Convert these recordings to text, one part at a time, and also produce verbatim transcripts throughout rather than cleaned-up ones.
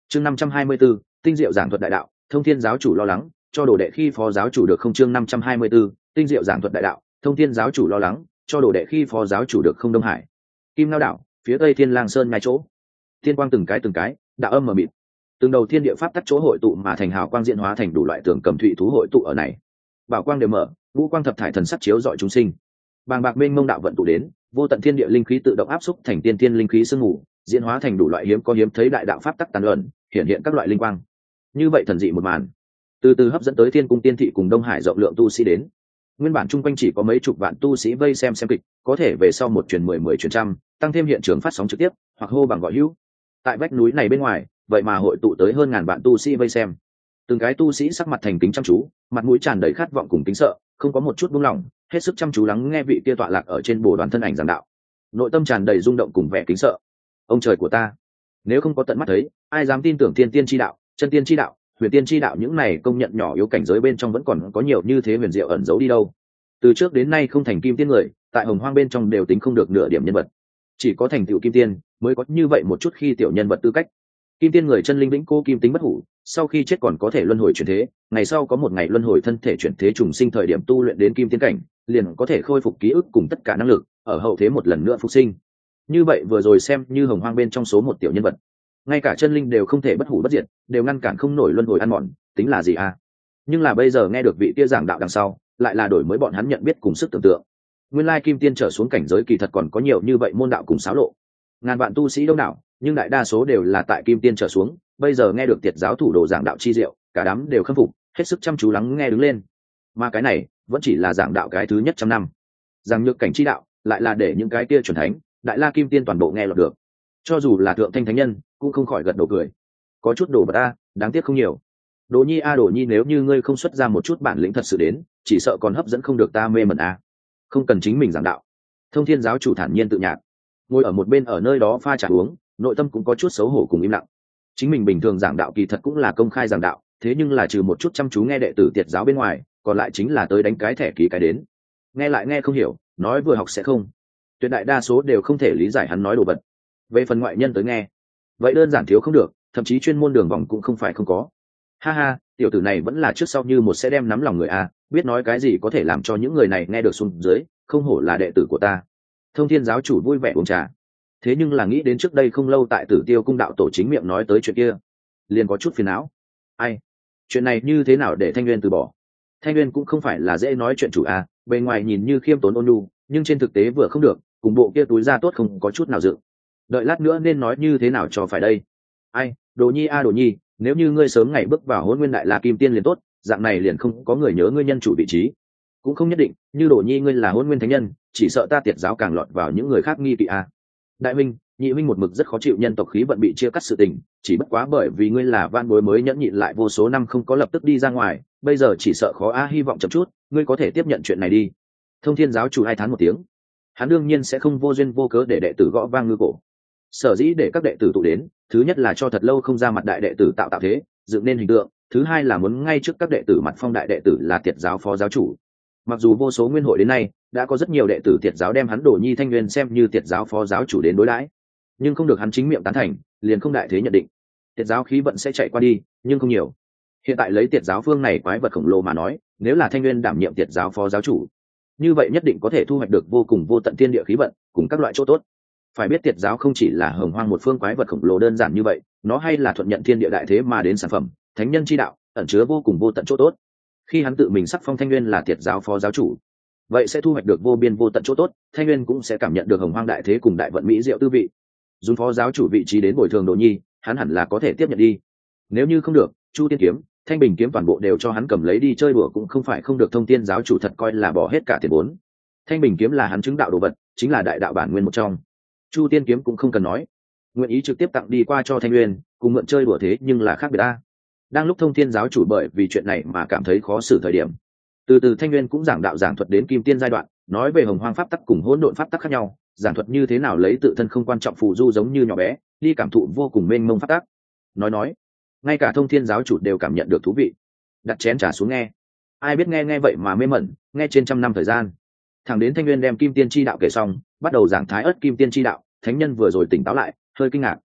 chương năm trăm hai mươi 524, tinh diệu giảng thuật đại đạo, thông thiên giáo chủ lo lắng cho đồ đệ khi phó giáo chủ được không. Chương năm trăm hai mươi 524, tinh diệu giảng thuật đại đạo, thông thiên giáo chủ lo lắng cho đồ đệ khi phó giáo chủ được không. Đông Hải Kim Ngao đảo phía tây Thiên Lang Sơn ngay chỗ, thiên quang từng cái từng cái đạo âm mờ mịt, từng đầu thiên địa pháp tắc chỗ hội tụ mà thành hào quang diễn hóa thành đủ loại tường cầm thụy thú hội tụ ở này, bảo quang đều mở, ngũ quang thập thải thần sắc chiếu rọi chúng sinh, bàng bạc mênh mông đạo vận tụ đến, vô tận thiên địa linh khí tự động áp xúc thành tiên thiên linh khí sương mù, diễn hóa thành đủ loại hiếm có hiếm thấy đại đạo pháp tắc tàn ẩn, hiện hiện các loại linh quang. Như vậy thần dị một màn, từ từ hấp dẫn tới Thiên Cung Tiên Thị cùng Đông Hải rộng lượng tu sĩ đến. Nguyên bản chung quanh chỉ có mấy chục vạn tu sĩ vây xem xem kịch, có thể về sau một truyền mười mười truyền trăm, tăng thêm hiện trường phát sóng trực tiếp hoặc hô bằng gọi hữu. Tại vách núi này bên ngoài, vậy mà hội tụ tới hơn ngàn vạn tu sĩ vây xem. Từng cái tu sĩ sắc mặt thành kính chăm chú, mặt mũi tràn đầy khát vọng cùng kính sợ, không có một chút buông lỏng, hết sức chăm chú lắng nghe vị kia tọa lạc ở trên bồ đoàn thân ảnh giảng đạo. Nội tâm tràn đầy rung động cùng vẻ kính sợ. Ông trời của ta, nếu không có tận mắt thấy, ai dám tin tưởng thiên tiên chi đạo, chân tiên chi đạo, huyền tiên chi đạo những này công nhận nhỏ yếu cảnh giới bên trong vẫn còn có nhiều như thế huyền diệu ẩn giấu đi đâu. Từ trước đến nay không thành kim tiên người, tại hồng hoang bên trong đều tính không được nửa điểm nhân vật, chỉ có thành tựu kim tiên mới có như vậy một chút khi tiểu nhân vật tư cách. Kim tiên người chân linh vĩnh cô kim tính bất hủ, sau khi chết còn có thể luân hồi chuyển thế, ngày sau có một ngày luân hồi thân thể chuyển thế trùng sinh thời điểm tu luyện đến kim tiên cảnh, liền có thể khôi phục ký ức cùng tất cả năng lực, ở hậu thế một lần nữa phục sinh. Như vậy vừa rồi xem như hồng hoang bên trong số một tiểu nhân vật, ngay cả chân linh đều không thể bất hủ bất diệt, đều ngăn cản không nổi luân hồi ăn mòn, tính là gì à? Nhưng là bây giờ nghe được vị kia giảng đạo đằng sau, lại là đổi mới bọn hắn nhận biết cùng sức tưởng tượng. Nguyên lai kim tiên trở xuống cảnh giới kỳ thật còn có nhiều như vậy môn đạo cùng xáo lộ. Ngàn vạn tu sĩ đông đảo, nhưng đại đa số đều là tại kim tiên trở xuống, bây giờ nghe được tiệt giáo thủ đồ giảng đạo chi diệu, cả đám đều khâm phục, hết sức chăm chú lắng nghe đứng lên. Mà cái này vẫn chỉ là giảng đạo cái thứ nhất trăm năm. Giảng nhược cảnh chi đạo, lại là để những cái kia chuẩn thánh, đại la kim tiên toàn bộ nghe lọt được. Cho dù là thượng thanh thánh nhân, cũng không khỏi gật đầu cười. Có chút đồ vật a, đáng tiếc không nhiều. Đồ Nhi a Đồ Nhi, nếu như ngươi không xuất ra một chút bản lĩnh thật sự đến, chỉ sợ còn hấp dẫn không được ta mê mẩn a. Không cần chính mình giảng đạo. Thông Thiên giáo chủ thản nhiên tự nhạc, ngồi ở một bên ở nơi đó pha trà uống, nội tâm cũng có chút xấu hổ cùng im lặng. Chính mình bình thường giảng đạo kỳ thật cũng là công khai giảng đạo, thế nhưng là trừ một chút chăm chú nghe đệ tử tiệt giáo bên ngoài, còn lại chính là tới đánh cái thẻ ký cái đến. Nghe lại nghe không hiểu, nói vừa học sẽ không. Tuyệt đại đa số đều không thể lý giải hắn nói đồ vật. Về phần ngoại nhân tới nghe, vậy đơn giản thiếu không được, thậm chí chuyên môn đường vòng cũng không phải không có. Ha ha, tiểu tử này vẫn là trước sau như một sẽ đem nắm lòng người a, biết nói cái gì có thể làm cho những người này nghe được xuống dưới, không hổ là đệ tử của ta. Thông Thiên giáo chủ vui vẻ uống trà. Thế nhưng là nghĩ đến trước đây không lâu tại Tử Tiêu cung đạo tổ chính miệng nói tới chuyện kia, liền có chút phiền não. Ai, chuyện này như thế nào để Thanh Nguyên từ bỏ? Thanh Nguyên cũng không phải là dễ nói chuyện chủ a, bề ngoài nhìn như khiêm tốn ôn nhu, nhưng trên thực tế vừa không được, cùng bộ kia túi da tốt không có chút nào dự. Đợi lát nữa nên nói như thế nào cho phải đây? Ai, Đồ Nhi a Đồ Nhi, nếu như ngươi sớm ngày bước vào Hỗn Nguyên Đại La Kim Tiên liền tốt, dạng này liền không có người nhớ ngươi nhân chủ vị trí. Cũng không nhất định, như Đồ Nhi ngươi là Hỗn Nguyên thánh nhân, chỉ sợ ta tiệt giáo càng lọt vào những người khác nghi kỵ a. Đại minh, nhị minh một mực rất khó chịu nhân tộc khí vận bị chia cắt sự tình, chỉ bất quá bởi vì ngươi là van bối mới nhẫn nhịn lại vô số năm không có lập tức đi ra ngoài, bây giờ chỉ sợ khó a, hy vọng chậm chút, ngươi có thể tiếp nhận chuyện này đi. Thông Thiên giáo chủ hai thán một tiếng, hắn đương nhiên sẽ không vô duyên vô cớ để đệ tử gõ vang ngư cổ. Sở dĩ để các đệ tử tụ đến, thứ nhất là cho thật lâu không ra mặt đại đệ tử tạo tạo thế, dựng nên hình tượng, thứ hai là muốn ngay trước các đệ tử mặt phong đại đệ tử là tiệt giáo phó giáo chủ. Mặc dù vô số nguyên hội đến nay đã có rất nhiều đệ tử tiệt giáo đem hắn Đồ Nhi Thanh Nguyên xem như tiệt giáo phó giáo chủ đến đối đãi, nhưng không được hắn chính miệng tán thành, liền không đại thế nhận định. Tiệt giáo khí vận sẽ chạy qua đi, nhưng không nhiều. Hiện tại lấy tiệt giáo phương này quái vật khổng lồ mà nói, nếu là Thanh Nguyên đảm nhiệm tiệt giáo phó giáo chủ, như vậy nhất định có thể thu hoạch được vô cùng vô tận thiên địa khí vận cùng các loại chỗ tốt. Phải biết tiệt giáo không chỉ là hồng hoang một phương quái vật khổng lồ đơn giản như vậy, nó hay là thuận nhận thiên địa đại thế mà đến sản phẩm thánh nhân chi đạo, ẩn chứa vô cùng vô tận chỗ tốt. Khi hắn tự mình sắc phong Thanh Nguyên là tiệt giáo phó giáo chủ, vậy sẽ thu hoạch được vô biên vô tận chỗ tốt, Thanh Nguyên cũng sẽ cảm nhận được hồng hoang đại thế cùng đại vận mỹ diệu tư vị. Dùng phó giáo chủ vị trí đến bồi thường Đồ Nhi, hắn hẳn là có thể tiếp nhận đi. Nếu như không được, Chu Tiên kiếm, Thanh Bình kiếm toàn bộ đều cho hắn cầm lấy đi chơi đùa cũng không phải không được. Thông Thiên giáo chủ thật coi là bỏ hết cả tiền vốn. Thanh Bình kiếm là hắn chứng đạo đồ vật, chính là đại đạo bản nguyên một trong. Chu Tiên kiếm cũng không cần nói, nguyện ý trực tiếp tặng đi qua cho Thanh Nguyên, cùng mượn chơi đùa thế nhưng là khác biệt a. Đang lúc Thông Thiên giáo chủ bởi vì chuyện này mà cảm thấy khó xử thời điểm, từ từ Thanh Nguyên cũng giảng đạo giảng thuật đến kim tiên giai đoạn, nói về hồng hoang pháp tắc cùng hỗn độn pháp tắc khác nhau, giảng thuật như thế nào lấy tự thân không quan trọng phù du giống như nhỏ bé đi cảm thụ vô cùng mênh mông pháp tắc. Nói nói ngay cả Thông Thiên giáo chủ đều cảm nhận được thú vị, đặt chén trà xuống nghe. Ai biết nghe nghe vậy mà mê mẩn, nghe trên trăm năm thời gian, thẳng đến Thanh Nguyên đem kim tiên chi đạo kể xong, bắt đầu giảng thái ớt kim tiên chi đạo, thánh nhân vừa rồi tỉnh táo lại, hơi kinh ngạc.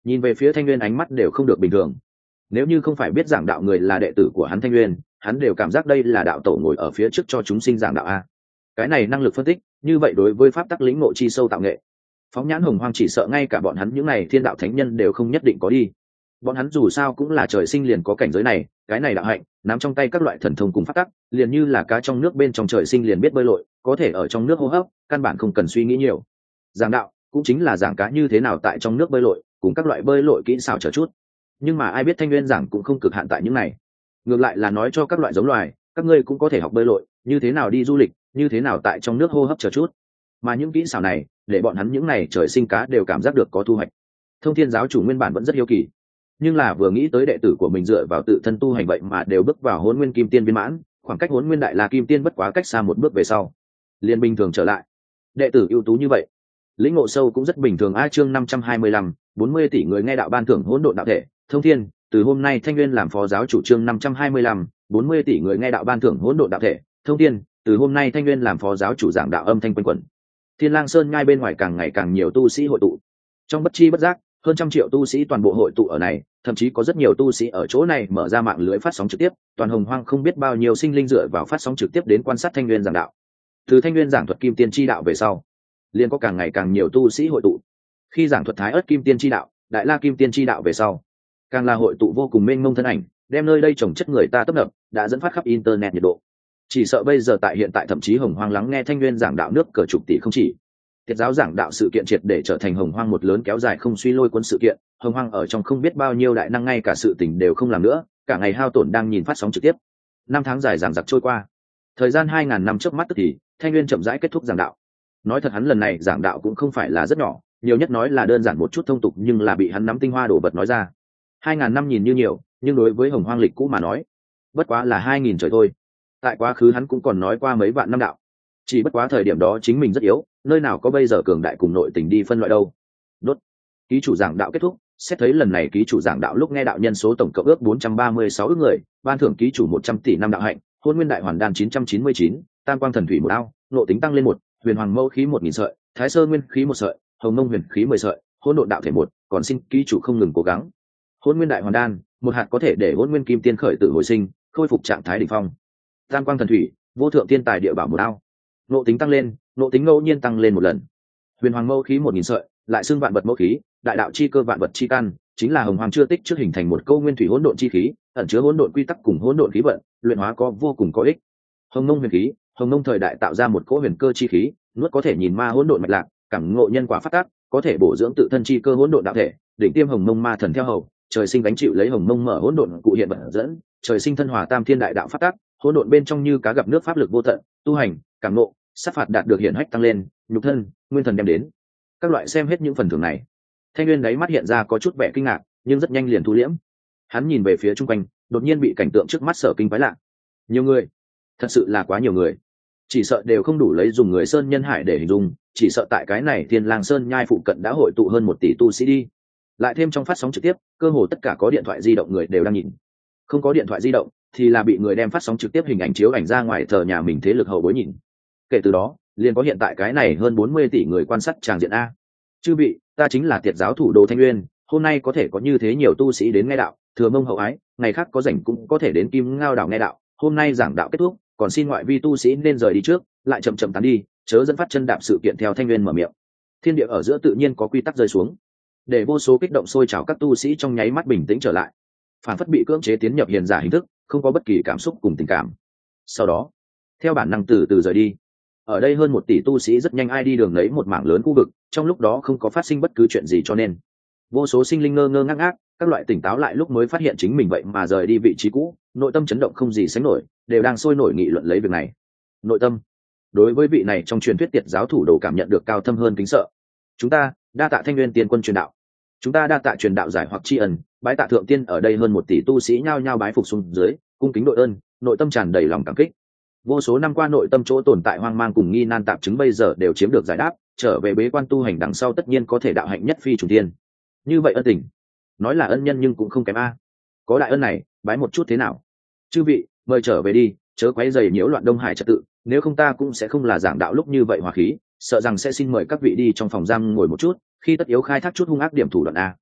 nhìn về phía Thanh Nguyên ánh mắt đều không được bình thường. Nếu như không phải biết giảng đạo người là đệ tử của hắn Thanh Nguyên, hắn đều cảm giác đây là đạo tổ ngồi ở phía trước cho chúng sinh giảng đạo a. Cái này năng lực phân tích, như vậy đối với pháp tắc lĩnh ngộ chi sâu tạo nghệ, phóng nhãn hồng hoang chỉ sợ ngay cả bọn hắn những này thiên đạo thánh nhân đều không nhất định có đi. Bọn hắn dù sao cũng là trời sinh liền có cảnh giới này, cái này đạo hạnh nắm trong tay các loại thần thông cùng pháp tắc, liền như là cá trong nước bên trong trời sinh liền biết bơi lội, có thể ở trong nước hô hấp, căn bản không cần suy nghĩ nhiều. Giảng đạo cũng chính là giảng cá như thế nào tại trong nước bơi lội, cùng các loại bơi lội kỹ xảo chờ chút. Nhưng mà ai biết Thanh Nguyên giảng cũng không cực hạn tại những này, ngược lại là nói cho các loại giống loài, các ngươi cũng có thể học bơi lội, như thế nào đi du lịch, như thế nào tại trong nước hô hấp chờ chút. Mà những kỹ xảo này, để bọn hắn những này trời sinh cá đều cảm giác được có thu hoạch. Thông Thiên giáo chủ nguyên bản vẫn rất hiếu kỳ, nhưng là vừa nghĩ tới đệ tử của mình dựa vào tự thân tu hành vậy mà đều bước vào Hỗn Nguyên Kim Tiên viên mãn, khoảng cách Hỗn Nguyên Đại La Kim Tiên bất quá cách xa một bước về sau, liền bình thường trở lại. Đệ tử ưu tú như vậy, lĩnh ngộ sâu cũng rất bình thường. A chương năm trăm hai mươi lăm, bốn mươi tỷ người nghe đạo ban thưởng hỗn độn đạo thể, Thông Thiên, từ hôm nay Thanh Nguyên làm phó giáo chủ. Chương năm trăm hai mươi lăm, bốn mươi tỷ người nghe đạo ban thưởng hỗn độn đạo thể, Thông Thiên, từ hôm nay Thanh Nguyên làm phó giáo chủ giảng đạo âm thanh quanh quẩn. Thiên Lang Sơn ngay bên ngoài càng ngày càng nhiều tu sĩ hội tụ. Trong bất chi bất giác, hơn trăm triệu tu sĩ toàn bộ hội tụ ở này, thậm chí có rất nhiều tu sĩ ở chỗ này mở ra mạng lưới phát sóng trực tiếp, toàn hồng hoang không biết bao nhiêu sinh linh dựa vào phát sóng trực tiếp đến quan sát Thanh Nguyên giảng đạo. Từ Thanh Nguyên giảng thuật Kim Tiên chi đạo về sau, liền có càng ngày càng nhiều tu sĩ hội tụ. Khi giảng thuật Thái Ức Kim Tiên chi đạo, Đại La Kim Tiên chi đạo về sau, càng là hội tụ vô cùng mênh mông thân ảnh, đem nơi đây trồng chất người ta tấp nập, đã dẫn phát khắp internet nhiệt độ. Chỉ sợ bây giờ tại hiện tại thậm chí hồng hoang lắng nghe Thanh Nguyên giảng đạo nước cờ chục tỷ không chỉ. Tiết giáo giảng đạo sự kiện triệt để trở thành hồng hoang một lớn kéo dài không suy lôi cuốn sự kiện, hồng hoang ở trong không biết bao nhiêu đại năng ngay cả sự tình đều không làm nữa, cả ngày hao tổn đang nhìn phát sóng trực tiếp. Năm tháng dài dằng dặc trôi qua, thời gian hai ngàn năm trước mắt tức thì Thanh Nguyên chậm rãi kết thúc giảng đạo. Nói thật hắn lần này giảng đạo cũng không phải là rất nhỏ, nhiều nhất nói là đơn giản một chút thông tục, nhưng là bị hắn nắm tinh hoa đổ vật nói ra. Hai ngàn năm nhìn như nhiều, nhưng đối với hồng hoang lịch cũ mà nói, bất quá là hai nghìn trời thôi. Tại quá khứ hắn cũng còn nói qua mấy vạn năm đạo, chỉ bất quá thời điểm đó chính mình rất yếu, nơi nào có bây giờ cường đại cùng nội tình đi phân loại đâu. Đốt. Ký chủ giảng đạo kết thúc, xét thấy lần này ký chủ giảng đạo lúc nghe đạo nhân số tổng cộng ước bốn trăm ba mươi sáu ước người, ban thưởng ký chủ một trăm tỷ năm đạo hạnh, Hôn Nguyên Đại Hoàn Đan chín trăm chín mươi chín, Tam Quang Thần Thủy một ao, nộ tính tăng lên một, Huyền Hoàng Mâu khí một nghìn sợi, Thái Sơ Nguyên khí một sợi, Hồng Mông Huyền khí mười sợi, Hỗn Độn đạo thể một, còn xin ký chủ không ngừng cố gắng. Hôn Nguyên Đại Hoàn Đan, một hạt có thể để Hôn Nguyên Kim Tiên khởi tử hồi sinh, khôi phục trạng thái đỉnh phong. Tam Quang Thần Thủy, vô thượng tiên tài địa bảo một ao. Nộ tính tăng lên, nộ tính ngẫu nhiên tăng lên một lần. Huyền Hoàng Mâu khí một nghìn sợi, lại xưng vạn vật mẫu khí, đại đạo chi cơ vạn vật chi căn, chính là hồng hoàng chưa tích trước hình thành một câu nguyên thủy hỗn độn chi khí, ẩn chứa hỗn độn quy tắc cùng hỗn độn khí vận, luyện hóa có vô cùng có ích. Hồng Mông huyền khí, hồng mông thời đại tạo ra một cỗ huyền cơ chi khí, nuốt có thể nhìn ma hỗn độn mạch lạc, cảm ngộ nhân quả phát tác, có thể bổ dưỡng tự thân chi cơ hỗn độn đạo thể, đỉnh tiêm hồng mông ma thần theo hầu, trời sinh gánh chịu lấy hồng mông mở hỗn độn cụ hiện vận dẫn, trời sinh thân hòa tam thiên đại đạo phát tác, hỗn độn bên trong như cá gặp nước pháp lực vô tận, tu hành, cảm ngộ, sát phạt đạt được hiển hách tăng lên, nhục thân, nguyên thần đem đến. Các loại xem hết những phần thưởng này, Thanh Nguyên đáy mắt hiện ra có chút vẻ kinh ngạc, nhưng rất nhanh liền thu liễm. Hắn nhìn về phía chung quanh, đột nhiên bị cảnh tượng trước mắt sở kinh quái lạ. Nhiều người, thật sự là quá nhiều người, chỉ sợ đều không đủ lấy dùng người sơn nhân hải để hình dung, chỉ sợ tại cái này Thiên Lang Sơn nhai phụ cận đã hội tụ hơn một tỷ tu sĩ đi. Lại thêm trong phát sóng trực tiếp, cơ hồ tất cả có điện thoại di động người đều đang nhìn. Không có điện thoại di động thì là bị người đem phát sóng trực tiếp hình ảnh chiếu ảnh ra ngoài thờ nhà mình thế lực hậu bối nhìn. Kể từ đó, liền có hiện tại cái này hơn bốn mươi tỷ người quan sát tràng diện a. Chư vị, ta chính là Tiệt giáo thủ đô Thanh Nguyên, hôm nay có thể có như thế nhiều tu sĩ đến nghe đạo, thừa mông hậu ái, ngày khác có rảnh cũng có thể đến Kim Ngao đảo nghe đạo. Hôm nay giảng đạo kết thúc, còn xin ngoại vi tu sĩ nên rời đi trước, lại chậm chậm tán đi, chớ dẫn phát chân đạp sự kiện. Theo Thanh Nguyên mở miệng, thiên địa ở giữa tự nhiên có quy tắc rơi xuống, để vô số kích động sôi trào các tu sĩ trong nháy mắt bình tĩnh trở lại, phản phất bị cưỡng chế tiến nhập hiền giả hình thức, không có bất kỳ cảm xúc cùng tình cảm. Sau đó, theo bản năng từ từ rời đi. Ở đây hơn một tỷ tu sĩ rất nhanh ai đi đường lấy một mảng lớn khu vực, trong lúc đó không có phát sinh bất cứ chuyện gì, cho nên vô số sinh linh ngơ ngơ ngác ngác, các loại tỉnh táo lại lúc mới phát hiện chính mình vậy mà rời đi vị trí cũ, nội tâm chấn động không gì sánh nổi, đều đang sôi nổi nghị luận lấy việc này. Nội tâm đối với vị này trong truyền thuyết Tiệt giáo thủ đồ cảm nhận được cao thâm hơn kính sợ. Chúng ta đa tạ Thanh Nguyên tiên quân truyền đạo, chúng ta đa tạ truyền đạo giải hoặc tri ân, bái tạ thượng tiên. Ở đây hơn một tỷ tu sĩ nhao nhao bái phục xuống dưới, cung kính đội ơn, nội tâm tràn đầy lòng cảm kích. Vô số năm qua nội tâm chỗ tồn tại hoang mang cùng nghi nan tạp chứng bây giờ đều chiếm được giải đáp, trở về bế quan tu hành đằng sau tất nhiên có thể đạo hạnh nhất phi trùng thiên. Như vậy ân tình, nói là ân nhân nhưng cũng không kém a. Có đại ân này, bái một chút thế nào? Chư vị, mời trở về đi, chớ quấy rầy nhiễu loạn Đông Hải trật tự, nếu không ta cũng sẽ không là giảng đạo lúc như vậy hòa khí, sợ rằng sẽ xin mời các vị đi trong phòng giam ngồi một chút, khi tất yếu khai thác chút hung ác điểm thủ đoạn a.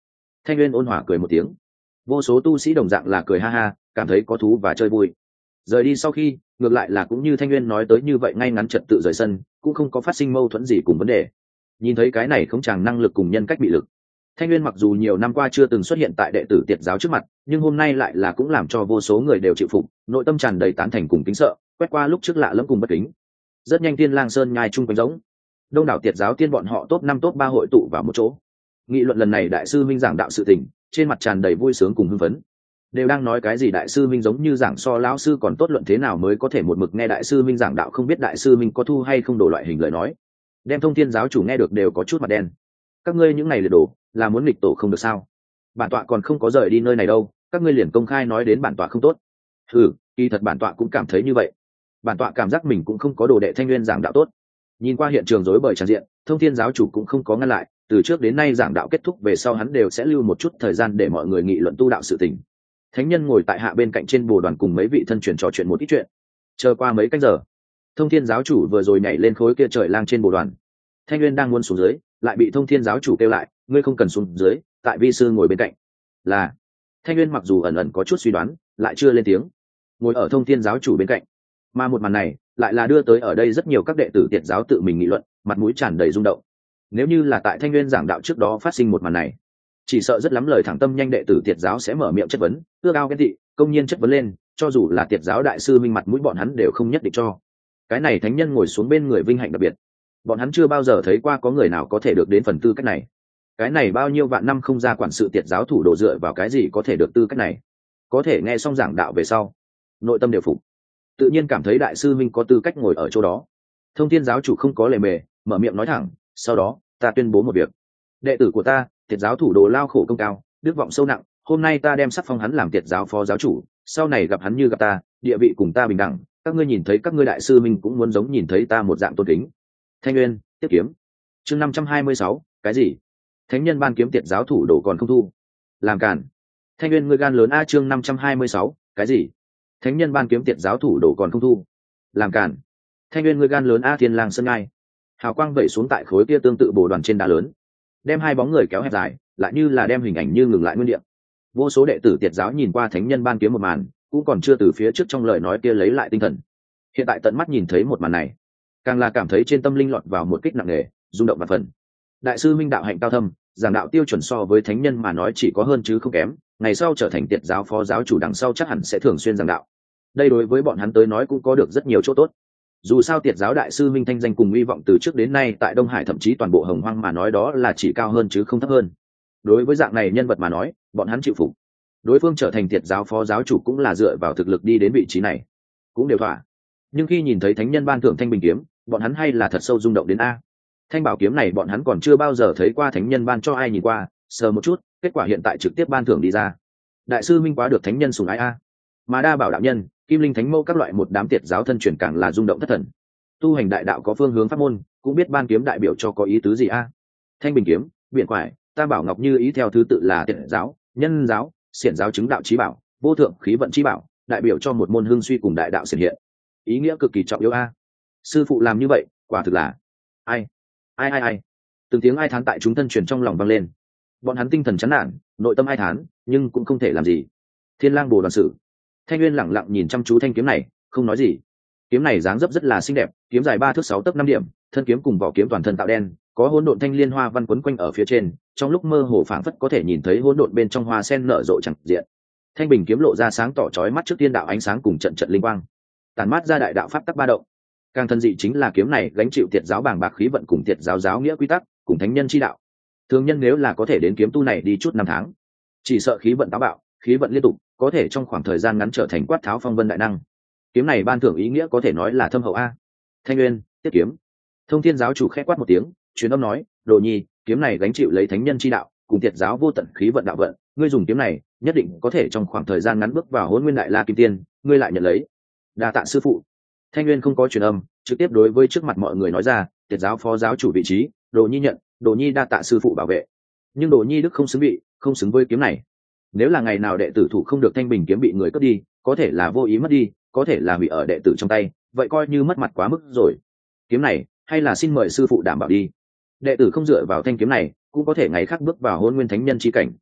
Thanh Nguyên ôn hòa cười một tiếng. Vô số tu sĩ đồng dạng là cười ha ha, cảm thấy có thú và chơi vui. Rời đi sau khi, ngược lại là cũng như Thanh Nguyên nói tới như vậy, ngay ngắn trật tự rời sân, cũng không có phát sinh mâu thuẫn gì cùng vấn đề. Nhìn thấy cái này không chàng năng lực cùng nhân cách bị lực, Thanh Nguyên mặc dù nhiều năm qua chưa từng xuất hiện tại đệ tử Tiệt giáo trước mặt, nhưng hôm nay lại là cũng làm cho vô số người đều chịu phục, nội tâm tràn đầy tán thành cùng kính sợ, quét qua lúc trước lạ lẫm cùng bất kính. Rất nhanh Tiên Lang Sơn nhai chung quanh giống, đông đảo Tiệt giáo tiên bọn họ top năm top ba hội tụ vào một chỗ. Nghị luận lần này đại sư minh giảng đạo sự tình, trên mặt tràn đầy vui sướng cùng hưng phấn. Đều đang nói cái gì đại sư minh giống như giảng so lão sư còn tốt, luận thế nào mới có thể một mực nghe đại sư minh giảng đạo, không biết đại sư minh có thu hay không đổ loại hình lời nói. Đem Thông Thiên giáo chủ nghe được đều có chút mặt đen. Các ngươi những này liệt đổ, là muốn nghịch tổ không được sao? Bản tọa còn không có rời đi nơi này đâu, các ngươi liền công khai nói đến bản tọa không tốt. Ừ, kỳ thật bản tọa cũng cảm thấy như vậy. Bản tọa cảm giác mình cũng không có đồ đệ Thanh Nguyên giảng đạo tốt. Nhìn qua hiện trường rối bời tràn diện, Thông Thiên giáo chủ cũng không có ngăn lại, từ trước đến nay giảng đạo kết thúc về sau hắn đều sẽ lưu một chút thời gian để mọi người nghị luận tu đạo sự tình. Thánh nhân ngồi tại hạ bên cạnh trên bồ đoàn cùng mấy vị thân truyền trò chuyện một ít chuyện. Chờ qua mấy canh giờ, Thông Thiên giáo chủ vừa rồi nhảy lên khối kia trời lang trên bồ đoàn. Thanh Nguyên đang muốn xuống dưới, lại bị Thông Thiên giáo chủ kêu lại, ngươi không cần xuống dưới, tại vi sư ngồi bên cạnh. Là. Thanh Nguyên mặc dù ẩn ẩn có chút suy đoán, lại chưa lên tiếng, ngồi ở Thông Thiên giáo chủ bên cạnh. Mà một màn này lại là đưa tới ở đây rất nhiều các đệ tử Tiệt giáo tự mình nghị luận, mặt mũi tràn đầy rung động. Nếu như là tại Thanh Nguyên giảng đạo trước đó phát sinh một màn này, chỉ sợ rất lắm lời thẳng tâm nhanh đệ tử Tiệt giáo sẽ mở miệng chất vấn, ước ao ghen tị, công nhiên chất vấn lên, cho dù là Tiệt giáo đại sư minh mặt mũi bọn hắn đều không nhất định cho. Cái này thánh nhân ngồi xuống bên người vinh hạnh đặc biệt, bọn hắn chưa bao giờ thấy qua có người nào có thể được đến phần tư cách này. Cái này bao nhiêu vạn năm không ra quản sự Tiệt giáo thủ đồ dựa vào cái gì có thể được tư cách này? Có thể nghe xong giảng đạo về sau, nội tâm đều phục, tự nhiên cảm thấy đại sư minh có tư cách ngồi ở chỗ đó. Thông Thiên giáo chủ không có lề mề, mở miệng nói thẳng, sau đó ta tuyên bố một việc, đệ tử của ta Tiệt giáo thủ đồ lao khổ công cao, đức vọng sâu nặng, hôm nay ta đem sắc phong hắn làm Tiệt giáo phó giáo chủ, sau này gặp hắn như gặp ta, địa vị cùng ta bình đẳng, các ngươi nhìn thấy các ngươi đại sư minh cũng muốn giống nhìn thấy ta một dạng tôn kính. Thanh Nguyên tiếp kiếm. Chương năm trăm hai mươi sáu, cái gì? Thánh nhân ban kiếm Tiệt giáo thủ đồ còn không thu? Làm cản. Thanh Nguyên ngươi gan lớn a. Chương năm trăm hai mươi sáu, cái gì? Thánh nhân ban kiếm Tiệt giáo thủ đồ còn không thu? Làm cản. Thanh Nguyên ngươi gan lớn a. Thiên Lang Sơn ngai. Hào quang vẩy xuống tại khối kia tương tự bồ đoàn trên đá lớn, đem hai bóng người kéo hẹp dài, lại như là đem hình ảnh như ngừng lại nguyên địa. Vô số đệ tử Tiệt giáo nhìn qua thánh nhân ban kiếm một màn, cũng còn chưa từ phía trước trong lời nói kia lấy lại tinh thần. Hiện tại tận mắt nhìn thấy một màn này, càng là cảm thấy trên tâm linh lọt vào một kích nặng nề, rung động và phần. Đại sư minh đạo hạnh cao thâm, giảng đạo tiêu chuẩn so với thánh nhân mà nói chỉ có hơn chứ không kém, ngày sau trở thành Tiệt giáo phó giáo chủ đằng sau chắc hẳn sẽ thường xuyên giảng đạo. Đây đối với bọn hắn tới nói cũng có được rất nhiều chỗ tốt. Dù sao Tiệt giáo đại sư minh thanh danh cùng hy vọng từ trước đến nay tại Đông Hải thậm chí toàn bộ Hồng Hoang mà nói đó là chỉ cao hơn chứ không thấp hơn. Đối với dạng này nhân vật mà nói, bọn hắn chịu phục. Đối phương trở thành Tiệt giáo phó giáo chủ cũng là dựa vào thực lực đi đến vị trí này, cũng đều thỏa. Nhưng khi nhìn thấy thánh nhân ban thưởng thanh bình kiếm, bọn hắn hay là thật sâu rung động đến a. Thanh bảo kiếm này bọn hắn còn chưa bao giờ thấy qua thánh nhân ban cho ai nhìn qua, sờ một chút, kết quả hiện tại trực tiếp ban thưởng đi ra. Đại sư minh quá được thánh nhân sủng ái a. Mà đa bảo đạo nhân, Kim Linh Thánh Mâu các loại một đám Tiệt giáo thân truyền càng là rung động thất thần. Tu hành đại đạo có phương hướng pháp môn, cũng biết ban kiếm đại biểu cho có ý tứ gì a. Thanh bình kiếm, biện quải, tam bảo ngọc như ý theo thứ tự là Tiệt giáo, nhân giáo, xiển giáo chứng đạo chí bảo, vô thượng khí vận chí bảo, đại biểu cho một môn hương suy cùng đại đạo xiển hiện. Ý nghĩa cực kỳ trọng yếu a. Sư phụ làm như vậy, quả thực là ai ai ai ai. Từng tiếng ai thán tại chúng thân truyền trong lòng vang lên. Bọn hắn tinh thần chán nản, nội tâm ai thán, nhưng cũng không thể làm gì. Thiên Lang Bồ Đoàn Sử. Thanh Nguyên lẳng lặng nhìn chăm chú thanh kiếm này, không nói gì. Kiếm này dáng dấp rất là xinh đẹp, kiếm dài ba thước sáu tấc năm điểm, thân kiếm cùng vỏ kiếm toàn thân tạo đen, có hỗn độn thanh liên hoa văn quấn quanh ở phía trên, trong lúc mơ hồ phảng phất có thể nhìn thấy hỗn độn bên trong hoa sen nở rộ chẳng diện. Thanh bình kiếm lộ ra sáng tỏ chói mắt trước tiên đạo ánh sáng cùng trận trận linh quang, tàn mát ra đại đạo pháp tắc ba động. Càng thân dị chính là kiếm này gánh chịu Tiệt giáo bàng bạc khí vận cùng Tiệt giáo giáo nghĩa quy tắc, cùng thánh nhân chi đạo. Thường nhân nếu là có thể đến kiếm tu này đi chút năm tháng, chỉ sợ khí vận táo bạo, khí vận liên tục, có thể trong khoảng thời gian ngắn trở thành quát tháo phong vân đại năng. Kiếm này ban thưởng ý nghĩa có thể nói là thâm hậu a. Thanh Nguyên tiếp kiếm. Thông Thiên giáo chủ khẽ quát một tiếng, truyền âm nói, Đồ Nhi, kiếm này gánh chịu lấy thánh nhân chi đạo, cùng Tiệt giáo vô tận khí vận đạo vận, ngươi dùng kiếm này, nhất định có thể trong khoảng thời gian ngắn bước vào Hỗn Nguyên Đại La Kim Tiên, ngươi lại nhận lấy. Đa tạ sư phụ. Thanh Nguyên không có truyền âm, trực tiếp đối với trước mặt mọi người nói ra, Tiệt giáo phó giáo chủ vị trí, Đồ Nhi nhận, Đồ Nhi đa tạ sư phụ bảo vệ. Nhưng Đồ Nhi đức không xứng vị, không xứng với kiếm này. Nếu là ngày nào đệ tử thủ không được thanh bình kiếm bị người cướp đi, có thể là vô ý mất đi, có thể là hủy ở đệ tử trong tay, vậy coi như mất mặt quá mức rồi. Kiếm này, hay là xin mời sư phụ đảm bảo đi. Đệ tử không dựa vào thanh kiếm này, cũng có thể ngày khác bước vào Hỗn Nguyên thánh nhân chi cảnh.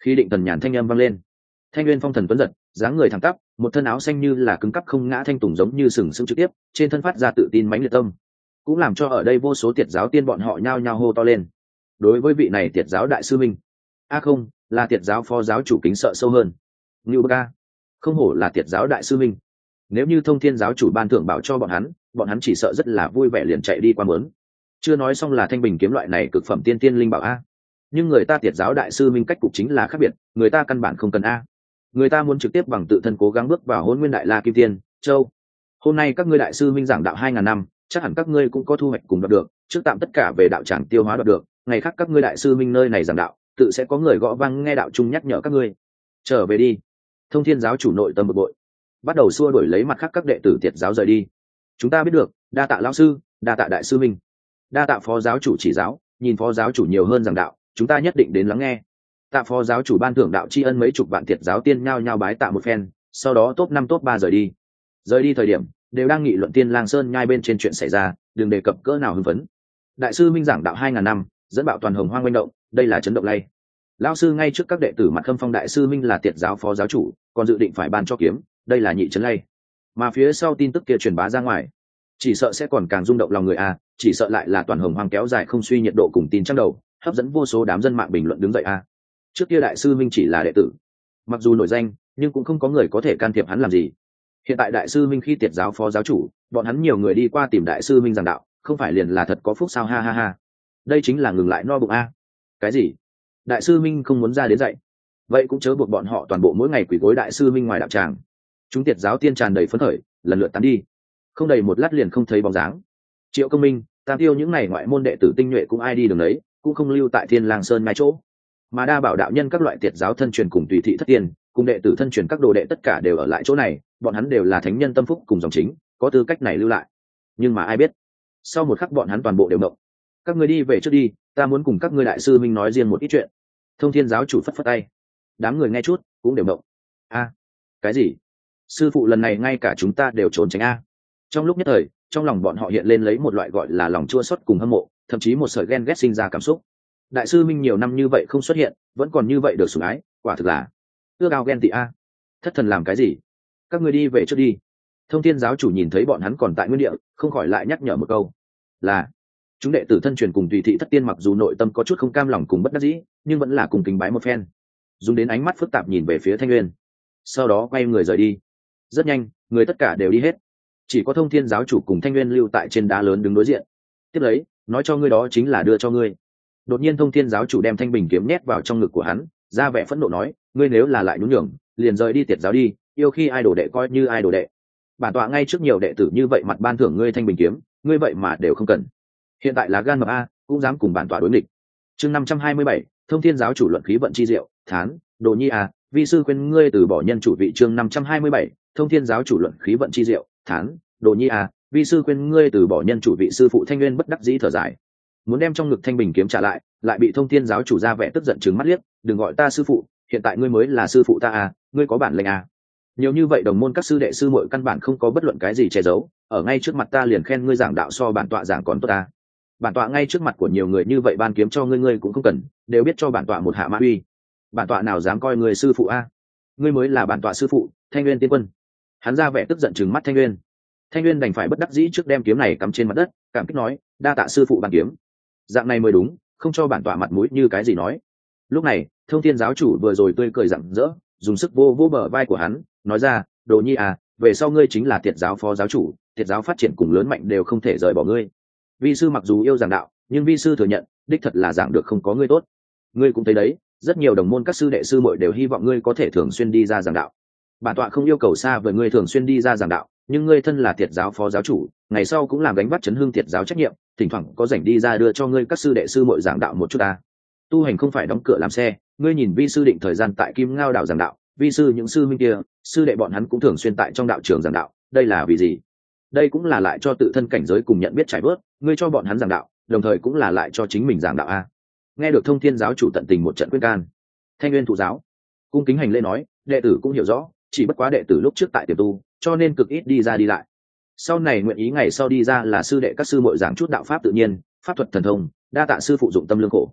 Khi định thần nhàn thanh âm vang lên, thanh nguyên phong thần tuấn giật, dáng người thẳng tắp, một thân áo xanh như là cứng cắp không ngã thanh tùng giống như sừng sững trực tiếp trên thân phát ra tự tin mãnh liệt tâm, cũng làm cho ở đây vô số tiệt giáo tiên bọn họ nhao nhao hô to lên. Đối với vị này tiệt giáo đại sư minh, a không là tiệt giáo phó giáo chủ kính sợ sâu hơn. Ngưu ca, không hổ là tiệt giáo đại sư minh. Nếu như thông thiên giáo chủ ban thưởng bảo cho bọn hắn, bọn hắn chỉ sợ rất là vui vẻ liền chạy đi qua mớn. Chưa nói xong là thanh bình kiếm loại này cực phẩm tiên tiên linh bảo a, nhưng người ta tiệt giáo đại sư minh cách cục chính là khác biệt, người ta căn bản không cần a, người ta muốn trực tiếp bằng tự thân cố gắng bước vào hôn nguyên đại la kim tiên châu. Hôm nay các ngươi đại sư minh giảng đạo hai ngàn năm, chắc hẳn các ngươi cũng có thu hoạch cùng đoạt được, trước tạm tất cả về đạo tràng tiêu hóa đoạt được, ngày khác các ngươi đại sư minh nơi này giảng đạo, tự sẽ có người gõ vang nghe đạo chung nhắc nhở các ngươi. Trở về đi. Thông thiên giáo chủ nội tâm bực bội, bắt đầu xua đuổi lấy mặt khác các đệ tử tiệt giáo rời đi. Chúng ta biết được, đa tạ lão sư, đa tạ đại sư minh, đa tạ phó giáo chủ chỉ giáo, nhìn phó giáo chủ nhiều hơn giảng đạo, chúng ta nhất định đến lắng nghe. Tạ phó giáo chủ ban thưởng đạo tri ân, mấy chục vạn tiệt giáo tiên nhao nhao bái tạ một phen, sau đó top năm top ba rời đi. Rời đi thời điểm đều đang nghị luận Tiên Lang Sơn nhai bên trên chuyện xảy ra, đừng đề cập cỡ nào hưng phấn. Đại sư minh giảng đạo hai ngàn năm, dẫn bạo toàn hồng hoang manh động, đây là chấn động lay. Lão sư ngay trước các đệ tử mặt khâm phong đại sư minh là tiệt giáo phó giáo chủ, còn dự định phải ban cho kiếm, đây là nhị chấn lay. Mà phía sau tin tức kia truyền bá ra ngoài, chỉ sợ sẽ còn càng rung động lòng người a, chỉ sợ lại là toàn hồng hoang kéo dài không suy nhiệt độ cùng tin trăng đầu, hấp dẫn vô số đám dân mạng bình luận đứng dậy a. Trước kia đại sư minh chỉ là đệ tử, mặc dù nổi danh nhưng cũng không có người có thể can thiệp hắn làm gì. Hiện tại đại sư minh khi tiệt giáo phó giáo chủ, bọn hắn nhiều người đi qua tìm đại sư minh giảng đạo, không phải liền là thật có phúc sao, ha ha ha. Đây chính là ngừng lại no bụng a. Cái gì? Đại sư minh không muốn ra đến dạy, vậy cũng chớ buộc bọn họ toàn bộ mỗi ngày quỳ gối đại sư minh ngoài đạo tràng. Chúng tiệt giáo tiên tràn đầy phấn khởi, lần lượt tán đi, không đầy một lát liền không thấy bóng dáng. Triệu Công Minh, Tam Tiêu những này ngoại môn đệ tử tinh nhuệ cũng ai đi đường đấy, cũng không lưu tại Thiên Lang Sơn ngay chỗ, mà đa bảo đạo nhân các loại tiệt giáo thân truyền cùng tùy thị thất tiên cùng đệ tử thân truyền các đồ đệ tất cả đều ở lại chỗ này, bọn hắn đều là thánh nhân tâm phúc cùng dòng chính, có tư cách này lưu lại. Nhưng mà ai biết, sau một khắc bọn hắn toàn bộ đều động. Các ngươi đi về trước đi, ta muốn cùng các ngươi đại sư minh nói riêng một ít chuyện. Thông thiên giáo chủ phất phất tay, đám người nghe chút cũng đều động. A, cái gì? Sư phụ lần này ngay cả chúng ta đều trốn tránh a. Trong lúc nhất thời, trong lòng bọn họ hiện lên lấy một loại gọi là lòng chua xót cùng hâm mộ, thậm chí một sợi ghen ghét sinh ra cảm xúc. Đại sư minh nhiều năm như vậy không xuất hiện, vẫn còn như vậy được sủng ái, quả thực là ước ao ghen tị a. Thất thần làm cái gì? Các ngươi đi về trước đi. Thông thiên giáo chủ nhìn thấy bọn hắn còn tại nguyên địa, không khỏi lại nhắc nhở một câu là chúng đệ tử thân truyền cùng tùy thị thất tiên mặc dù nội tâm có chút không cam lòng cùng bất đắc dĩ, nhưng vẫn là cùng kính bái một phen, dùng đến ánh mắt phức tạp nhìn về phía Thanh Nguyên, sau đó quay người rời đi. Rất nhanh, người tất cả đều đi hết, chỉ có Thông thiên giáo chủ cùng Thanh Nguyên lưu tại trên đá lớn đứng đối diện. Tiếp lấy, nói cho ngươi đó chính là đưa cho ngươi. Đột nhiên Thông thiên giáo chủ đem thanh bình kiếm nhét vào trong ngực của hắn, ra vẻ phẫn nộ nói, ngươi nếu là lại nhún nhường, liền rời đi tiệt giáo đi, yêu khi ai đồ đệ coi như ai đồ đệ. Bản tọa ngay trước nhiều đệ tử như vậy mặt ban thưởng ngươi thanh bình kiếm, ngươi vậy mà đều không cần. Hiện tại là gan mập a, cũng dám cùng bản tọa đối nghịch. Chương năm trăm hai mươi bảy, Thông thiên giáo chủ luận khí vận chi diệu, thán, đồ nhi a, vi sư khuyên ngươi từ bỏ nhân chủ vị. Chương năm trăm hai mươi bảy, Thông thiên giáo chủ luận khí vận chi diệu, thán, đồ nhi a, vi sư khuyên ngươi từ bỏ nhân chủ vị. Sư phụ Thanh Nguyên bất đắc dĩ thở dài, muốn đem trong ngực thanh bình kiếm trả lại, lại bị Thông thiên giáo chủ ra vẻ tức giận trừng mắt liếc, đừng gọi ta sư phụ, hiện tại ngươi mới là sư phụ ta à, ngươi có bản lĩnh à. Nhiều như vậy đồng môn các sư đệ sư muội căn bản không có bất luận cái gì che giấu, ở ngay trước mặt ta liền khen ngươi giảng đạo so bản tọa giảng còn tốt ta. Bản tọa ngay trước mặt của nhiều người như vậy ban kiếm cho ngươi, ngươi cũng không cần, đều biết cho bản tọa một hạ mã uy. Bản tọa nào dám coi ngươi sư phụ a? Ngươi mới là bản tọa sư phụ, Thanh Nguyên tiên quân. Hắn ra vẻ tức giận trừng mắt Thanh Nguyên. Thanh Nguyên đành phải bất đắc dĩ trước đem kiếm này cắm trên mặt đất, cảm kích nói, đa tạ sư phụ ban kiếm. Dạng này mới đúng, không cho bản tọa mặt mũi như cái gì nói. Lúc này, Thông thiên giáo chủ vừa rồi tươi cười rạng rỡ, dùng sức vô vô bờ vai của hắn, nói ra, đồ nhi à, về sau ngươi chính là tiệt giáo phó giáo chủ, tiệt giáo phát triển cùng lớn mạnh đều không thể rời bỏ ngươi. Vi sư mặc dù yêu giảng đạo, nhưng vi sư thừa nhận, đích thật là giảng được không có ngươi tốt. Ngươi cũng thấy đấy, rất nhiều đồng môn các sư đệ sư muội đều hy vọng ngươi có thể thường xuyên đi ra giảng đạo. Bản tọa không yêu cầu xa với ngươi thường xuyên đi ra giảng đạo, nhưng ngươi thân là tiệt giáo phó giáo chủ, ngày sau cũng làm gánh vác chấn hương tiệt giáo trách nhiệm, thỉnh thoảng có rảnh đi ra đưa cho ngươi các sư đệ sư muội giảng đạo một chút ta. Tu hành không phải đóng cửa làm xe, ngươi nhìn vi sư định thời gian tại Kim Ngao đảo giảng đạo, vi sư những sư minh kia, sư đệ bọn hắn cũng thường xuyên tại trong đạo trường giảng đạo, đây là vì gì? Đây cũng là lại cho tự thân cảnh giới cùng nhận biết trải bớt, ngươi cho bọn hắn giảng đạo, đồng thời cũng là lại cho chính mình giảng đạo a. Nghe được Thông thiên giáo chủ tận tình một trận khuyên can, Thanh Nguyên thụ giáo cung kính hành lễ nói, đệ tử cũng hiểu rõ, chỉ bất quá đệ tử lúc trước tại tiềm tu, cho nên cực ít đi ra đi lại. Sau này nguyện ý ngày sau đi ra là sư đệ các sư muội giảng chút đạo pháp tự nhiên, pháp thuật thần thông, đa tạ sư phụ dụng tâm lương khổ.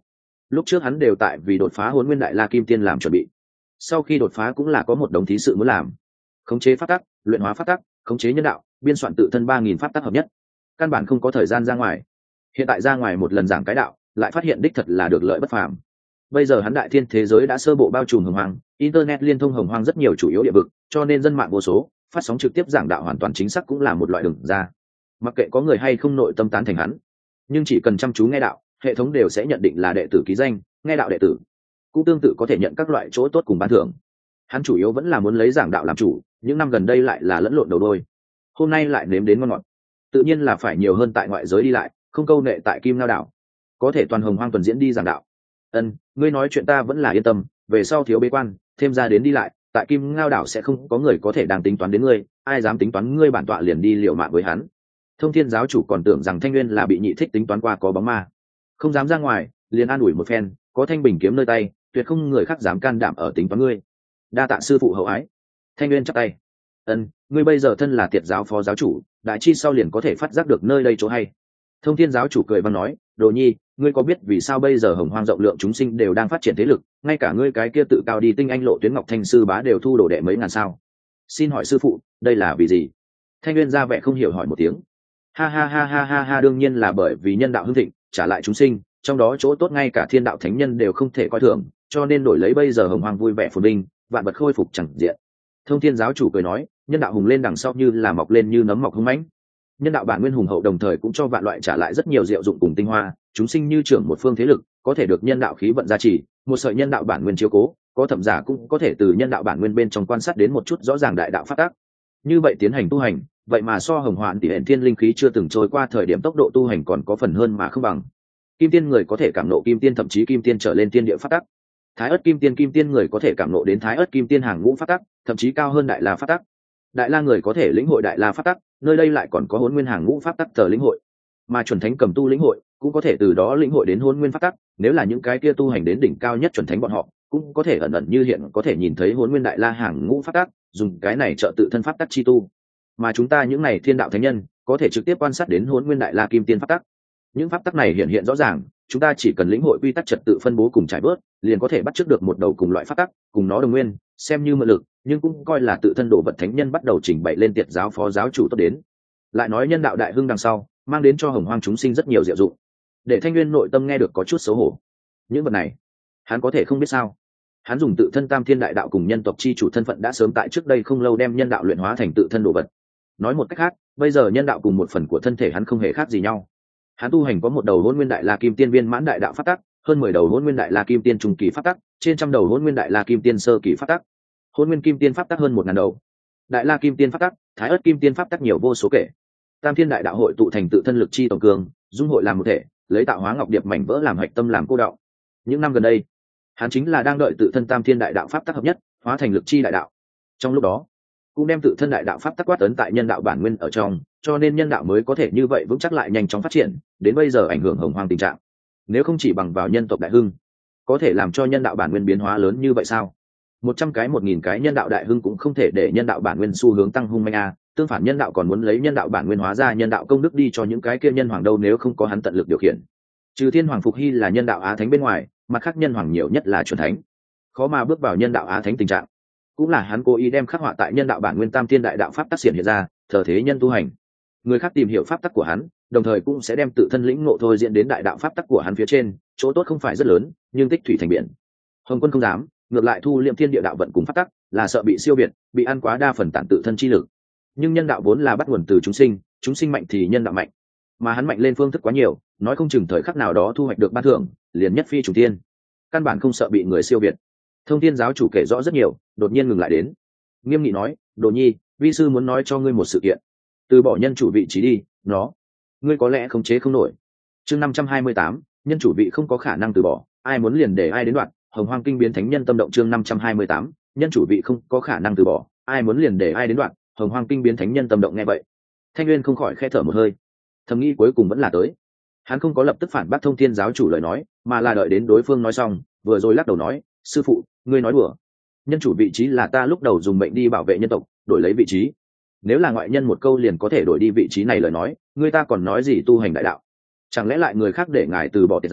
lúc trước hắn đều tại vì đột phá Hỗn Nguyên Đại La Kim Tiên làm chuẩn bị, sau khi đột phá cũng là có một đống thí sự muốn làm: khống chế pháp tắc, luyện hóa pháp tắc, khống chế nhân đạo, biên soạn tự thân ba nghìn pháp tắc hợp nhất. Căn bản không có thời gian ra ngoài. Hiện tại ra ngoài một lần giảng cái đạo, lại phát hiện đích thật là được lợi bất phàm. Bây giờ hắn đại thiên thế giới đã sơ bộ bao trùm hồng hoang, internet liên thông hồng hoang rất nhiều chủ yếu địa vực, cho nên dân mạng vô số, phát sóng trực tiếp giảng đạo hoàn toàn chính xác cũng là một loại đường ra. Mặc kệ có người hay không nội tâm tán thành hắn, nhưng chỉ cần chăm chú nghe đạo, hệ thống đều sẽ nhận định là đệ tử ký danh, nghe đạo đệ tử cũng tương tự có thể nhận các loại chỗ tốt cùng ban thưởng. Hắn chủ yếu vẫn là muốn lấy giảng đạo làm chủ, những năm gần đây lại là lẫn lộn đầu đôi, hôm nay lại nếm đến ngon ngọt, tự nhiên là phải nhiều hơn tại ngoại giới đi lại, không câu nệ tại Kim Ngao đảo, có thể toàn hồng hoang tuần diễn đi giảng đạo. Ân, ngươi nói chuyện ta vẫn là yên tâm, về sau thiếu bế quan, thêm ra đến đi lại, tại Kim Ngao đảo sẽ không có người có thể đang tính toán đến ngươi, ai dám tính toán ngươi bản tọa liền đi liều mạng với hắn. Thông Thiên giáo chủ còn tưởng rằng Thanh Nguyên là bị nhị thích tính toán qua có bóng ma, không dám ra ngoài, liền an ủi một phen, có thanh bình kiếm nơi tay, tuyệt không người khác dám can đảm ở tính toán ngươi. Đa tạ sư phụ hậu ái. Thanh Nguyên chắp tay. Ân, ngươi bây giờ thân là Tiệt giáo phó giáo chủ, đại chi sau liền có thể phát giác được nơi đây chỗ hay. Thông Thiên giáo chủ cười văn nói, Đồ Nhi, ngươi có biết vì sao bây giờ hồng hoang rộng lượng chúng sinh đều đang phát triển thế lực, ngay cả ngươi cái kia tự cao đi tinh anh lộ tuyến ngọc thanh sư bá đều thu đồ đệ mấy ngàn sao? Xin hỏi sư phụ, đây là vì gì? Thanh Nguyên ra vẻ không hiểu hỏi một tiếng. Ha ha ha ha ha ha, đương nhiên là bởi vì nhân đạo hưng thịnh, trả lại chúng sinh, trong đó chỗ tốt ngay cả thiên đạo thánh nhân đều không thể coi thường, cho nên đổi lấy bây giờ hồng hoang vui vẻ phồn vinh, vạn vật khôi phục chẳng diện. Thông Thiên giáo chủ cười nói, nhân đạo hùng lên đằng sau như là mọc lên như nấm mọc hung mãnh. Nhân đạo bản nguyên hùng hậu đồng thời cũng cho vạn loại trả lại rất nhiều diệu dụng cùng tinh hoa, chúng sinh như trưởng một phương thế lực, có thể được nhân đạo khí vận gia trì, một sợi nhân đạo bản nguyên chiếu cố, có thậm giả cũng có thể từ nhân đạo bản nguyên bên trong quan sát đến một chút rõ ràng đại đạo phát tác. Như vậy tiến hành tu hành, vậy mà so hồng hoạn tỷ hện thiên linh khí chưa từng trôi qua thời điểm tốc độ tu hành còn có phần hơn mà không bằng. Kim tiên người có thể cảm nộ kim tiên thậm chí kim tiên trở lên tiên địa phát tác. Thái ớt kim tiên kim tiên người có thể cảm nộ đến thái ớt kim tiên hàng ngũ phát tác, thậm chí cao hơn đại la phát tác. Đại la người có thể lĩnh hội đại la phát tác, nơi đây lại còn có hỗn nguyên hàng ngũ pháp tắc tờ lĩnh hội, mà chuẩn thánh cầm tu lĩnh hội cũng có thể từ đó lĩnh hội đến hỗn nguyên pháp tắc. Nếu là những cái kia tu hành đến đỉnh cao nhất chuẩn thánh bọn họ cũng có thể ẩn ẩn như hiện có thể nhìn thấy hỗn nguyên đại la hàng ngũ pháp tắc, dùng cái này trợ tự thân pháp tắc chi tu. Mà chúng ta những này thiên đạo thánh nhân có thể trực tiếp quan sát đến hỗn nguyên đại la kim tiên pháp tắc. Những pháp tắc này hiện hiện rõ ràng, chúng ta chỉ cần lĩnh hội quy tắc trật tự phân bố cùng trải bớt, liền có thể bắt chước được một đầu cùng loại pháp tắc, cùng nó đồng nguyên, xem như mượn lực, nhưng cũng coi là tự thân độ vật thánh nhân bắt đầu trình bày lên Tiệt giáo phó giáo chủ tốt đến. Lại nói nhân đạo đại hưng đằng sau, mang đến cho hồng hoang chúng sinh rất nhiều diệu dụng, để Thanh Nguyên nội tâm nghe được có chút xấu hổ. Những vật này, hắn có thể không biết sao? Hắn dùng tự thân tam thiên đại đạo cùng nhân tộc chi chủ thân phận đã sớm tại trước đây không lâu đem nhân đạo luyện hóa thành tự thân đồ vật. Nói một cách khác, bây giờ nhân đạo cùng một phần của thân thể hắn không hề khác gì nhau. Hắn tu hành có một đầu hỗn nguyên đại la kim tiên viên mãn đại đạo pháp tắc, hơn mười đầu hỗn nguyên đại la kim tiên trung kỳ pháp tắc, trên trăm đầu hỗn nguyên đại la kim tiên sơ kỳ pháp tắc, hỗn nguyên kim tiên pháp tắc hơn một ngàn đầu, đại la kim tiên pháp tắc, thái ớt kim tiên pháp tắc nhiều vô số kể. Tam thiên đại đạo hội tụ thành tự thân lực chi tổng cường, dung hội làm một thể, lấy tạo hóa ngọc điệp mảnh vỡ làm hạch tâm làm cô đạo. Những năm gần đây, hắn chính là đang đợi tự thân tam thiên đại đạo pháp tắc hợp nhất, hóa thành lực chi đại đạo. Trong lúc đó, cũng đem tự thân đại đạo pháp tắc quát ấn tại nhân đạo bản nguyên ở trong, cho nên nhân đạo mới có thể như vậy vững chắc lại nhanh chóng phát triển, đến bây giờ ảnh hưởng hồng hoang tình trạng. Nếu không chỉ bằng vào nhân tộc đại hưng, có thể làm cho nhân đạo bản nguyên biến hóa lớn như vậy sao? Một trăm cái một nghìn cái nhân đạo đại hưng cũng không thể để nhân đạo bản nguyên xu hướng tăng hung manh a. Tương phản nhân đạo còn muốn lấy nhân đạo bản nguyên hóa ra nhân đạo công đức đi cho những cái kia nhân hoàng đâu nếu không có hắn tận lực điều khiển. Trừ thiên hoàng phục hy là nhân đạo á thánh bên ngoài, mặt khác nhân hoàng nhiều nhất là chuẩn thánh, khó mà bước vào nhân đạo á thánh tình trạng. Cũng là hắn cố ý đem khắc họa tại nhân đạo bản nguyên tam thiên đại đạo pháp tác xiển hiện ra, thờ thế nhân tu hành. Người khác tìm hiểu pháp tắc của hắn, đồng thời cũng sẽ đem tự thân lĩnh ngộ thôi diễn đến đại đạo pháp tắc của hắn phía trên, chỗ tốt không phải rất lớn, nhưng tích thủy thành biển. Hồng Quân không dám, ngược lại thu liệm thiên địa đạo vận cùng pháp tắc, là sợ bị siêu việt, bị ăn quá đa phần tản tự thân chi lực. Nhưng nhân đạo vốn là bắt nguồn từ chúng sinh, chúng sinh mạnh thì nhân đạo mạnh, mà hắn mạnh lên phương thức quá nhiều, nói không chừng thời khắc nào đó thu hoạch được ban thưởng, liền nhất phi trùng thiên, căn bản không sợ bị người siêu việt. Thông Thiên giáo chủ kể rõ rất nhiều, đột nhiên ngừng lại đến, nghiêm nghị nói, Đồ Nhi, vi sư muốn nói cho ngươi một sự kiện. Từ bỏ nhân chủ vị trí đi, nó ngươi có lẽ khống chế không nổi. Chương năm trăm hai mươi tám, nhân chủ vị không có khả năng từ bỏ, ai muốn liền để ai đến đoạn. Hồng Hoang kinh biến thánh nhân tâm động. Chương năm trăm hai mươi tám, nhân chủ vị không có khả năng từ bỏ, ai muốn liền để ai đến đoạn. Hồng Hoang kinh biến thánh nhân tâm động. Nghe vậy, Thanh Nguyên không khỏi khẽ thở một hơi, thầm nghĩ cuối cùng vẫn là tới. Hắn không có lập tức phản bác Thông Thiên giáo chủ lời nói, mà là đợi đến đối phương nói xong, vừa rồi lắc đầu nói, sư phụ, ngươi nói đùa. Nhân chủ vị trí là ta lúc đầu dùng mệnh đi bảo vệ nhân tộc, đổi lấy vị trí. Nếu là ngoại nhân một câu liền có thể đổi đi vị trí này lời nói, người ta còn nói gì tu hành đại đạo? Chẳng lẽ lại người khác để ngài từ bỏ Tiệt giáo,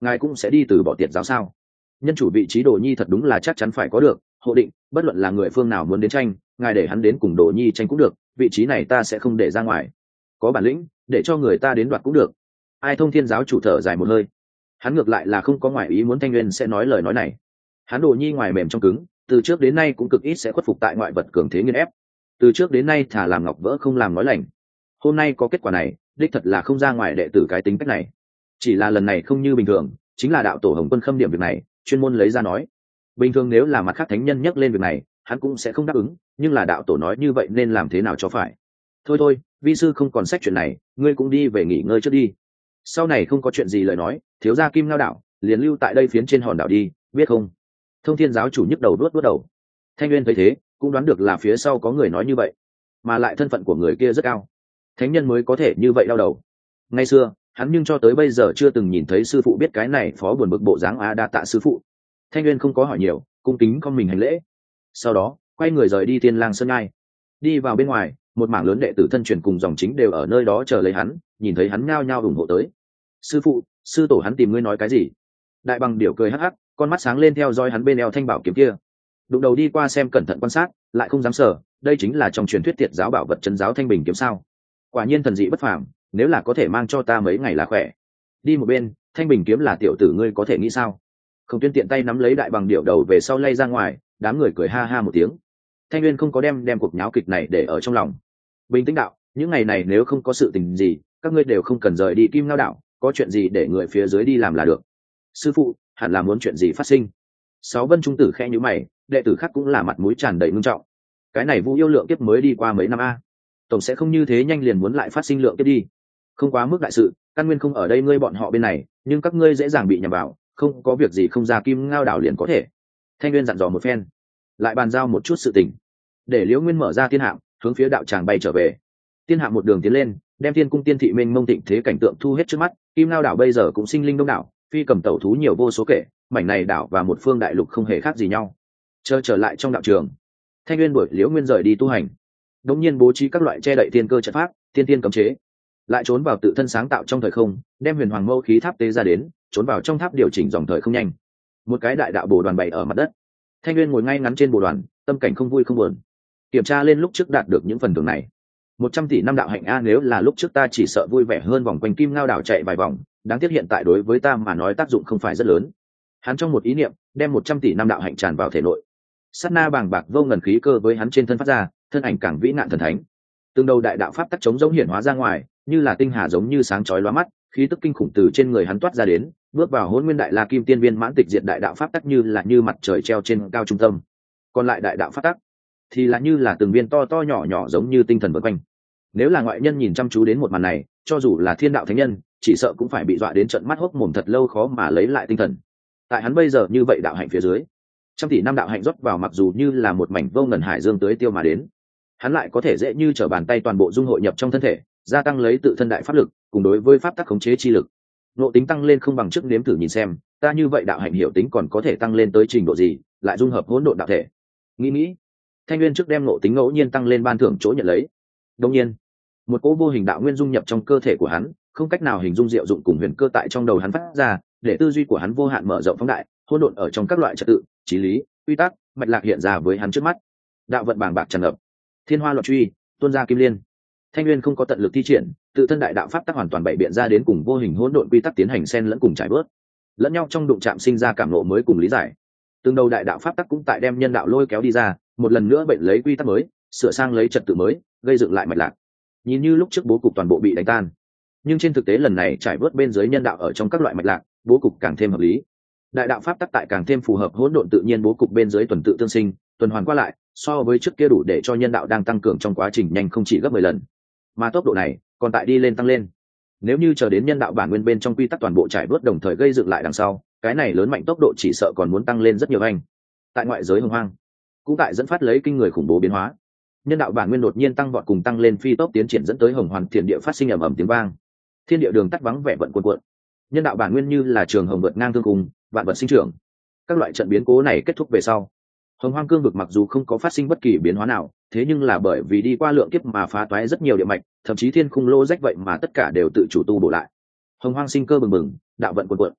ngài cũng sẽ đi từ bỏ tiệt giáo sao? Nhân chủ vị trí Đồ Nhi thật đúng là chắc chắn phải có được, hộ định, bất luận là người phương nào muốn đến tranh, ngài để hắn đến cùng Đồ Nhi tranh cũng được, vị trí này ta sẽ không để ra ngoài. Có bản lĩnh, để cho người ta đến đoạt cũng được. Ai Thông Thiên giáo chủ thở dài một hơi. Hắn ngược lại là không có ngoại ý muốn Thanh Nguyên sẽ nói lời nói này. Hắn Đồ Nhi ngoài mềm trong cứng, từ trước đến nay cũng cực ít sẽ khuất phục tại ngoại vật cường thế nghiền ép. Từ trước đến nay thà làm ngọc vỡ không làm nói lành. Hôm nay có kết quả này, đích thật là không ra ngoài đệ tử cái tính cách này. Chỉ là lần này không như bình thường, chính là đạo tổ Hồng Quân khâm điểm việc này, chuyên môn lấy ra nói. Bình thường nếu là mặt khác thánh nhân nhắc lên việc này, hắn cũng sẽ không đáp ứng, nhưng là đạo tổ nói như vậy nên làm thế nào cho phải. Thôi thôi, vi sư không còn sách chuyện này, ngươi cũng đi về nghỉ ngơi trước đi. Sau này không có chuyện gì lời nói, thiếu gia Kim Ngao đạo liền lưu tại đây phiến trên hòn đảo đi, biết không? Thông Thiên giáo chủ nhức đầu đuốt đuốt đầu. Thanh Nguyên thấy thế, cũng đoán được là phía sau có người nói như vậy, mà lại thân phận của người kia rất cao, thánh nhân mới có thể như vậy đau đầu. Ngày xưa hắn nhưng cho tới bây giờ chưa từng nhìn thấy sư phụ biết cái này phó buồn bực bộ dáng. A đa tạ sư phụ. Thanh Nguyên không có hỏi nhiều, cung kính con mình hành lễ, sau đó quay người rời đi Thiên Lang Sơn Nhai. Đi vào bên ngoài, một mảng lớn đệ tử thân truyền cùng dòng chính đều ở nơi đó chờ lấy hắn, nhìn thấy hắn nhao nhao ủng hộ tới. Sư phụ, sư tổ hắn tìm ngươi nói cái gì? Đại Bằng Điểu cười hắc hắc, con mắt sáng lên theo dõi hắn bên eo thanh bảo kiếm kia, đụng đầu đi qua xem cẩn thận quan sát, lại không dám sờ. Đây chính là trong truyền thuyết Tiệt giáo bảo vật chân giáo Thanh Bình kiếm sao? Quả nhiên thần dị bất phàm, nếu là có thể mang cho ta mấy ngày là khỏe. Đi một bên, Thanh Bình kiếm là tiểu tử ngươi có thể nghĩ sao? Không Tuyên tiện tay nắm lấy Đại Bằng Điểu đầu về sau lay ra ngoài, đám người cười ha ha một tiếng. Thanh Nguyên không có đem đem cuộc nháo kịch này để ở trong lòng, bình tĩnh đạo, những ngày này nếu không có sự tình gì, các ngươi đều không cần rời đi Kim Ngao đạo, có chuyện gì để người phía dưới đi làm là được. Sư phụ, hẳn là muốn chuyện gì phát sinh? Sáu Vân trung tử khẽ nhíu mày, đệ tử khác cũng là mặt mũi tràn đầy ngưng trọng. Cái này Vu yêu lượng kiếp mới đi qua mấy năm a, tổng sẽ không như thế nhanh liền muốn lại phát sinh lượng kiếp đi. Không quá mức đại sự, căn nguyên không ở đây ngươi bọn họ bên này, nhưng các ngươi dễ dàng bị nhầm vào, không có việc gì không ra Kim Ngao đảo liền có thể. Thanh Nguyên dặn dò một phen, lại bàn giao một chút sự tình, để Liễu Nguyên mở ra thiên hạm, hướng phía đạo tràng bay trở về. Thiên hạm một đường tiến lên, đem thiên cung tiên thị mênh mông thịnh thế cảnh tượng thu hết trước mắt. Kim Ngao đảo bây giờ cũng sinh linh đông đảo, phi cầm tẩu thú nhiều vô số kể, mảnh này đảo và một phương đại lục không hề khác gì nhau. Chờ trở lại trong đạo trường, Thanh Nguyên đuổi Liễu Nguyên rời đi tu hành, đống nhiên bố trí các loại che đậy thiên cơ trận pháp, thiên tiên cấm chế, lại trốn vào tự thân sáng tạo trong thời không, đem huyền hoàng mâu khí tháp tế ra đến, trốn vào trong tháp điều chỉnh dòng thời không nhanh. Một cái đại đạo bồ đoàn bày ở mặt đất, Thanh Nguyên ngồi ngay ngắn trên bồ đoàn, tâm cảnh không vui không buồn, kiểm tra lên lúc trước đạt được những phần thưởng này. Một trăm tỷ năm đạo hạnh a, nếu là lúc trước ta chỉ sợ vui vẻ hơn vòng quanh Kim Ngao đảo chạy vài vòng, đáng tiếc hiện tại đối với ta mà nói tác dụng không phải rất lớn. Hắn trong một ý niệm đem một trăm tỷ năm đạo hạnh tràn vào thể nội, sát na bàng bạc vô ngần khí cơ với hắn trên thân phát ra, thân ảnh càng vĩ nạn thần thánh. Từng đầu đại đạo pháp tắc chống giống hiển hóa ra ngoài, như là tinh hà giống như sáng chói lóa mắt, khí tức kinh khủng từ trên người hắn toát ra đến, bước vào Hỗn Nguyên Đại La Kim Tiên Viên mãn tịch diệt đại đạo pháp tắc như là như mặt trời treo trên cao trung tâm. Còn lại đại đạo pháp tắc thì là như là từng viên to to nhỏ nhỏ giống như tinh thần vần quanh. Nếu là ngoại nhân nhìn chăm chú đến một màn này, cho dù là thiên đạo thánh nhân, chỉ sợ cũng phải bị dọa đến trợn mắt hốc mồm thật lâu khó mà lấy lại tinh thần. Tại hắn bây giờ như vậy đạo hạnh phía dưới, trăm tỷ năm đạo hạnh rót vào mặc dù như là một mảnh vô ngần hải dương tới tiêu mà đến, hắn lại có thể dễ như trở bàn tay toàn bộ dung hội nhập trong thân thể, gia tăng lấy tự thân đại pháp lực, cùng đối với pháp tắc khống chế chi lực. Nộ tính tăng lên không bằng trước, nếm thử nhìn xem, ta như vậy đạo hạnh hiểu tính còn có thể tăng lên tới trình độ gì, lại dung hợp hỗn độn đạo thể. Nghĩ nghĩ, Thanh Nguyên trước đem nộ tính ngẫu nhiên tăng lên ban thưởng chỗ nhận lấy. Đương nhiên, một cỗ vô hình đạo nguyên dung nhập trong cơ thể của hắn, không cách nào hình dung diệu dụng cùng huyền cơ tại trong đầu hắn phát ra, để tư duy của hắn vô hạn mở rộng phóng đại, hỗn độn ở trong các loại trật tự, chí lý, quy tắc, mạch lạc hiện ra với hắn trước mắt. Đạo vận bàng bạc tràn ngập, thiên hoa loạn truy, tuôn ra kim liên. Thanh Nguyên không có tận lực thi triển, tự thân đại đạo pháp tắc hoàn toàn bày biện ra đến cùng vô hình hỗn độn quy tắc tiến hành xen lẫn cùng trải bớt, lẫn nhau trong đụng chạm sinh ra cảm ngộ mới cùng lý giải. Từng đầu đại đạo pháp tắc cũng tại đem nhân đạo lôi kéo đi ra, một lần nữa bệnh lấy quy tắc mới, sửa sang lấy trật tự mới, gây dựng lại mạch lạc. Nhìn như lúc trước bố cục toàn bộ bị đánh tan, nhưng trên thực tế lần này trải bớt bên dưới nhân đạo ở trong các loại mạch lạc, bố cục càng thêm hợp lý. Đại đạo pháp tắc tại càng thêm phù hợp hỗn độn tự nhiên bố cục bên dưới tuần tự tương sinh, tuần hoàn qua lại, so với trước kia đủ để cho nhân đạo đang tăng cường trong quá trình nhanh không chỉ gấp mười lần, mà tốc độ này còn tại đi lên tăng lên. Nếu như chờ đến nhân đạo bản nguyên bên trong quy tắc toàn bộ trải bớt đồng thời gây dựng lại đằng sau, cái này lớn mạnh tốc độ chỉ sợ còn muốn tăng lên rất nhiều anh. Tại ngoại giới hồng hoang, cũng tại dẫn phát lấy kinh người khủng bố biến hóa. Nhân đạo bản nguyên đột nhiên tăng vọt cùng tăng lên phi tốc tiến triển dẫn tới hồng hoàn thiên địa phát sinh ầm ầm tiếng vang. Thiên địa đường tắt vắng vẻ vận cuộn cuộn. Nhân đạo bản nguyên như là trường hồng vượt ngang thương cùng, vạn vật sinh trưởng. Các loại trận biến cố này kết thúc về sau, hồng hoang cương vực mặc dù không có phát sinh bất kỳ biến hóa nào, thế nhưng là bởi vì đi qua lượng kiếp mà phá toái rất nhiều địa mạch, thậm chí thiên khung lô rách vậy mà tất cả đều tự chủ tu bổ lại. Hồng hoang sinh cơ bừng bừng, đạo vận cuộn cuộn.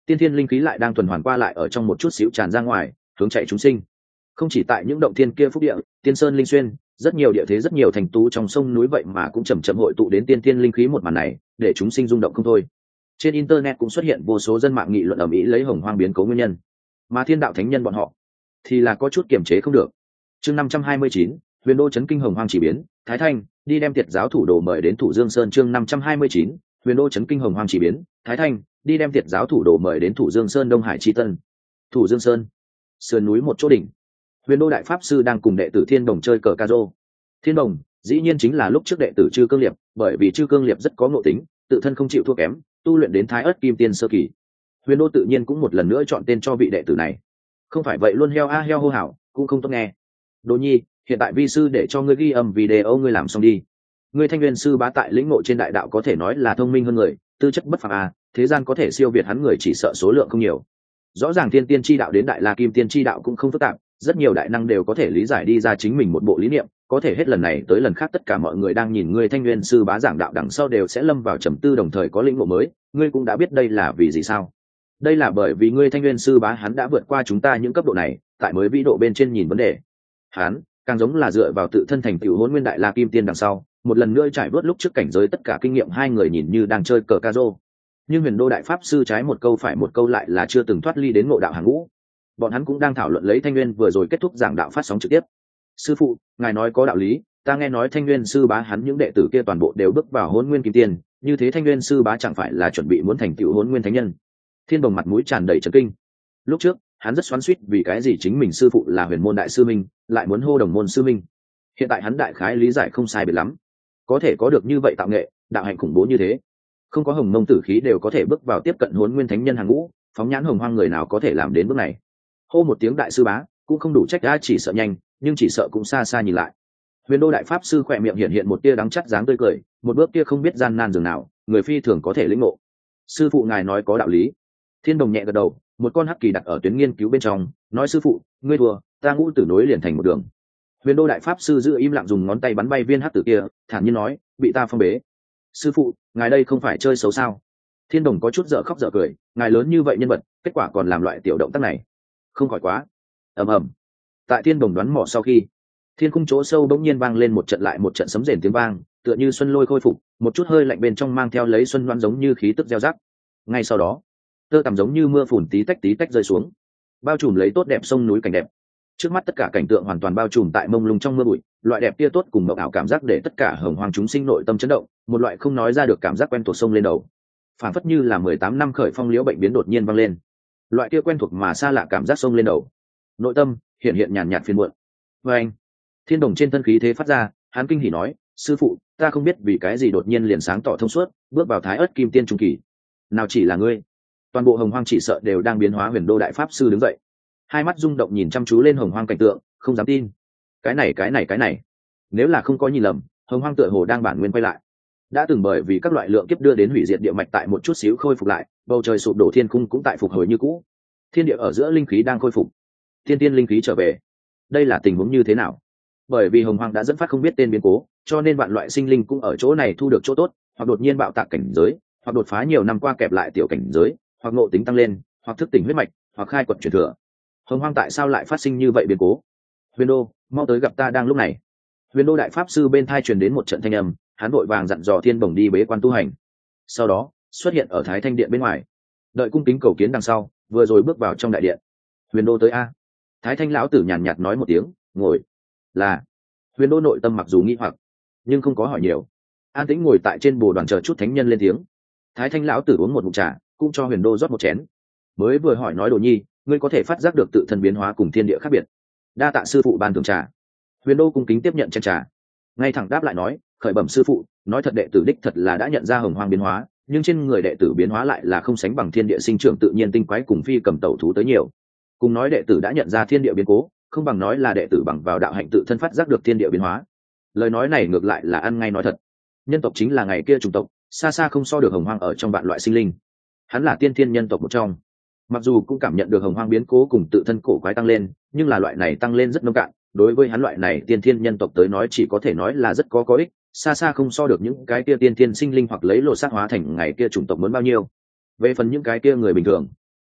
tiên thiên linh khí lại đang tuần hoàn qua lại ở trong một chút xíu tràn ra ngoài, hướng chạy chúng sinh. Không chỉ tại những động thiên kia phúc địa, tiên sơn linh xuyên, rất nhiều địa thế rất nhiều thành tú trong sông núi vậy mà cũng chậm chậm hội tụ đến tiên thiên linh khí một màn này, để chúng sinh rung động không thôi. Trên internet cũng xuất hiện vô số dân mạng nghị luận ầm ĩ lấy hồng hoang biến cố nguyên nhân, mà thiên đạo thánh nhân bọn họ thì là có chút kiềm chế không được. Chương năm trăm hai mươi chín, huyền đô chấn kinh hồng hoang chỉ biến, Thái Thanh đi đem tiệt giáo thủ đồ mời đến Thủ Dương Sơn. Chương năm trăm hai mươi chín, huyền đô chấn kinh hồng hoang chỉ biến, Thái Thanh đi đem tiệt giáo thủ đồ mời đến Thủ Dương Sơn Đông Hải chi tân. Thủ Dương Sơn, sườn núi một chỗ đỉnh, huyền đô đại pháp sư đang cùng đệ tử Thiên Đồng chơi cờ ca rô. Thiên Đồng dĩ nhiên chính là lúc trước đệ tử Chư Cương Liệp, bởi vì Chư Cương Liệp rất có ngộ tính, tự thân không chịu thua kém, tu luyện đến Thái Ức Kim Tiên sơ kỳ. Huyền đô tự nhiên cũng một lần nữa chọn tên cho vị đệ tử này. Không phải vậy luôn heo a heo hô hào cũng không tốt nghe. Đỗ Nhi, hiện tại vi sư để cho ngươi ghi âm video, ngươi làm xong đi. Ngươi Thanh Nguyên sư bá tại lĩnh ngộ trên đại đạo có thể nói là thông minh hơn người, tư chất bất phàm a, thế gian có thể siêu việt hắn người chỉ sợ số lượng không nhiều. Rõ ràng thiên tiên chi đạo đến đại la kim tiên chi đạo cũng không phức tạp, rất nhiều đại năng đều có thể lý giải đi ra chính mình một bộ lý niệm, có thể hết lần này tới lần khác tất cả mọi người đang nhìn ngươi Thanh Nguyên sư bá giảng đạo đằng sau đều sẽ lâm vào trầm tư đồng thời có lĩnh ngộ mới, ngươi cũng đã biết đây là vì gì sao? Đây là bởi vì ngươi Thanh Nguyên sư bá hắn đã vượt qua chúng ta những cấp độ này, tại mới vĩ độ bên trên nhìn vấn đề. Hắn càng giống là dựa vào tự thân thành tựu Hỗn Nguyên Đại La Kim Tiên đằng sau, một lần nữa trải vớt lúc trước cảnh giới tất cả kinh nghiệm. Hai người nhìn như đang chơi cờ ca rô, nhưng Huyền Đô đại pháp sư trái một câu phải một câu lại là chưa từng thoát ly đến ngộ đạo hàng ngũ. Bọn hắn cũng đang thảo luận lấy Thanh Nguyên vừa rồi kết thúc giảng đạo phát sóng trực tiếp. Sư phụ, ngài nói có đạo lý, ta nghe nói Thanh Nguyên sư bá hắn những đệ tử kia toàn bộ đều bước vào Hỗn Nguyên Kim Tiên, như thế Thanh Nguyên sư bá chẳng phải là chuẩn bị muốn thành tựu Hỗn Nguyên thánh nhân? Thiên Đồng mặt mũi tràn đầy trấn kinh. Lúc trước hắn rất xoắn xuýt vì cái gì chính mình sư phụ là Huyền môn đại sư minh lại muốn hô đồng môn sư minh. Hiện tại hắn đại khái lý giải không sai biệt lắm, có thể có được như vậy tạo nghệ đạo hạnh khủng bố như thế, không có hồng mông tử khí đều có thể bước vào tiếp cận Hỗn Nguyên thánh nhân hàng ngũ, phóng nhãn hồng hoang người nào có thể làm đến bước này. Hô một tiếng đại sư bá cũng không đủ trách đã, chỉ sợ nhanh nhưng chỉ sợ cũng xa xa nhìn lại. Huyền Đô đại pháp sư khỏe miệng hiện hiện một tia đắng chắt dáng tươi cười, một bước kia không biết gian nan dường nào, người phi thường có thể lĩnh ngộ. Sư phụ ngài nói có đạo lý. Thiên Đồng nhẹ gật đầu, một con hắc kỳ đặt ở tuyến nghiên cứu bên trong, nói sư phụ, ngươi thua, ta ngũ tử nối liền thành một đường. Huyền Đô đại pháp sư giữ im lặng dùng ngón tay bắn bay viên hắc tử kia, thản nhiên nói, bị ta phong bế. Sư phụ, ngài đây không phải chơi xấu sao? Thiên Đồng có chút dở khóc dở cười, ngài lớn như vậy nhân vật, kết quả còn làm loại tiểu động tác này, không khỏi quá. Ầm ầm. Tại Thiên Đồng đoán mò sau khi, thiên khung chỗ sâu bỗng nhiên vang lên một trận lại một trận sấm rền tiếng vang, tựa như xuân lôi khôi phục, một chút hơi lạnh bên trong mang theo lấy xuân loan giống như khí tức gieo rắc. Ngay sau đó, tơ tằm giống như mưa phùn tí tách tí tách rơi xuống, bao trùm lấy tốt đẹp sông núi cảnh đẹp. Trước mắt tất cả cảnh tượng hoàn toàn bao trùm tại mông lung trong mưa bụi, loại đẹp kia tốt cùng mộng ảo cảm giác để tất cả hồng hoang chúng sinh nội tâm chấn động, một loại không nói ra được cảm giác quen thuộc sông lên đầu, phản phất như là mười tám năm khởi phong liễu bệnh biến đột nhiên vang lên, loại kia quen thuộc mà xa lạ cảm giác sông lên đầu, nội tâm hiện hiện nhàn nhạt phiền muộn. Và anh, Thiên Đồng trên thân khí thế phát ra, hắn kinh hỉ nói, sư phụ, ta không biết vì cái gì đột nhiên liền sáng tỏ thông suốt, bước vào Thái Ức Kim Tiên trung kỳ. Nào chỉ là ngươi, toàn bộ hồng hoang chỉ sợ đều đang biến hóa. Huyền Đô đại pháp sư đứng dậy, hai mắt rung động nhìn chăm chú lên hồng hoang cảnh tượng, không dám tin. Cái này cái này cái này, nếu là không có nhìn lầm, hồng hoang tựa hồ đang bản nguyên quay lại. Đã từng bởi vì các loại lượng kiếp đưa đến hủy diệt địa mạch tại một chút xíu khôi phục lại, bầu trời sụp đổ thiên cung cũng tại phục hồi như cũ. Thiên địa ở giữa linh khí đang khôi phục, thiên tiên linh khí trở về. Đây là tình huống như thế nào? Bởi vì hồng hoang đã dẫn phát không biết tên biến cố, cho nên vạn loại sinh linh cũng ở chỗ này thu được chỗ tốt, hoặc đột nhiên bạo tạc cảnh giới, hoặc đột phá nhiều năm qua kẹp lại tiểu cảnh giới, hoặc ngộ tính tăng lên, hoặc thức tỉnh huyết mạch, hoặc khai quật truyền thừa. Hồng hoang tại sao lại phát sinh như vậy biến cố? Huyền Đô, mau tới gặp ta đang lúc này. Huyền Đô đại pháp sư bên thai truyền đến một trận thanh âm, hắn vội vàng dặn dò Thiên Bổng đi bế quan tu hành. Sau đó xuất hiện ở Thái Thanh điện bên ngoài, đợi cung kính cầu kiến đằng sau, vừa rồi bước vào trong đại điện. Huyền Đô tới a. Thái Thanh lão tử nhàn nhạt nói một tiếng, ngồi. Là. Huyền Đô nội tâm mặc dù nghi hoặc, nhưng không có hỏi nhiều, an tĩnh ngồi tại trên bồ đoàn chờ chút thánh nhân lên tiếng. Thái Thanh lão tử uống một ngụm trà, cũng cho Huyền Đô rót một chén. Mới vừa hỏi nói, Đồ Nhi, ngươi có thể phát giác được tự thân biến hóa cùng thiên địa khác biệt. Đa tạ sư phụ ban thưởng trà. Huyền Đô cung kính tiếp nhận chén trà, ngay thẳng đáp lại nói, khởi bẩm sư phụ, nói thật đệ tử đích thật là đã nhận ra hồng hoang biến hóa, nhưng trên người đệ tử biến hóa lại là không sánh bằng thiên địa sinh trưởng tự nhiên tinh quái cùng phi cầm tẩu thú tới nhiều. Cùng nói đệ tử đã nhận ra thiên địa biến cố, không bằng nói là đệ tử bằng vào đạo hạnh tự thân phát giác được thiên địa biến hóa. Lời nói này ngược lại là ăn ngay nói thật. Nhân tộc chính là ngày kia chủng tộc, xa xa không so được hồng hoang ở trong vạn loại sinh linh. Hắn là tiên thiên nhân tộc một trong, mặc dù cũng cảm nhận được hồng hoang biến cố cùng tự thân cổ quái tăng lên, nhưng là loại này tăng lên rất nông cạn, đối với hắn loại này tiên thiên nhân tộc tới nói chỉ có thể nói là rất có có ích, xa xa không so được những cái kia tiên thiên sinh linh hoặc lấy lộ sát hóa thành ngày kia chủng tộc muốn bao nhiêu. Về phần những cái kia người bình thường,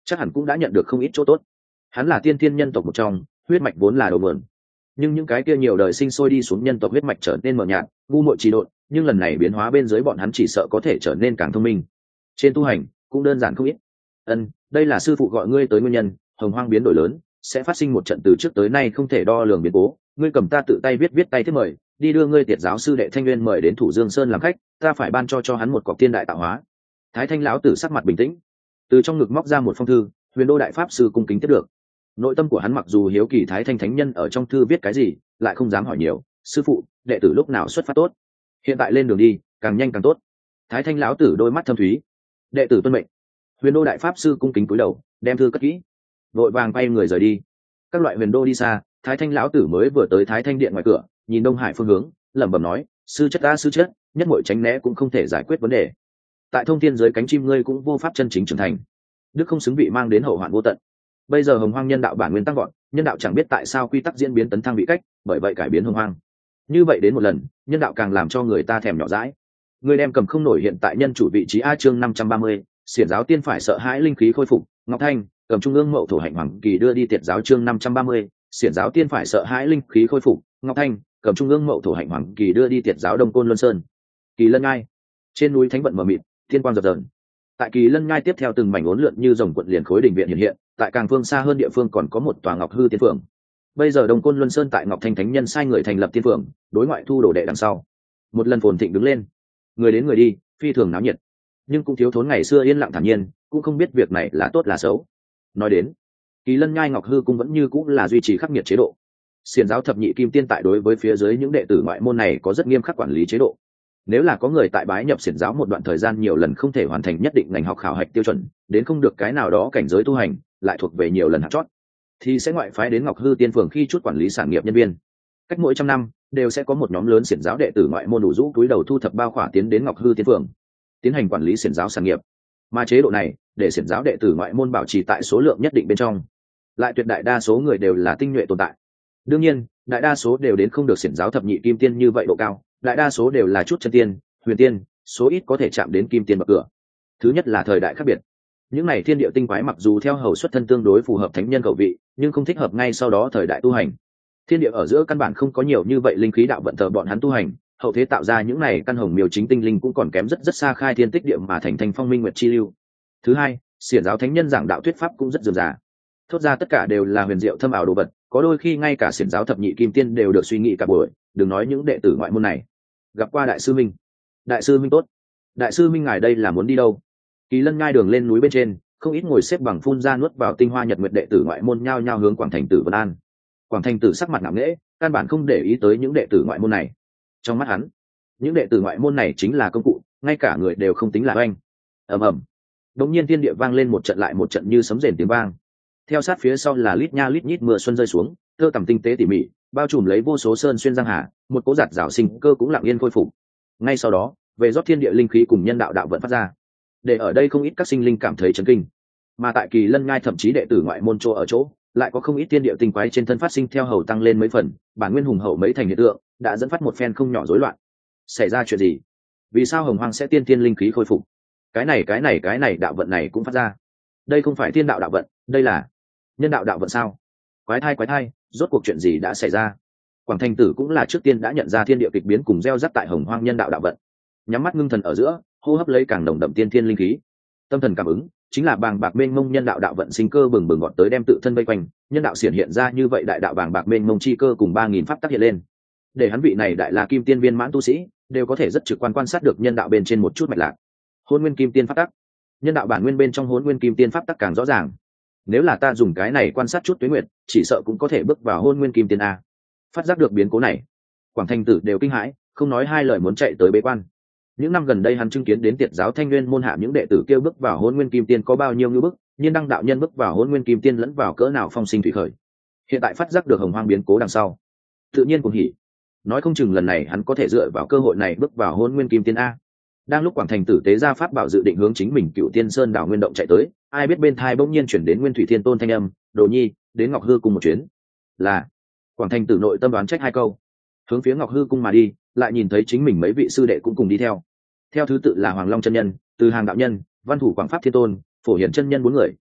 chắc hẳn cũng đã nhận được không ít chỗ tốt. Hắn là tiên thiên nhân tộc một trong, huyết mạch vốn là đầu nguồn, nhưng những cái kia nhiều đời sinh sôi đi xuống nhân tộc huyết mạch trở nên mờ nhạt, ngu muội trì độn, nhưng lần này biến hóa bên dưới bọn hắn chỉ sợ có thể trở nên càng thông minh. Trên tu hành cũng đơn giản không ít. Ân, đây là sư phụ gọi ngươi tới nguyên nhân. Hồng hoang biến đổi lớn, sẽ phát sinh một trận từ trước tới nay không thể đo lường biến cố. Ngươi cầm ta tự tay viết viết tay thiết mời, đi đưa ngươi tiệt giáo sư đệ Thanh Nguyên mời đến Thủ Dương Sơn làm khách, ta phải ban cho cho hắn một cọc tiên đại tạo hóa. Thái Thanh lão tử sắc mặt bình tĩnh, từ trong ngực móc ra một phong thư. Huyền Đô đại pháp sư cung kính tiếp được. Nội tâm của hắn mặc dù hiếu kỳ Thái Thanh thánh nhân ở trong thư viết cái gì, lại không dám hỏi nhiều. Sư phụ, đệ tử lúc nào xuất phát tốt? Hiện tại lên đường đi, càng nhanh càng tốt. Thái Thanh lão tử đôi mắt thâm thúy. Đệ tử tuân mệnh. Huyền Đô đại pháp sư cung kính cúi đầu, đem thư cất kỹ, vội vàng bay người rời đi. Các loại Huyền Đô đi xa, Thái Thanh lão tử mới vừa tới Thái Thanh điện ngoài cửa, nhìn Đông Hải phương hướng, lẩm bẩm nói: sư chất ta sư chất, nhất muội tránh né cũng không thể giải quyết vấn đề. Tại thông thiên giới cánh chim ngươi cũng vô pháp chân chính trưởng thành, đức không xứng vị mang đến hậu hoạn vô tận. Bây giờ hồng hoang nhân đạo bản nguyên tăng gọn, nhân đạo chẳng biết tại sao quy tắc diễn biến tấn thăng bị cách, bởi vậy cải biến hồng hoang. Như vậy đến một lần, nhân đạo càng làm cho người ta thèm nhỏ dãi. Ngươi đem cầm không nổi hiện tại nhân chủ vị trí a chương năm trăm ba mươi, xiển giáo tiên phải sợ hãi linh khí khôi phục. Ngọc Thanh cầm trung ương mậu thổ hạnh hoàng kỳ đưa đi tiệt giáo chương năm trăm ba mươi, xiển giáo tiên phải sợ hãi linh khí khôi phục. Ngọc Thanh cầm trung ương mậu thổ hạnh hoàng kỳ đưa đi tiệt giáo đông côn luân sơn. Kỳ lân ngai trên núi thánh vận mờ mịt, thiên quang dập dờn. Tại kỳ lân ngai tiếp theo từng mảnh uốn lượn như rồng quận liền khối đỉnh viện hiện hiện. Tại càng phương xa hơn địa phương còn có một tòa ngọc hư tiên phượng. Bây giờ đông côn luân sơn tại Ngọc Thanh thánh nhân sai người thành lập tiên phượng, đối ngoại thu đồ đệ đằng sau, một lần phồn thịnh đứng lên, người đến người đi, phi thường náo nhiệt. Nhưng cũng thiếu thốn ngày xưa yên lặng thản nhiên, cũng không biết việc này là tốt là xấu. Nói đến kỳ lân nhai ngọc hư cung vẫn như cũng là duy trì khắc nghiệt chế độ. Xiển giáo thập nhị kim tiên tại đối với phía dưới những đệ tử ngoại môn này có rất nghiêm khắc quản lý chế độ. Nếu là có người tại bái nhập xiển giáo một đoạn thời gian nhiều lần không thể hoàn thành nhất định ngành học khảo hạch tiêu chuẩn, đến không được cái nào đó cảnh giới tu hành, lại thuộc về nhiều lần hạt chót, thì sẽ ngoại phái đến ngọc hư tiên phường khi chút quản lý sản nghiệp nhân viên. Cách mỗi trăm năm đều sẽ có một nhóm lớn xiển giáo đệ tử ngoại môn đủ rũ túi đầu thu thập bao khỏa tiến đến ngọc hư tiên phường, tiến hành quản lý xiển giáo sản nghiệp. Mà chế độ này để xiển giáo đệ tử ngoại môn bảo trì tại số lượng nhất định bên trong, lại tuyệt đại đa số người đều là tinh nhuệ tồn tại. Đương nhiên đại đa số đều đến không được xiển giáo thập nhị kim tiên như vậy độ cao, đại đa số đều là chút chân tiên, huyền tiên, số ít có thể chạm đến kim tiên bậc cửa. Thứ nhất là thời đại khác biệt, những này thiên địa tinh quái mặc dù theo hầu xuất thân tương đối phù hợp thánh nhân khẩu vị, nhưng không thích hợp ngay sau đó thời đại tu hành. Thiên địa ở giữa căn bản không có nhiều như vậy linh khí đạo vận thờ bọn hắn tu hành, hậu thế tạo ra những này căn hồng miêu chính tinh linh cũng còn kém rất rất xa khai thiên tích địa mà thành thành phong minh nguyệt chi lưu. Thứ hai, xiển giáo thánh nhân giảng đạo thuyết pháp cũng rất dườm già, thốt ra tất cả đều là huyền diệu thâm ảo đồ vật, có đôi khi ngay cả xiển giáo thập nhị kim tiên đều được suy nghĩ cả buổi, đừng nói những đệ tử ngoại môn này. Gặp qua đại sư minh. Đại sư minh tốt. Đại sư minh ngài đây là muốn đi đâu? Kỳ lân ngai đường lên núi bên trên, không ít ngồi xếp bằng phun ra nuốt vào tinh hoa nhật nguyệt đệ tử ngoại môn nhao nhao hướng quảng thành tử vân an. Quảng thành tử sắc mặt ngạo nghễ, căn bản không để ý tới những đệ tử ngoại môn này. Trong mắt hắn, những đệ tử ngoại môn này chính là công cụ, ngay cả người đều không tính là oanh. Ầm ầm. Đột nhiên thiên địa vang lên một trận lại một trận như sấm rền tiếng vang. Theo sát phía sau là lít nha lít nhít mưa xuân rơi xuống, thơ tầm tinh tế tỉ mỉ, bao trùm lấy vô số sơn xuyên giang hà, một cố giạt rào sinh cơ cũng lặng yên khôi phục. Ngay sau đó, về rót thiên địa linh khí cùng nhân đạo đạo vận phát ra, để ở đây không ít các sinh linh cảm thấy chấn kinh. Mà tại kỳ lân ngai thậm chí đệ tử ngoại môn chỗ ở chỗ, lại có không ít thiên địa tinh quái trên thân phát sinh theo hầu tăng lên mấy phần, bản nguyên hùng hậu mấy thành hiện tượng, đã dẫn phát một phen không nhỏ rối loạn. Xảy ra chuyện gì? Vì sao hồng hoang sẽ tiên tiên linh khí khôi phục? Cái này cái này cái này đạo vận này cũng phát ra. Đây không phải thiên đạo đạo vận, đây là nhân đạo đạo vận sao? Quái thai quái thai, rốt cuộc chuyện gì đã xảy ra? Quảng Thành Tử cũng là trước tiên đã nhận ra thiên địa kịch biến cùng gieo rắc tại hồng hoang nhân đạo đạo vận, nhắm mắt ngưng thần ở giữa, hô hấp lấy càng nồng đậm tiên thiên linh khí. Tâm thần cảm ứng chính là bàng bạc mênh mông nhân đạo đạo vận sinh cơ bừng bừng gọn tới đem tự thân vây quanh, nhân đạo xiển hiện ra như vậy đại đạo bàng bạc mênh mông chi cơ cùng ba nghìn pháp tắc hiện lên, để hắn vị này đại la kim tiên viên mãn tu sĩ đều có thể rất trực quan quan sát được nhân đạo bên trên một chút mạch lạc. Hôn nguyên kim tiên pháp tắc, nhân đạo bản nguyên bên trong hôn nguyên kim tiên pháp tắc càng rõ ràng. Nếu là ta dùng cái này quan sát chút tuế nguyệt, chỉ sợ cũng có thể bước vào hôn nguyên kim tiên a. Phát giác được biến cố này, Quảng Thành Tử đều kinh hãi, không nói hai lời muốn chạy tới bế quan. Những năm gần đây hắn chứng kiến đến tiệt giáo Thanh Nguyên môn hạ những đệ tử kêu bước vào hôn nguyên kim tiên có bao nhiêu ngưỡng bức, nhiên đăng đạo nhân bước vào hôn nguyên kim tiên lẫn vào cỡ nào phong sinh thủy khởi. Hiện tại phát giác được hồng hoang biến cố đằng sau, tự nhiên cũng hỉ, nói không chừng lần này hắn có thể dựa vào cơ hội này bước vào hôn nguyên kim tiên a. Đang lúc Quảng Thành Tử tế ra pháp bảo dự định hướng chính mình Cựu Tiên Sơn đảo nguyên động chạy tới, ai biết bên thai bỗng nhiên chuyển đến Nguyên Thủy Thiên Tôn thanh âm, "Đồ Nhi, đến Ngọc Hư cùng một chuyến." Là Quảng Thành Tử nội tâm đoán trách hai câu, hướng phía Ngọc Hư cung mà đi, lại nhìn thấy chính mình mấy vị sư đệ cũng cùng đi theo. Theo thứ tự là Hoàng Long chân nhân, Từ Hàng đạo nhân, Văn Thủ Quảng Pháp Thiên Tôn, Phổ Hiển chân nhân bốn người,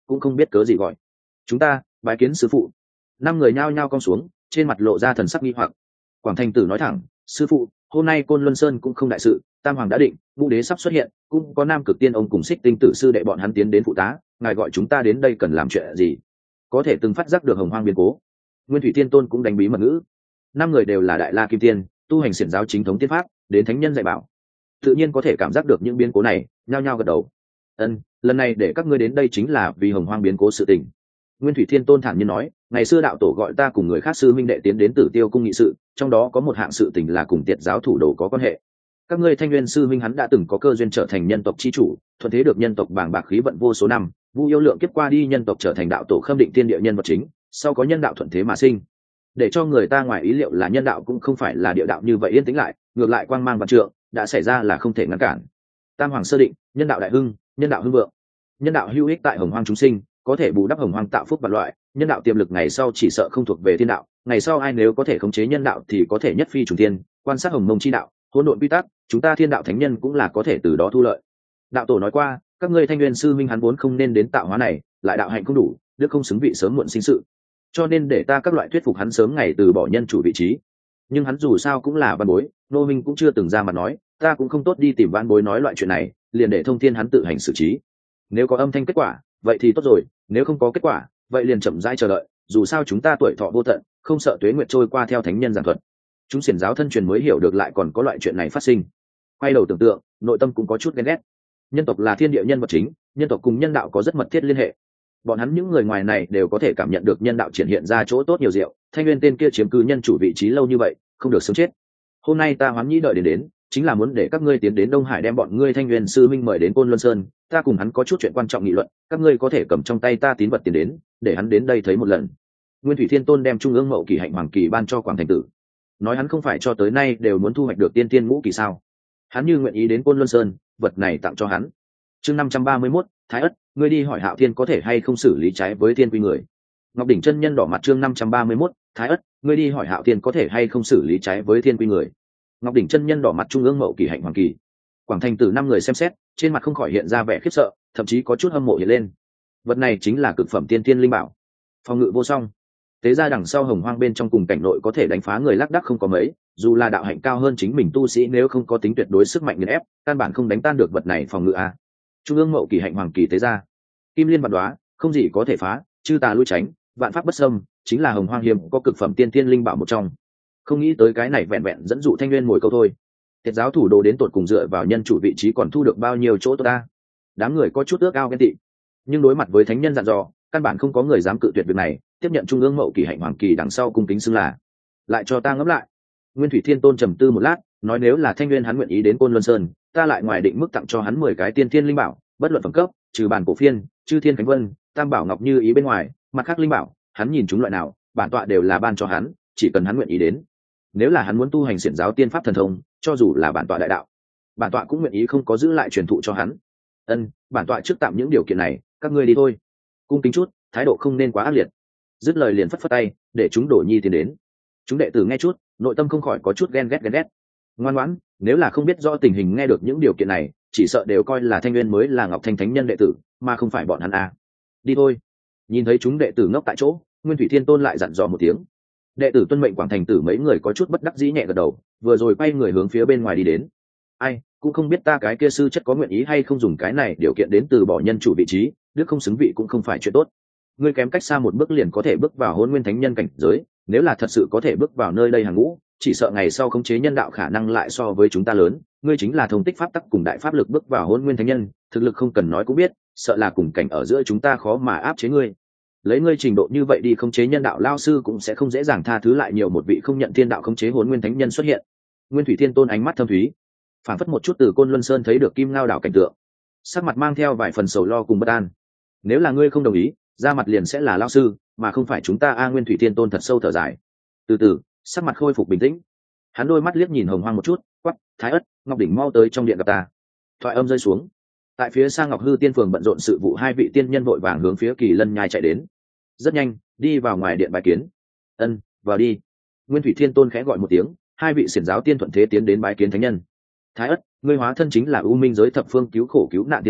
cũng không biết cớ gì gọi chúng ta bái kiến sư phụ. Năm người nhao nhao cong xuống, trên mặt lộ ra thần sắc nghi hoặc. Quảng Thành Tử nói thẳng, sư phụ, hôm nay Côn Luân Sơn cũng không đại sự, tam hoàng đã định, ngũ đế sắp xuất hiện, cũng có nam cực tiên ông cùng Xích Tinh tử sư đệ bọn hắn tiến đến phụ tá, ngài gọi chúng ta đến đây cần làm chuyện gì? Có thể từng phát giác được hồng hoang biến cố. Nguyên Thủy Tiên Tôn cũng đánh bí mật ngữ. Năm người đều là đại la kim tiên, tu hành xiển giáo chính thống tiên pháp, đến thánh nhân dạy bảo, tự nhiên có thể cảm giác được những biến cố này, nhao nhao gật đầu. Ân, lần này để các ngươi đến đây chính là vì hồng hoang biến cố sự tình. Nguyên Thủy Thiên Tôn thản nhiên nói, ngày xưa đạo tổ gọi ta cùng người khác sư minh đệ tiến đến Tử Tiêu cung nghị sự, trong đó có một hạng sự tình là cùng Tiệt giáo thủ đồ có quan hệ. Các ngươi Thanh Nguyên sư minh hắn đã từng có cơ duyên trở thành nhân tộc chi chủ, thuận thế được nhân tộc bàng bạc khí vận vô số năm, Vu yêu lượng kiếp qua đi nhân tộc trở thành đạo tổ khâm định tiên địa nhân vật chính, sau có nhân đạo thuận thế mà sinh. Để cho người ta ngoài ý liệu là nhân đạo cũng không phải là địa đạo như vậy yên tĩnh lại, ngược lại quang mang vạn trượng, đã xảy ra là không thể ngăn cản. Tam hoàng sơ định, nhân đạo đại hưng, nhân đạo hưng vượng. Nhân đạo hữu ích tại hồng hoang chúng sinh, có thể bù đắp hồng hoang tạo phúc và loại, nhân đạo tiềm lực ngày sau chỉ sợ không thuộc về thiên đạo, ngày sau ai nếu có thể khống chế nhân đạo thì có thể nhất phi trùng thiên, quan sát hồng mông chi đạo, hỗn độn quy tắc, chúng ta thiên đạo thánh nhân cũng là có thể từ đó thu lợi. Đạo tổ nói qua, các ngươi Thanh Nguyên sư minh hắn vốn không nên đến tạo hóa này, lại đạo hạnh không đủ, đức không xứng vị sớm muộn sinh sự, cho nên để ta các loại thuyết phục hắn sớm ngày từ bỏ nhân chủ vị trí. Nhưng hắn dù sao cũng là văn bối, nô minh cũng chưa từng ra mặt nói, ta cũng không tốt đi tìm văn bối nói loại chuyện này, liền để thông thiên hắn tự hành xử trí. Nếu có âm thanh kết quả, vậy thì tốt rồi, nếu không có kết quả, vậy liền chậm rãi chờ đợi, dù sao chúng ta tuổi thọ vô tận, không sợ tuế nguyệt trôi qua theo thánh nhân giảng thuật. Chúng xiển giáo thân truyền mới hiểu được lại còn có loại chuyện này phát sinh. Quay đầu tưởng tượng, nội tâm cũng có chút ghen ghét. Nhân tộc là thiên địa nhân vật chính, nhân tộc cùng nhân đạo có rất mật thiết liên hệ. Bọn hắn những người ngoài này đều có thể cảm nhận được nhân đạo triển hiện ra chỗ tốt nhiều diệu. Thanh Nguyên tên kia chiếm cứ nhân chủ vị trí lâu như vậy, không được sớm chết. Hôm nay ta Hoán Nhĩ đợi đến đến, chính là muốn để các ngươi tiến đến Đông Hải đem bọn ngươi Thanh Nguyên sư minh mời đến Côn Luân Sơn, ta cùng hắn có chút chuyện quan trọng nghị luận, các ngươi có thể cầm trong tay ta tín vật tiền đến, để hắn đến đây thấy một lần. Nguyên Thủy Thiên Tôn đem trung ương mậu kỳ hạnh hoàng kỳ ban cho Quảng Thành Tử, nói hắn không phải cho tới nay đều muốn thu hoạch được tiên tiên ngũ kỳ sao? Hắn như nguyện ý đến Côn Luân Sơn, vật này tặng cho hắn. Chương năm trăm ba mươi mốt, Thái Ất, ngươi đi hỏi Hạo Thiên có thể hay không xử lý trái với thiên quy người. Ngọc đỉnh chân nhân đỏ mặt. Chương năm trăm ba mươi mốt, Thái Ất, ngươi đi hỏi Hạo Thiên có thể hay không xử lý trái với thiên quy người. Ngọc đỉnh chân nhân đỏ mặt. Trung ương mậu kỳ hạnh hoàng kỳ. Quảng Thành Tử năm người xem xét, trên mặt không khỏi hiện ra vẻ khiếp sợ, thậm chí có chút hâm mộ hiện lên. Vật này chính là cực phẩm tiên tiên linh bảo, phòng ngự vô song. Tế ra đằng sau hồng hoang bên trong cùng cảnh nội có thể đánh phá người lác đác không có mấy, dù là đạo hạnh cao hơn chính mình tu sĩ nếu không có tính tuyệt đối sức mạnh nghiền ép, căn bản không đánh tan được vật này phòng ngự a. Trung ương mậu kỳ hạnh hoàng kỳ tế ra, kim liên vạn đoá, không gì có thể phá, chư tà lui tránh, vạn pháp bất xâm, chính là hồng hoang hiếm có cực phẩm tiên tiên linh bảo một trong. Không nghĩ tới cái này vẹn vẹn dẫn dụ Thanh Nguyên ngồi câu thôi. Tiệt giáo thủ đồ đến tột cùng dựa vào nhân chủ vị trí còn thu được bao nhiêu chỗ tốt ta? Đám người có chút ước ao ghen tị, nhưng đối mặt với thánh nhân dặn dò, căn bản không có người dám cự tuyệt việc này, tiếp nhận trung ương mậu kỳ hạnh hoàng kỳ đằng sau cung kính xưng là. Lại cho ta ngẫm lại. Nguyên Thủy Thiên Tôn trầm tư một lát, nói nếu là Thanh Nguyên hắn nguyện ý đến Côn Luân Sơn, ta lại ngoài định mức tặng cho hắn mười cái tiên thiên linh bảo, bất luận phẩm cấp, trừ bản cổ phiên, chư thiên khánh vân, tam bảo ngọc như ý bên ngoài, mặt khác linh bảo, hắn nhìn chúng loại nào, bản tọa đều là ban cho hắn, chỉ cần hắn nguyện ý đến. Nếu là hắn muốn tu hành xiển giáo tiên pháp thần thông, cho dù là bản tọa đại đạo, bản tọa cũng nguyện ý không có giữ lại truyền thụ cho hắn. Ân, bản tọa trước tạm những điều kiện này, các ngươi đi thôi. Cung kính chút, thái độ không nên quá ác liệt. Dứt lời liền phất phất tay, để chúng đổ nhi tiến đến. Chúng đệ tử nghe chút, nội tâm không khỏi có chút ghen ghét ghen ghét. Ngoan ngoãn, nếu là không biết rõ tình hình nghe được những điều kiện này, chỉ sợ đều coi là Thanh Nguyên mới là Ngọc Thanh thánh nhân đệ tử, mà không phải bọn hắn à. Đi thôi. Nhìn thấy chúng đệ tử ngốc tại chỗ, Nguyên Thủy Thiên Tôn lại dặn dò một tiếng. Đệ tử tuân mệnh. Quảng Thành Tử mấy người có chút bất đắc dĩ nhẹ gật đầu, vừa rồi quay người hướng phía bên ngoài đi đến. Ai, cũng không biết ta cái kia sư chất có nguyện ý hay không dùng cái này điều kiện đến từ bỏ nhân chủ vị trí, đức không xứng vị cũng không phải chuyện tốt. Ngươi kém cách xa một bước liền có thể bước vào Hỗn Nguyên thánh nhân cảnh giới, nếu là thật sự có thể bước vào nơi đây hàng ngũ, chỉ sợ ngày sau khống chế nhân đạo khả năng lại so với chúng ta lớn. Ngươi chính là thông tích pháp tắc cùng đại pháp lực bước vào Hỗn Nguyên thánh nhân, thực lực không cần nói cũng biết, sợ là cùng cảnh ở giữa chúng ta khó mà áp chế ngươi. Lấy ngươi trình độ như vậy đi khống chế nhân đạo, lao sư cũng sẽ không dễ dàng tha thứ lại nhiều một vị không nhận thiên đạo khống chế Hỗn Nguyên thánh nhân xuất hiện. Nguyên Thủy Thiên Tôn ánh mắt thâm thúy, phản phất một chút từ Côn Luân Sơn thấy được Kim Ngao đảo cảnh tượng, sắc mặt mang theo vài phần sầu lo cùng bất an. Nếu là ngươi không đồng ý, ra mặt liền sẽ là lao sư, mà không phải chúng ta. A Nguyên Thủy Thiên Tôn thật sâu thở dài, từ từ sắc mặt khôi phục bình tĩnh. Hắn đôi mắt liếc nhìn hồng hoang một chút, quắc: Thái Ất, Ngọc đỉnh mau tới trong điện gặp ta. Thoại âm rơi xuống, tại phía xa Ngọc Hư Tiên phường bận rộn sự vụ hai vị tiên nhân vội vàng hướng phía Kỳ Lân Nhai chạy đến. Rất nhanh đi vào ngoài điện bái kiến. Ân, vào đi. Nguyên Thủy Thiên Tôn khẽ gọi một tiếng, hai vị xiển giáo tiên thuận thế tiến đến bái kiến thánh nhân. Thái Ất, ngươi hóa thân chính là U Minh giới thập phương cứu khổ cứu nạn tiên tôn,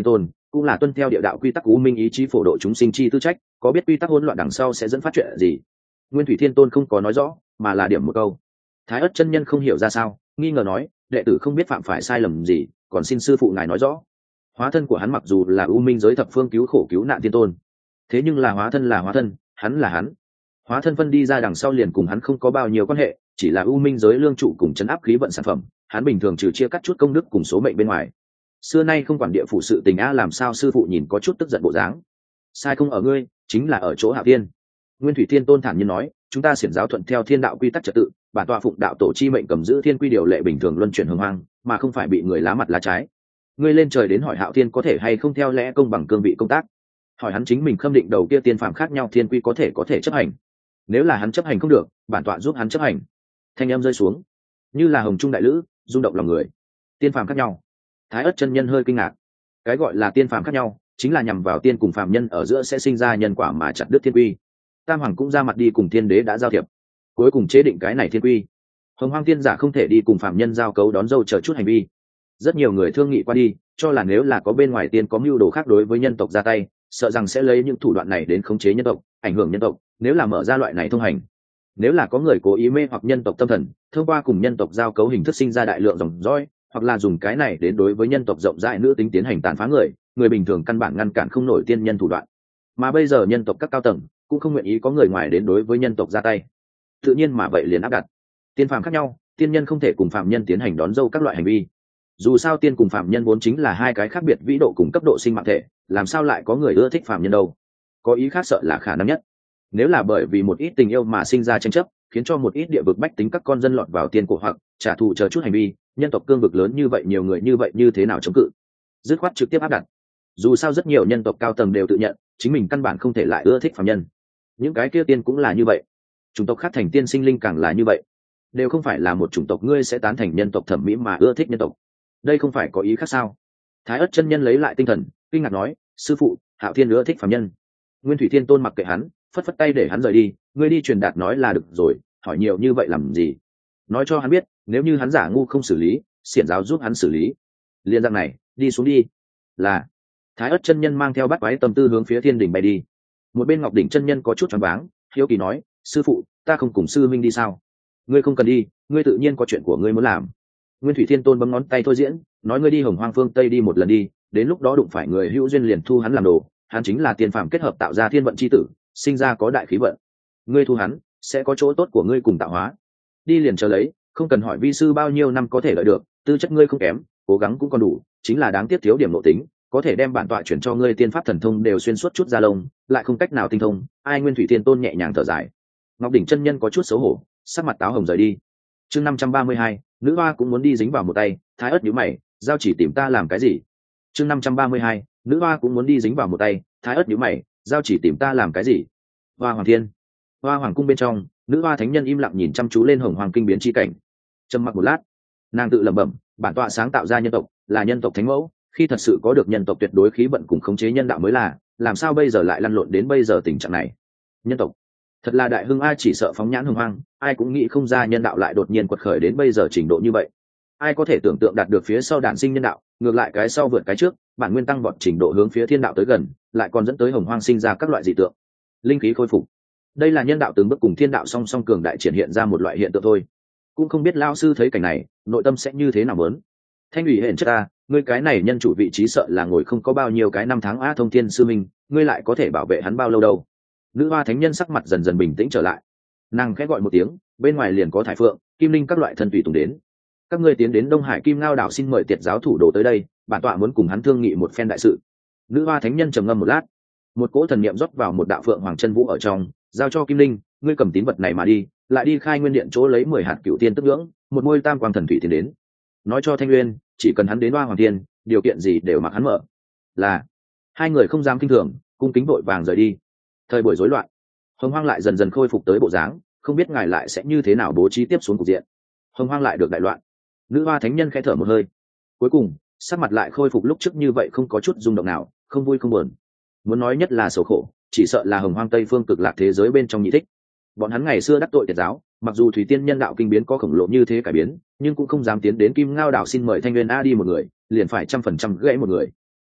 cũng là tuân theo địa đạo quy tắc u minh ý chí phổ độ chúng sinh chi tư trách, có biết quy tắc hỗn loạn đằng sau sẽ dẫn phát chuyện gì. Nguyên Thủy Thiên Tôn không có nói rõ, mà là điểm một câu. Thái Ất chân nhân không hiểu ra sao, nghi ngờ nói, đệ tử không biết phạm phải sai lầm gì, còn xin sư phụ ngài nói rõ. Hóa thân của hắn mặc dù là u minh giới thập phương cứu khổ cứu nạn thiên tôn, thế nhưng là hóa thân là hóa thân, hắn là hắn. Hóa thân phân đi ra đằng sau liền cùng hắn không có bao nhiêu quan hệ, chỉ là u minh giới lương trụ cùng chấn áp khí vận sản phẩm, hắn bình thường trừ chia cắt chút công đức cùng số mệnh bên ngoài, xưa nay không quản địa phủ sự tình a. Làm sao sư phụ nhìn có chút tức giận bộ dáng. Sai không ở ngươi, chính là ở chỗ Hạo Thiên. Nguyên Thủy Thiên Tôn thản nhiên nói, chúng ta xiển giáo thuận theo thiên đạo quy tắc trật tự, bản tọa phụng đạo tổ chi mệnh cầm giữ thiên quy điều lệ bình thường luân chuyển hồng hoang, mà không phải bị người lá mặt lá trái. Ngươi lên trời đến hỏi Hạo Thiên có thể hay không theo lẽ công bằng cương vị công tác, hỏi hắn chính mình khâm định đầu kia tiên phạm khác nhau thiên quy có thể có thể chấp hành. Nếu là hắn chấp hành không được, bản tọa giúp hắn chấp hành. Thanh em rơi xuống như là hồng trung đại lữ, rung động lòng người. Tiên phàm khác nhau. Thái Ất chân nhân hơi kinh ngạc. Cái gọi là tiên phàm khác nhau chính là nhằm vào tiên cùng phàm nhân ở giữa sẽ sinh ra nhân quả mà chặt đứt thiên quy. Tam hoàng cũng ra mặt đi cùng thiên đế đã giao thiệp, cuối cùng chế định cái này thiên quy. Hồng hoang tiên giả không thể đi cùng phàm nhân giao cấu đón dâu chờ chút hành vi. Rất nhiều người thương nghị qua đi, cho là nếu là có bên ngoài tiên có mưu đồ khác đối với nhân tộc ra tay, sợ rằng sẽ lấy những thủ đoạn này đến khống chế nhân tộc, ảnh hưởng nhân tộc. Nếu là mở ra loại này thông hành, nếu là có người cố ý mê hoặc nhân tộc tâm thần, thông qua cùng nhân tộc giao cấu hình thức sinh ra đại lượng dòng dõi, hoặc là dùng cái này đến đối với nhân tộc rộng rãi nữ tính tiến hành tàn phá người, người bình thường căn bản ngăn cản không nổi tiên nhân thủ đoạn. Mà bây giờ nhân tộc các cao tầng cũng không nguyện ý có người ngoài đến đối với nhân tộc ra tay, tự nhiên mà vậy liền áp đặt tiên phàm khác nhau, tiên nhân không thể cùng phàm nhân tiến hành đón dâu các loại hành vi. Dù sao tiên cùng phàm nhân vốn chính là hai cái khác biệt vĩ độ cùng cấp độ sinh mạng thể, làm sao lại có người ưa thích phàm nhân đâu? Có ý khác sợ là khả năng nhất. Nếu là bởi vì một ít tình yêu mà sinh ra tranh chấp, khiến cho một ít địa vực bách tính các con dân lọt vào tiên cổ hoặc trả thù chờ chút hành vi, nhân tộc cương vực lớn như vậy nhiều người như vậy như thế nào chống cự? Dứt khoát trực tiếp áp đặt. Dù sao rất nhiều nhân tộc cao tầng đều tự nhận chính mình căn bản không thể lại ưa thích phàm nhân. Những cái kia tiên cũng là như vậy, chủng tộc khác thành tiên sinh linh càng là như vậy, đều không phải là một chủng tộc ngươi sẽ tán thành nhân tộc thẩm mỹ mà ưa thích nhân tộc. Đây không phải có ý khác sao? Thái Ất chân nhân lấy lại tinh thần, kinh ngạc nói, sư phụ, Hạo Thiên ưa thích phàm nhân. Nguyên Thủy Thiên Tôn mặc kệ hắn, phất phất tay để hắn rời đi, ngươi đi truyền đạt nói là được rồi, hỏi nhiều như vậy làm gì? Nói cho hắn biết, nếu như hắn giả ngu không xử lý, xiển giáo giúp hắn xử lý. Liên dạng này, đi xuống đi. Là. Thái Ất chân nhân mang theo bát quái tâm tư hướng phía thiên đỉnh bay đi. Một bên Ngọc đỉnh chân nhân có chút choáng váng, hiếu kỳ nói, sư phụ, ta không cùng sư minh đi sao? Ngươi không cần đi, ngươi tự nhiên có chuyện của ngươi muốn làm. Nguyên Thủy Thiên Tôn bấm ngón tay thôi diễn, nói ngươi đi Hồng Hoang phương Tây đi một lần đi, đến lúc đó đụng phải người hữu duyên liền thu hắn làm đồ, hắn chính là tiên phàm kết hợp tạo ra thiên vận chi tử, sinh ra có đại khí vận. Ngươi thu hắn, sẽ có chỗ tốt của ngươi cùng tạo hóa. Đi liền chờ lấy, không cần hỏi vi sư bao nhiêu năm có thể lợi được, tư chất ngươi không kém, cố gắng cũng còn đủ, chính là đáng tiếc thiếu điểm nội tính, có thể đem bản tọa chuyển cho ngươi tiên pháp thần thông đều xuyên suốt chút da lông, lại không cách nào tinh thông. Ai? Nguyên Thủy Thiên Tôn nhẹ nhàng thở dài. Ngọc đỉnh chân nhân có chút xấu hổ, sắc mặt táo hồng rời đi. Chương năm trăm ba mươi hai, nữ hoa cũng muốn đi dính vào một tay. Thái Ất nhíu mày, giao chỉ tìm ta làm cái gì? Chương năm trăm ba mươi hai, nữ hoa cũng muốn đi dính vào một tay. Thái Ất nhíu mày, giao chỉ tìm ta làm cái gì? Hoa Hoàng Thiên, Hoa Hoàng cung bên trong, nữ hoa thánh nhân im lặng nhìn chăm chú lên Hồng Hoàng kinh biến chi cảnh. Trầm mặc một lát, nàng tự lẩm bẩm, bản tọa sáng tạo ra nhân tộc, là nhân tộc thánh mẫu, khi thật sự có được nhân tộc tuyệt đối khí vận cùng khống chế nhân đạo mới là, làm sao bây giờ lại lăn lộn đến bây giờ tình trạng này? Nhân tộc thật là đại hưng, ai chỉ sợ phóng nhãn Hồng Hoang, ai cũng nghĩ không ra nhân đạo lại đột nhiên quật khởi đến bây giờ trình độ như vậy. Ai có thể tưởng tượng đạt được phía sau đản sinh nhân đạo, ngược lại cái sau vượt cái trước, bản nguyên tăng vọt trình độ hướng phía thiên đạo tới gần, lại còn dẫn tới Hồng Hoang sinh ra các loại dị tượng, linh khí khôi phục. Đây là nhân đạo từng bước cùng thiên đạo song song cường đại triển hiện ra một loại hiện tượng thôi. Cũng không biết lão sư thấy cảnh này, nội tâm sẽ như thế nào muốn. Thanh ủy hẹn chất ta, ngươi cái này nhân chủ vị trí sợ là ngồi không có bao nhiêu cái năm tháng a. Thông thiên sư minh, ngươi lại có thể bảo vệ hắn bao lâu đâu? Nữ hoa thánh nhân sắc mặt dần dần bình tĩnh trở lại, nàng khẽ gọi một tiếng, bên ngoài liền có thải phượng, kim linh các loại thân tùy tùng đến. Các ngươi tiến đến Đông Hải Kim Ngao đảo, xin mời tiệt giáo thủ đồ tới đây, bản tọa muốn cùng hắn thương nghị một phen đại sự. Nữ hoa thánh nhân trầm ngâm một lát, một cỗ thần niệm rót vào một đạo phượng hoàng chân vũ ở trong, giao cho kim linh, ngươi cầm tín vật này mà đi, lại đi khai nguyên điện chỗ lấy mười hạt cựu tiên tức ngưỡng, một môi tam quang thần thủy tiến đến. Nói cho Thanh Nguyên, chỉ cần hắn đến Hoa Hoàng Thiên, điều kiện gì đều mặc hắn mở. Là. Hai người không dám kinh thường, cung kính vội vàng rời đi. Thời buổi rối loạn, Hồng Hoang lại dần dần khôi phục tới bộ dáng, không biết ngài lại sẽ như thế nào bố trí tiếp xuống cục diện. Hồng Hoang lại được đại loạn. Nữ hoa thánh nhân khẽ thở một hơi, cuối cùng sắc mặt lại khôi phục lúc trước như vậy, không có chút rung động nào, không vui không buồn. Muốn nói nhất là sầu khổ, chỉ sợ là Hồng Hoang Tây phương cực lạc thế giới bên trong nhị thích. Bọn hắn ngày xưa đắc tội tiệt giáo, mặc dù thủy tiên nhân đạo kinh biến có khổng lồ như thế cải biến, nhưng cũng không dám tiến đến Kim Ngao đảo xin mời Thanh Nguyên a đi một người, liền phải trăm phần trăm gãy một người.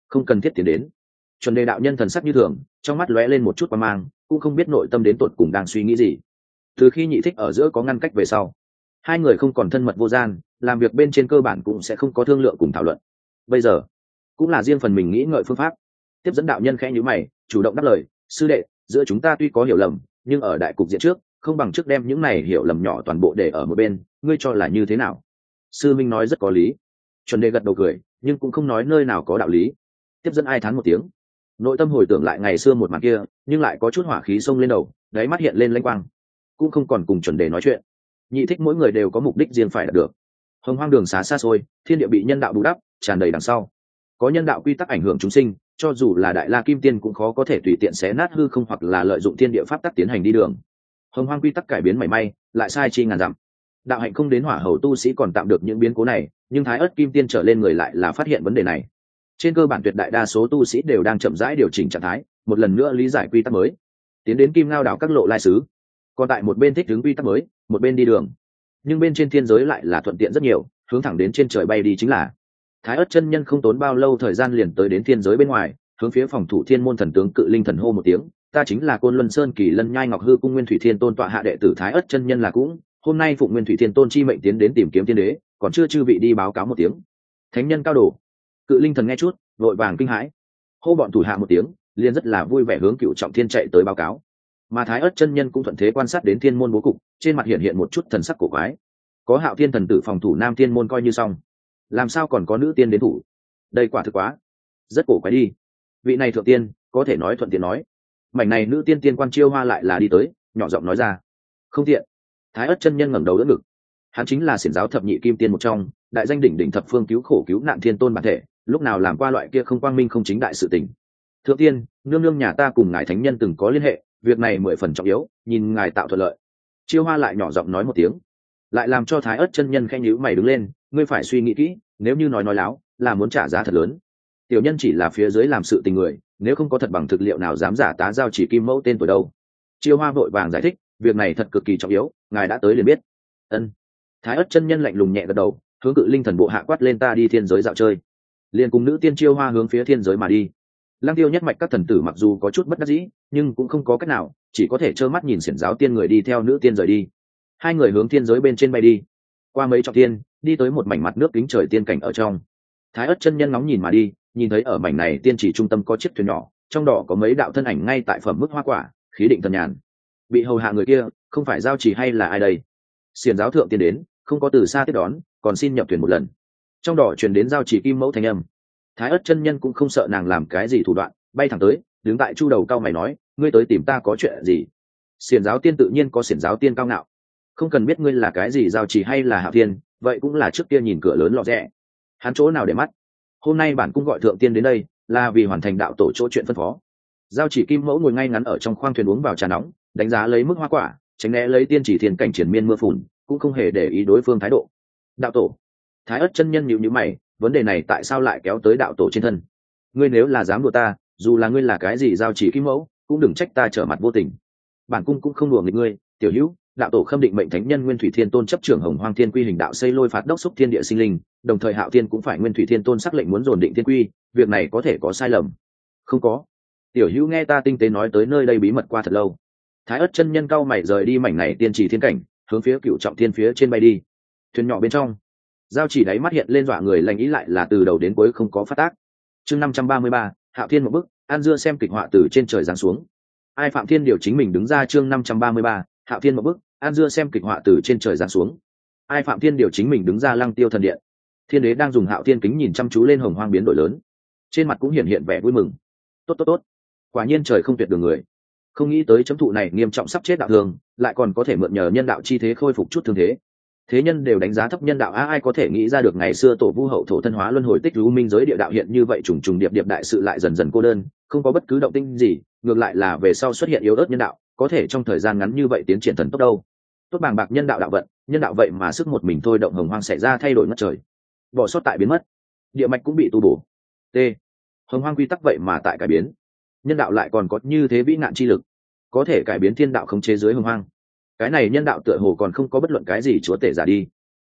không cần thiết tiến đến. Chuẩn đề đạo nhân thần sắc như thường, trong mắt lóe lên một chút qua mang, cũng không biết nội tâm đến tột cùng đang suy nghĩ gì. Từ khi nhị thích ở giữa có ngăn cách về sau, hai người không còn thân mật vô gian, làm việc bên trên cơ bản cũng sẽ không có thương lượng cùng thảo luận. Bây giờ cũng là riêng phần mình nghĩ ngợi phương pháp. Tiếp dẫn đạo nhân khẽ nhíu mày, chủ động đáp lời: sư đệ, giữa chúng ta tuy có hiểu lầm, nhưng ở đại cục diện trước, không bằng trước đem những này hiểu lầm nhỏ toàn bộ để ở một bên, ngươi cho là như thế nào? Sư minh nói rất có lý. Chuẩn đề gật đầu cười, nhưng cũng không nói nơi nào có đạo lý. Tiếp dẫn ai thán một tiếng, nội tâm hồi tưởng lại ngày xưa một màn kia, nhưng lại có chút hỏa khí xông lên đầu, đáy mắt hiện lên lanh quang, cũng không còn cùng Chuẩn đề nói chuyện. Nhị thích mỗi người đều có mục đích riêng phải đạt được. Hồng hoang đường xá xa xôi, thiên địa bị nhân đạo bù đắp tràn đầy đằng sau, có nhân đạo quy tắc ảnh hưởng chúng sinh, cho dù là đại la kim tiên cũng khó có thể tùy tiện xé nát hư không hoặc là lợi dụng thiên địa pháp tắc tiến hành đi đường. Hồng hoang quy tắc cải biến mảy may, lại sai chi ngàn dặm. Đạo hạnh không đến hỏa hầu tu sĩ còn tạm được những biến cố này, nhưng thái ớt kim tiên trở lên người lại là phát hiện vấn đề này. Trên cơ bản tuyệt đại đa số tu sĩ đều đang chậm rãi điều chỉnh trạng thái, một lần nữa lý giải quy tắc mới, tiến đến kim ngao đảo các lộ lai sứ. Còn tại một bên thích ứng quy tắc mới, một bên đi đường, nhưng bên trên thiên giới lại là thuận tiện rất nhiều, hướng thẳng đến trên trời bay đi chính là. Thái ớt chân nhân không tốn bao lâu thời gian liền tới đến thiên giới bên ngoài, hướng phía phòng thủ thiên môn thần tướng Cự Linh thần hô một tiếng: ta chính là Côn Luân Sơn Kỳ Lân Nhai Ngọc Hư Cung Nguyên Thủy Thiên Tôn tọa hạ đệ tử Thái ớt chân nhân là cũng, hôm nay phụng Nguyên Thủy Thiên Tôn chi mệnh tiến đến tìm kiếm tiên đế, còn chưa chư vị đi báo cáo một tiếng. Thánh nhân cao đồ. Cự Linh thần nghe chút, vội vàng kinh hãi, hô bọn thủ hạ một tiếng, liền rất là vui vẻ hướng Cựu Trọng Thiên chạy tới báo cáo. Mà Thái ớt chân nhân cũng thuận thế quan sát đến thiên môn bố cục, trên mặt hiện hiện một chút thần sắc cổ quái. Có Hạo Thiên thần tử phòng thủ Nam Thiên môn coi như xong, làm sao còn có nữ tiên đến thủ? Đây quả thực quá rất cổ quái đi. Vị này thượng tiên có thể nói thuận tiện nói, mảnh này nữ tiên tiên quan Chiêu Hoa lại là đi tới, nhỏ giọng nói ra: không tiện. Thái ớt chân nhân ngẩng đầu đỡ ngực, hắn chính là xiển giáo thập nhị kim tiên một trong, đại danh đỉnh đỉnh thập phương cứu khổ cứu nạn thiên tôn bản thể, lúc nào làm qua loại kia không quang minh không chính đại sự tình. Thượng tiên, nương nương nhà ta cùng ngài thánh nhân từng có liên hệ, việc này mười phần trọng yếu, nhìn ngài tạo thuận lợi. Chiêu Hoa lại nhỏ giọng nói một tiếng, lại làm cho Thái ớt chân nhân khẽ nhíu mày đứng lên: ngươi phải suy nghĩ kỹ, nếu như nói nói láo là muốn trả giá thật lớn. Tiểu nhân chỉ là phía dưới làm sự tình người, nếu không có thật bằng thực liệu nào dám giả tá giao chỉ kim mẫu tên tuổi đâu. Chiêu Hoa vội vàng giải thích: việc này thật cực kỳ trọng yếu, ngài đã tới liền biết. Ân. Thái ớt chân nhân lạnh lùng nhẹ gật đầu, hướng Cự Linh thần bộ hạ quát lên: ta đi thiên giới dạo chơi. Liền cùng nữ tiên Chiêu Hoa hướng phía thiên giới mà đi. Lăng Tiêu nhất mạch các thần tử mặc dù có chút bất đắc dĩ, nhưng cũng không có cách nào, chỉ có thể trơ mắt nhìn xiển giáo tiên người đi theo nữ tiên rời đi. Hai người hướng thiên giới bên trên bay đi, qua mấy trọng tiên, đi tới một mảnh mặt nước kính trời tiên cảnh ở trong. Thái ớt chân nhân ngóng nhìn mà đi, nhìn thấy ở mảnh này tiên chỉ trung tâm có chiếc thuyền nhỏ, trong đó có mấy đạo thân ảnh ngay tại phẩm mức hoa quả, khí định thần nhàn. Bị hầu hạ người kia không phải giao chỉ hay là ai đây? Xiển giáo thượng tiên đến, không có từ xa tiếp đón, còn xin nhập thuyền một lần. Trong đỏ truyền đến giao chỉ kim mẫu thanh âm. Thái ớt chân nhân cũng không sợ nàng làm cái gì thủ đoạn, bay thẳng tới, đứng tại chu đầu cao mày nói: ngươi tới tìm ta có chuyện gì? Xiển giáo tiên tự nhiên có xiển giáo tiên cao ngạo, không cần biết ngươi là cái gì giao chỉ hay là hạ tiên, vậy cũng là trước kia nhìn cửa lớn lọt rẽ, hắn chỗ nào để mắt. Hôm nay bản cung gọi thượng tiên đến đây là vì hoàn thành đạo tổ chỗ chuyện phân phó. Giao chỉ kim mẫu ngồi ngay ngắn ở trong khoang thuyền uống vào trà nóng, đánh giá lấy mức hoa quả, tránh né lấy tiên chỉ thiên cảnh triển miên mưa phùn, cũng không hề để ý đối phương thái độ. Đạo tổ. Thái ớt chân nhân nhíu nhíu mày, vấn đề này tại sao lại kéo tới đạo tổ trên thân? Ngươi nếu là dám đùa ta, dù là ngươi là cái gì giao chỉ kim mẫu, cũng đừng trách ta trở mặt vô tình. Bản cung cũng không đùa nghịch ngươi, tiểu hữu. Đạo tổ khâm định mệnh thánh nhân Nguyên Thủy Thiên Tôn chấp trưởng Hồng Hoang Thiên Quy hình đạo xây lôi phạt đốc xúc thiên địa sinh linh, đồng thời Hạo Thiên cũng phải Nguyên Thủy Thiên Tôn sắc lệnh muốn dồn định thiên quy, việc này có thể có sai lầm? Không có. Tiểu hữu nghe ta tinh tế nói tới nơi đây bí mật qua thật lâu. Thái ớt chân nhân cao mày rời đi mảnh này tiên trì thiên cảnh, hướng phía Cựu Trọng Thiên phía trên bay đi. Thuyền nhỏ bên trong, giao chỉ đáy mắt hiện lên dọa người lành ý, lại là từ đầu đến cuối không có phát tác. Chương năm trăm ba mươi ba, Hạo Thiên một bức, An Dưa xem kịch họa từ trên trời giáng xuống. Ai Phạm Thiên điều chính mình đứng ra. Chương năm trăm ba mươi ba, Hạo Thiên một bức, An Dưa xem kịch họa từ trên trời giáng xuống. Ai Phạm Thiên điều chính mình đứng ra. Lăng Tiêu thần điện, thiên đế đang dùng Hạo Thiên kính nhìn chăm chú lên hồng hoang biến đổi lớn, trên mặt cũng hiện hiện vẻ vui mừng. Tốt tốt tốt, quả nhiên trời không tuyệt đường người. Không nghĩ tới chấm thụ này nghiêm trọng sắp chết đạo thường, lại còn có thể mượn nhờ nhân đạo chi thế khôi phục chút thương thế. Thế nhân đều đánh giá thấp nhân đạo, á ai có thể nghĩ ra được ngày xưa tổ vu hậu thổ thân hóa luân hồi tích lưu minh giới địa đạo hiện như vậy trùng trùng điệp điệp đại sự lại dần dần cô đơn, không có bất cứ động tĩnh gì, ngược lại là về sau xuất hiện yếu ớt nhân đạo, có thể trong thời gian ngắn như vậy tiến triển thần tốc đâu. Tốt bàng bạc nhân đạo đạo vận, nhân đạo vậy mà sức một mình thôi động hồng hoang xảy ra thay đổi ngất trời, bỏ sót tại biến mất, địa mạch cũng bị tu bổ. T. Hồng hoang quy tắc vậy mà tại cải biến, nhân đạo lại còn có như thế vĩ nạn chi lực, có thể cải biến thiên đạo khống chế dưới hồng hoang. Cái này nhân đạo tựa hồ còn không có bất luận cái gì chúa tể giả đi.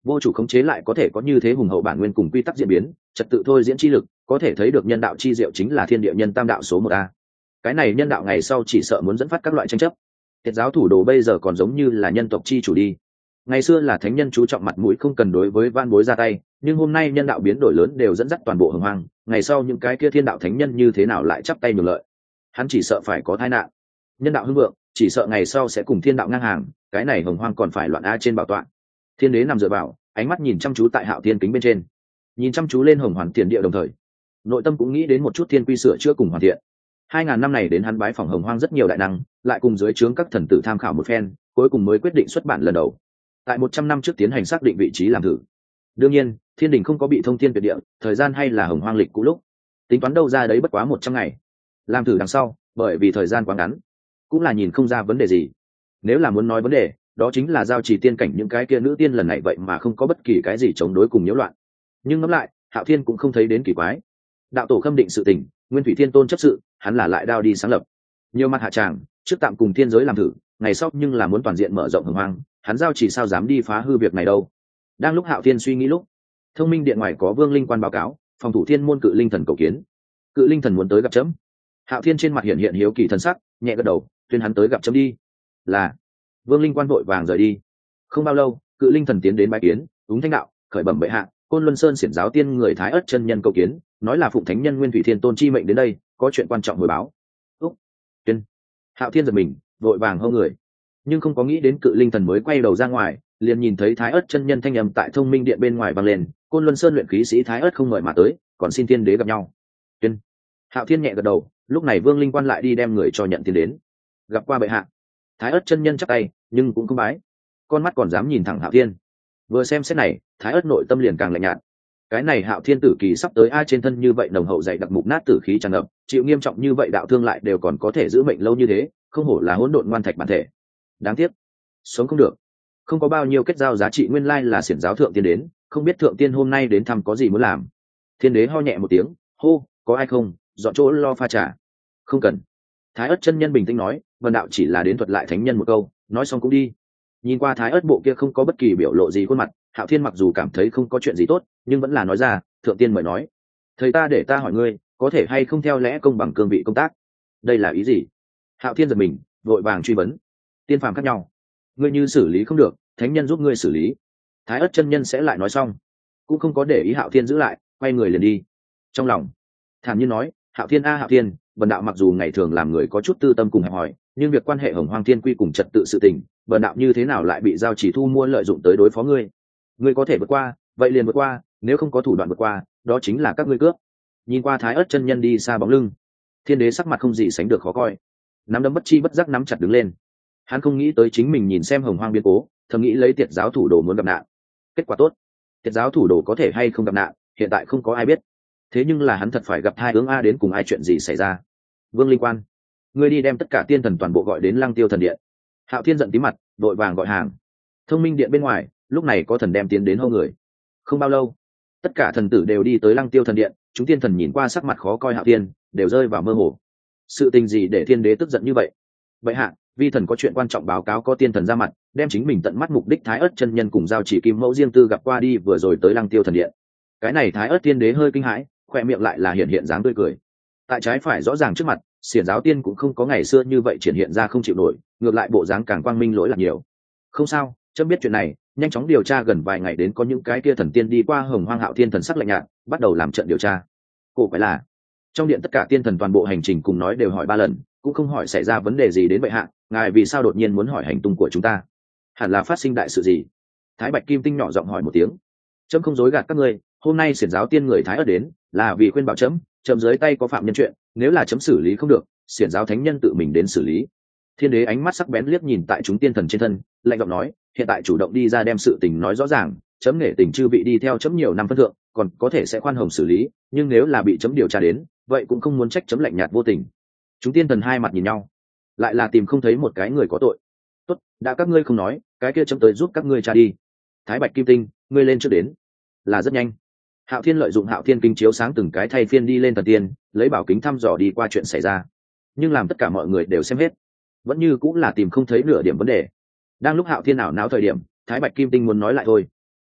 vô chủ khống chế lại có thể có như thế hùng hậu bản nguyên cùng quy tắc diễn biến trật tự thôi diễn chi lực, có thể thấy được nhân đạo chi diệu chính là thiên địa nhân tam đạo số một a. Cái này nhân đạo ngày sau chỉ sợ muốn dẫn phát các loại tranh chấp. Tiệt giáo thủ đồ bây giờ còn giống như là nhân tộc chi chủ đi. Ngày xưa là thánh nhân chú trọng mặt mũi không cần đối với van bối ra tay, nhưng hôm nay nhân đạo biến đổi lớn đều dẫn dắt toàn bộ hồng hoang, ngày sau những cái kia thiên đạo thánh nhân như thế nào lại chắp tay nhường lợi. Hắn chỉ sợ phải có tai nạn. Nhân đạo hưng vượng, chỉ sợ ngày sau sẽ cùng thiên đạo ngang hàng, cái này hồng hoang còn phải loạn a trên bảo tọa. Thiên đế nằm dựa vào, ánh mắt nhìn chăm chú tại Hạo Thiên kính bên trên, nhìn chăm chú lên hồng hoàn tiền địa, đồng thời nội tâm cũng nghĩ đến một chút thiên quy sửa chữa cùng hoàn thiện. Hai ngàn năm này đến hắn bái phỏng hồng hoang rất nhiều đại năng, lại cùng dưới trướng các thần tử tham khảo một phen, cuối cùng mới quyết định xuất bản lần đầu. Tại một trăm năm trước tiến hành xác định vị trí làm thử. Đương nhiên, thiên đình không có bị thông thiên tuyệt địa, thời gian hay là hồng hoang lịch cũ lúc, tính toán đâu ra đấy bất quá một trăm ngày. Làm thử đằng sau, bởi vì thời gian quá ngắn, cũng là nhìn không ra vấn đề gì. Nếu là muốn nói vấn đề, đó chính là giao trì tiên cảnh những cái kia nữ tiên lần này vậy mà không có bất kỳ cái gì chống đối cùng nhiễu loạn. Nhưng ngẫm lại, Hạo Thiên cũng không thấy đến kỳ quái. Đạo tổ khâm định sự tình, Nguyên Thủy Thiên Tôn chấp sự, hắn là lại đao đi sáng lập. Nhiều mặt hạ tràng, trước tạm cùng thiên giới làm thử, ngày sau nhưng là muốn toàn diện mở rộng hồng hoang, hắn giao chỉ sao dám đi phá hư việc này đâu. Đang lúc Hạo Thiên suy nghĩ lúc, Thông Minh Điện ngoài có Vương Linh Quan báo cáo, phòng thủ thiên môn Cự Linh Thần cầu kiến. Cự Linh Thần muốn tới gặp chấm. Hạo Thiên trên mặt hiện hiện hiếu kỳ thần sắc, nhẹ gật đầu, tuyên hắn tới gặp chấm đi. Là. Vương Linh Quan vội vàng rời đi. Không bao lâu, Cự Linh Thần tiến đến bái kiến, đúng thanh đạo, khởi bẩm bệ hạ, Côn Luân Sơn xiển giáo tiên người Thái Ất chân nhân cầu kiến, nói là phụng thánh nhân Nguyên Thủy Thiên Tôn chi mệnh đến đây, có chuyện quan trọng hồi báo. Úc, tuyên. Hạo Thiên giật mình, vội vàng hô người, nhưng không có nghĩ đến Cự Linh Thần mới quay đầu ra ngoài, liền nhìn thấy Thái Ất chân nhân thanh âm tại Thông Minh Điện bên ngoài vang lên, Côn Luân Sơn luyện khí sĩ Thái Ất không mời mà tới, còn xin thiên đế gặp nhau. Tuyên. Hạo Thiên nhẹ gật đầu, lúc này Vương Linh Quan lại đi đem người cho nhận tiền đến. Gặp qua bệ hạ. Thái Ất chân nhân chắp tay, nhưng cũng không bái, con mắt còn dám nhìn thẳng Hạo Thiên. Vừa xem xét này, Thái Ất nội tâm liền càng lạnh nhạt. Cái này Hạo Thiên tử kỳ sắp tới ai trên thân như vậy nồng hậu dày đặc mục nát tử khí tràn ngập, chịu nghiêm trọng như vậy đạo thương lại đều còn có thể giữ mệnh lâu như thế, không hổ là hỗn độn ngoan thạch bản thể. Đáng tiếc, sống không được. Không có bao nhiêu kết giao giá trị, nguyên lai là xiển giáo thượng tiên đến, không biết thượng tiên hôm nay đến thăm có gì muốn làm. Thiên đế ho nhẹ một tiếng, hô, có ai không, dọn chỗ lo pha trà. Không cần. Thái Ất chân nhân bình tĩnh nói, vân đạo chỉ là đến thuật lại thánh nhân một câu, nói xong cũng đi. Nhìn qua Thái Ất bộ kia không có bất kỳ biểu lộ gì khuôn mặt, Hạo Thiên mặc dù cảm thấy không có chuyện gì tốt, nhưng vẫn là nói ra, thượng tiên mời nói, thầy ta để ta hỏi ngươi, có thể hay không theo lẽ công bằng cương vị công tác. Đây là ý gì? Hạo Thiên giật mình, vội vàng truy vấn. Tiên phàm khác nhau, ngươi như xử lý không được, thánh nhân giúp ngươi xử lý. Thái Ất chân nhân sẽ lại nói xong, cũng không có để ý Hạo Thiên giữ lại, quay người liền đi. Trong lòng thản nhiên nói, Hạo Thiên a Hạo Thiên, bần đạo mặc dù ngày thường làm người có chút tư tâm cùng hẹp hòi, nhưng việc quan hệ hồng hoang thiên quy cùng trật tự sự tình, bần đạo như thế nào lại bị giao chỉ thu mua lợi dụng tới đối phó ngươi? Ngươi có thể vượt qua, vậy liền vượt qua, nếu không có thủ đoạn vượt qua, đó chính là các ngươi cướp. Nhìn qua Thái Ất chân nhân đi xa bóng lưng, thiên đế sắc mặt không gì sánh được khó coi, nắm đấm bất chi bất giác nắm chặt đứng lên. Hắn không nghĩ tới chính mình nhìn xem hồng hoang biến cố, thầm nghĩ lấy Tiệt giáo thủ đồ muốn gặp nạn. Kết quả tốt, Tiệt giáo thủ đồ có thể hay không gặp nạn, hiện tại không có ai biết. Thế nhưng là hắn thật phải gặp hai hướng a, đến cùng ai chuyện gì xảy ra. Vương Linh Quan, ngươi đi đem tất cả tiên thần toàn bộ gọi đến Lăng Tiêu thần điện. Hạo Thiên giận tí mặt, vội vàng gọi hàng. Thông Minh Điện bên ngoài, lúc này có thần đem tiến đến hô người. Không bao lâu, tất cả thần tử đều đi tới Lăng Tiêu thần điện, chúng tiên thần nhìn qua sắc mặt khó coi Hạo Thiên, đều rơi vào mơ hồ. Sự tình gì để thiên đế tức giận như vậy? Vậy hạ, vi thần có chuyện quan trọng báo cáo. Có tiên thần ra mặt, đem chính mình tận mắt mục đích Thái Ất chân nhân cùng giao chỉ kim mẫu riêng tư gặp qua đi vừa rồi tới Lăng Tiêu thần điện. Cái này Thái Ất tiên đế hơi kinh hãi, khoe miệng lại là hiện hiện dáng tươi cười. Tại trái phải rõ ràng trước mặt, xiển giáo tiên cũng không có ngày xưa như vậy triển hiện ra không chịu nổi, ngược lại bộ dáng càng quang minh lỗi lạc nhiều. Không sao, chấm biết chuyện này, nhanh chóng điều tra. Gần vài ngày đến có những cái kia thần tiên đi qua hồng hoang. Hạo Thiên thần sắc lạnh nhạt, bắt đầu làm trận điều tra. Cổ phải là trong điện tất cả tiên thần toàn bộ hành trình cùng nói đều hỏi ba lần, cũng không hỏi xảy ra vấn đề gì đến bệ hạ, ngài vì sao đột nhiên muốn hỏi hành tung của chúng ta? Hẳn là phát sinh đại sự gì? Thái Bạch Kim Tinh nhỏ giọng hỏi một tiếng. Chấm không dối gạt các ngươi, hôm nay xiển giáo tiên người Thái Ất đến là vì khuyên bảo chấm, chấm dưới tay có phạm nhân chuyện, nếu là chấm xử lý không được, xiển giáo thánh nhân tự mình đến xử lý. Thiên đế ánh mắt sắc bén liếc nhìn tại chúng tiên thần trên thân, lạnh giọng nói, hiện tại chủ động đi ra đem sự tình nói rõ ràng, chấm nể tình chư vị đi theo chấm nhiều năm phân thượng, còn có thể sẽ khoan hồng xử lý, nhưng nếu là bị chấm điều tra đến, vậy cũng không muốn trách chấm lạnh nhạt vô tình. Chúng tiên thần hai mặt nhìn nhau, lại là tìm không thấy một cái người có tội. Tốt, đã các ngươi không nói, cái kia chấm tới giúp các ngươi tra đi. Thái Bạch Kim Tinh, ngươi lên trước đến. Là rất nhanh. Hạo Thiên lợi dụng Hạo Thiên kinh chiếu sáng từng cái thay phiên đi lên thần tiên, lấy bảo kính thăm dò đi qua chuyện xảy ra, nhưng làm tất cả mọi người đều xem hết, vẫn như cũng là tìm không thấy nửa điểm vấn đề. Đang lúc Hạo Thiên ảo não thời điểm, Thái Bạch Kim Tinh muốn nói lại thôi.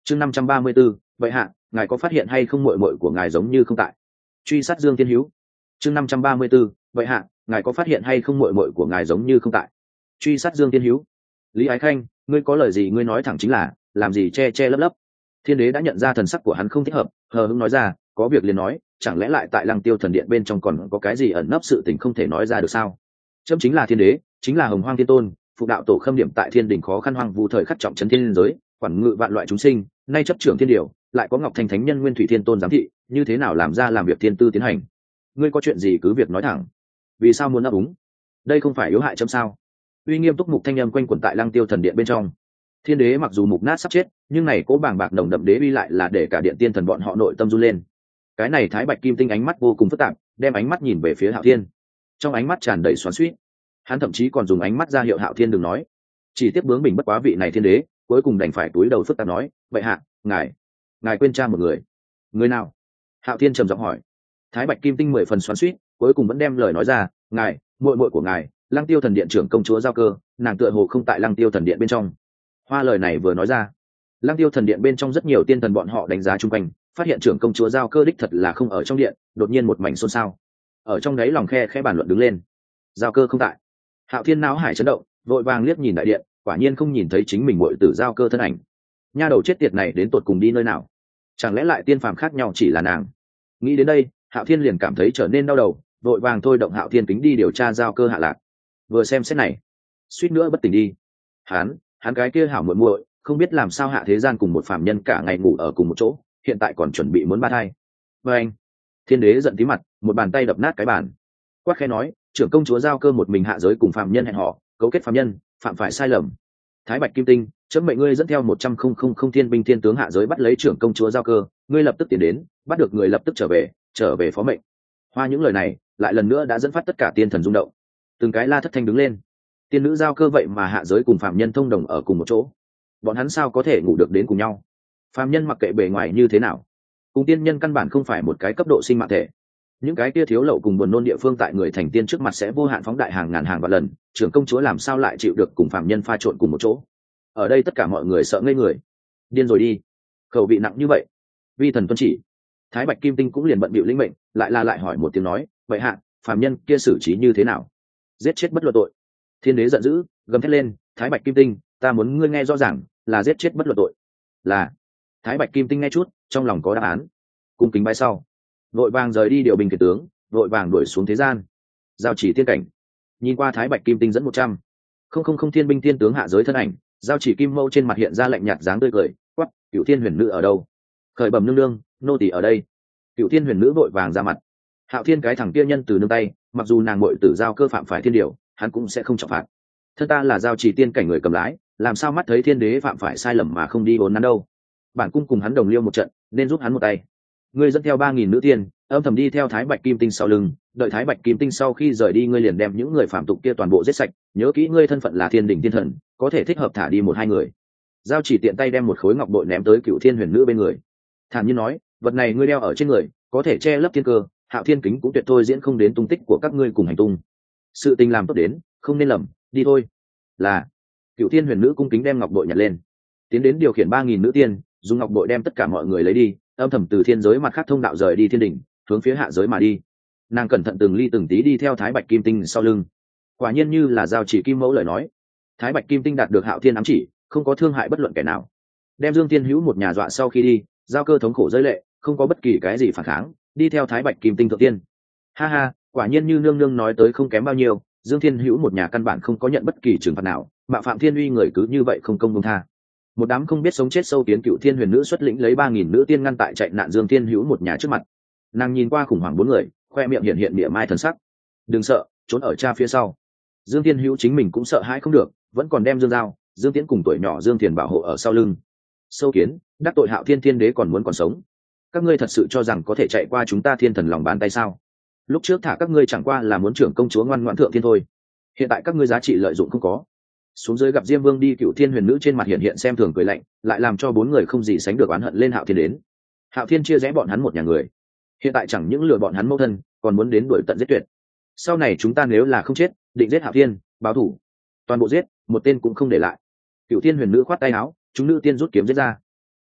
chương năm trăm ba mươi b ố vậy hạ ngài có phát hiện hay không muội muội của ngài giống như không tại? Truy sát Dương Thiên Hữu. chương năm trăm ba mươi b ố vậy hạ ngài có phát hiện hay không muội muội của ngài giống như không tại? Truy sát Dương Thiên Hữu. Lý Ái Khanh, ngươi có lời gì ngươi nói thẳng chính là, làm gì che che lấp lấp. Thiên đế đã nhận ra thần sắc của hắn không thích hợp, hờ hững nói ra, có việc liền nói, chẳng lẽ lại tại Lăng Tiêu thần điện bên trong còn có cái gì ẩn nấp sự tình không thể nói ra được sao? Chấm chính là thiên đế, chính là hồng hoang thiên tôn, phụ đạo tổ khâm điểm tại thiên đình khó khăn hoang vu thời khắc trọng trấn thiên giới, quản ngự vạn loại chúng sinh, nay chấp trưởng thiên điều, lại có Ngọc Thanh thánh nhân Nguyên Thủy Thiên Tôn giám thị, như thế nào làm ra làm việc thiên tư tiến hành? Ngươi có chuyện gì cứ việc nói thẳng. Vì sao muốn ấp úng? Đây không phải yếu hại chấm sao? Uy nghiêm túc mục thanh âm quanh quẩn tại Lăng Tiêu thần điện bên trong. Thiên đế mặc dù mục nát sắp chết, nhưng này cố bàng bạc nồng đậm đế uy lại là để cả điện tiên thần bọn họ nội tâm run lên. Cái này Thái Bạch Kim Tinh ánh mắt vô cùng phức tạp, đem ánh mắt nhìn về phía Hạo Thiên. Trong ánh mắt tràn đầy xoắn xuýt. Hắn thậm chí còn dùng ánh mắt ra hiệu Hạo Thiên đừng nói. Chỉ tiếc bướng bình bất quá vị này thiên đế, cuối cùng đành phải túi đầu phức tạp nói, vậy hạ, ngài, ngài quên cha một người. Người nào? Hạo Thiên trầm giọng hỏi. Thái Bạch Kim Tinh mười phần xoắn xuýt, cuối cùng vẫn đem lời nói ra, ngài, muội muội của ngài, Lăng Tiêu thần điện trưởng công chúa Giao Cơ, nàng tựa hồ không tại Lăng Tiêu thần điện bên trong. Hoa lời này vừa nói ra, Lăng Tiêu thần điện bên trong rất nhiều tiên thần bọn họ đánh giá chung quanh, phát hiện trưởng công chúa Giao Cơ đích thật là không ở trong điện, đột nhiên một mảnh xôn xao. Ở trong đấy lòng khe khẽ bàn luận đứng lên. Giao Cơ không tại. Hạo Thiên não hải chấn động, vội vàng liếc nhìn đại điện, quả nhiên không nhìn thấy chính mình muội tử Giao Cơ thân ảnh. Nha đầu chết tiệt này đến tột cùng đi nơi nào? Chẳng lẽ lại tiên phàm khác nhau chỉ là nàng? Nghĩ đến đây, Hạo Thiên liền cảm thấy trở nên đau đầu, vội vàng thôi động Hạo Thiên kính đi điều tra Giao Cơ hạ lạc. Vừa xem xét này, suýt nữa bất tỉnh đi. Hắn, hắn cái kia hảo muội muội, không biết làm sao hạ thế gian cùng một phàm nhân cả ngày ngủ ở cùng một chỗ, hiện tại còn chuẩn bị muốn ba thai. Và anh, thiên đế giận tí mặt, một bàn tay đập nát cái bàn, quát khẽ nói, trưởng công chúa Giao Cơ một mình hạ giới cùng phàm nhân hẹn họ, cấu kết phàm nhân, phạm phải sai lầm. Thái Bạch Kim Tinh, chấm mệnh ngươi dẫn theo một trăm không không không thiên binh thiên tướng hạ giới bắt lấy trưởng công chúa Giao Cơ, ngươi lập tức tiến đến, bắt được người lập tức trở về, trở về phó mệnh. Hoa những lời này, lại lần nữa đã dẫn phát tất cả tiên thần rung động. Từng cái la thất thanh đứng lên. Tiên nữ Giao Cơ vậy mà hạ giới cùng phàm nhân thông đồng ở cùng một chỗ, bọn hắn sao có thể ngủ được đến cùng nhau? Phàm nhân mặc kệ bề ngoài như thế nào, cùng tiên nhân căn bản không phải một cái cấp độ sinh mạng thể. Những cái kia thiếu lậu cùng buồn nôn địa phương tại người thành tiên trước mặt sẽ vô hạn phóng đại hàng ngàn hàng vạn lần, trưởng công chúa làm sao lại chịu được cùng phàm nhân pha trộn cùng một chỗ? Ở đây tất cả mọi người sợ ngây người. Điên rồi đi, khẩu vị nặng như vậy. Vi thần tuân chỉ. Thái Bạch Kim Tinh cũng liền bận bịu lĩnh mệnh, lại là lại hỏi một tiếng nói, vậy hạ, phàm nhân kia xử trí như thế nào? Giết chết bất luận tội. Thiên đế giận dữ, gầm thét lên, Thái Bạch Kim Tinh, ta muốn ngươi nghe rõ ràng, là giết chết bất luận tội. Là. Thái Bạch Kim Tinh nghe chút, trong lòng có đáp án. Cung kính bái sau, vội vàng rời đi điều bình kể tướng, vội vàng đuổi xuống thế gian. Giao chỉ tiên cảnh. Nhìn qua Thái Bạch Kim Tinh dẫn một trăm không không không thiên binh thiên tướng hạ giới thân ảnh, giao chỉ kim mâu trên mặt hiện ra lạnh nhạt dáng tươi cười, quắc, Cửu Thiên Huyền Nữ ở đâu? Khởi bẩm nương nương, nô tỳ ở đây. Cửu Thiên Huyền Nữ vội vàng ra mặt. Hạo Thiên cái thằng kia nhân từ nương tay, mặc dù nàng muội tử Giao Cơ phạm phải thiên điều, hắn cũng sẽ không trọng phạt. Thân ta là giao chỉ tiên cảnh người cầm lái, làm sao mắt thấy thiên đế phạm phải sai lầm mà không đi vốn nắn đâu? Bản cung cùng hắn đồng liêu một trận, nên giúp hắn một tay. Ngươi dẫn theo ba nghìn nữ tiên, âm thầm đi theo Thái Bạch Kim Tinh sau lưng, đợi Thái Bạch Kim Tinh sau khi rời đi, ngươi liền đem những người phạm tục kia toàn bộ giết sạch. Nhớ kỹ ngươi thân phận là thiên đỉnh thiên thần, có thể thích hợp thả đi một hai người. Giao chỉ tiện tay đem một khối ngọc bội ném tới Cửu Thiên Huyền Nữ bên người, thản nhiên nói, vật này ngươi đeo ở trên người, có thể che lấp thiên cơ. Hạo Thiên kính cũng tuyệt thôi diễn không đến tung tích của các ngươi cùng hành tung. Sự tình làm tốt đến, không nên lầm, đi thôi. Là. Cửu Thiên Huyền Nữ cung kính đem ngọc bội nhặt lên, tiến đến điều khiển ba nghìn nữ tiên, dùng ngọc bội đem tất cả mọi người lấy đi, âm thầm từ thiên giới mặt khác thông đạo rời đi thiên đỉnh, hướng phía hạ giới mà đi. Nàng cẩn thận từng ly từng tí đi theo Thái Bạch Kim Tinh sau lưng. Quả nhiên như là giao chỉ kim mẫu lời nói, Thái Bạch Kim Tinh đạt được Hạo Thiên ám chỉ, không có thương hại bất luận kẻ nào. Đem Dương Thiên Hữu một nhà dọa sau khi đi, Giao Cơ thống khổ rơi lệ, không có bất kỳ cái gì phản kháng, đi theo Thái Bạch Kim Tinh thượng tiên. Ha ha, quả nhiên như nương nương nói tới không kém bao nhiêu, Dương Thiên Hữu một nhà căn bản không có nhận bất kỳ trừng phạt nào, mạo phạm thiên uy người cứ như vậy không công công tha. Một đám không biết sống chết sâu tiến Cựu Thiên Huyền Nữ xuất lĩnh lấy ba nghìn nữ tiên ngăn tại chạy nạn Dương Thiên Hữu một nhà trước mặt. Nàng nhìn qua khủng hoảng bốn người, khoe miệng hiện hiện mỉa mai thần sắc. Đừng sợ, trốn ở cha phía sau. Dương Thiên Hữu chính mình cũng sợ hãi không được, vẫn còn đem Dương Giao, Dương Tiễn cùng tuổi nhỏ Dương Thiền bảo hộ ở sau lưng. Sâu kiến, đắc tội Hạo Thiên Thiên Đế còn muốn còn sống. Các ngươi thật sự cho rằng có thể chạy qua chúng ta Thiên Thần lòng bàn tay sao? Lúc trước thả các ngươi chẳng qua là muốn trưởng công chúa ngoan ngoãn thượng thiên thôi, hiện tại các ngươi giá trị lợi dụng không có. Xuống dưới gặp Diêm Vương đi, Cựu Thiên Huyền Nữ trên mặt hiện hiện xem thường cười lạnh, lại làm cho bốn người không gì sánh được oán hận lên Hạo Thiên đến. Hạo Thiên chia rẽ bọn hắn một nhà người, hiện tại chẳng những lừa bọn hắn mâu thân, còn muốn đến đuổi tận giết tuyệt. Sau này chúng ta nếu là không chết, định giết Hạo Thiên, báo thủ, toàn bộ giết, một tên cũng không để lại. Cựu Thiên Huyền Nữ khoát tay áo, chúng nữ tiên rút kiếm giết ra.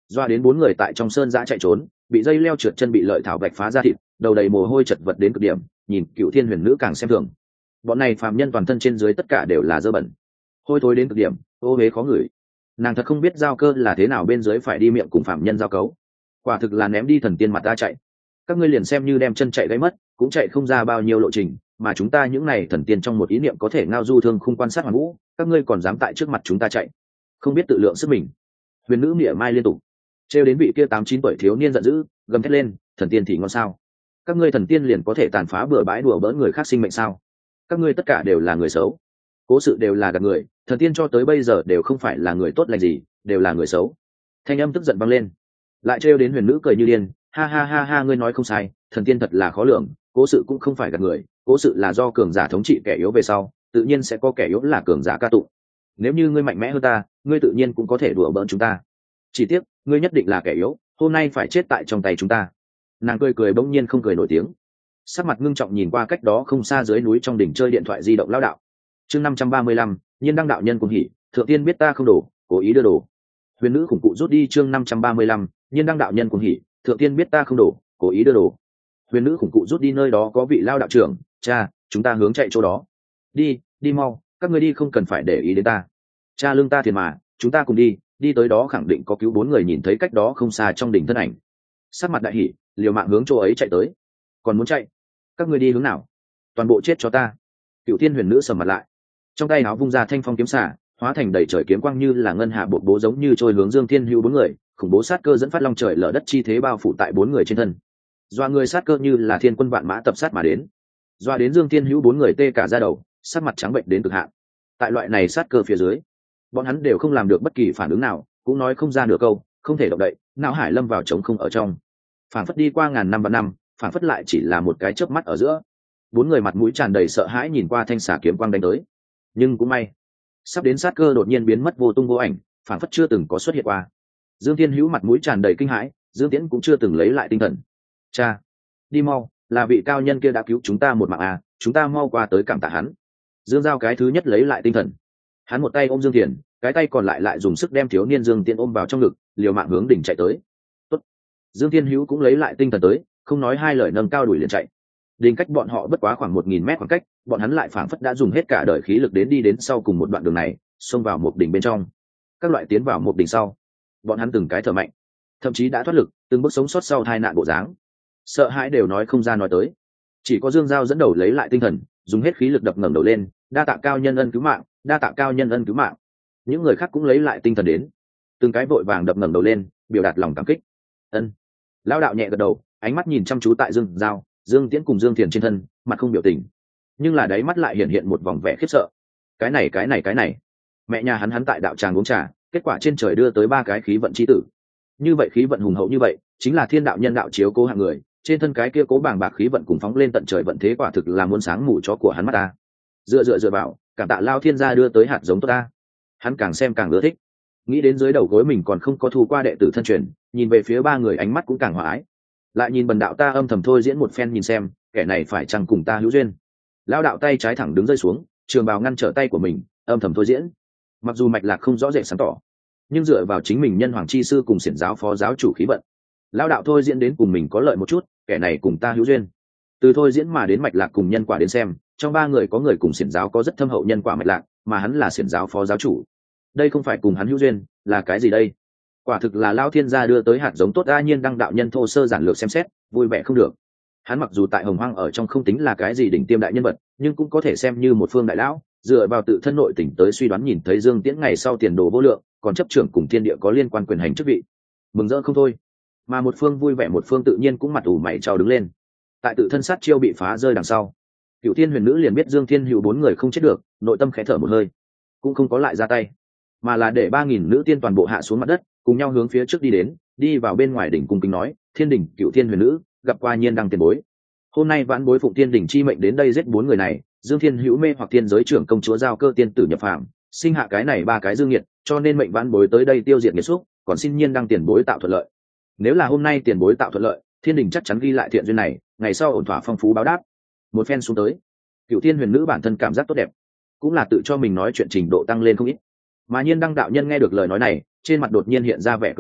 doa đến bốn người tại trong sơn giã chạy trốn, bị dây leo trượt chân, bị lợi thảo vạch phá ra thịt, đầu đầy mồ hôi chật vật đến cực điểm, nhìn Cựu Thiên Huyền Nữ càng xem thường. Bọn này phàm nhân toàn thân trên dưới tất cả đều là dơ bẩn, hôi thối đến cực điểm, ô huế khó ngửi. Nàng thật không biết giao cơ là thế nào bên dưới phải đi miệng cùng phàm nhân giao cấu, quả thực là ném đi thần tiên mặt ta chạy. Các ngươi liền xem như đem chân chạy gãy mất, cũng chạy không ra bao nhiêu lộ trình, mà chúng ta những này thần tiên trong một ý niệm có thể ngao du thương khung quan sát hoàn vũ, các ngươi còn dám tại trước mặt chúng ta chạy, không biết tự lượng sức mình. Huyền Nữ mỉa mai liên tục, trêu đến vị kia tám chín tuổi thiếu niên giận dữ, gầm thét lên, thần tiên thì ngon sao? Các ngươi thần tiên liền có thể tàn phá bừa bãi đùa bỡn người khác sinh mệnh sao? Các ngươi tất cả đều là người xấu, cố sự đều là gạt người, thần tiên cho tới bây giờ đều không phải là người tốt lành gì, đều là người xấu. Thanh âm tức giận vang lên, lại trêu đến Huyền Nữ cười như điên, ha ha ha ha, ngươi nói không sai, thần tiên thật là khó lường, cố sự cũng không phải gạt người, cố sự là do cường giả thống trị kẻ yếu về sau, tự nhiên sẽ có kẻ yếu là cường giả ca tụng. Nếu như ngươi mạnh mẽ hơn ta, ngươi tự nhiên cũng có thể đùa bỡn chúng ta, chỉ tiếc ngươi nhất định là kẻ yếu, hôm nay phải chết tại trong tay chúng ta. Nàng cười cười bỗng nhiên không cười nổi tiếng, sắc mặt ngưng trọng nhìn qua cách đó không xa dưới núi trong đỉnh chơi điện thoại di động lão đạo. Chương năm trăm ba mươi lăm, Nhiên Đăng đạo nhân cùng hỉ, thượng tiên biết ta không đổ, cố ý đưa đồ. Huyền Nữ khủng cụ rút đi. Chương năm trăm ba mươi lăm, Nhiên Đăng đạo nhân cùng hỉ, thượng tiên biết ta không đổ, cố ý đưa đồ. Huyền Nữ khủng cụ rút đi, nơi đó có vị lao đạo trưởng, cha, chúng ta hướng chạy chỗ đó. Đi, đi mau, các ngươi đi không cần phải để ý đến ta. Cha lương ta thiền mà, chúng ta cùng đi, đi tới đó khẳng định có cứu bốn người. Nhìn thấy cách đó không xa trong đỉnh thân ảnh, sắc mặt đại hỉ, liều mạng hướng chỗ ấy chạy tới. Còn muốn chạy? Các ngươi đi hướng nào? Toàn bộ chết cho ta. Cựu Thiên Huyền Nữ sầm mặt lại, trong tay áo vung ra thanh phong kiếm xả, hóa thành đầy trời kiếm quang như là ngân hạ bột bố, giống như trôi hướng Dương Thiên Hữu bốn người. Khủng bố sát cơ dẫn phát long trời lở đất chi thế bao phủ tại bốn người trên thân, doa người sát cơ như là thiên quân vạn mã tập sát mà đến, doa đến Dương Thiên Hữu bốn người tê cả da đầu, sắc mặt trắng bệnh đến cực hạn. Tại loại này sát cơ phía dưới, bọn hắn đều không làm được bất kỳ phản ứng nào, cũng nói không ra nửa câu, không thể động đậy, não hải lâm vào trống không ở trong. Phản phất đi qua ngàn năm và năm, phản phất lại chỉ là một cái chớp mắt ở giữa. Bốn người mặt mũi tràn đầy sợ hãi nhìn qua thanh xà kiếm quang đánh tới, nhưng cũng may, sắp đến sát cơ đột nhiên biến mất vô tung vô ảnh, phản phất chưa từng có xuất hiện qua. Dương Thiên Hữu mặt mũi tràn đầy kinh hãi, Dương Tiễn cũng chưa từng lấy lại tinh thần. Cha, đi mau, là vị cao nhân kia đã cứu chúng ta một mạng à, chúng ta mau qua tới cảm tạ hắn. Dương Giao cái thứ nhất lấy lại tinh thần, hắn một tay ôm Dương Thiền, cái tay còn lại lại dùng sức đem thiếu niên Dương Tiễn ôm vào trong ngực, liều mạng hướng đỉnh chạy tới. Tốt. Dương Thiên Hữu cũng lấy lại tinh thần tới, không nói hai lời nâng cao đuổi liền chạy. Đỉnh cách bọn họ bất quá khoảng một nghìn mét khoảng cách, bọn hắn lại phảng phất đã dùng hết cả đời khí lực đến đi đến sau cùng một đoạn đường này, xông vào một đỉnh bên trong. Các loại tiến vào một đỉnh sau, bọn hắn từng cái thở mạnh, thậm chí đã thoát lực, từng bước sống sót sau tai nạn bộ dáng, sợ hãi đều nói không ra nói tới. Chỉ có Dương Giao dẫn đầu lấy lại tinh thần, dùng hết khí lực đập ngẩng đầu lên, đa tạ cao nhân ân cứu mạng, đa tạ cao nhân ân cứu mạng. Những người khác cũng lấy lại tinh thần đến, từng cái vội vàng đập ngẩng đầu lên, biểu đạt lòng cảm kích. Ân. Lão đạo nhẹ gật đầu, ánh mắt nhìn chăm chú tại Dương Giao, Dương Tiễn cùng Dương Thiền trên thân, mặt không biểu tình, nhưng là đáy mắt lại hiện hiện một vòng vẻ khiếp sợ. Cái này cái này cái này, mẹ nhà hắn hắn tại đạo tràng uống trà, kết quả trên trời đưa tới ba cái khí vận chi tử. Như vậy khí vận hùng hậu như vậy, chính là thiên đạo nhân đạo chiếu cố hạng người, trên thân cái kia cố bàng bạc khí vận cùng phóng lên tận trời vận thế, quả thực là muốn sáng mù cho của hắn mắt ta. Dựa dựa dựa vào, cảm tạ lao thiên gia đưa tới hạt giống tốt ta. Hắn càng xem càng ưa thích, nghĩ đến dưới đầu gối mình còn không có thu qua đệ tử thân truyền, nhìn về phía ba người ánh mắt cũng càng hòa ái. Lại nhìn bần đạo ta âm thầm thôi diễn một phen, nhìn xem kẻ này phải chăng cùng ta hữu duyên. Lao đạo tay trái thẳng đứng rơi xuống, trường bào ngăn trở tay của mình, âm thầm thôi diễn. Mặc dù mạch lạc không rõ rệt sáng tỏ, nhưng dựa vào chính mình nhân hoàng chi sư cùng xiển giáo phó giáo chủ khí vận, lao đạo thôi diễn đến cùng mình có lợi một chút, kẻ này cùng ta hữu duyên. Từ thôi diễn mà đến mạch lạc cùng nhân quả đến xem, trong ba người có người cùng xiển giáo có rất thâm hậu nhân quả mạch lạc, mà hắn là xiển giáo phó giáo chủ. Đây không phải cùng hắn hữu duyên, là cái gì đây? Quả thực là lao thiên gia đưa tới hạt giống tốt. A Nhiên Đăng đạo nhân thô sơ giản lược xem xét, vui vẻ không được. Hắn mặc dù tại Hồng Hoang ở trong không tính là cái gì đỉnh tiêm đại nhân vật, nhưng cũng có thể xem như một phương đại lão, dựa vào tự thân nội tỉnh tới suy đoán, nhìn thấy Dương Tiễn ngày sau tiền đồ vô lượng, còn chấp trưởng cùng thiên địa có liên quan quyền hành chức vị, mừng rỡ không thôi. Mà một phương vui vẻ, một phương tự nhiên cũng mặt ủ mày trao đứng lên. Tại tự thân sát chiêu bị phá rơi đằng sau, Cửu Thiên Huyền Nữ liền biết Dương Thiên Hữu bốn người không chết được, nội tâm khẽ thở một hơi, cũng không có lại ra tay, mà là để ba nghìn nữ tiên toàn bộ hạ xuống mặt đất, cùng nhau hướng phía trước đi đến, đi vào bên ngoài đỉnh cung kính nói: Thiên đỉnh Cửu Thiên Huyền Nữ gặp qua Nhiên Đăng tiền bối. Hôm nay vãn bối phụng Thiên đỉnh chi mệnh đến đây giết bốn người này. Dương Thiên Hữu mê hoặc thiên giới trưởng công chúa Giao Cơ tiên tử nhập phàm, sinh hạ cái này ba cái dương nghiệt, cho nên mệnh vãn bối tới đây tiêu diệt nghiệt xúc, còn xin Nhiên Đăng tiền bối tạo thuận lợi. Nếu là hôm nay tiền bối tạo thuận lợi, Thiên đình chắc chắn ghi lại thiện duyên này, ngày sau ổn thỏa phong phú báo đáp. Một phen xuống tới, Cửu Thiên Huyền Nữ bản thân cảm giác tốt đẹp, cũng là tự cho mình nói chuyện trình độ tăng lên không ít. Mà Nhiên Đăng đạo nhân nghe được lời nói này, trên mặt đột nhiên hiện ra vẻ cười lạnh,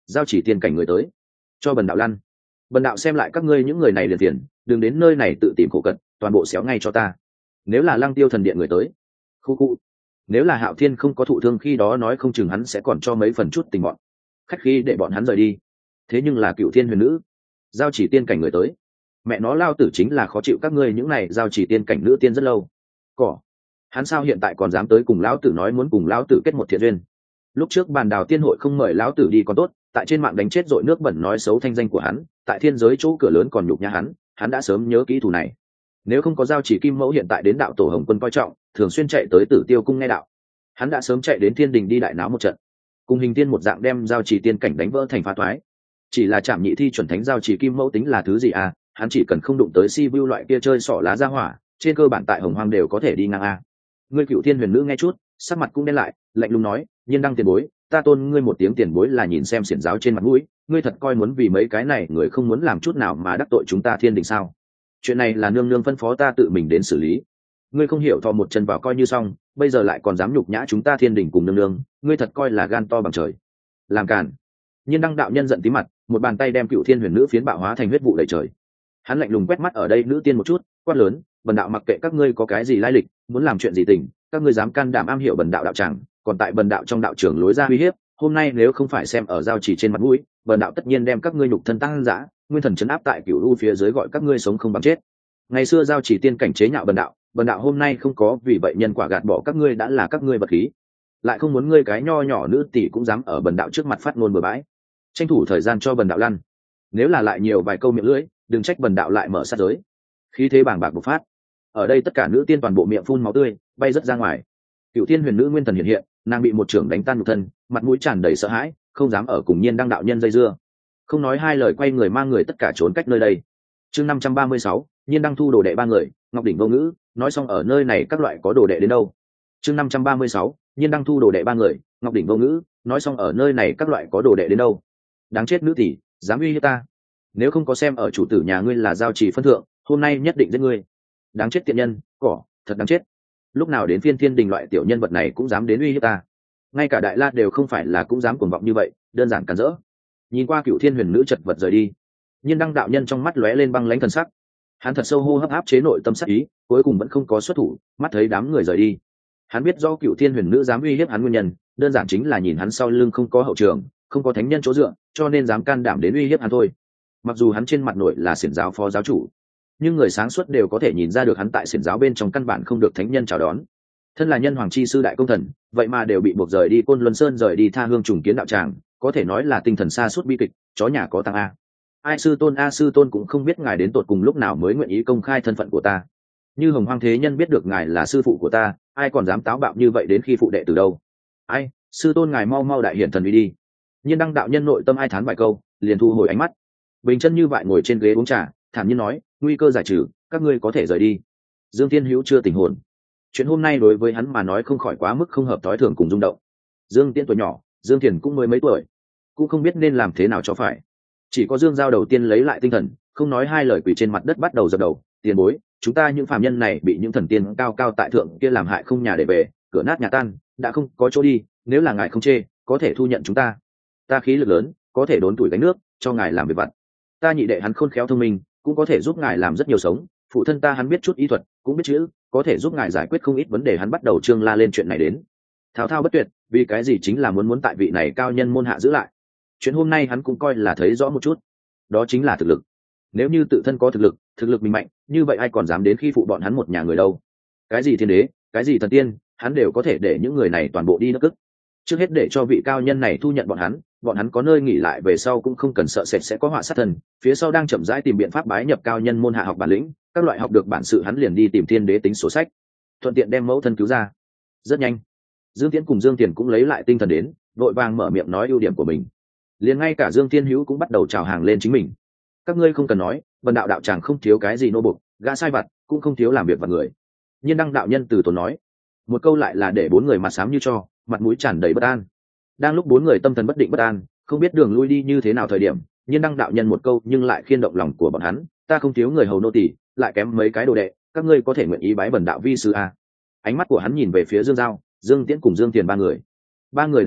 giao chỉ tiên cảnh người tới, cho bần đạo lăn. Bần đạo xem lại các ngươi những người này liền tiền, đừng đến nơi này tự tìm khổ cận, toàn bộ xéo ngay cho ta. Nếu là Lăng Tiêu thần điện người tới, khu khu, nếu là Hạo Thiên không có thụ thương khi đó nói không chừng hắn sẽ còn cho mấy phần chút tình bọn, khách khí để bọn hắn rời đi. Thế nhưng là Cựu Thiên huyền nữ, giao chỉ tiên cảnh người tới, mẹ nó lao tử chính là khó chịu các ngươi những này giao chỉ tiên cảnh nữ tiên rất lâu. Cỏ, hắn sao hiện tại còn dám tới cùng lão tử nói muốn cùng lão tử kết một thiện duyên? Lúc trước bàn đào tiên hội không mời lão tử đi còn tốt, tại trên mạng đánh chết dội nước bẩn nói xấu thanh danh của hắn, tại thiên giới chỗ cửa lớn còn nhục nhã hắn, hắn đã sớm nhớ kỹ thù này. Nếu không có giao chỉ kim mẫu hiện tại đến đạo tổ Hồng Quân coi trọng, thường xuyên chạy tới Tử Tiêu cung nghe đạo, hắn đã sớm chạy đến thiên đình đi đại náo một trận, cùng hình tiên một dạng đem giao chỉ tiên cảnh đánh vỡ thành phá thoái. Chỉ là chạm nhị thi chuẩn thánh giao chỉ kim mẫu tính là thứ gì à? Hắn chỉ cần không đụng tới si vu loại kia chơi sỏ lá ra hỏa, trên cơ bản tại Hồng Hoang đều có thể đi ngang a. Ngươi Cựu Thiên huyền nữ nghe chút, sắc mặt cũng đen lại, lạnh lùng nói, Nhiên Đăng tiền bối, ta tôn ngươi một tiếng tiền bối là nhìn xem xiển giáo trên mặt mũi, ngươi thật coi muốn vì mấy cái này người không muốn làm chút nào mà đắc tội chúng ta thiên đình sao? Chuyện này là nương nương phân phó ta tự mình đến xử lý, ngươi không hiểu thò một chân vào coi như xong, bây giờ lại còn dám nhục nhã chúng ta thiên đình cùng nương nương, ngươi thật coi là gan to bằng trời. Làm càn. Nhiên Đăng đạo nhân giận tí mặt, một bàn tay đem Cựu Thiên huyền nữ phiến bạo hóa thành huyết vụ đầy trời. Hắn lạnh lùng quét mắt ở đây nữ tiên một chút, quát lớn, bần đạo mặc kệ các ngươi có cái gì lai lịch, muốn làm chuyện gì tình, các ngươi dám can đảm am hiểu bần đạo đạo tràng, còn tại bần đạo trong đạo trưởng lối ra uy hiếp, hôm nay nếu không phải xem ở giao chỉ trên mặt mũi, bần đạo tất nhiên đem các ngươi nhục thân tăng dã, nguyên thần chấn áp tại Cửu U phía dưới gọi các ngươi sống không bằng chết. Ngày xưa giao chỉ tiên cảnh chế nhạo bần đạo, bần đạo hôm nay không có vì vậy nhân quả gạt bỏ các ngươi đã là các ngươi vật khí, lại không muốn ngươi cái nho nhỏ nữ tỷ cũng dám ở bần đạo trước mặt phát ngôn bừa bãi, tranh thủ thời gian cho bần đạo lăn. Nếu là lại nhiều vài câu miệng lưỡi, đừng trách bần đạo lại mở sát giới. Khí thế bàng bạc bộc phát, ở đây tất cả nữ tiên toàn bộ miệng phun máu tươi, bay rất ra ngoài. Cựu Thiên huyền nữ nguyên thần hiện hiện, nàng bị một trưởng đánh tan nhục thân, mặt mũi tràn đầy sợ hãi, không dám ở cùng Nhiên Đăng đạo nhân dây dưa, không nói hai lời quay người mang người tất cả trốn cách nơi đây. Chương năm trăm ba mươi sáu, Nhiên Đăng thu đồ đệ ba người, Ngọc đỉnh vô ngữ, nói xong ở nơi này các loại có đồ đệ đến đâu. Chương năm trăm ba mươi sáu, Nhiên Đăng thu đồ đệ ba người, Ngọc đỉnh vô ngữ, nói xong ở nơi này các loại có đồ đệ đến đâu. Đáng chết nữ tỷ, dám uy hiếp ta, nếu không có xem ở chủ tử nhà ngươi là giao trì phân thượng, hôm nay nhất định giết ngươi. Đáng chết tiện nhân, cỏ, thật đáng chết. Lúc nào đến phiên thiên đình loại tiểu nhân vật này cũng dám đến uy hiếp ta, ngay cả Đại La đều không phải là cũng dám cuồng vọng như vậy, đơn giản cản rỡ. Nhìn qua Cựu Thiên huyền nữ chật vật rời đi, Nhiên Đăng đạo nhân trong mắt lóe lên băng lãnh thần sắc, hắn thật sâu hô hấp áp chế nội tâm sắc ý, cuối cùng vẫn không có xuất thủ, mắt thấy đám người rời đi. Hắn biết do Cựu Thiên huyền nữ dám uy hiếp hắn nguyên nhân, đơn giản chính là nhìn hắn sau lưng không có hậu trường, không có thánh nhân chỗ dựa, cho nên dám can đảm đến uy hiếp hắn thôi. Mặc dù hắn trên mặt nội là xiển giáo phó giáo chủ, nhưng người sáng suốt đều có thể nhìn ra được hắn tại xiển giáo bên trong căn bản không được thánh nhân chào đón. Thân là nhân hoàng chi sư đại công thần, vậy mà đều bị buộc rời đi Côn Luân Sơn, rời đi tha hương trùng kiến đạo tràng, có thể nói là tinh thần sa sút bi kịch, chó nhà có tăng a. Ai sư tôn a sư tôn cũng không biết ngài đến tột cùng lúc nào mới nguyện ý công khai thân phận của ta. Như Hồng Hoang thế nhân biết được ngài là sư phụ của ta, ai còn dám táo bạo như vậy đến khi phụ đệ từ đâu. Ai, sư tôn ngài mau mau đại hiển thần uy đi. Nhiên Đăng đạo nhân nội tâm ai thán vài câu, liền thu hồi ánh mắt, bình chân như vậy ngồi trên ghế uống trà, thản nhiên nói, nguy cơ giải trừ, các ngươi có thể rời đi. Dương Thiên Hữu chưa tỉnh hồn, chuyện hôm nay đối với hắn mà nói không khỏi quá mức không hợp thói thường cùng rung động. Dương Tiễn tuổi nhỏ, Dương Thiền cũng mới mấy tuổi, cũng không biết nên làm thế nào cho phải. Chỉ có Dương Giao đầu tiên lấy lại tinh thần, không nói hai lời quỳ trên mặt đất bắt đầu dập đầu, tiền bối, chúng ta những phàm nhân này bị những thần tiên cao cao tại thượng kia làm hại không nhà để về, cửa nát nhà tan, đã không có chỗ đi, nếu là ngài không chê, có thể thu nhận chúng ta. Ta khí lực lớn, có thể đốn tuổi gánh nước, cho ngài làm việc vặt. Ta nhị đệ hắn khôn khéo thông minh, cũng có thể giúp ngài làm rất nhiều sống. Phụ thân ta hắn biết chút y thuật, cũng biết chữ, có thể giúp ngài giải quyết không ít vấn đề. Hắn bắt đầu trương la lên chuyện này đến, thao thao bất tuyệt, vì cái gì chính là muốn muốn tại vị này cao nhân môn hạ giữ lại. Chuyện hôm nay hắn cũng coi là thấy rõ một chút, đó chính là thực lực. Nếu như tự thân có thực lực, thực lực mình mạnh, như vậy ai còn dám đến khi phụ bọn hắn một nhà người đâu. Cái gì thiên đế, cái gì thần tiên, hắn đều có thể để những người này toàn bộ đi nước cức. Trước hết để cho vị cao nhân này thu nhận bọn hắn, bọn hắn có nơi nghỉ lại về sau cũng không cần sợ sệt sẽ có họa sát thần. Phía sau đang chậm rãi tìm biện pháp bái nhập cao nhân môn hạ học bản lĩnh, các loại học được bản sự hắn liền đi tìm thiên đế tính sổ sách, thuận tiện đem mẫu thân cứu ra. Rất nhanh, Dương Tiễn cùng Dương Tiền cũng lấy lại tinh thần đến, vội vàng mở miệng nói ưu điểm của mình. Liền ngay cả Dương Thiên Hữu cũng bắt đầu chào hàng lên chính mình. Các ngươi không cần nói, vân đạo đạo tràng không thiếu cái gì nô bộc, gã sai vặt, cũng không thiếu làm việc vặt người. Nhiên Đăng đạo nhân từ tốn nói một câu lại là để bốn người mặt xám như cho, mặt mũi tràn đầy bất an. Đang lúc bốn người tâm thần bất định bất an, không biết đường lui đi như thế nào thời điểm, Nhiên Đăng đạo nhân một câu nhưng lại khiên động lòng của bọn hắn. Ta không thiếu người hầu nô tỳ, lại kém mấy cái đồ đệ, các ngươi có thể nguyện ý bái bần đạo vi sư a? Ánh mắt của hắn nhìn về phía Dương Giao, Dương Tiễn cùng Dương Tiền ba người. Ba người đại hỉ,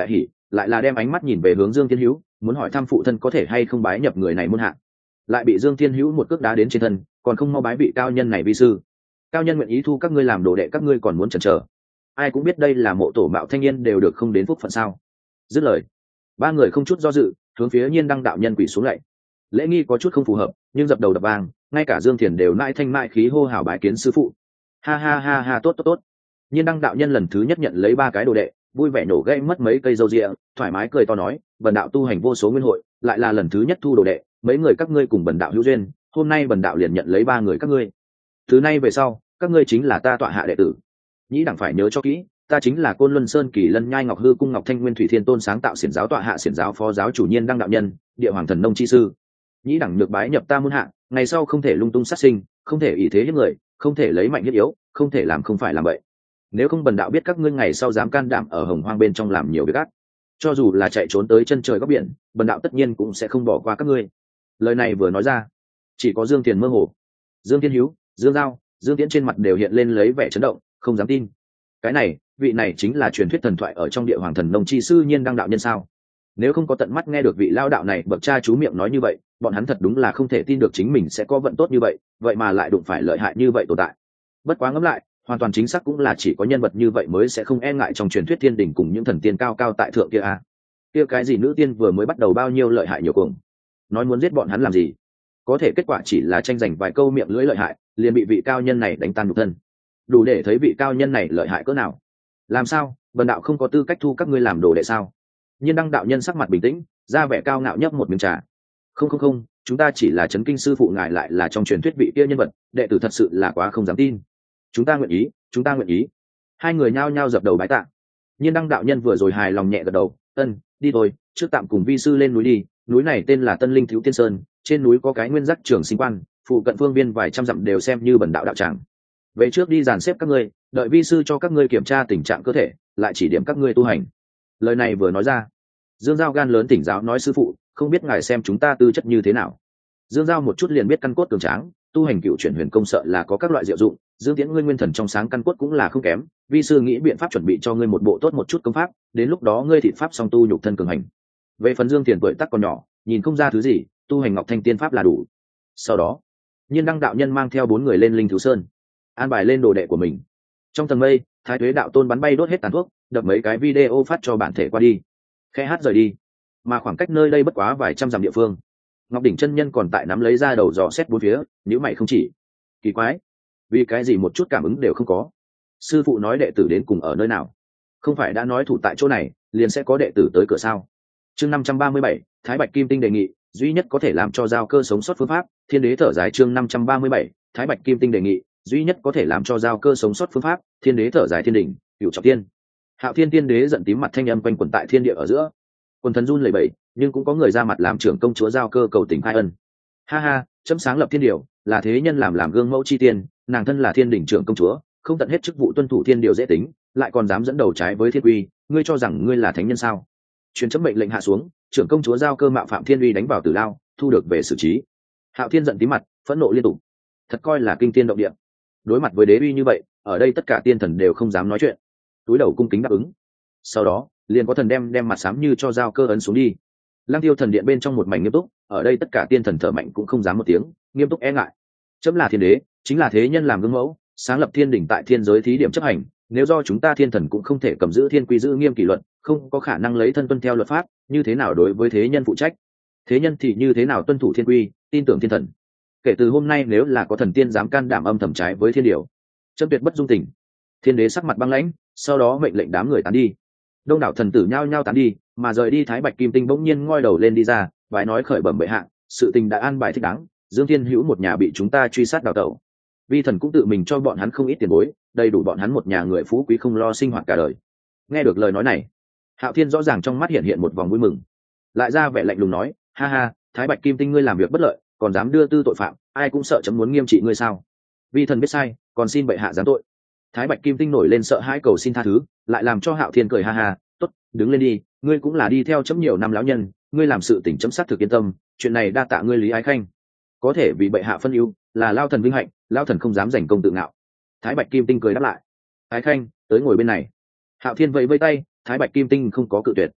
lại là đem ánh mắt nhìn về hướng Dương Thiên Hữu, muốn hỏi thăm phụ thân có thể hay không bái nhập người này môn hạ, lại bị Dương Thiên Hữu một cước đá đến trên thân, còn không mau bái vị cao nhân này vi sư. Cao nhân nguyện ý thu các ngươi làm đồ đệ, các ngươi còn muốn chần chờ? Ai cũng biết đây là mộ tổ mạo thanh niên đều được không đến phúc phận sao? Dứt lời, ba người không chút do dự hướng phía Nhiên Đăng đạo nhân quỳ xuống lạy. Lễ nghi có chút không phù hợp, nhưng dập đầu đập vang, ngay cả Dương Thiền đều nãi thanh mại khí hô hào bái kiến sư phụ. Ha ha ha ha, tốt tốt tốt. Nhiên Đăng đạo nhân lần thứ nhất nhận lấy ba cái đồ đệ, vui vẻ nổ gây mất mấy cây râu ria, thoải mái cười to nói, bần đạo tu hành vô số nguyên hội, lại là lần thứ nhất thu đồ đệ, mấy người các ngươi cùng bần đạo hữu duyên, hôm nay bần đạo liền nhận lấy ba người các ngươi. Từ nay về sau, các ngươi chính là ta tọa hạ đệ tử. Nhĩ đẳng phải nhớ cho kỹ, ta chính là Côn Luân Sơn Kỳ Lân Nhai Ngọc Hư Cung Ngọc Thanh Nguyên Thủy Thiên Tôn sáng tạo xiển giáo tọa hạ xiển giáo phó giáo chủ Nhiên Đăng đạo nhân, địa hoàng thần nông chi sư. Nhĩ đẳng được bái nhập ta môn hạ, ngày sau không thể lung tung sát sinh, không thể ý thế hiếp người, không thể lấy mạnh hiếp yếu, không thể làm không phải làm vậy. Nếu không bần đạo biết các ngươi ngày sau dám can đảm ở Hồng Hoang bên trong làm nhiều việc ác, cho dù là chạy trốn tới chân trời góc biển, bần đạo tất nhiên cũng sẽ không bỏ qua các ngươi. Lời này vừa nói ra, chỉ có Dương Tiền mơ hồ, Dương Thiên Hiếu, Dương Giao, Dương Tiễn trên mặt đều hiện lên lấy vẻ chấn động, không dám tin. Cái này, vị này chính là truyền thuyết thần thoại ở trong địa hoàng thần nông chi sư Nhiên Đăng đạo nhân sao? Nếu không có tận mắt nghe được vị lao đạo này bậc cha chú miệng nói như vậy, bọn hắn thật đúng là không thể tin được chính mình sẽ có vận tốt như vậy, vậy mà lại đụng phải lợi hại như vậy tồn tại. Bất quá ngẫm lại, hoàn toàn chính xác cũng là chỉ có nhân vật như vậy mới sẽ không e ngại trong truyền thuyết thiên đình cùng những thần tiên cao cao tại thượng kia à. Kia cái gì nữ tiên vừa mới bắt đầu bao nhiêu lợi hại nhiều cuồng, nói muốn giết bọn hắn làm gì, có thể kết quả chỉ là tranh giành vài câu miệng lưỡi lợi hại, liền bị vị cao nhân này đánh tan nhục thân, đủ để thấy vị cao nhân này lợi hại cỡ nào. Làm sao, bần đạo không có tư cách thu các ngươi làm đồ đệ sao? Nhiên Đăng đạo nhân sắc mặt bình tĩnh, ra vẻ cao ngạo nhấp một miếng trà. Không không không, chúng ta chỉ là chấn kinh sư phụ ngài lại là trong truyền thuyết vị kia nhân vật, đệ tử thật sự là quá không dám tin. Chúng ta nguyện ý, chúng ta nguyện ý. Hai người nhao nhao dập đầu bái tạ. Nhiên Đăng đạo nhân vừa rồi hài lòng nhẹ gật đầu, ân, đi thôi, trước tạm cùng vi sư lên núi đi. Núi này tên là Tân Linh Thiếu Tiên Sơn, trên núi có cái nguyên giác trường sinh quan, phụ cận phương viên vài trăm dặm đều xem như bần đạo đạo tràng. Về trước đi dàn xếp các ngươi, đợi vi sư cho các ngươi kiểm tra tình trạng cơ thể, lại chỉ điểm các ngươi tu hành. Lời này vừa nói ra, Dương Giao gan lớn tỉnh giáo nói, sư phụ, không biết ngài xem chúng ta tư chất như thế nào. Dương Giao một chút liền biết căn cốt cường tráng, tu hành cựu chuyển huyền công sợ là có các loại diệu dụng. Dương Tiễn ngươi nguyên thần trong sáng căn cốt cũng là không kém, vi sư nghĩ biện pháp chuẩn bị cho ngươi một bộ tốt một chút công pháp, đến lúc đó ngươi thị pháp song tu nhục thân cường hành. Về phần Dương Tiền tuổi tác còn nhỏ, nhìn không ra thứ gì, tu hành Ngọc Thanh Tiên pháp là đủ. Sau đó, Nhiên Đăng đạo nhân mang theo bốn người lên Linh Thiếu Sơn, an bài lên đồ đệ của mình. Trong tầng mây, Thái Tuế đạo tôn bắn bay đốt hết tàn thuốc, đập mấy cái video phát cho bản thể qua đi, khẽ hát rời đi. Mà khoảng cách nơi đây bất quá vài trăm dặm địa phương, Ngọc Đỉnh chân nhân còn tại nắm lấy ra đầu dò xét bốn phía, nhíu mày không chỉ. Kỳ quái, vì cái gì một chút cảm ứng đều không có? Sư phụ nói đệ tử đến cùng ở nơi nào? Không phải đã nói thủ tại chỗ này, liền sẽ có đệ tử tới cửa sao? Chương năm trăm ba mươi bảy, Thái Bạch Kim Tinh đề nghị, duy nhất có thể làm cho giao cơ sống sót phương pháp. Thiên đế thở dài. Chương năm trăm ba mươi bảy, Thái Bạch Kim Tinh đề nghị, duy nhất có thể làm cho giao cơ sống sót phương pháp. Thiên đế thở dài. Thiên đỉnh, Cửu Trọng Thiên. Hạo Thiên Tiên đế giận tím mặt, thanh âm quanh quẩn tại thiên địa ở giữa. Quần thần run lẩy bẩy, nhưng cũng có người ra mặt làm trưởng công chúa giao cơ cầu tình khai ân. Ha ha, chấm sáng lập thiên điều, là thế nhân làm làm gương mẫu chi tiên, nàng thân là thiên đỉnh trưởng công chúa, không tận hết chức vụ tuân thủ thiên điều dễ tính, lại còn dám dẫn đầu trái với thiên uy, ngươi cho rằng ngươi là thánh nhân sao? Truyền chấm mệnh lệnh hạ xuống, trưởng công chúa giao cơ mạo phạm thiên uy đánh vào tử lao, thu được về xử trí. Hạo Thiên giận tím mặt, phẫn nộ liên tục, thật coi là kinh tiên động địa. Đối mặt với đế uy như vậy, ở đây tất cả tiên thần đều không dám nói chuyện, túi đầu cung kính đáp ứng. Sau đó, liền có thần đem đem mặt xám như cho giao cơ ấn xuống đi. Lăng Tiêu thần điện bên trong một mảnh nghiêm túc, ở đây tất cả tiên thần thở mạnh cũng không dám một tiếng, nghiêm túc e ngại. Chấm là thiên đế, chính là thế nhân làm gương mẫu, sáng lập thiên đỉnh tại thiên giới thí điểm chấp hành, nếu do chúng ta thiên thần cũng không thể cầm giữ thiên quy giữ nghiêm kỷ luật, không có khả năng lấy thân tuân theo luật pháp, như thế nào đối với thế nhân phụ trách? Thế nhân thì như thế nào tuân thủ thiên quy, tin tưởng thiên thần? Kể từ hôm nay nếu là có thần tiên dám can đảm âm thầm trái với thiên điều, chấm tuyệt bất dung tình. Thiên đế sắc mặt băng lãnh, sau đó mệnh lệnh đám người tán đi. Đông đảo thần tử nhao nhao tán đi, mà rời đi Thái Bạch Kim Tinh bỗng nhiên ngoi đầu lên đi ra, vái nói khởi bẩm bệ hạ, sự tình đã an bài thích đáng, Dương Thiên Hữu một nhà bị chúng ta truy sát đào tẩu. Vi thần cũng tự mình cho bọn hắn không ít tiền bối, đầy đủ bọn hắn một nhà người phú quý không lo sinh hoạt cả đời. Nghe được lời nói này, Hạo Thiên rõ ràng trong mắt hiện hiện một vòng vui mừng, lại ra vẻ lạnh lùng nói, ha ha, Thái Bạch Kim Tinh ngươi làm việc bất lợi, còn dám đưa tư tội phạm, ai cũng sợ chấm muốn nghiêm trị ngươi sao? Vi thần biết sai, còn xin bệ hạ giáng tội. Thái Bạch Kim Tinh nổi lên sợ hãi cầu xin tha thứ, lại làm cho Hạo Thiên cười ha ha, tốt, đứng lên đi, ngươi cũng là đi theo chấm nhiều năm lão nhân, ngươi làm sự tỉnh chấm sát thực yên tâm, chuyện này đa tạ ngươi Lý Ái Khanh, có thể vì bệ hạ phân ưu, là lao thần vinh hạnh, lao thần không dám giành công tự ngạo. Thái Bạch Kim Tinh cười đáp lại, Ái Khanh, tới ngồi bên này. Hạo Thiên vẫy vẫy tay, Thái Bạch Kim Tinh không có cự tuyệt.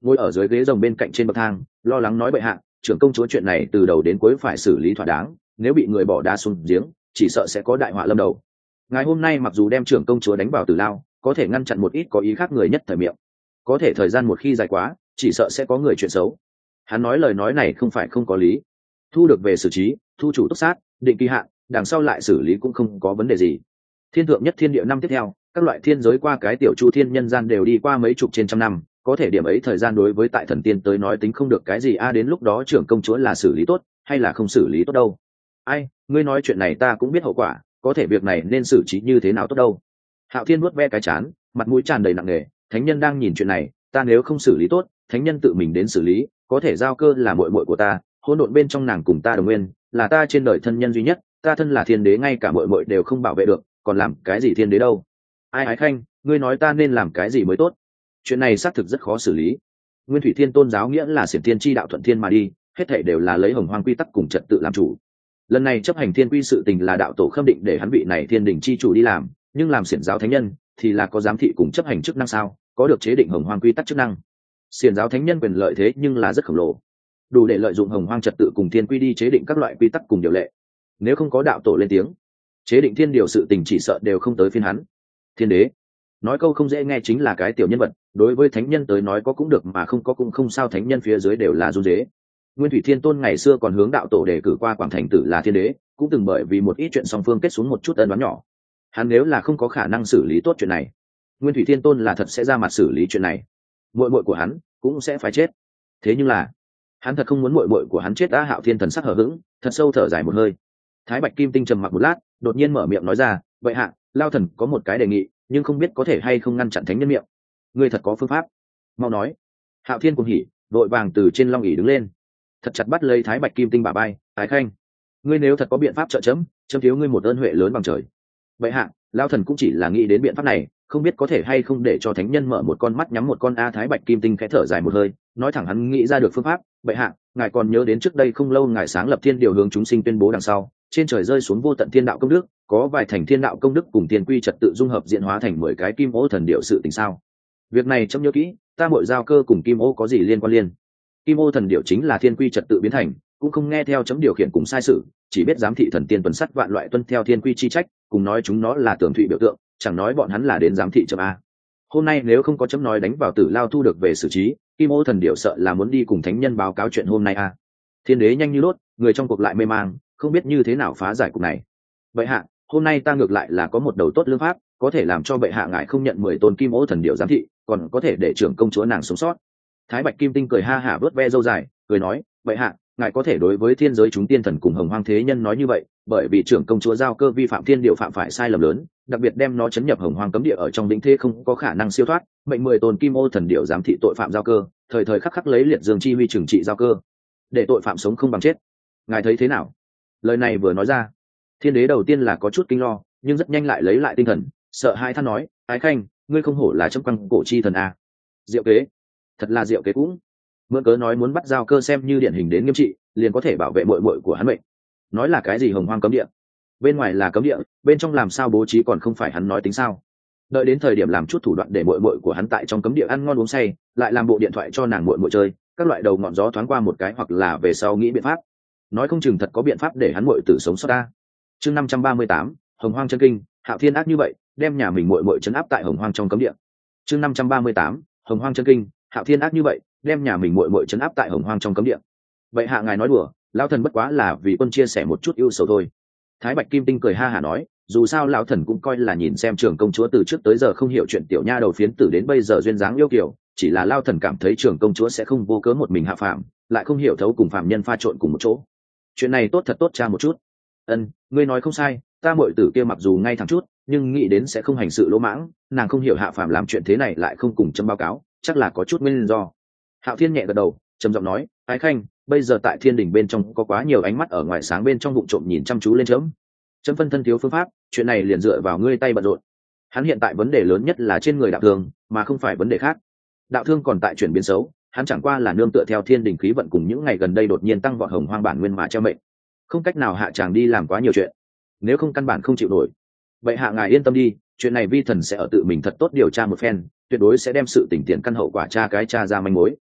ngồi ở dưới ghế rồng bên cạnh trên bậc thang lo lắng nói: bệ hạ, trưởng công chúa chuyện này từ đầu đến cuối phải xử lý thỏa đáng, nếu bị người bỏ đá xuống giếng chỉ sợ sẽ có đại họa lâm đầu. Ngài hôm nay mặc dù đem trưởng công chúa đánh vào tử lao, có thể ngăn chặn một ít có ý khác người nhất thời miệng, có thể thời gian một khi dài quá chỉ sợ sẽ có người chuyện xấu. Hắn nói lời nói này không phải không có lý, thu được về xử trí, thu chủ túc sát, định kỳ hạn, đằng sau lại xử lý cũng không có vấn đề gì. Thiên thượng nhất thiên địa năm tiếp theo, các loại thiên giới qua cái tiểu chu thiên nhân gian đều đi qua mấy chục trên trăm năm, có thể điểm ấy thời gian đối với tại thần tiên tới nói tính không được cái gì a. Đến lúc đó trưởng công chúa là xử lý tốt hay là không xử lý tốt đâu? Ai, ngươi nói chuyện này ta cũng biết hậu quả, có thể việc này nên xử trí như thế nào tốt đâu? Hạo Thiên nuốt ve cái chán, mặt mũi tràn đầy nặng nề. Thánh nhân đang nhìn chuyện này, ta nếu không xử lý tốt, thánh nhân tự mình đến xử lý, có thể giao cơ là muội muội của ta, hỗn độn bên trong nàng cùng ta đồng nguyên, là ta trên đời thân nhân duy nhất, ta thân là thiên đế ngay cả muội muội đều không bảo vệ được, còn làm cái gì thiên đế đâu? Ai ái khanh, ngươi nói ta nên làm cái gì mới tốt? Chuyện này xác thực rất khó xử lý. Nguyên Thủy Thiên Tôn giáo nghĩa là xiển thiên chi đạo thuận thiên mà đi, hết thảy đều là lấy hồng hoang quy tắc cùng trật tự làm chủ. Lần này chấp hành thiên quy sự tình là đạo tổ khâm định để hắn vị này thiên đình chi chủ đi làm, nhưng làm xiển giáo thánh nhân thì là có giám thị cùng chấp hành chức năng sao, có được chế định hồng hoang quy tắc chức năng. Xiển giáo thánh nhân quyền lợi thế nhưng là rất khổng lồ, đủ để lợi dụng hồng hoang trật tự cùng thiên quy đi chế định các loại quy tắc cùng điều lệ. Nếu không có đạo tổ lên tiếng, chế định thiên điều sự tình chỉ sợ đều không tới phiên hắn. Thiên đế nói câu không dễ nghe chính là cái tiểu nhân vật, đối với thánh nhân tới nói có cũng được mà không có cũng không sao, thánh nhân phía dưới đều là run dế. Nguyên Thủy Thiên Tôn ngày xưa còn hướng đạo tổ đề cử qua Quảng Thành Tử là thiên đế, cũng từng bởi vì một ít chuyện song phương kết xuống một chút ân oán nhỏ. Hắn nếu là không có khả năng xử lý tốt chuyện này, Nguyên Thủy Thiên Tôn là thật sẽ ra mặt xử lý chuyện này, muội muội của hắn cũng sẽ phải chết. Thế nhưng là hắn thật không muốn muội muội của hắn chết. Đã Hạo Thiên thần sắc hờ hững, thật sâu thở dài một hơi. Thái Bạch Kim Tinh trầm mặc một lát, đột nhiên mở miệng nói ra: vậy hạ, Lao thần có một cái đề nghị, nhưng không biết có thể hay không ngăn chặn thánh nhân miệng. Ngươi thật có phương pháp, mau nói. Hạo Thiên cuồng hỉ, vội vàng từ trên long ỷ đứng lên, thật chặt bắt lấy Thái Bạch Kim Tinh bả bay. Ái khanh, ngươi nếu thật có biện pháp trợ chấm, chấm thiếu ngươi một ơn huệ lớn bằng trời. Vậy hạ, Lao thần cũng chỉ là nghĩ đến biện pháp này, không biết có thể hay không để cho thánh nhân mở một con mắt nhắm một con. A Thái Bạch Kim Tinh khẽ thở dài một hơi, nói thẳng hắn nghĩ ra được phương pháp. Vậy hạ, ngài còn nhớ đến trước đây không lâu ngài sáng lập thiên điều hướng chúng sinh tuyên bố đằng sau, trên trời rơi xuống vô tận thiên đạo công đức, có vài thành thiên đạo công đức cùng thiên quy trật tự dung hợp diễn hóa thành mười cái kim ô thần điệu sự tình sao? Việc này chấm nhớ kỹ, ta muội giao cơ cùng kim ô có gì liên quan liên? Kim ô thần điệu chính là thiên quy trật tự biến thành, cũng không nghe theo chấm điều khiển cùng sai sự, chỉ biết giám thị thần tiên tuần sắt vạn loại tuân theo thiên quy chi trách, cùng nói chúng nó là tưởng thụy biểu tượng, chẳng nói bọn hắn là đến giám thị chấm a. Hôm nay nếu không có chấm nói đánh vào tử lao thu được về xử trí, kim ô thần điệu sợ là muốn đi cùng thánh nhân báo cáo chuyện hôm nay a. Thiên đế nhanh như đốt, người trong cuộc lại mê mang, không biết như thế nào phá giải cục này. Vậy hạ, hôm nay ta ngược lại là có một đầu tốt lương pháp, có thể làm cho bệ hạ ngài không nhận mười tôn kim ô thần điệu giám thị, còn có thể để trưởng công chúa nàng sống sót. Thái Bạch Kim Tinh cười ha hả vớt ve râu dài, cười nói: vậy hạ, ngài có thể đối với thiên giới chúng tiên thần cùng hồng hoang thế nhân nói như vậy, bởi vì trưởng công chúa giao cơ vi phạm thiên điệu phạm phải sai lầm lớn, đặc biệt đem nó chấn nhập hồng hoang cấm địa ở trong vĩnh thế không có khả năng siêu thoát, mệnh mười tôn kim ô thần điệu giám thị tội phạm giao cơ, thời thời khắc khắc lấy liệt dương chi huy trừng trị giao cơ, để tội phạm sống không bằng chết. Ngài thấy thế nào? Lời này vừa nói ra, thiên đế đầu tiên là có chút kinh lo, nhưng rất nhanh lại lấy lại tinh thần, sợ hai than nói: ái khanh, ngươi không hổ là trong quăng cổ chi thần a. Diệu kế, thật là diệu kế cũng. Mượn cớ nói muốn bắt giao cơ xem như điển hình đến nghiêm trị, liền có thể bảo vệ muội muội của hắn mệnh. Nói là cái gì hồng hoang cấm địa, bên ngoài là cấm địa, bên trong làm sao bố trí còn không phải hắn nói tính sao? Đợi đến thời điểm làm chút thủ đoạn để muội muội của hắn tại trong cấm địa ăn ngon uống say, lại làm bộ điện thoại cho nàng muội muội chơi, các loại đầu ngọn gió thoáng qua một cái, hoặc là về sau nghĩ biện pháp, nói không chừng thật có biện pháp để hắn muội tử sống sót ta. Chương năm trăm ba mươi tám, hồng hoang chân kinh. Hạo Thiên ác như vậy, đem nhà mình muội muội trấn áp tại hồng hoang trong cấm địa. Chương năm trăm ba mươi tám, hồng hoang chân kinh. Hạo Thiên ác như vậy, đem nhà mình muội muội trấn áp tại hồng hoang trong cấm địa. Vậy hạ ngài nói đùa, lão thần bất quá là vì quân chia sẻ một chút ưu sầu thôi. Thái Bạch Kim Tinh cười ha hả nói: dù sao lão thần cũng coi là nhìn xem trưởng công chúa từ trước tới giờ không hiểu chuyện tiểu nha đầu phiến tử đến bây giờ duyên dáng yêu kiều, chỉ là lão thần cảm thấy trưởng công chúa sẽ không vô cớ một mình hạ phạm, lại không hiểu thấu cùng phạm nhân pha trộn cùng một chỗ. Chuyện này tốt thật tốt cha một chút. Ân, ngươi nói không sai, ta muội tử kia mặc dù ngay thẳng chút, nhưng nghĩ đến sẽ không hành sự lỗ mãng, nàng không hiểu hạ phàm làm chuyện thế này lại không cùng chấm báo cáo, chắc là có chút nguyên do. Hạo Thiên nhẹ gật đầu, trầm giọng nói: ái khanh, bây giờ tại thiên đình bên trong có quá nhiều ánh mắt ở ngoài sáng bên trong vụng trộm nhìn chăm chú lên chấm. Chấm phân thân thiếu phương pháp, chuyện này liền dựa vào ngươi tay bận rộn. Hắn hiện tại vấn đề lớn nhất là trên người đạo thương, mà không phải vấn đề khác. Đạo thương còn tại chuyển biến xấu, hắn chẳng qua là nương tựa theo thiên đình khí vận cùng những ngày gần đây đột nhiên tăng vọt hồng hoang bản nguyên mà treo mệnh, không cách nào hạ chàng đi làm quá nhiều chuyện, nếu không căn bản không chịu nổi. Vậy hạ ngài yên tâm đi, chuyện này vi thần sẽ ở tự mình thật tốt điều tra một phen, tuyệt đối sẽ đem sự tình tiền căn hậu quả tra cái tra ra manh mối.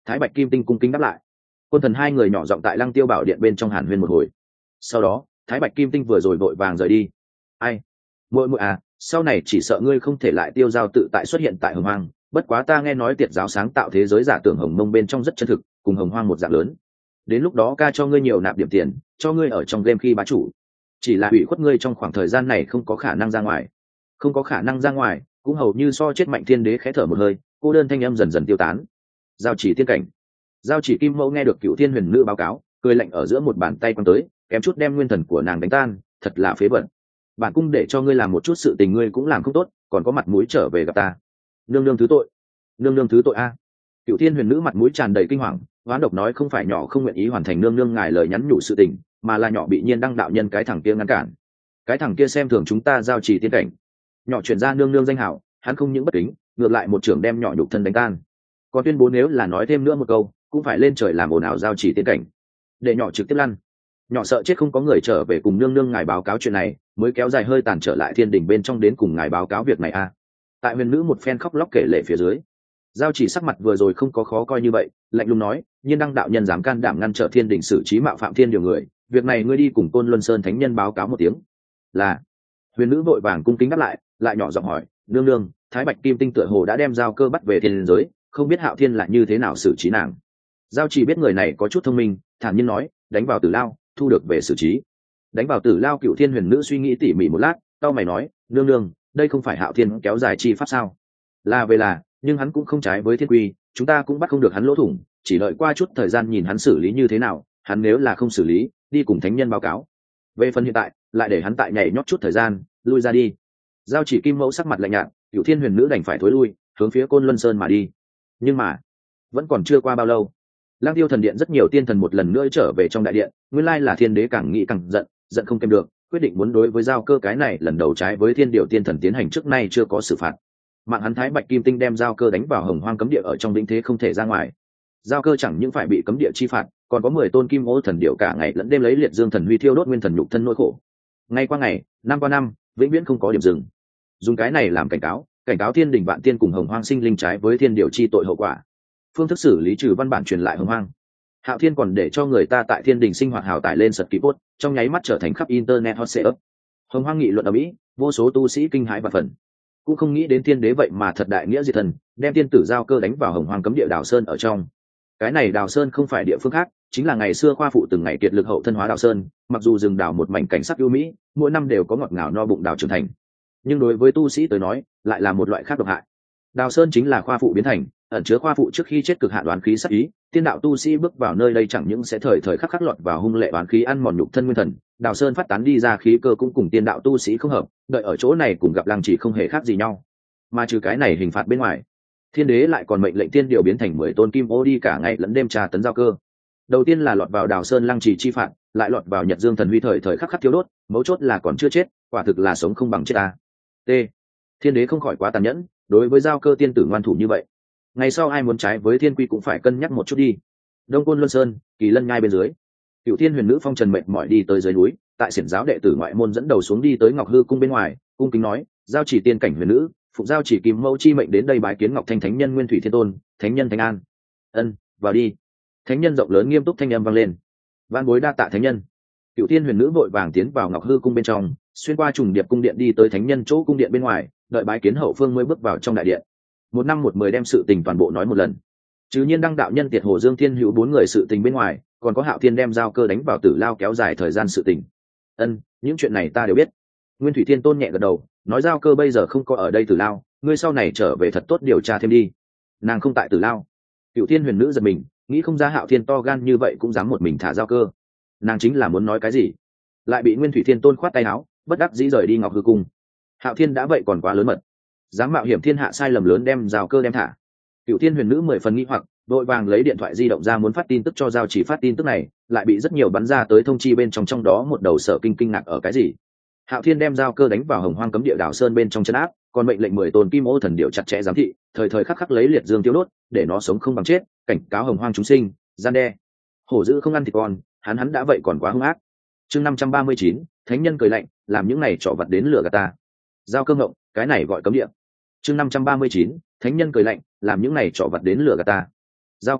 Thái Bạch Kim Tinh cung kính đáp lại. Quân thần hai người nhỏ giọng tại Lăng Tiêu Bảo điện bên trong hàn huyên một hồi. Sau đó Thái Bạch Kim Tinh vừa rồi vội vàng rời đi. Ai, muội muội à, sau này chỉ sợ ngươi không thể lại tiêu giao tự tại xuất hiện tại Hồng Hoang. Bất quá ta nghe nói Tiệt giáo sáng tạo thế giới giả tưởng Hồng Mông bên trong rất chân thực, cùng Hồng Hoang một dạng lớn. Đến lúc đó ca cho ngươi nhiều nạp điểm tiền, cho ngươi ở trong game khi bá chủ. Chỉ là ủy khuất ngươi trong khoảng thời gian này không có khả năng ra ngoài. Không có khả năng ra ngoài, cũng hầu như so chết mạnh thiên đế khẽ thở một hơi, cô đơn thanh âm dần dần tiêu tán. Giao chỉ tiên cảnh. Giao chỉ kim mẫu nghe được Cựu Thiên Huyền Nữ báo cáo, cười lạnh ở giữa một bàn tay quăng tới, kém chút đem nguyên thần của nàng đánh tan, thật là phế vật. Bản cung để cho ngươi làm một chút sự tình ngươi cũng làm không tốt, còn có mặt mũi trở về gặp ta. Nương nương thứ tội. Nương nương thứ tội a. Cựu Thiên Huyền Nữ mặt mũi tràn đầy kinh hoàng, hoán độc nói không phải nhỏ không nguyện ý hoàn thành nương nương ngài lời nhắn nhủ sự tình, mà là nhỏ bị Nhiên Đăng đạo nhân cái thằng kia ngăn cản. Cái thằng kia xem thường chúng ta giao chỉ tiên cảnh. Nhỏ chuyển ra nương nương danh hảo, hắn không những bất kính, ngược lại một trưởng đem nhỏ nhục thân đánh tan. Còn tuyên bố nếu là nói thêm nữa một câu, cũng phải lên trời làm ồn ào giao chỉ tiên cảnh. Để nhỏ trực tiếp lăn. Nhỏ sợ chết không có người trở về cùng nương nương ngài báo cáo chuyện này, mới kéo dài hơi tàn trở lại thiên đình bên trong đến cùng ngài báo cáo việc này a. Tại Huyền Nữ một phen khóc lóc kể lể phía dưới, giao chỉ sắc mặt vừa rồi không có khó coi như vậy, lạnh lùng nói, Nhiên Đăng đạo nhân dám can đảm ngăn trở thiên đình xử trí mạo phạm thiên điều người, việc này ngươi đi cùng Côn Luân Sơn thánh nhân báo cáo một tiếng. Là. Huyền Nữ vội vàng cung kính đáp lại, lại nhỏ giọng hỏi, nương nương, Thái Bạch Kim Tinh tựa hồ đã đem giao cơ bắt về thiên giới, không biết Hạo Thiên là như thế nào xử trí nàng. Giao chỉ biết người này có chút thông minh, thản nhiên nói, đánh vào tử lao, thu được về xử trí. Đánh vào tử lao. Cựu Thiên Huyền Nữ suy nghĩ tỉ mỉ một lát, cau mày nói, nương nương, đây không phải Hạo Thiên kéo dài chi pháp sao? Là về là, nhưng hắn cũng không trái với thiên quy, chúng ta cũng bắt không được hắn lỗ thủng, chỉ đợi qua chút thời gian nhìn hắn xử lý như thế nào, hắn nếu là không xử lý, đi cùng thánh nhân báo cáo. Về phần hiện tại, lại để hắn tại nhảy nhót chút thời gian, lui ra đi. Giao chỉ kim mẫu sắc mặt lạnh nhạt, Cựu Thiên Huyền Nữ đành phải thối lui, hướng phía Côn Luân Sơn mà đi. Nhưng mà, vẫn còn chưa qua bao lâu, Lang Tiêu thần điện rất nhiều tiên thần một lần nữa trở về trong đại điện, nguyên lai là thiên đế càng nghĩ càng giận, giận không kèm được, quyết định muốn đối với giao cơ cái này lần đầu trái với thiên điều tiên thần tiến hành trước nay chưa có xử phạt. Mạng hắn Thái Bạch Kim Tinh đem giao cơ đánh vào Hồng Hoang cấm địa ở trong vĩnh thế không thể ra ngoài. Giao cơ chẳng những phải bị cấm địa chi phạt, còn có mười tôn kim ô thần điệu cả ngày lẫn đêm lấy liệt dương thần huy thiêu đốt nguyên thần nhục thân nỗi khổ. Ngày qua ngày, năm qua năm, vĩnh viễn không có điểm dừng. Dùng cái này làm cảnh cáo, cảnh cáo thiên đình vạn tiên cùng Hồng Hoang sinh linh trái với thiên điều chi tội hậu quả. Phương thức xử lý trừ văn bản truyền lại Hồng Hoang. Hạo Thiên còn để cho người ta tại thiên đình sinh hoạt hào tải lên sật ký post, trong nháy mắt trở thành khắp internet hot setup. Hồng Hoang nghị luận ở Mỹ, vô số tu sĩ kinh hãi và phần. Cũng không nghĩ đến thiên đế vậy mà thật đại nghĩa diệt thần, đem tiên tử giao cơ đánh vào Hồng Hoang cấm địa Đào Sơn ở trong. Cái này Đào Sơn không phải địa phương khác, chính là ngày xưa khoa phụ từng ngày kiệt lực hậu thân hóa Đào Sơn, mặc dù rừng đào một mảnh cảnh sắc ưu mỹ, mỗi năm đều có ngọt ngào no bụng đào trưởng thành, nhưng đối với tu sĩ tới nói, lại là một loại khác độc hại. Đào Sơn chính là khoa phụ biến thành, ẩn chứa khoa phụ trước khi chết cực hạn đoán khí sát ý, tiên đạo tu sĩ bước vào nơi đây chẳng những sẽ thời thời khắc khắc lọt vào hung lệ đoán khí ăn mòn nhục thân nguyên thần, Đào Sơn phát tán đi ra khí cơ cũng cùng tiên đạo tu sĩ không hợp, đợi ở chỗ này cùng gặp Lăng Chỉ không hề khác gì nhau. Mà trừ cái này hình phạt bên ngoài, thiên đế lại còn mệnh lệnh tiên điều biến thành mười tôn kim ô đi cả ngày lẫn đêm tra tấn giao cơ. Đầu tiên là lọt vào Đào Sơn Lăng Chỉ chi phạt, lại lọt vào Nhật Dương thần huy thời thời khắc khắc thiếu đốt, mấu chốt là còn chưa chết, quả thực là sống không bằng chết ta. T. Thiên đế không khỏi quá tàn nhẫn, đối với giao cơ tiên tử ngoan thủ như vậy, ngày sau ai muốn trái với thiên quy cũng phải cân nhắc một chút đi. Đông Côn Luân Sơn, Kỳ Lân Nhai bên dưới, Cựu Thiên Huyền Nữ phong trần mệt mỏi đi tới dưới núi, tại xiển giáo đệ tử ngoại môn dẫn đầu xuống đi tới Ngọc Hư cung bên ngoài, cung kính nói, giao chỉ tiên cảnh huyền nữ, phụ giao chỉ Kim Mẫu chi mệnh đến đây bái kiến Ngọc Thanh thánh nhân Nguyên Thủy Thiên Tôn, thánh nhân thánh an. Ân, vào đi. Thánh nhân rộng lớn nghiêm túc thanh âm vang lên. Vạn bối đa tạ thánh nhân. Cựu Thiên Huyền Nữ vội vàng tiến vào Ngọc Hư cung bên trong, xuyên qua trùng điệp cung điện đi tới thánh nhân chỗ cung điện bên ngoài, đợi bái kiến hậu phương mới bước vào trong đại điện. Một năm một mười đem sự tình toàn bộ nói một lần. Chứ Nhiên Đăng đạo nhân Tiệt Hồ Dương Thiên Hữu bốn người sự tình bên ngoài, còn có Hạo Thiên đem giao cơ đánh vào tử lao kéo dài thời gian sự tình. Ân, những chuyện này ta đều biết. Nguyên Thủy Thiên Tôn nhẹ gật đầu, nói giao cơ bây giờ không có ở đây tử lao, ngươi sau này trở về thật tốt điều tra thêm đi. Nàng không tại tử lao. Cựu Thiên Huyền Nữ giật mình, nghĩ không ra Hạo Thiên to gan như vậy cũng dám một mình thả giao cơ. Nàng chính là muốn nói cái gì, lại bị Nguyên Thủy Thiên Tôn khoát tay áo, bất đắc dĩ rời đi Ngọc Hư cung. Hạo Thiên đã vậy còn quá lớn mật, dám mạo hiểm thiên hạ sai lầm lớn đem giao cơ đem thả. Cựu Thiên Huyền Nữ mười phần nghi hoặc, vội vàng lấy điện thoại di động ra muốn phát tin tức cho giao chỉ phát tin tức này, lại bị rất nhiều bắn ra tới thông chi bên trong, trong đó một đầu sở kinh kinh ngạc ở cái gì. Hạo Thiên đem giao cơ đánh vào Hồng Hoang cấm địa Đào Sơn bên trong chân áp, còn mệnh lệnh mười tôn kim ô thần điệu chặt chẽ giám thị, thời thời khắc khắc lấy liệt dương tiêu đốt, để nó sống không bằng chết, cảnh cáo Hồng Hoang chúng sinh, gian đe. Hổ dữ không ăn thịt con, hắn hắn đã vậy còn quá hung ác. Chương năm trăm ba mươi chín, thánh nhân cười lạnh, làm những này trọ vật đến lửa gạt ta. Giao cơ ngộng, cái này gọi cấm địa. Chương năm trăm ba mươi chín, thánh nhân cười lạnh, làm những này trọ vật đến lửa gạt ta. Giao cơ ngộng,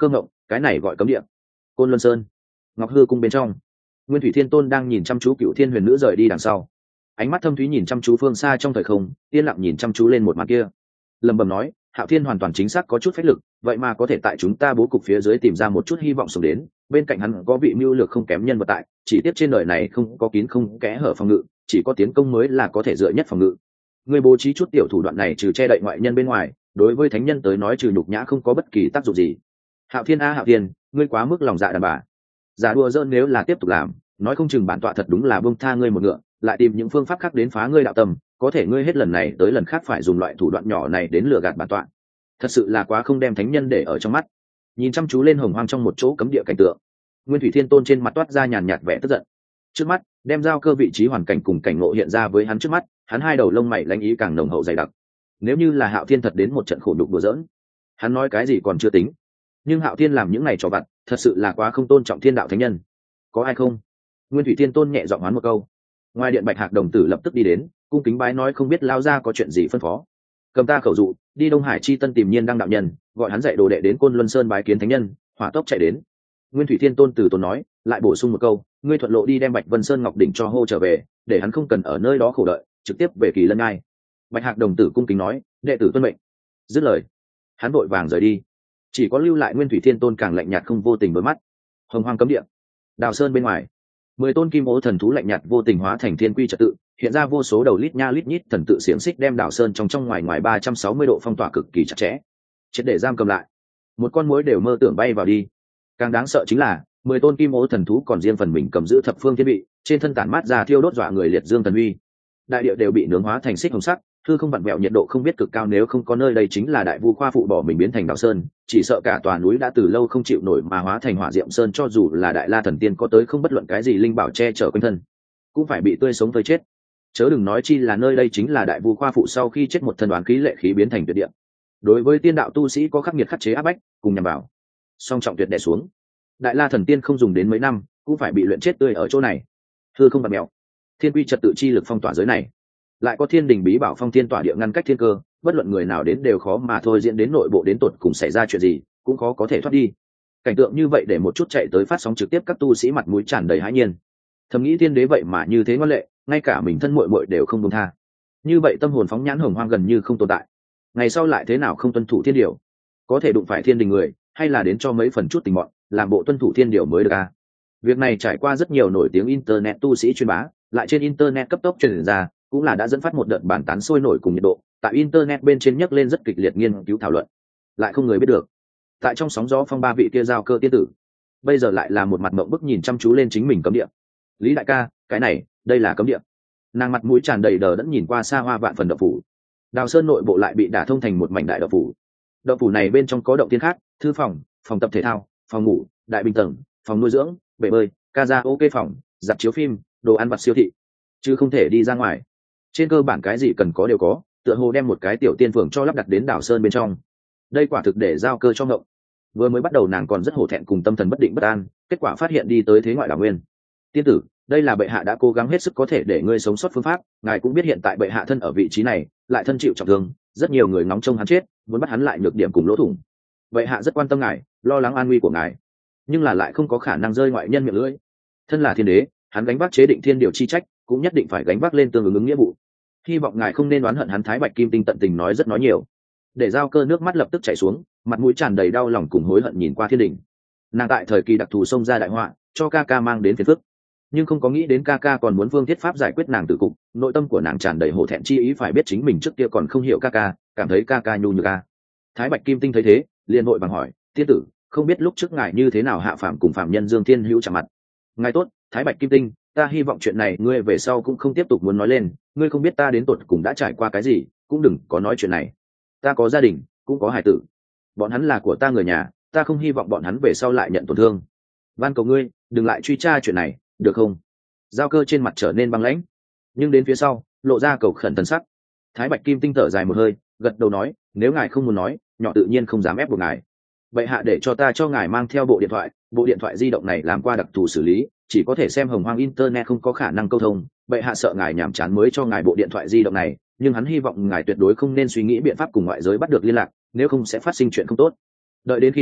cái này gọi cấm địa. Côn Luân Sơn, Ngọc Hư cung bên trong, Nguyên Thủy Thiên Tôn đang nhìn chăm chú Cựu Thiên Huyền Nữ rời đi đằng sau, ánh mắt thâm thúy nhìn chăm chú phương xa trong thời không, yên lặng nhìn chăm chú lên một màn kia, lẩm bẩm nói: Hạo Thiên hoàn toàn chính xác có chút phách lực, vậy mà có thể tại chúng ta bố cục phía dưới tìm ra một chút hy vọng sống đến. Bên cạnh hắn có vị mưu lược không kém nhân vật tại, chỉ tiếp trên đời này không có kín không kẽ hở phòng ngự, chỉ có tiến công mới là có thể dựa nhất phòng ngự. Người bố trí chút tiểu thủ đoạn này trừ che đậy ngoại nhân bên ngoài, đối với thánh nhân tới nói trừ nhục nhã không có bất kỳ tác dụng gì. Hạo Thiên a Hạo Thiên, ngươi quá mức lòng dạ đàn bà. Giả đùa dỡn nếu là tiếp tục làm, nói không chừng bản tọa thật đúng là buông tha ngươi một ngựa, lại tìm những phương pháp khác đến phá ngươi đạo tâm. Có thể ngươi hết lần này tới lần khác phải dùng loại thủ đoạn nhỏ này đến lừa gạt bản tọa, thật sự là quá không đem thánh nhân để ở trong mắt. Nhìn chăm chú lên hồng hoang trong một chỗ cấm địa cảnh tượng, Nguyên Thủy Thiên Tôn trên mặt toát ra nhàn nhạt vẻ tức giận. Trước mắt đem giao cơ vị trí hoàn cảnh cùng cảnh ngộ hiện ra với hắn trước mắt, hắn hai đầu lông mày lãnh ý càng nồng hậu dày đặc. Nếu như là Hạo Thiên thật đến một trận khổ nhục đùa giỡn, hắn nói cái gì còn chưa tính, nhưng Hạo Thiên làm những này trò vặt, thật sự là quá không tôn trọng thiên đạo thánh nhân. Có ai không? Nguyên Thủy Thiên Tôn nhẹ giọng hoán một câu. Ngoài điện Bạch Hạc đồng tử lập tức đi đến, cung kính bái nói: không biết lao ra có chuyện gì phân phó. Cầm ta khẩu dụ, đi Đông Hải chi tân tìm Nhiên Đăng đạo nhân, gọi hắn dạy đồ đệ đến Côn Luân Sơn bái kiến thánh nhân. Hỏa tốc chạy đến. Nguyên Thủy Thiên Tôn từ tốn nói, lại bổ sung một câu: ngươi thuận lộ đi đem Bạch Vân Sơn Ngọc đỉnh cho hô trở về, để hắn không cần ở nơi đó khổ đợi, trực tiếp về Kỳ Lân Ngai. Bạch Hạc đồng tử cung kính nói: đệ tử tuân mệnh. Dứt lời, hắn vội vàng rời đi, chỉ có lưu lại Nguyên Thủy Thiên Tôn càng lạnh nhạt không vô tình với mắt. Hồng Hoang cấm địa, Đào Sơn bên ngoài, mười tôn kim ô thần thú lạnh nhạt vô tình hóa thành thiên quy trật tự, hiện ra vô số đầu lít nha lít nhít thần tự xiềng xích đem Đào Sơn trong trong ngoài ngoài ba trăm sáu mươi độ phong tỏa cực kỳ chặt chẽ, triệt để giam cầm lại. Một con muỗi đều mơ tưởng bay vào đi. Càng đáng sợ chính là mười tôn kim ô thần thú còn riêng phần mình cầm giữ thập phương thiên bị, trên thân tản mát ra thiêu đốt dọa người liệt dương thần uy. Đại địa đều bị nướng hóa thành xích hồng sắc, thư không vặn vẹo, nhiệt độ không biết cực cao, nếu không có nơi đây chính là đại vu khoa phụ bỏ mình biến thành Đào Sơn, chỉ sợ cả tòa núi đã từ lâu không chịu nổi mà hóa thành hỏa diệm sơn, cho dù là đại la thần tiên có tới không bất luận cái gì linh bảo che chở quanh thân, cũng phải bị tươi sống tới chết. Chớ đừng nói chi là nơi đây chính là đại vu khoa phụ sau khi chết một thân đoán khí lệ khí biến thành tuyệt địa. Đối với tiên đạo tu sĩ có khắc nghiệt khắc chế áp bách, cùng nhằm vào, song trọng tuyệt đè xuống. Đại la thần tiên không dùng đến mấy năm, cũng phải bị luyện chết tươi ở chỗ này. Hư không vặn mèo, thiên quy trật tự chi lực phong tỏa giới này, lại có thiên đình bí bảo phong thiên tỏa địa ngăn cách thiên cơ, bất luận người nào đến đều khó mà thôi diễn đến nội bộ đến tột cùng xảy ra chuyện gì, cũng khó có thể thoát đi. Cảnh tượng như vậy để một chút chạy tới phát sóng trực tiếp các tu sĩ mặt mũi tràn đầy hãi nhiên, thầm nghĩ thiên đế vậy mà như thế ngoan lệ, ngay cả mình thân muội muội đều không buông tha. Như vậy tâm hồn phóng nhãn hồng hoang gần như không tồn tại, ngày sau lại thế nào không tuân thủ thiên điều? Có thể đụng phải thiên đình người, hay là đến cho mấy phần chút tình mọn, làm bộ tuân thủ thiên điều mới được à? Việc này trải qua rất nhiều nổi tiếng internet tu sĩ truyền bá, lại trên internet cấp tốc truyền ra, cũng là đã dẫn phát một đợt bàn tán sôi nổi cùng nhiệt độ, tại internet bên trên nhấc lên rất kịch liệt nghiên cứu thảo luận. Lại không người biết được, tại trong sóng gió phong ba vị kia giao cơ tiên tử, bây giờ lại là một mặt mộng bức nhìn chăm chú lên chính mình cấm địa. Lý đại ca, cái này, đây là cấm địa. Nàng mặt mũi tràn đầy đờ đẫn nhìn qua xa hoa vạn phần động phủ. Đào Sơn nội bộ lại bị đả thông thành một mảnh đại động phủ. Động phủ này bên trong có động tiên khác, thư phòng, phòng tập thể thao, phòng ngủ, đại bình tầng, phòng nuôi dưỡng, bể bơi, karaoke phòng, rạp chiếu phim, đồ ăn vặt siêu thị, chứ không thể đi ra ngoài. Trên cơ bản cái gì cần có đều có, tựa hồ đem một cái tiểu tiên phường cho lắp đặt đến Đào Sơn bên trong. Đây quả thực để giao cơ cho ngộng. Vừa mới bắt đầu nàng còn rất hổ thẹn cùng tâm thần bất định bất an, kết quả phát hiện đi tới thế ngoại đảo nguyên. Tiên tử, đây là bệ hạ đã cố gắng hết sức có thể để ngươi sống sót phương pháp, ngài cũng biết hiện tại bệ hạ thân ở vị trí này, lại thân chịu trọng thương, rất nhiều người ngóng trông hắn chết, muốn bắt hắn lại nhược điểm cùng lỗ thủng. Bệ hạ rất quan tâm ngài, lo lắng an nguy của ngài, nhưng là lại không có khả năng rơi ngoại nhân miệng lưỡi. Thân là thiên đế, hắn gánh vác chế định thiên điều chi trách, cũng nhất định phải gánh vác lên tương ứng ứng nghĩa vụ. Hy vọng ngài không nên oán hận hắn. Thái Bạch Kim Tinh tận tình nói rất nói nhiều, để giao cơ nước mắt lập tức chảy xuống, mặt mũi tràn đầy đau lòng cùng hối hận nhìn qua thiên đình. Nàng tại thời kỳ đặc thù xông ra đại họa, cho ca ca mang đến phiền phức, nhưng không có nghĩ đến ca ca còn muốn phương thiết pháp giải quyết nàng tử cục. Nội tâm của nàng tràn đầy hổ thẹn chi ý, phải biết chính mình trước kia còn không hiểu ca ca, cảm thấy ca ca nhu nhược ca. Thái Bạch Kim Tinh thấy thế, liền vội vàng hỏi: tiên tử, không biết lúc trước ngài như thế nào hạ phạm cùng phạm nhân Dương Thiên Hữu chạm mặt? Ngài tốt, Thái Bạch Kim Tinh, ta hy vọng chuyện này ngươi về sau cũng không tiếp tục muốn nói lên, ngươi không biết ta đến tột cùng đã trải qua cái gì, cũng đừng có nói chuyện này. Ta có gia đình, cũng có hài tử, bọn hắn là của ta người nhà, ta không hy vọng bọn hắn về sau lại nhận tổn thương. Van cầu ngươi đừng lại truy tra chuyện này, được không? Giao cơ trên mặt trở nên băng lãnh, nhưng đến phía sau lộ ra cầu khẩn thần sắc. Thái Bạch Kim Tinh thở dài một hơi, gật đầu nói: nếu ngài không muốn nói, nhỏ tự nhiên không dám ép buộc ngài. Vậy hạ để cho ta cho ngài mang theo bộ điện thoại, bộ điện thoại di động này làm qua đặc thù xử lý, chỉ có thể xem hồng hoang internet, không có khả năng câu thông. Vậy hạ sợ ngài nhàm chán mới cho ngài bộ điện thoại di động này, nhưng hắn hy vọng ngài tuyệt đối không nên suy nghĩ biện pháp cùng ngoại giới bắt được liên lạc, nếu không sẽ phát sinh chuyện không tốt. Đợi đến khi đó,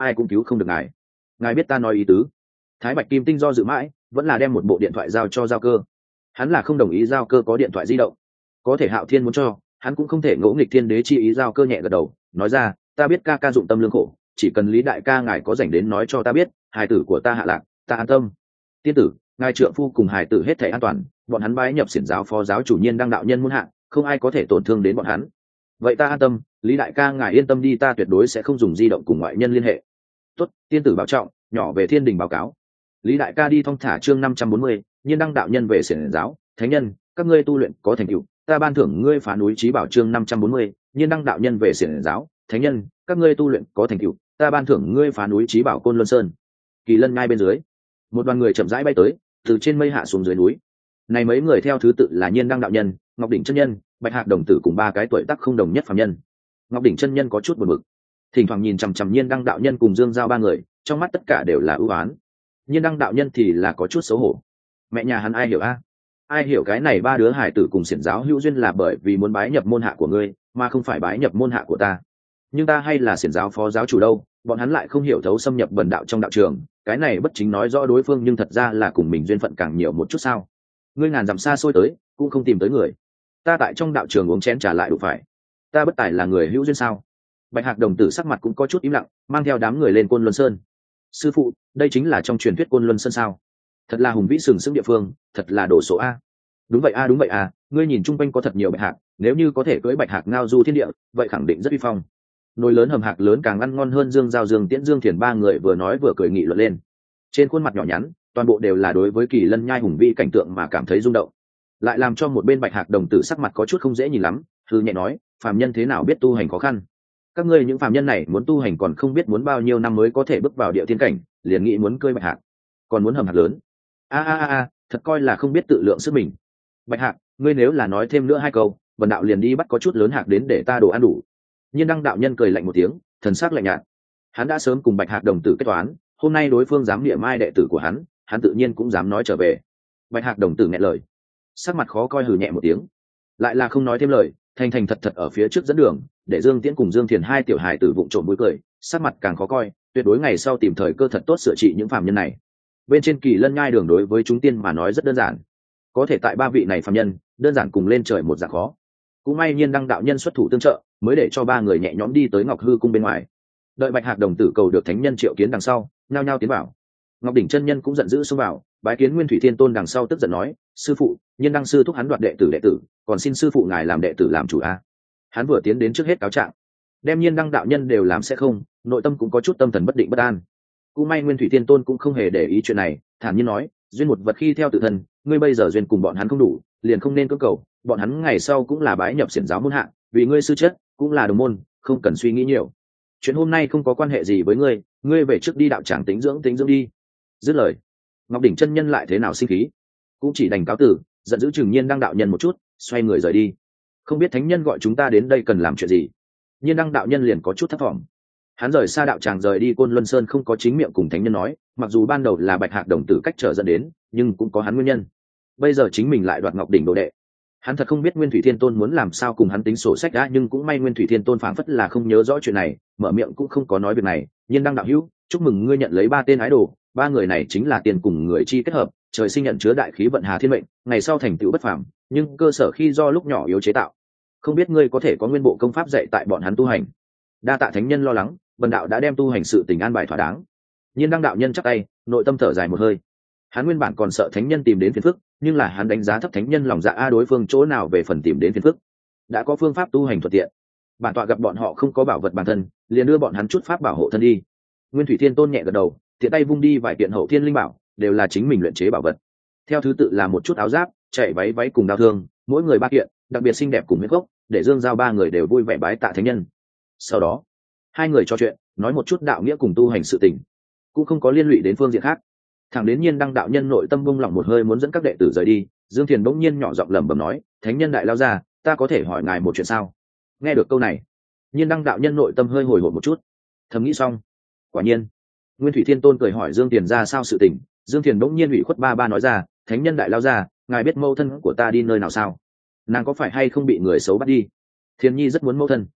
ai cũng cứu không được ngài. Ngài biết ta nói ý tứ. Thái Bạch Kim Tinh do dự mãi, vẫn là đem một bộ điện thoại giao cho Giao Cơ. Hắn là không đồng ý Giao Cơ có điện thoại di động, có thể Hạo Thiên muốn cho, hắn cũng không thể ngỗ nghịch thiên đế chi ý. Giao Cơ nhẹ gật đầu, nói ra, ta biết ca ca dụng tâm lương khổ, chỉ cần Lý đại ca ngài có rảnh đến nói cho ta biết, hài tử của ta hạ lạc, ta an tâm. Tiên tử, ngài trượng phu cùng hài tử hết thảy an toàn, bọn hắn bái nhập xiển giáo phó giáo chủ Nhiên Đăng đạo nhân muôn hạ, không ai có thể tổn thương đến bọn hắn. Vậy ta an tâm, Lý đại ca ngài yên tâm đi, ta tuyệt đối sẽ không dùng di động cùng ngoại nhân liên hệ. Tốt, tiên tử bảo trọng, nhỏ về thiên đình báo cáo. Lý đại ca đi thong thả. Chương năm trăm bốn mươi, Nhiên Đăng đạo nhân về xiển giáo, thánh nhân, các ngươi tu luyện có thành tựu, ta ban thưởng ngươi phá núi trí bảo. Chương năm trăm bốn mươi, Nhiên Đăng đạo nhân về xiển giáo, thánh nhân, các ngươi tu luyện có thành tựu, ta ban thưởng ngươi phá núi trí bảo. Côn Luân Sơn, Kỳ Lân Nhai bên dưới, một đoàn người chậm rãi bay tới, từ trên mây hạ xuống dưới núi. Này mấy người theo thứ tự là Nhiên Đăng đạo nhân, Ngọc Đỉnh chân nhân, Bạch Hạc đồng tử cùng ba cái tuổi tác không đồng nhất phàm nhân. Ngọc Đỉnh chân nhân có chút buồn bực, thỉnh thoảng nhìn chằm chằm Nhiên Đăng đạo nhân cùng Dương Giao ba người, trong mắt tất cả đều là ưu ái. Nhiên Đăng đạo nhân thì là có chút xấu hổ. Mẹ nhà hắn ai hiểu a? Ai hiểu cái này ba đứa hải tử cùng xiển giáo hữu duyên là bởi vì muốn bái nhập môn hạ của ngươi, mà không phải bái nhập môn hạ của ta. Nhưng ta hay là xiển giáo phó giáo chủ đâu, bọn hắn lại không hiểu thấu xâm nhập bần đạo trong đạo trường, cái này bất chính nói rõ đối phương nhưng thật ra là cùng mình duyên phận càng nhiều một chút sao? Ngươi ngàn dặm xa xôi tới, cũng không tìm tới người. Ta tại trong đạo trường uống chén trà lại đủ phải. Ta bất tài là người hữu duyên sao? Bạch Hạc đồng tử sắc mặt cũng có chút im lặng, mang theo đám người lên Côn Luân Sơn. Sư phụ, đây chính là trong truyền thuyết Côn Luân Sơn sao? Thật là hùng vĩ sừng sững địa phương, thật là đồ số a. Đúng vậy a, đúng vậy a, ngươi nhìn chung quanh có thật nhiều bạch hạc, nếu như có thể cưỡi bạch hạc ngao du thiên địa, vậy khẳng định rất uy phong. Nồi lớn hầm hạc lớn càng ăn ngon hơn. Dương Giao, Dương Tiễn, Dương Thiền ba người vừa nói vừa cười nghị luận lên. Trên khuôn mặt nhỏ nhắn, toàn bộ đều là đối với Kỳ Lân Nhai hùng vĩ cảnh tượng mà cảm thấy rung động, lại làm cho một bên Bạch Hạc đồng tử sắc mặt có chút không dễ nhìn lắm, thư nhẹ nói, phàm nhân thế nào biết tu hành khó khăn? Các ngươi những phàm nhân này muốn tu hành còn không biết muốn bao nhiêu năm mới có thể bước vào địa thiên cảnh, liền nghĩ muốn cưỡi bạch hạc, còn muốn hầm hạc lớn. A a a, thật coi là không biết tự lượng sức mình. Bạch Hạc, ngươi nếu là nói thêm nữa hai câu, vần đạo liền đi bắt có chút lớn hạc đến để ta đồ ăn đủ. Nhiên Đăng đạo nhân cười lạnh một tiếng, thần sắc lạnh nhạt. Hắn đã sớm cùng Bạch Hạc đồng tử kết toán, hôm nay đối phương dám địa mai đệ tử của hắn, hắn tự nhiên cũng dám nói trở về. Bạch Hạc đồng tử nghẹn lời, sắc mặt khó coi, hừ nhẹ một tiếng, lại là không nói thêm lời, thành thành thật thật ở phía trước dẫn đường, để Dương Tiễn cùng Dương Thiền hai tiểu hài tử vụng trộm vui cười, sắc mặt càng khó coi, tuyệt đối ngày sau tìm thời cơ thật tốt sửa trị những phàm nhân này. Bên trên Kỳ Lân Nhai đường đối với chúng tiên mà nói rất đơn giản, có thể tại ba vị này phàm nhân, đơn giản cùng lên trời một dạng khó. Cũng may Nhiên Đăng đạo nhân xuất thủ tương trợ, mới để cho ba người nhẹ nhõm đi tới Ngọc Hư cung bên ngoài. Đợi Bạch Hạc đồng tử cầu được thánh nhân triệu kiến đằng sau, nhao nhao tiến vào. Ngọc Đỉnh chân nhân cũng giận dữ xông vào, bái kiến Nguyên Thủy Thiên Tôn đằng sau tức giận nói, sư phụ, Nhiên Đăng sư thúc hắn đoạt đệ tử đệ tử, còn xin sư phụ ngài làm đệ tử làm chủ a. Hắn vừa tiến đến trước hết cáo trạng, đem Nhiên Đăng đạo nhân đều làm sẽ không, nội tâm cũng có chút tâm thần bất định bất an. Cũng may Nguyên Thủy Thiên Tôn cũng không hề để ý chuyện này, thản nhiên nói, duyên một vật khi theo tự thân, ngươi bây giờ duyên cùng bọn hắn không đủ, liền không nên cưỡng cầu, bọn hắn ngày sau cũng là bái nhập xiển giáo môn hạ, vì ngươi sư chất cũng là đồng môn, không cần suy nghĩ nhiều. Chuyện hôm nay không có quan hệ gì với ngươi, ngươi về trước đi đạo tràng tính dưỡng tính dưỡng đi. Dứt lời, Ngọc Đỉnh chân nhân lại thế nào sinh khí, cũng chỉ đành cáo tử, giận dữ chừng Nhiên Đăng đạo nhân một chút, xoay người rời đi. Không biết thánh nhân gọi chúng ta đến đây cần làm chuyện gì. Nhiên Đăng đạo nhân liền có chút thất vọng. Hắn rời xa đạo tràng rời đi Côn Luân Sơn không có chính miệng cùng thánh nhân nói, mặc dù ban đầu là Bạch Hạc đồng tử cách trở dẫn đến, nhưng cũng có hắn nguyên nhân. Bây giờ chính mình lại đoạt Ngọc Đỉnh đồ đệ, hắn thật không biết Nguyên Thủy Thiên Tôn muốn làm sao cùng hắn tính sổ sách đã, nhưng cũng may Nguyên Thủy Thiên Tôn phảng phất là không nhớ rõ chuyện này, mở miệng cũng không có nói việc này. Nhiên Đăng đạo hữu, chúc mừng ngươi nhận lấy ba tên ái đồ, ba người này chính là tiền cùng người chi kết hợp, trời sinh nhận chứa đại khí vận hà thiên mệnh, ngày sau thành tựu bất phàm, nhưng cơ sở khi do lúc nhỏ yếu chế tạo, không biết ngươi có thể có nguyên bộ công pháp dạy tại bọn hắn tu hành. Đa tạ thánh nhân lo lắng, bần đạo đã đem tu hành sự tình an bài thỏa đáng. Nhiên Đăng đạo nhân chắp tay, nội tâm thở dài một hơi. Hắn nguyên bản còn sợ thánh nhân tìm đến phiền phức, nhưng là hắn đánh giá thấp thánh nhân lòng dạ a, đối phương chỗ nào về phần tìm đến phiền phức, đã có phương pháp tu hành thuận tiện. Bản tọa gặp bọn họ không có bảo vật bản thân, liền đưa bọn hắn chút pháp bảo hộ thân đi. Nguyên Thủy Thiên Tôn nhẹ gật đầu, tiện tay vung đi vài kiện hậu thiên linh bảo, đều là chính mình luyện chế bảo vật. Theo thứ tự là một chút áo giáp, chạy váy váy cùng đao thương, mỗi người ba kiện, đặc biệt xinh đẹp cùng huyết gốc, để Dương Giao ba người đều vui vẻ bái tạ thánh nhân. Sau đó, hai người trò chuyện, nói một chút đạo nghĩa cùng tu hành sự tình, cũng không có liên lụy đến phương diện khác. Thẳng đến Nhiên Đăng đạo nhân nội tâm bung lỏng một hơi muốn dẫn các đệ tử rời đi, Dương Thiền bỗng nhiên nhỏ giọng lẩm bẩm nói, thánh nhân đại lao ra, ta có thể hỏi ngài một chuyện sao? Nghe được câu này, Nhiên Đăng đạo nhân nội tâm hơi hồi hộp một chút, thầm nghĩ xong, quả nhiên Nguyên Thủy Thiên Tôn cười hỏi Dương Thiền ra sao sự tình. Dương Thiền bỗng nhiên ủy khuất ba ba nói ra, thánh nhân đại lao ra, ngài biết mẫu thân của ta đi nơi nào sao? Nàng có phải hay không bị người xấu bắt đi? Thiên nhi rất muốn mẫu thân.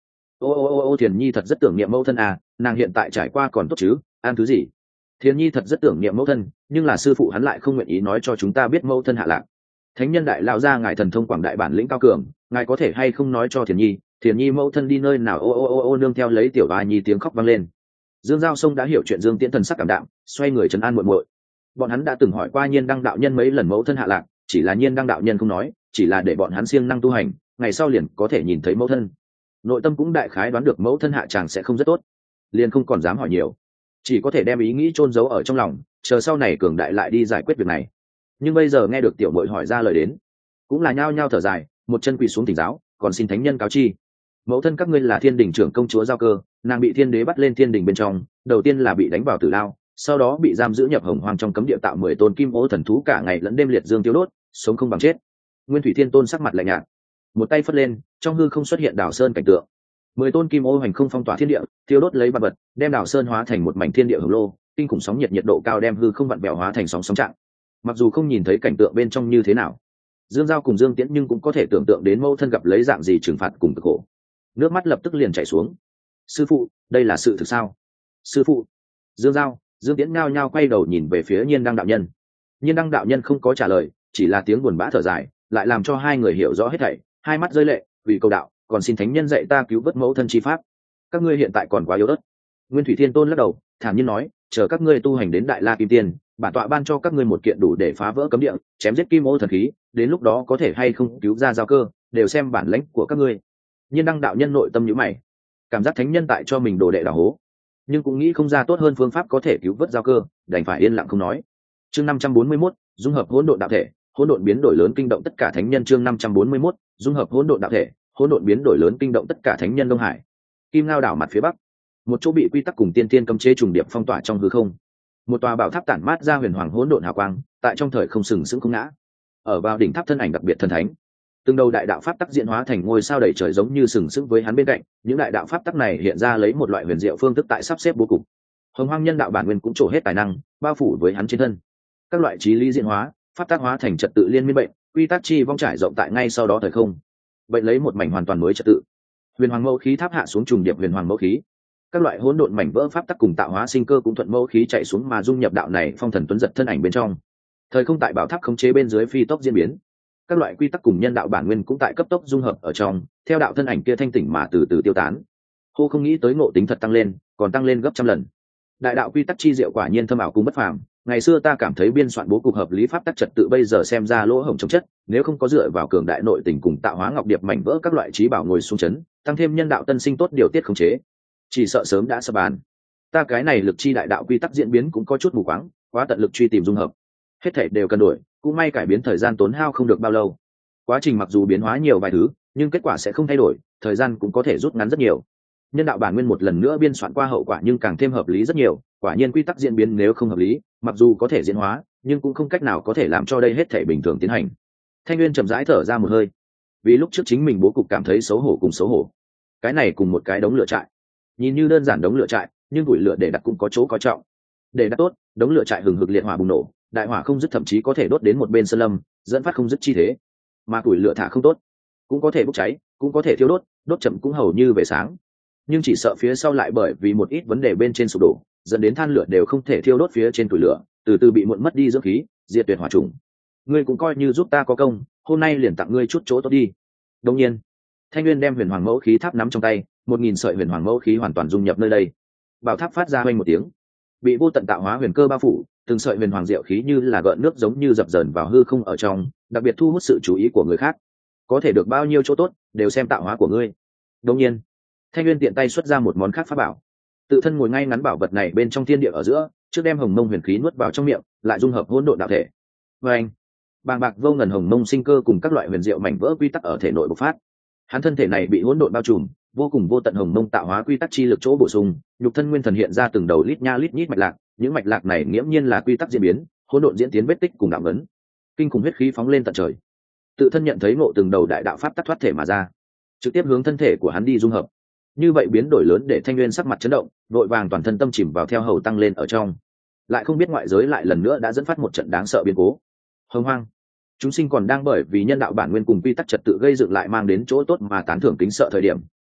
ô ô ô ô Thiền Nhi thật rất tưởng niệm mẫu thân à, nàng hiện tại trải qua còn tốt chứ, ăn thứ gì? Thiền Nhi thật rất tưởng niệm mẫu thân, nhưng là sư phụ hắn lại không nguyện ý nói cho chúng ta biết mẫu thân hạ lạc. Thánh nhân đại lão gia ngài thần thông quảng đại bản lĩnh cao cường, ngài có thể hay không nói cho Thiền Nhi, Thiền Nhi mẫu thân đi nơi nào? Ô ô ô ô nương theo lấy tiểu Ba Nhi tiếng khóc vang lên. Dương Giao Sông đã hiểu chuyện Dương Tiễn thần sắc cảm đạm, xoay người trấn an muội muội. Bọn hắn đã từng hỏi qua Nhiên Đăng đạo nhân mấy lần mẫu thân hạ lạc, chỉ là Nhiên Đăng đạo nhân không nói, chỉ là để bọn hắn siêng năng tu hành, ngày sau liền có thể nhìn thấy mẫu thân. Nội tâm cũng đại khái đoán được mẫu thân hạ chàng sẽ không rất tốt, liền không còn dám hỏi nhiều, chỉ có thể đem ý nghĩ chôn giấu ở trong lòng, chờ sau này cường đại lại đi giải quyết việc này. Nhưng bây giờ nghe được tiểu muội hỏi ra lời đến, cũng là nhao nhao thở dài, một chân quỳ xuống thỉnh giáo, còn xin thánh nhân cáo chi. Mẫu thân các ngươi là Thiên Đình trưởng công chúa Giao Cơ, nàng bị thiên đế bắt lên thiên đình bên trong, đầu tiên là bị đánh vào tử lao, sau đó bị giam giữ nhập hồng hoang trong cấm địa, tạo mười tôn kim ô thần thú cả ngày lẫn đêm liệt dương tiêu đốt, sống không bằng chết. Nguyên Thủy Thiên Tôn sắc mặt lạnh nhạt, một tay phất lên, trong hư không xuất hiện đảo sơn cảnh tượng. Mười tôn kim ô hành không phong tỏa thiên địa, tiêu đốt lấy vật vật, đem đảo sơn hóa thành một mảnh thiên địa hồng lô, kinh khủng sóng nhiệt nhiệt độ cao đem hư không vặn vẹo hóa thành sóng sóng trạng. Mặc dù không nhìn thấy cảnh tượng bên trong như thế nào, Dương Giao cùng Dương Tiễn nhưng cũng có thể tưởng tượng đến mẫu thân gặp lấy dạng gì trừng phạt cùng cực khổ. Nước mắt lập tức liền chảy xuống. Sư phụ, đây là sự thực sao? Sư phụ. Dương Giao, Dương Tiễn nhao nhao quay đầu nhìn về phía Nhiên Đăng đạo nhân. Nhiên Đăng đạo nhân không có trả lời, chỉ là tiếng buồn bã thở dài, lại làm cho hai người hiểu rõ hết thảy, hai mắt rơi lệ, vì cầu đạo, còn xin thánh nhân dạy ta cứu vớt mẫu thân chi pháp. Các ngươi hiện tại còn quá yếu ớt. Nguyên Thủy Thiên Tôn lắc đầu, thản nhiên nói, chờ các ngươi tu hành đến Đại La Kim Tiên, bản tọa ban cho các ngươi một kiện đủ để phá vỡ cấm địa, chém giết kim ô thần khí, đến lúc đó có thể hay không cứu ra Giao Cơ, đều xem bản lãnh của các ngươi. Nhiên Đăng đạo nhân nội tâm nhíu mày, cảm giác thánh nhân tại cho mình đồ đệ đào hố, nhưng cũng nghĩ không ra tốt hơn phương pháp có thể cứu vớt Giao Cơ, đành phải yên lặng không nói. Chương năm trăm bốn mươi mốt, dung hợp hỗn độn đạo thể, hỗn độn biến đổi lớn kinh động tất cả thánh nhân. Chương năm trăm bốn mươi mốt, dung hợp hỗn độn đạo thể, hỗn độn biến đổi lớn kinh động tất cả thánh nhân. Đông Hải, Kim Ngao đảo mặt phía bắc, một chỗ bị quy tắc cùng tiên tiên cấm chế trùng điệp phong tỏa trong hư không, một tòa bảo tháp tản mát ra huyền hoàng hỗn độn hào quang, tại trong thời không sừng sững không ngã. Ở vào đỉnh tháp thân ảnh đặc biệt thần thánh, từng đầu đại đạo pháp tắc diễn hóa thành ngôi sao đầy trời giống như sừng sững với hắn bên cạnh. Những đại đạo pháp tắc này hiện ra lấy một loại huyền diệu phương thức tại sắp xếp bố cục. Hồng Hoang nhân đạo bản nguyên cũng trổ hết tài năng bao phủ với hắn trên thân, các loại trí lý diễn hóa pháp tác hóa thành trật tự liên miên bệnh, quy tắc chi vong trải rộng tại ngay sau đó thời không, bệnh lấy một mảnh hoàn toàn mới trật tự. Huyền hoàng mẫu khí tháp hạ xuống trùng điệp huyền hoàng mẫu khí, các loại hỗn độn mảnh vỡ pháp tắc cùng tạo hóa sinh cơ cũng thuận mẫu khí chạy xuống mà dung nhập đạo này phong thần tuấn giật thân ảnh bên trong. Thời không tại bảo tháp khống chế bên dưới phi tốc diễn biến, các loại quy tắc cùng nhân đạo bản nguyên cũng tại cấp tốc dung hợp ở trong, theo đạo thân ảnh kia thanh tỉnh mà từ từ tiêu tán. Hô không nghĩ tới ngộ tính thật tăng lên, còn tăng lên gấp trăm lần. Đại đạo quy tắc chi diệu quả nhiên thâm ảo cùng bất phàm. Ngày xưa ta cảm thấy biên soạn bố cục hợp lý pháp tắc trật tự, bây giờ xem ra lỗ hổng chống chất. Nếu không có dựa vào cường đại nội tình cùng tạo hóa ngọc điệp mảnh vỡ các loại trí bảo ngồi xuống chấn, tăng thêm nhân đạo tân sinh tốt điều tiết khống chế, chỉ sợ sớm đã sập bàn. Ta cái này lực chi đại đạo quy tắc diễn biến cũng có chút mù quáng, quá tận lực truy tìm dung hợp, hết thảy đều cần đổi, cũng may cải biến thời gian tốn hao không được bao lâu. Quá trình mặc dù biến hóa nhiều vài thứ, nhưng kết quả sẽ không thay đổi, thời gian cũng có thể rút ngắn rất nhiều. Nhân đạo bản nguyên một lần nữa biên soạn qua hậu quả nhưng càng thêm hợp lý rất nhiều. Quả nhiên quy tắc diễn biến nếu không hợp lý, mặc dù có thể diễn hóa, nhưng cũng không cách nào có thể làm cho đây hết thể bình thường tiến hành. Thanh Nguyên chậm rãi thở ra một hơi, vì lúc trước chính mình bố cục cảm thấy xấu hổ cùng xấu hổ. Cái này cùng một cái đống lửa trại, nhìn như đơn giản đống lửa trại, nhưng củi lửa để đặt cũng có chỗ coi trọng. Để đặt tốt, đống lửa trại hừng hực liệt hỏa bùng nổ, đại hỏa không dứt, thậm chí có thể đốt đến một bên sơn lâm, dẫn phát không dứt chi thế. Mà củi lửa thả không tốt, cũng có thể bốc cháy, cũng có thể thiêu đốt, đốt chậm cũng hầu như về sáng. Nhưng chỉ sợ phía sau lại bởi vì một ít vấn đề bên trên sụp đổ, dẫn đến than lửa đều không thể thiêu đốt phía trên củi lửa, từ từ bị muộn mất đi dưỡng khí, diệt tuyệt hỏa trùng. Ngươi cũng coi như giúp ta có công, hôm nay liền tặng ngươi chút chỗ tốt đi. Đương nhiên, Thanh Nguyên đem huyền hoàng mẫu khí tháp nắm trong tay, một nghìn sợi huyền hoàng mẫu khí hoàn toàn dung nhập nơi đây. Bảo tháp phát ra hoành một tiếng, bị vô tận tạo hóa huyền cơ bao phủ, từng sợi huyền hoàng diệu khí như là gợn nước giống như dập dờn vào hư không ở trong, đặc biệt thu hút sự chú ý của người khác. Có thể được bao nhiêu chỗ tốt, đều xem tạo hóa của ngươi. Đương nhiên, Thanh Nguyên tiện tay xuất ra một món khác pháp bảo, tự thân ngồi ngay ngắn bảo vật này bên trong thiên địa ở giữa, trước đem hồng mông huyền khí nuốt vào trong miệng, lại dung hợp hỗn độn đạo thể. Và anh, bàng bạc vô ngần hồng mông sinh cơ cùng các loại huyền diệu mảnh vỡ quy tắc ở thể nội bộc phát. Hắn thân thể này bị hỗn độn bao trùm, vô cùng vô tận hồng mông tạo hóa quy tắc chi lực chỗ bổ sung, nhục thân nguyên thần hiện ra từng đầu lít nha lít nhít mạch lạc, những mạch lạc này nghiễm nhiên là quy tắc diễn biến, hỗn độn diễn tiến vết tích cùng đạo ấn. Kinh khủng huyết khí phóng lên tận trời, tự thân nhận thấy ngộ từng đầu đại đạo pháp tắc thoát thể mà ra, trực tiếp hướng thân thể của hắn đi dung hợp. Như vậy biến đổi lớn để Thanh Nguyên sắc mặt chấn động, vội vàng toàn thân tâm chìm vào theo hầu tăng lên ở trong, lại không biết ngoại giới lại lần nữa đã dẫn phát một trận đáng sợ biến cố. Hồng Hoang, chúng sinh còn đang bởi vì nhân đạo bản nguyên cùng quy tắc trật tự gây dựng lại mang đến chỗ tốt mà tán thưởng kính sợ thời điểm,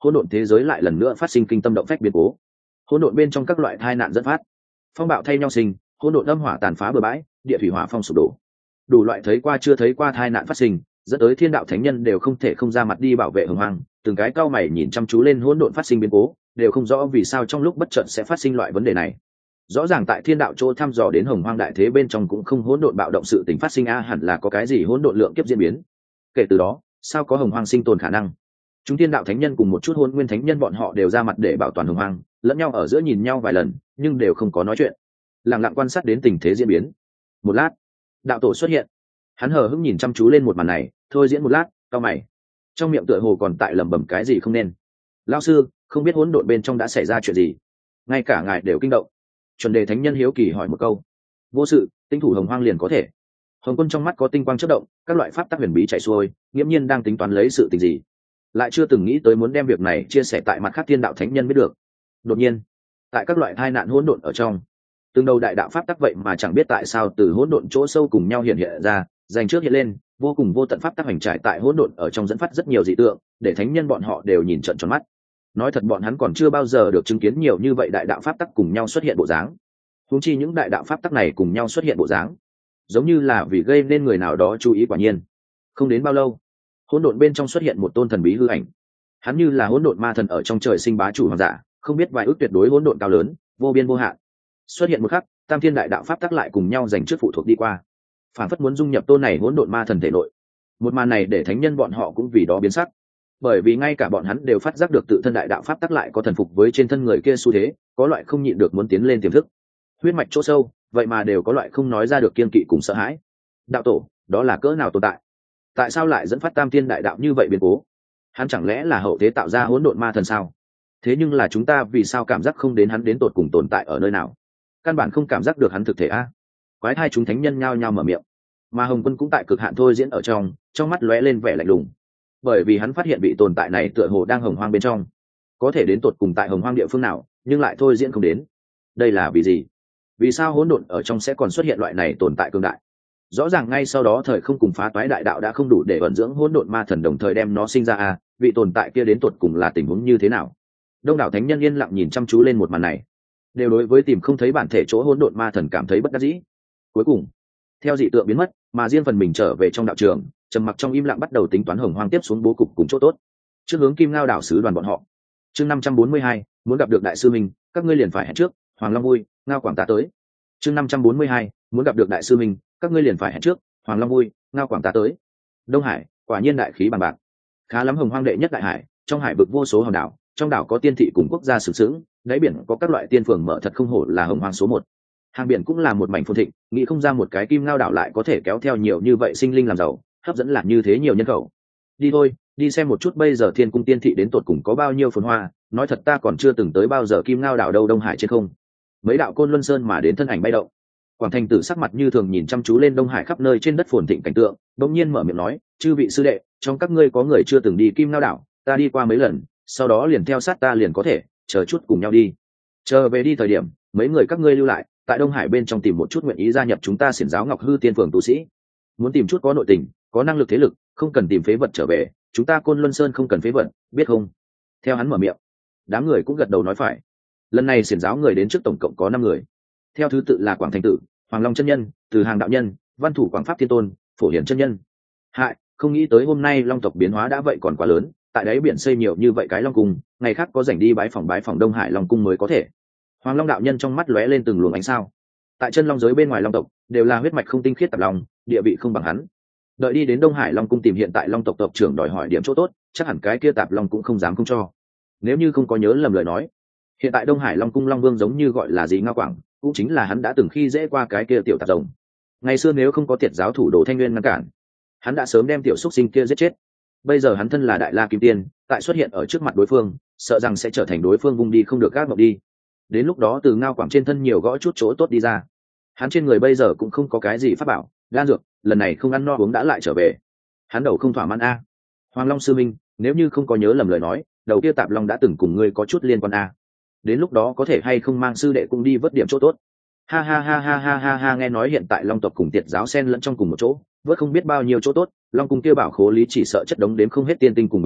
hỗn độn thế giới lại lần nữa phát sinh kinh tâm động phách biến cố. Hỗn độn bên trong các loại tai nạn dẫn phát, phong bạo thay nhau sinh, hỗn độn âm hỏa tàn phá bừa bãi, địa thủy hỏa phong sụp đổ, đủ loại thấy qua chưa thấy qua tai nạn phát sinh, dẫn tới thiên đạo thánh nhân đều không thể không ra mặt đi bảo vệ hồng hoang, từng cái cao mày nhìn chăm chú lên hỗn độn phát sinh biến cố, đều không rõ vì sao trong lúc bất chợt sẽ phát sinh loại vấn đề này. Rõ ràng tại thiên đạo chỗ thăm dò đến hồng hoang đại thế bên trong cũng không hỗn độn bạo động sự tình phát sinh a, hẳn là có cái gì hỗn độn lượng kiếp diễn biến. Kể từ đó, sao có hồng hoang sinh tồn khả năng? Chúng thiên đạo thánh nhân cùng một chút hôn nguyên thánh nhân bọn họ đều ra mặt để bảo toàn hồng hoang, lẫn nhau ở giữa nhìn nhau vài lần, nhưng đều không có nói chuyện, lặng lặng quan sát đến tình thế diễn biến. Một lát, đạo tổ xuất hiện, hắn hờ hững nhìn chăm chú lên một màn này, thôi diễn một lát, cau mày, trong miệng tựa hồ còn tại lẩm bẩm cái gì không nên. Lão sư, không biết hỗn độn bên trong đã xảy ra chuyện gì, ngay cả ngài đều kinh động. Chuẩn đề thánh nhân hiếu kỳ hỏi một câu. Vô sự, tinh thủ hồng hoang liền có thể. Hồng Quân trong mắt có tinh quang chớp động, các loại pháp tắc huyền bí chạy xuôi, nghiễm nhiên đang tính toán lấy sự tình gì, lại chưa từng nghĩ tới muốn đem việc này chia sẻ tại mặt khác thiên đạo thánh nhân biết được. Đột nhiên, tại các loại tai nạn hỗn độn ở trong, từng đầu đại đạo pháp tắc vậy mà chẳng biết tại sao từ hỗn độn chỗ sâu cùng nhau hiện hiện ra, dành trước hiện lên, vô cùng vô tận pháp tắc hành trải tại hỗn độn ở trong dẫn phát rất nhiều dị tượng, để thánh nhân bọn họ đều nhìn trợn tròn mắt. Nói thật bọn hắn còn chưa bao giờ được chứng kiến nhiều như vậy đại đạo pháp tắc cùng nhau xuất hiện bộ dáng. Huống chi những đại đạo pháp tắc này cùng nhau xuất hiện bộ dáng, giống như là vì gây nên người nào đó chú ý. Quả nhiên, không đến bao lâu, hỗn độn bên trong xuất hiện một tôn thần bí hư ảnh. Hắn như là hỗn độn ma thần ở trong trời sinh bá chủ hoàng giả, không biết vài ước tuyệt đối hỗn độn cao lớn, vô biên vô hạn. Xuất hiện một khắc, tam thiên đại đạo pháp tắc lại cùng nhau dành trước phụ thuộc đi qua, phản phất muốn dung nhập tôn này hỗn độn ma thần thể nội. Một màn này để thánh nhân bọn họ cũng vì đó biến sắc, bởi vì ngay cả bọn hắn đều phát giác được tự thân đại đạo pháp tắc lại có thần phục với trên thân người kia xu thế, có loại không nhịn được muốn tiến lên tiềm thức. Huyết mạch chỗ sâu, vậy mà đều có loại không nói ra được kiên kỵ cùng sợ hãi. Đạo tổ, đó là cỡ nào tồn tại? Tại sao lại dẫn phát tam thiên đại đạo như vậy biến cố? Hắn chẳng lẽ là hậu thế tạo ra hỗn độn ma thần sao? Thế nhưng là chúng ta vì sao cảm giác không đến hắn đến tột cùng tồn tại ở nơi nào? Căn bản không cảm giác được hắn thực thể a. Quái thai chúng thánh nhân nhao nhao mở miệng, mà Hồng Quân cũng tại cực hạn thôi diễn ở trong, trong mắt lóe lên vẻ lạnh lùng, bởi vì hắn phát hiện vị tồn tại này tựa hồ đang hồng hoang bên trong, có thể đến tột cùng tại hồng hoang địa phương nào, nhưng lại thôi diễn không đến. Đây là vì gì? Vì sao hỗn độn ở trong sẽ còn xuất hiện loại này tồn tại cương đại? Rõ ràng ngay sau đó thời không cùng phá toái đại đạo đã không đủ để vận dưỡng hỗn độn ma thần đồng thời đem nó sinh ra à, vị tồn tại kia đến tột cùng là tình huống như thế nào? Đông đảo thánh nhân yên lặng nhìn chăm chú lên một màn này, đều đối với tìm không thấy bản thể chỗ hỗn độn ma thần cảm thấy bất đắc dĩ. Cuối cùng, theo dị tượng biến mất, mà riêng phần mình trở về trong đạo trường, trầm mặc trong im lặng bắt đầu tính toán hồng hoang tiếp xuống bố cục cùng chỗ tốt. Trước hướng Kim Ngao đảo sứ đoàn bọn họ. Chương năm trăm bốn mươi hai, muốn gặp được đại sư mình, các ngươi liền phải hẹn trước, Hoàng Long vui, Ngao Quảng tá tới. Chương năm trăm bốn mươi hai, muốn gặp được đại sư mình, các ngươi liền phải hẹn trước, Hoàng Long vui, Ngao Quảng tá tới. Đông Hải, quả nhiên đại khí bằng bạc. Khá lắm hồng hoang đệ nhất đại hải, trong hải vực vô số hòn đảo, trong đảo có tiên thị cùng quốc gia sừng sững, đáy biển có các loại tiên phường mở thật không hổ là hồng hoang số một. Hàng biển cũng là một mảnh phồn thịnh, nghĩ không ra một cái Kim Ngao đảo lại có thể kéo theo nhiều như vậy sinh linh làm giàu, hấp dẫn là như thế nhiều nhân khẩu. Đi thôi, đi xem một chút bây giờ thiên cung tiên thị đến tột cùng có bao nhiêu phồn hoa. Nói thật ta còn chưa từng tới bao giờ Kim Ngao đảo đâu. Đông Hải trên không, mấy đạo côn luân sơn mà đến thân ảnh bay động. Quảng Thành Tử sắc mặt như thường nhìn chăm chú lên Đông Hải khắp nơi trên đất phồn thịnh cảnh tượng, bỗng nhiên mở miệng nói, chư vị sư đệ, trong các ngươi có người chưa từng đi Kim Ngao đảo, ta đi qua mấy lần, sau đó liền theo sát ta liền có thể, chờ chút cùng nhau đi. Chờ về đi thời điểm, mấy người các ngươi lưu lại, tại Đông Hải bên trong tìm một chút nguyện ý gia nhập chúng ta Xiển giáo Ngọc Hư Tiên phường tu sĩ. Muốn tìm chút có nội tình, có năng lực thế lực, không cần tìm phế vật trở về, chúng ta Côn Luân Sơn không cần phế vật, biết không? Theo hắn mở miệng, đám người cũng gật đầu nói phải. Lần này Xiển giáo người đến trước tổng cộng có năm người, theo thứ tự là Quảng Thành Tử, Hoàng Long chân nhân, Từ Hàng đạo nhân, Văn Thủ Quảng Pháp Thiên Tôn, Phổ Hiển chân nhân. Hại, không nghĩ tới hôm nay Long tộc biến hóa đã vậy còn quá lớn, tại đáy biển xây nhiều như vậy cái Long cung, ngày khác có rảnh đi bái phòng bái phòng Đông Hải Long cung mới có thể. Hoàng Long đạo nhân trong mắt lóe lên từng luồng ánh sao. Tại chân long giới bên ngoài Long tộc đều là huyết mạch không tinh khiết tạp long, địa vị không bằng hắn. Đợi đi đến Đông Hải Long cung tìm hiện tại Long tộc tộc trưởng đòi hỏi điểm chỗ tốt, chắc hẳn cái kia tạp long cũng không dám không cho. Nếu như không có nhớ lầm lời nói, hiện tại Đông Hải Long cung Long Vương giống như gọi là gì Ngao Quảng, cũng chính là hắn đã từng khi dễ qua cái kia tiểu tạp rồng. Ngày xưa nếu không có Tiệt giáo thủ đồ Thanh Nguyên ngăn cản, hắn đã sớm đem tiểu xúc sinh kia giết chết. Bây giờ hắn thân là Đại La Kim Tiên, tại xuất hiện ở trước mặt đối phương, sợ rằng sẽ trở thành đối phương vùng đi không được gác ngọc đi. Đến lúc đó từ Ngao Quảng trên thân nhiều gõ chút chỗ tốt đi ra. Hắn trên người bây giờ cũng không có cái gì pháp bảo, đan dược, lần này không ăn no uống đã lại trở về. Hắn đầu không thỏa mãn a. Hoàng Long sư minh, nếu như không có nhớ lầm lời nói, đầu kia tạp long đã từng cùng ngươi có chút liên quan a. Đến lúc đó có thể hay không mang sư đệ cũng đi vớt điểm chỗ tốt. Ha ha ha ha ha ha ha, nghe nói hiện tại Long tộc cùng Tiệt giáo xen lẫn trong cùng một chỗ, vớt không biết bao nhiêu chỗ tốt, Long cung kia bảo khố lý chỉ sợ chất đống đếm không hết tiên tinh cùng bảo vật,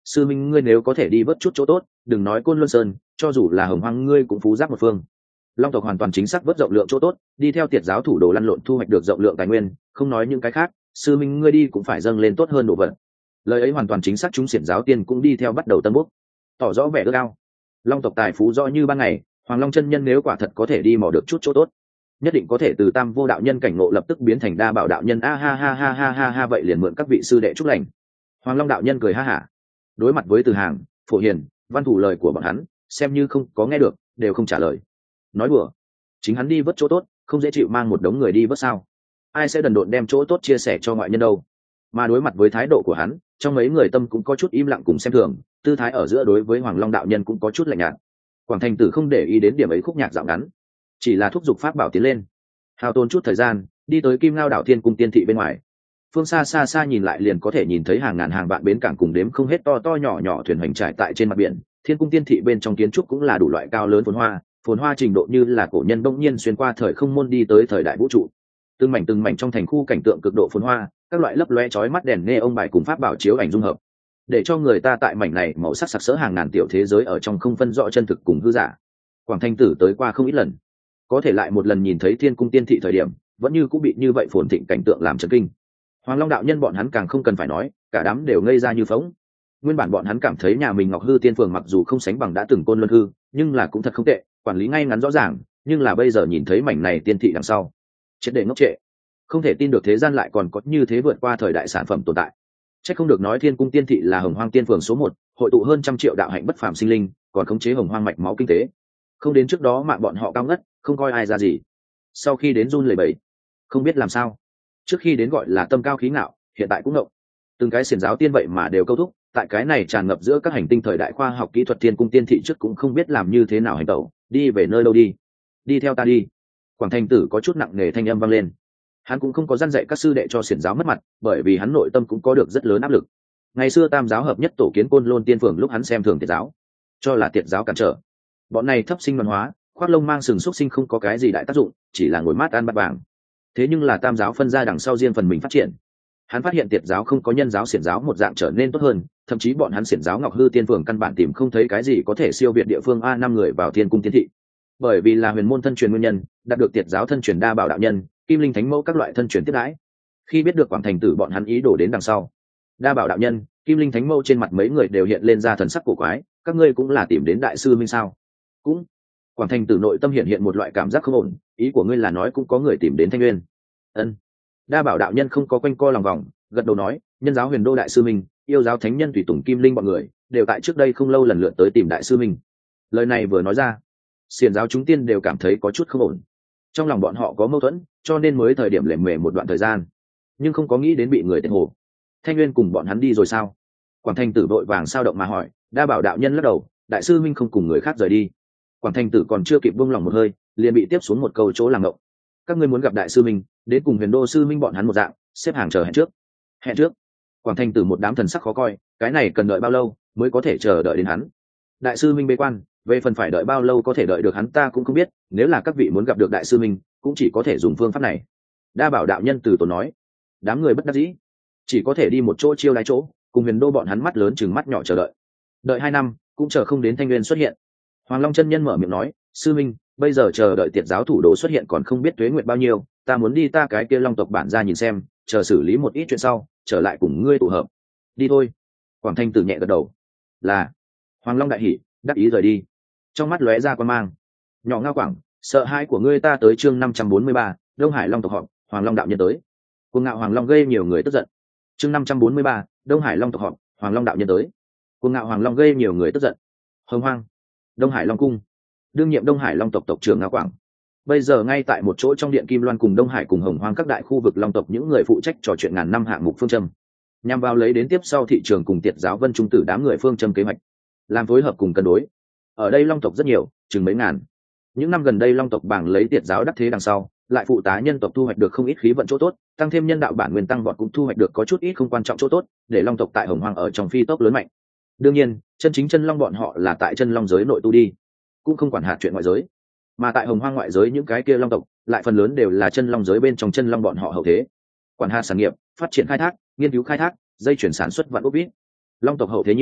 sư minh ngươi nếu có thể đi vớt chút chỗ tốt, đừng nói Côn Luân Sơn, cho dù là Hồng Hoang ngươi cũng phú giáp một phương. Long tộc hoàn toàn chính xác vớt rộng lượng chỗ tốt, đi theo Tiệt giáo thủ đồ lăn lộn thu hoạch được rộng lượng tài nguyên, không nói những cái khác, sư minh ngươi đi cũng phải dâng lên tốt hơn đồ vật. Lời ấy hoàn toàn chính xác, chúng xiển giáo tiên cũng đi theo bắt đầu tân bốc, tỏ rõ vẻ ước ao. Long tộc tài phú rõ như ban ngày, Hoàng Long chân nhân nếu quả thật có thể đi mò được chút chỗ tốt, nhất định có thể từ tam vô đạo nhân cảnh ngộ lập tức biến thành đa bảo đạo nhân. A ha ha ha ha ha ha, vậy liền mượn các vị sư đệ chúc lành. Hoàng Long đạo nhân cười ha hả, đối mặt với Từ Hàng, Phổ Hiền, Văn Thủ lời của bọn hắn, xem như không có nghe được, đều không trả lời. Nói đùa, chính hắn đi vớt chỗ tốt, không dễ chịu mang một đống người đi vớt sao? Ai sẽ đần độn đem chỗ tốt chia sẻ cho ngoại nhân đâu? Mà đối mặt với thái độ của hắn, trong mấy người tâm cũng có chút im lặng cùng xem thường, tư thái ở giữa đối với Hoàng Long đạo nhân cũng có chút lạnh nhạt. Quảng Thành Tử không để ý đến điểm ấy khúc nhạc dạo ngắn, chỉ là thúc giục pháp bảo tiến lên, hao tốn chút thời gian đi tới Kim Ngao đảo Thiên Cung Tiên Thị bên ngoài. Phương xa xa xa nhìn lại liền có thể nhìn thấy hàng ngàn hàng vạn bến cảng cùng đếm không hết to to nhỏ nhỏ thuyền hoành trải tại trên mặt biển. Thiên Cung Tiên Thị bên trong kiến trúc cũng là đủ loại cao lớn phồn hoa, phồn hoa trình độ như là cổ nhân bỗng nhiên xuyên qua thời không môn đi tới thời đại vũ trụ. Từng mảnh từng mảnh trong thành khu cảnh tượng cực độ phồn hoa, các loại lấp lóe chói mắt đèn nghe ông bài cùng pháp bảo chiếu ảnh dung hợp, để cho người ta tại mảnh này màu sắc sặc sỡ hàng ngàn tiểu thế giới ở trong không phân rõ chân thực cùng hư giả. Quảng Thanh Tử tới qua không ít lần, có thể lại một lần nhìn thấy Thiên Cung Tiên Thị thời điểm, vẫn như cũng bị như vậy phồn thịnh cảnh tượng làm chấn kinh. Hoàng Long đạo nhân bọn hắn càng không cần phải nói, cả đám đều ngây ra như phỗng. Nguyên bản bọn hắn cảm thấy nhà mình Ngọc Hư Tiên Phường mặc dù không sánh bằng đã từng Côn Luân Hư, nhưng là cũng thật không tệ, quản lý ngay ngắn rõ ràng, nhưng là bây giờ nhìn thấy mảnh này tiên thị đằng sau, triệt để ngốc trệ. Không thể tin được thế gian lại còn có như thế vượt qua thời đại sản phẩm tồn tại. Chắc không được nói Thiên Cung Tiên Thị là Hồng Hoang Tiên Phường số một, hội tụ hơn trăm triệu đạo hạnh bất phàm sinh linh, còn khống chế Hồng Hoang mạch máu kinh tế. Không đến trước đó mạng bọn họ cao ngất, không coi ai ra gì. Sau khi đến run lẩy bẩy, không biết làm sao. Trước khi đến gọi là tâm cao khí ngạo, hiện tại cũng ngộng. Từng cái xiển giáo tiên vậy mà đều câu thúc, tại cái này tràn ngập giữa các hành tinh thời đại khoa học kỹ thuật Thiên Cung Tiên Thị trước cũng không biết làm như thế nào hành tẩu, đi về nơi đâu đi. Đi theo ta đi. Quảng Thành Tử có chút nặng nề thanh âm vang lên. Hắn cũng không có răn dạy các sư đệ cho xiển giáo mất mặt, bởi vì hắn nội tâm cũng có được rất lớn áp lực. Ngày xưa tam giáo hợp nhất tổ kiến Côn Lôn Tiên Phường lúc hắn xem thường Tiệt giáo, cho là Tiệt giáo cản trở. Bọn này thấp sinh văn hóa, khoác lông mang sừng xuất sinh không có cái gì đại tác dụng, chỉ là ngồi mát ăn bát vàng. Thế nhưng là tam giáo phân ra đằng sau riêng phần mình phát triển. Hắn phát hiện Tiệt giáo không có nhân giáo xiển giáo một dạng trở nên tốt hơn, thậm chí bọn hắn xiển giáo Ngọc Hư Tiên Phường căn bản tìm không thấy cái gì có thể siêu việt địa phương a năm người vào Thiên Cung Tiên Thị. Bởi vì là huyền môn thân truyền nguyên nhân, đạt được Tiệt giáo thân truyền đa bảo đạo nhân, Kim Linh Thánh Mẫu các loại thân truyền tiếp đãi. Khi biết được Quảng Thành Tử bọn hắn ý đồ đến đằng sau, đa bảo đạo nhân, Kim Linh Thánh Mẫu trên mặt mấy người đều hiện lên ra thần sắc cổ quái, các ngươi cũng là tìm đến đại sư minh sao? Cũng. Quảng Thành Tử nội tâm hiện hiện một loại cảm giác không ổn, ý của ngươi là nói cũng có người tìm đến Thanh Nguyên? Ân. Đa bảo đạo nhân không có quanh co lòng vòng, gật đầu nói, nhân giáo huyền đô đại sư minh, yêu giáo thánh nhân tùy tùng Kim Linh bọn người, đều tại trước đây không lâu lần lượt tới tìm đại sư minh. Lời này vừa nói ra, xiển giáo chúng tiên đều cảm thấy có chút không ổn. Trong lòng bọn họ có mâu thuẫn, cho nên mới thời điểm lề mề một đoạn thời gian, nhưng không có nghĩ đến bị người tiện hồ. Thanh Nguyên cùng bọn hắn đi rồi sao? Quảng Thành Tử vội vàng sao động mà hỏi. Đa bảo đạo nhân lắc đầu, đại sư minh không cùng người khác rời đi. Quảng Thành Tử còn chưa kịp buông lòng một hơi, liền bị tiếp xuống một câu chỗ làm ngộng. Các ngươi muốn gặp đại sư minh, đến cùng huyền đô sư minh bọn hắn một dạng, xếp hàng chờ hẹn trước. Hẹn trước? Quảng Thành Tử một đám thần sắc khó coi, cái này cần đợi bao lâu mới có thể chờ đợi đến hắn? Đại sư minh bế quan, về phần phải đợi bao lâu có thể đợi được hắn ta cũng không biết, nếu là các vị muốn gặp được đại sư minh, cũng chỉ có thể dùng phương pháp này. Đa bảo đạo nhân từ tốn nói. Đám người bất đắc dĩ, chỉ có thể đi một chỗ chiêu đái chỗ, cùng huyền đô bọn hắn mắt lớn chừng mắt nhỏ chờ đợi. Đợi hai năm cũng chờ không đến Thanh Nguyên xuất hiện. Hoàng Long chân nhân mở miệng nói, sư minh, bây giờ chờ đợi Tiệt giáo thủ đồ xuất hiện còn không biết tuế nguyện bao nhiêu, ta muốn đi ta cái kia Long tộc bản ra nhìn xem, chờ xử lý một ít chuyện sau trở lại cùng ngươi tụ hợp. Đi thôi. Quảng Thanh Tử nhẹ gật đầu. Là. Hoàng Long đại hỉ, đắc ý rời đi, trong mắt lóe ra quan mang. Nhỏ Ngao Quảng, sợ hãi của ngươi ta tới chương năm trăm bốn mươi ba, Đông Hải Long tộc họp, Hoàng Long đạo nhân tới. Cuồng ngạo Hoàng Long gây nhiều người tức giận. Chương năm trăm bốn mươi ba, Đông Hải Long tộc họp, Hoàng Long đạo nhân tới. Cuồng ngạo Hoàng Long gây nhiều người tức giận. Hồng Hoang, Đông Hải Long cung, đương nhiệm Đông Hải Long tộc tộc trưởng Ngao Quảng. Bây giờ ngay tại một chỗ trong điện Kim Loan cùng Đông Hải cùng Hồng Hoang các đại khu vực Long tộc những người phụ trách trò chuyện ngàn năm hạng mục phương châm, nhằm vào lấy đến tiếp sau thị trường cùng Tiệt giáo Vân Trung tử đám người phương châm kế hoạch, làm phối hợp cùng cân đối. Ở đây Long tộc rất nhiều, chừng mấy ngàn. Những năm gần đây Long tộc bảng lấy Tiệt giáo đắc thế đằng sau, lại phụ tá nhân tộc thu hoạch được không ít khí vận chỗ tốt, tăng thêm nhân đạo bản nguyên tăng vọt cũng thu hoạch được có chút ít không quan trọng chỗ tốt, để Long tộc tại Hồng Hoang ở trong phi tốc lớn mạnh. Đương nhiên, chân chính chân long bọn họ là tại chân long giới nội tu đi, cũng không quản hạt chuyện ngoại giới. Mà tại Hồng Hoang ngoại giới những cái kia Long tộc, lại phần lớn đều là chân long giới bên trong chân long bọn họ hậu thế. Quản hạt sản nghiệp, phát triển khai thác, nghiên cứu khai thác, dây chuyển sản xuất vạn ốc vít. Long tộc hậu thế nhiều,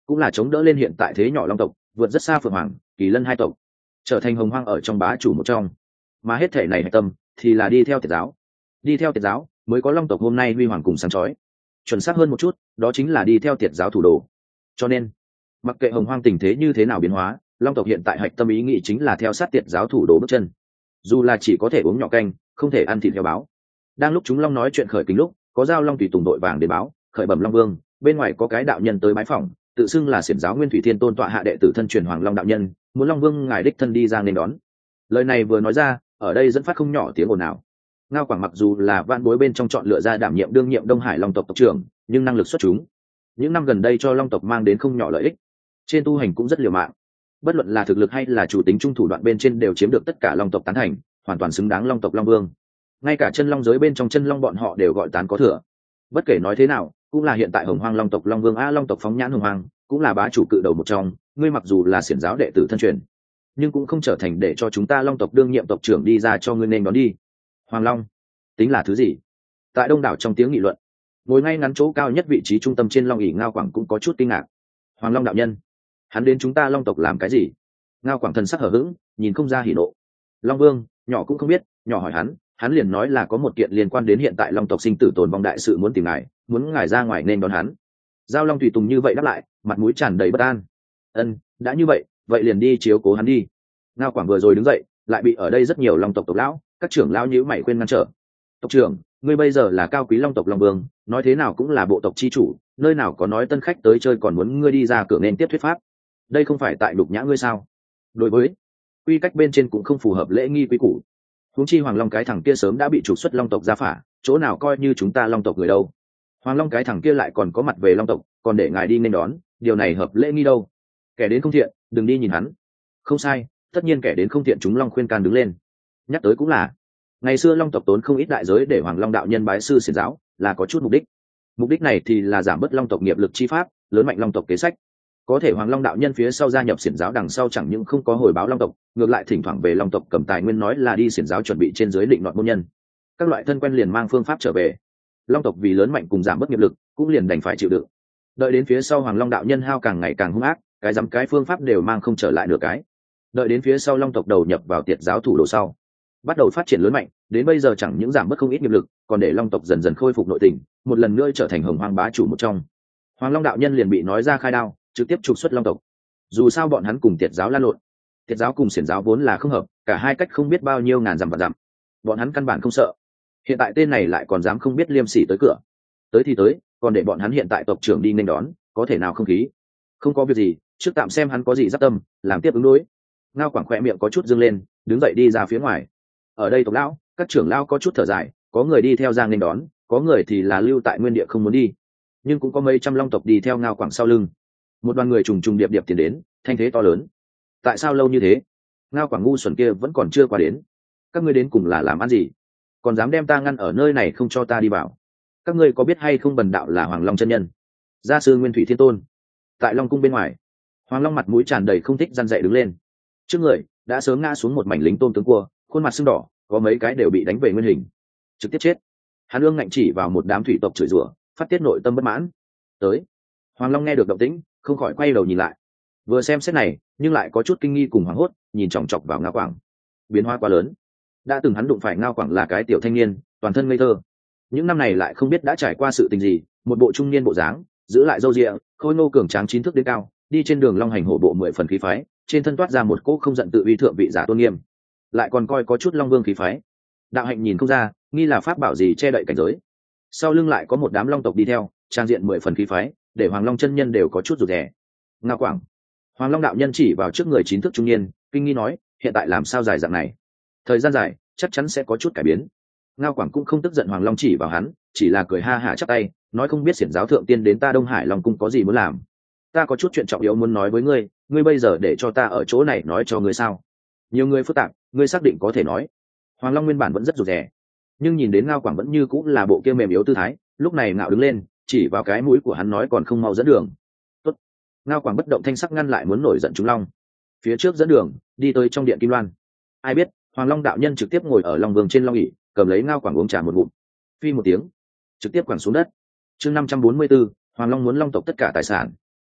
cũng là chống đỡ lên hiện tại thế nhỏ long tộc, vượt rất xa phượng hoàng, kỳ lân hai tộc, trở thành hồng hoang ở trong bá chủ một trong. Mà hết thể này hạch tâm thì là đi theo tiệt giáo, đi theo tiệt giáo mới có long tộc hôm nay huy hoàng cùng sáng chói. Chuẩn xác hơn một chút, đó chính là đi theo tiệt giáo thủ đồ. Cho nên mặc kệ hồng hoang tình thế như thế nào biến hóa, long tộc hiện tại hạch tâm ý nghĩ chính là theo sát tiệt giáo thủ đồ bước chân. Dù là chỉ có thể uống nhỏ canh, không thể ăn thịt theo báo. Đang lúc chúng long nói chuyện khởi kính lúc, có giao long tùy tùng đội vàng đến báo, khởi bẩm long vương, bên ngoài có cái đạo nhân tới bái phỏng, tự xưng là xiển giáo nguyên thủy thiên tôn tọa hạ đệ tử thân truyền hoàng long đạo nhân, muốn long vương ngài đích thân đi ra nên đón. Lời này vừa nói ra, ở đây dẫn phát không nhỏ tiếng ồn ào. Ngao Quảng mặc dù là vạn bối bên trong chọn lựa ra đảm nhiệm đương nhiệm Đông Hải long tộc tộc trưởng, nhưng năng lực xuất chúng, những năm gần đây cho long tộc mang đến không nhỏ lợi ích, trên tu hành cũng rất liều mạng, bất luận là thực lực hay là chủ tính trung thủ đoạn bên trên đều chiếm được tất cả long tộc tán thành, hoàn toàn xứng đáng long tộc long vương. Ngay cả chân long giới bên trong chân long bọn họ đều gọi tán có thừa. Bất kể nói thế nào, cũng là hiện tại hồng hoang long tộc long vương a long tộc phóng nhãn hồng hoang, cũng là bá chủ cự đầu một trong. Ngươi mặc dù là xiển giáo đệ tử thân truyền, nhưng cũng không trở thành để cho chúng ta long tộc đương nhiệm tộc trưởng đi ra cho ngươi nên đón đi. Hoàng long tính là thứ gì? Tại đông đảo trong tiếng nghị luận, ngồi ngay ngắn chỗ cao nhất vị trí trung tâm trên long ỷ Ngao Quảng cũng có chút kinh ngạc. Hoàng long đạo nhân, hắn đến chúng ta long tộc làm cái gì? Ngao Quảng thần sắc hở hững, nhìn không ra hỉ nộ. Long vương nhỏ cũng không biết, nhỏ hỏi hắn, hắn liền nói là có một kiện liên quan đến hiện tại long tộc sinh tử tồn vong đại sự muốn tìm ngài, muốn ngài ra ngoài nên đón hắn. Giao long tùy tùng như vậy đáp lại, mặt mũi tràn đầy bất an. Ân, đã như vậy, vậy liền đi chiếu cố hắn đi. Ngao Quảng vừa rồi đứng dậy, lại bị ở đây rất nhiều long tộc tộc lão, các trưởng lão nhíu mày khuyên ngăn trở. Tộc trưởng, ngươi bây giờ là cao quý long tộc long vương, nói thế nào cũng là bộ tộc chi chủ, nơi nào có nói tân khách tới chơi còn muốn ngươi đi ra cửa nên tiếp thuyết pháp, đây không phải tại đục nhã ngươi sao? Đối với quy cách bên trên cũng không phù hợp lễ nghi quy củ. Huống chi Hoàng Long cái thằng kia sớm đã bị trục xuất long tộc ra phả, chỗ nào coi như chúng ta long tộc người đâu. Hoàng Long cái thằng kia lại còn có mặt về long tộc, còn để ngài đi nên đón, điều này hợp lễ nghi đâu? Kẻ đến không thiện, đừng đi nhìn hắn. Không sai, tất nhiên kẻ đến không thiện chúng long khuyên can đứng lên. Nhắc tới cũng là, ngày xưa long tộc tốn không ít đại giới để Hoàng Long đạo nhân bái sư xiển giáo, là có chút mục đích. Mục đích này thì là giảm bớt long tộc nghiệp lực chi pháp, lớn mạnh long tộc kế sách. Có thể Hoàng Long đạo nhân phía sau gia nhập xiển giáo đằng sau chẳng những không có hồi báo long tộc, ngược lại thỉnh thoảng về long tộc cầm tài nguyên nói là đi xiển giáo chuẩn bị trên dưới định nọt môn nhân. Các loại thân quen liền mang phương pháp trở về. Long tộc vì lớn mạnh cùng giảm bớt nghiệp lực, cũng liền đành phải chịu đựng. Đợi đến phía sau Hoàng Long đạo nhân hao càng ngày càng hung ác, cái dám cái phương pháp đều mang không trở lại nửa cái. Đợi đến phía sau long tộc đầu nhập vào tiệt giáo thủ đồ sau, bắt đầu phát triển lớn mạnh, đến bây giờ chẳng những giảm bớt không ít nghiệp lực, còn để long tộc dần dần khôi phục nội tình, một lần nữa trở thành hồng hoang bá chủ một trong. Hoàng Long đạo nhân liền bị nói ra khai đao, trực tiếp trục xuất long tộc. Dù sao bọn hắn cùng tiệt giáo lan lộn, tiệt giáo cùng xiển giáo vốn là không hợp, cả hai cách không biết bao nhiêu ngàn dặm và dặm, bọn hắn căn bản không sợ. Hiện tại tên này lại còn dám không biết liêm sỉ tới cửa, tới thì tới, còn để bọn hắn hiện tại tộc trưởng đi nên đón, có thể nào không khí? Không có việc gì, trước tạm xem hắn có gì giáp tâm, làm tiếp ứng đối. Ngao Quảng khỏe miệng có chút dương lên, đứng dậy đi ra phía ngoài. Ở đây tộc lão, các trưởng lão có chút thở dài, có người đi theo Giang nên đón, có người thì là lưu tại nguyên địa không muốn đi, nhưng cũng có mấy trăm long tộc đi theo Ngao Quảng sau lưng. Một đoàn người trùng trùng điệp điệp tiến đến, thanh thế to lớn. Tại sao lâu như thế? Ngao Quảng ngu xuẩn kia vẫn còn chưa qua đến. Các ngươi đến cùng là làm ăn gì? Còn dám đem ta ngăn ở nơi này không cho ta đi vào? Các ngươi có biết hay không bần đạo là Hoàng Long chân nhân, gia sư Nguyên Thủy Thiên Tôn? Tại Long cung bên ngoài, Hoàng Long mặt mũi tràn đầy không thích răn dậy đứng lên. Trước người đã sớm ngã xuống một mảnh lính tôm tướng cua, khuôn mặt sưng đỏ, có mấy cái đều bị đánh về nguyên hình, trực tiếp chết. Hắn ương ngạnh chỉ vào một đám thủy tộc chửi rủa, phát tiết nội tâm bất mãn. Tới. Hoàng Long nghe được động tĩnh, không khỏi quay đầu nhìn lại. Vừa xem xét này, nhưng lại có chút kinh nghi cùng hoảng hốt, nhìn chòng chọc vào Ngao Quảng. Biến hóa quá lớn. Đã từng hắn đụng phải Ngao Quảng là cái tiểu thanh niên, toàn thân ngây thơ. Những năm này lại không biết đã trải qua sự tình gì, một bộ trung niên bộ dáng, giữ lại râu ria, khôi ngô cường tráng chín thước đến cao, đi trên đường long hành hổ bộ mười phần khí phái, trên thân toát ra một cỗ không giận tự uy thượng vị giả tôn nghiêm, lại còn coi có chút long vương khí phái. Đạo hạnh nhìn không ra, nghi là pháp bảo gì che đậy cảnh giới. Sau lưng lại có một đám long tộc đi theo, trang diện mười phần khí phái, để Hoàng Long chân nhân đều có chút rụt rè. Ngao Quảng. Hoàng Long đạo nhân chỉ vào trước người chín thước trung niên, kinh nghi nói, hiện tại làm sao dài dạng này? Thời gian dài, chắc chắn sẽ có chút cải biến. Ngao Quảng cũng không tức giận Hoàng Long chỉ vào hắn, chỉ là cười ha hả chắp tay, nói không biết xiển giáo thượng tiên đến ta Đông Hải Long cung có gì muốn làm. Ta có chút chuyện trọng yếu muốn nói với ngươi, ngươi bây giờ để cho ta ở chỗ này nói cho ngươi sao? Nhiều người phức tạp, ngươi xác định có thể nói. Hoàng Long nguyên bản vẫn rất rụt rè, nhưng nhìn đến Ngao Quảng vẫn như cũng là bộ kia mềm yếu tư thái, lúc này ngạo đứng lên, chỉ vào cái mũi của hắn nói còn không mau dẫn đường. Tốt. Ngao Quảng bất động thanh sắc ngăn lại muốn nổi giận chúng long. Phía trước dẫn đường, đi tới trong điện Kim Loan. Ai biết, Hoàng Long đạo nhân trực tiếp ngồi ở Long Vương trên long ỷ, cầm lấy Ngao Quảng uống trà một ngụm. Phi một tiếng, trực tiếp quẳng xuống đất. Chương năm trăm bốn mươi 4, Hoàng Long muốn long tộc tất cả tài sản.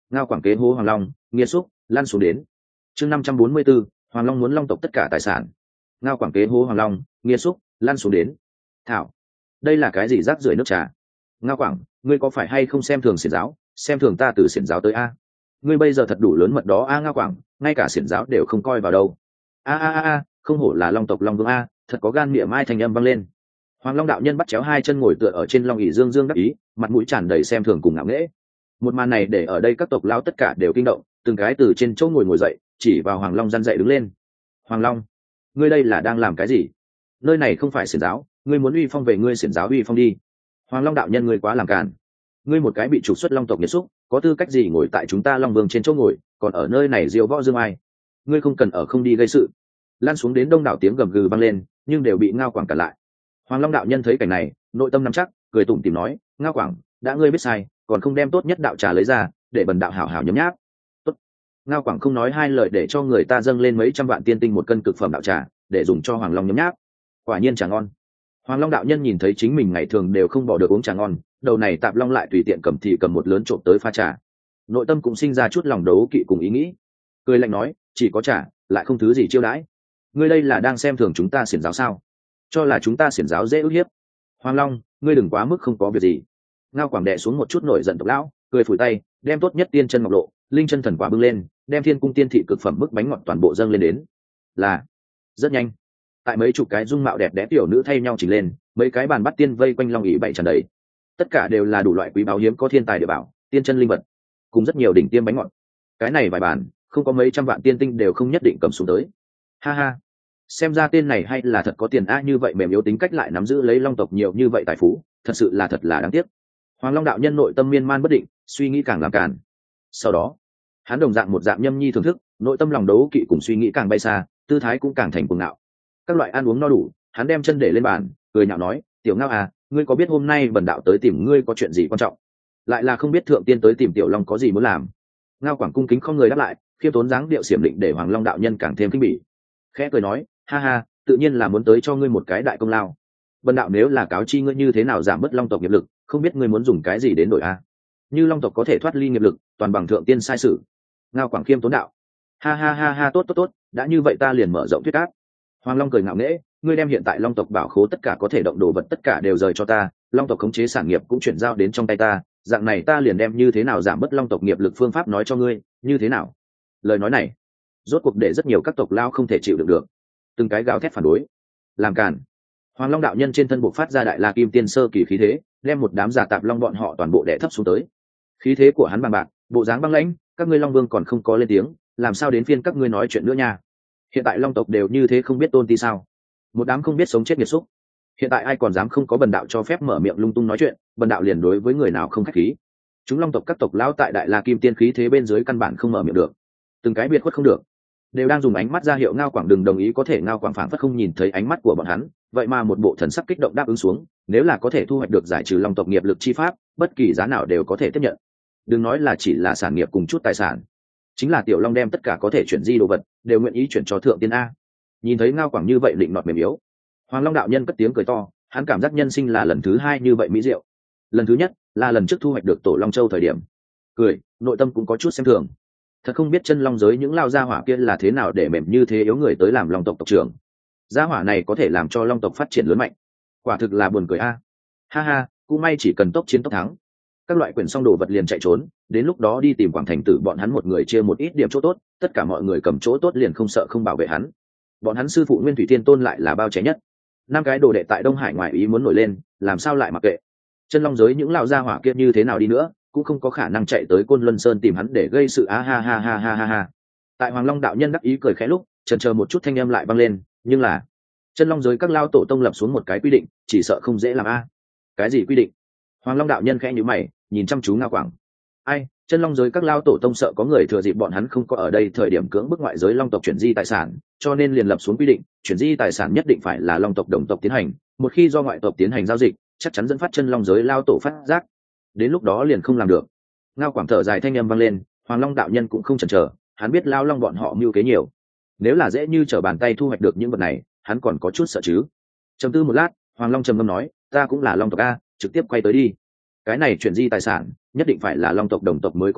Ngao Quảng kế hố Hoàng Long, nghiệt xúc, lăn xuống đến. Chương năm trăm bốn mươi 544, Hoàng Long muốn long tộc tất cả tài sản. Ngao Quảng kế hố Hoàng Long, nghiệt xúc, lăn xuống đến. Thảo, đây là cái gì rác rưởi nước trà? Ngao Quảng, ngươi có phải hay không xem thường xiển giáo, xem thường ta từ xiển giáo tới a? Ngươi bây giờ thật đủ lớn mật đó a Ngao Quảng, ngay cả xiển giáo đều không coi vào đâu. A a a a, không hổ là long tộc long vương a, thật có gan miệng mai thành âm vang lên. Hoàng Long đạo nhân bắt chéo hai chân ngồi tựa ở trên long ỷ dương dương đắc ý, mặt mũi tràn đầy xem thường cùng ngạo nghễ. Một màn này để ở đây các tộc lão tất cả đều kinh động, từng cái từ trên chỗ ngồi ngồi dậy, chỉ vào Hoàng Long răn dậy đứng lên. Hoàng Long, ngươi đây là đang làm cái gì? Nơi này không phải xiển giáo, ngươi muốn uy phong về ngươi xiển giáo uy phong đi. Hoàng Long đạo nhân ngươi quá làm càn, ngươi một cái bị trục xuất long tộc nhiệt xúc, có tư cách gì ngồi tại chúng ta long vương trên chỗ ngồi, còn ở nơi này diêu võ dương ai? Ngươi không cần ở không đi gây sự. Lan xuống đến đông đảo tiếng gầm gừ vang lên, nhưng đều bị Ngao Quảng cản lại. Hoàng Long đạo nhân thấy cảnh này, nội tâm nắm chắc, cười tủm tỉm nói: Ngao Quảng, đã ngươi biết sai, còn không đem tốt nhất đạo trà lấy ra, để bần đạo hảo hảo nhấm nháp. Tốt. Ngao Quảng không nói hai lời để cho người ta dâng lên mấy trăm vạn tiên tinh một cân cực phẩm đạo trà, để dùng cho Hoàng Long nhấm nháp. Quả nhiên trà ngon. Hoàng Long đạo nhân nhìn thấy chính mình ngày thường đều không bỏ được uống trà ngon, đầu này Tạp Long lại tùy tiện cầm thì cầm một lớn trộm tới pha trà. Nội tâm cũng sinh ra chút lòng đấu kỵ cùng ý nghĩ. Cười lạnh nói: chỉ có trà, lại không thứ gì chiêu đãi. Ngươi đây là đang xem thường chúng ta xiển giáo sao? Cho là chúng ta xiển giáo dễ ức hiếp. Hoàng Long, ngươi đừng quá mức không có việc gì. Ngao Quảng đệ xuống một chút nổi giận tộc lão, cười phủi tay, đem tốt nhất tiên chân ngọc lộ, linh chân thần quả bưng lên, đem thiên cung tiên thị cực phẩm bức bánh ngọt toàn bộ dâng lên đến. Là rất nhanh, tại mấy chục cái dung mạo đẹp đẽ tiểu nữ thay nhau chỉnh lên, mấy cái bàn bắt tiên vây quanh long ỷ bảy tràn đầy, tất cả đều là đủ loại quý báu hiếm có thiên tài địa bảo, tiên chân linh vật, cùng rất nhiều đỉnh tiêm bánh ngọt. Cái này vài bàn, không có mấy trăm vạn tiên tinh đều không nhất định cầm xuống tới. Ha ha, xem ra tên này hay là thật có tiền a, như vậy mềm yếu tính cách lại nắm giữ lấy long tộc nhiều như vậy tài phú, thật sự là thật là đáng tiếc. Hoàng Long đạo nhân nội tâm miên man bất định, suy nghĩ càng làm càn. Sau đó, hắn đồng dạng một dạng nhâm nhi thưởng thức, nội tâm lòng đấu kỵ cùng suy nghĩ càng bay xa, tư thái cũng càng thành cuồng ngạo. Các loại ăn uống no đủ, hắn đem chân để lên bàn, cười nhạo nói: tiểu Ngao à, ngươi có biết hôm nay bần đạo tới tìm ngươi có chuyện gì quan trọng? Lại là không biết thượng tiên tới tìm tiểu long có gì muốn làm? Ngao Quảng cung kính không người đáp lại, khiêm tốn dáng điệu xiểm định để Hoàng Long đạo nhân càng thêm kinh bỉ. Khẽ cười nói: ha ha, tự nhiên là muốn tới cho ngươi một cái đại công lao. Bần đạo nếu là cáo chi ngươi như thế nào giảm bớt long tộc nghiệp lực, không biết ngươi muốn dùng cái gì đến đổi a? Như long tộc có thể thoát ly nghiệp lực, toàn bằng thượng tiên sai sử. Ngao Quảng khiêm tốn đạo: ha ha ha ha, tốt tốt tốt, đã như vậy ta liền mở rộng thuyết áp. Hoàng Long cười ngạo nghễ: ngươi đem hiện tại long tộc bảo khố tất cả có thể động đồ vật tất cả đều rời cho ta, long tộc khống chế sản nghiệp cũng chuyển giao đến trong tay ta, dạng này ta liền đem như thế nào giảm bớt long tộc nghiệp lực phương pháp nói cho ngươi, như thế nào? Lời nói này rốt cuộc để rất nhiều các tộc lao không thể chịu được được, từng cái gào thét phản đối. Làm cản. Hoàng Long đạo nhân trên thân buộc phát ra đại la kim tiên sơ kỳ khí thế, đem một đám giả tạp long bọn họ toàn bộ đè thấp xuống tới. Khí thế của hắn bằng bạc, bộ dáng băng lãnh, các ngươi long vương còn không có lên tiếng, làm sao đến phiên các ngươi nói chuyện nữa nha? Hiện tại long tộc đều như thế không biết tôn ti sao? Một đám không biết sống chết nghiệt xúc. Hiện tại ai còn dám không có bần đạo cho phép mở miệng lung tung nói chuyện, bần đạo liền đối với người nào không khách khí. Chúng long tộc các tộc lão tại đại la kim tiên khí thế bên dưới căn bản không mở miệng được, từng cái biệt khuất không được, đều đang dùng ánh mắt ra hiệu Ngao Quảng đừng đồng ý. Có thể Ngao Quảng phảng phất không nhìn thấy ánh mắt của bọn hắn, vậy mà một bộ thần sắc kích động đáp ứng xuống, nếu là có thể thu hoạch được giải trừ long tộc nghiệp lực chi pháp, bất kỳ giá nào đều có thể tiếp nhận. Đừng nói là chỉ là sản nghiệp cùng chút tài sản, chính là tiểu long đem tất cả có thể chuyển di đồ vật đều nguyện ý chuyển cho thượng tiên a. Nhìn thấy Ngao Quảng như vậy định nọt mềm yếu, Hoàng Long đạo nhân cất tiếng cười to, hắn cảm giác nhân sinh là lần thứ hai như vậy mỹ diệu. Lần thứ nhất là lần trước thu hoạch được tổ long châu thời điểm, cười nội tâm cũng có chút xem thường. Thật không biết chân long giới những lao gia hỏa kia là thế nào để mềm như thế yếu người tới làm long tộc tộc trưởng. Gia hỏa này có thể làm cho long tộc phát triển lớn mạnh, quả thực là buồn cười a. Ha ha, cũng may chỉ cần tốc chiến tốc thắng, các loại quyền xong đồ vật liền chạy trốn, đến lúc đó đi tìm Quảng Thành Tử bọn hắn một người chia một ít điểm chỗ tốt, tất cả mọi người cầm chỗ tốt liền không sợ không bảo vệ hắn. Bọn hắn sư phụ Nguyên Thủy Thiên Tôn lại là bao trẻ nhất, năm cái đồ đệ tại Đông Hải ngoài ý muốn nổi lên, làm sao lại mặc kệ. Chân long giới những lao gia hỏa kia như thế nào đi nữa cũng không có khả năng chạy tới Côn Luân Sơn tìm hắn để gây sự. A ha ha ha ha ha ha. Tại Hoàng Long đạo nhân đắc ý cười khẽ lúc, chần chờ một chút thanh âm lại vang lên, nhưng là chân long giới các lao tổ tông lập xuống một cái quy định, chỉ sợ không dễ làm a. Cái gì quy định? Hoàng Long đạo nhân khẽ nhíu mày, nhìn chăm chú Ngao Quảng. Ai, chân long giới các lao tổ tông sợ có người thừa dịp bọn hắn không có ở đây thời điểm cưỡng bức ngoại giới long tộc chuyển di tài sản, cho nên liền lập xuống quy định, chuyển di tài sản nhất định phải là long tộc đồng tộc tiến hành, một khi do ngoại tộc tiến hành giao dịch, chắc chắn dẫn phát chân long giới lao tổ phát giác, đến lúc đó liền không làm được. Ngao Quảng thở dài thanh âm vang lên, Hoàng Long đạo nhân cũng không chần chờ, hắn biết lao long bọn họ mưu kế nhiều, nếu là dễ như trở bàn tay thu hoạch được những vật này, hắn còn có chút sợ chứ. Trầm tư một lát, Hoàng Long trầm ngâm nói, ta cũng là long tộc a, trực tiếp quay tới đi. Cái này chuyển di tài sản nhất định phải là long tộc đồng tộc mới có thể,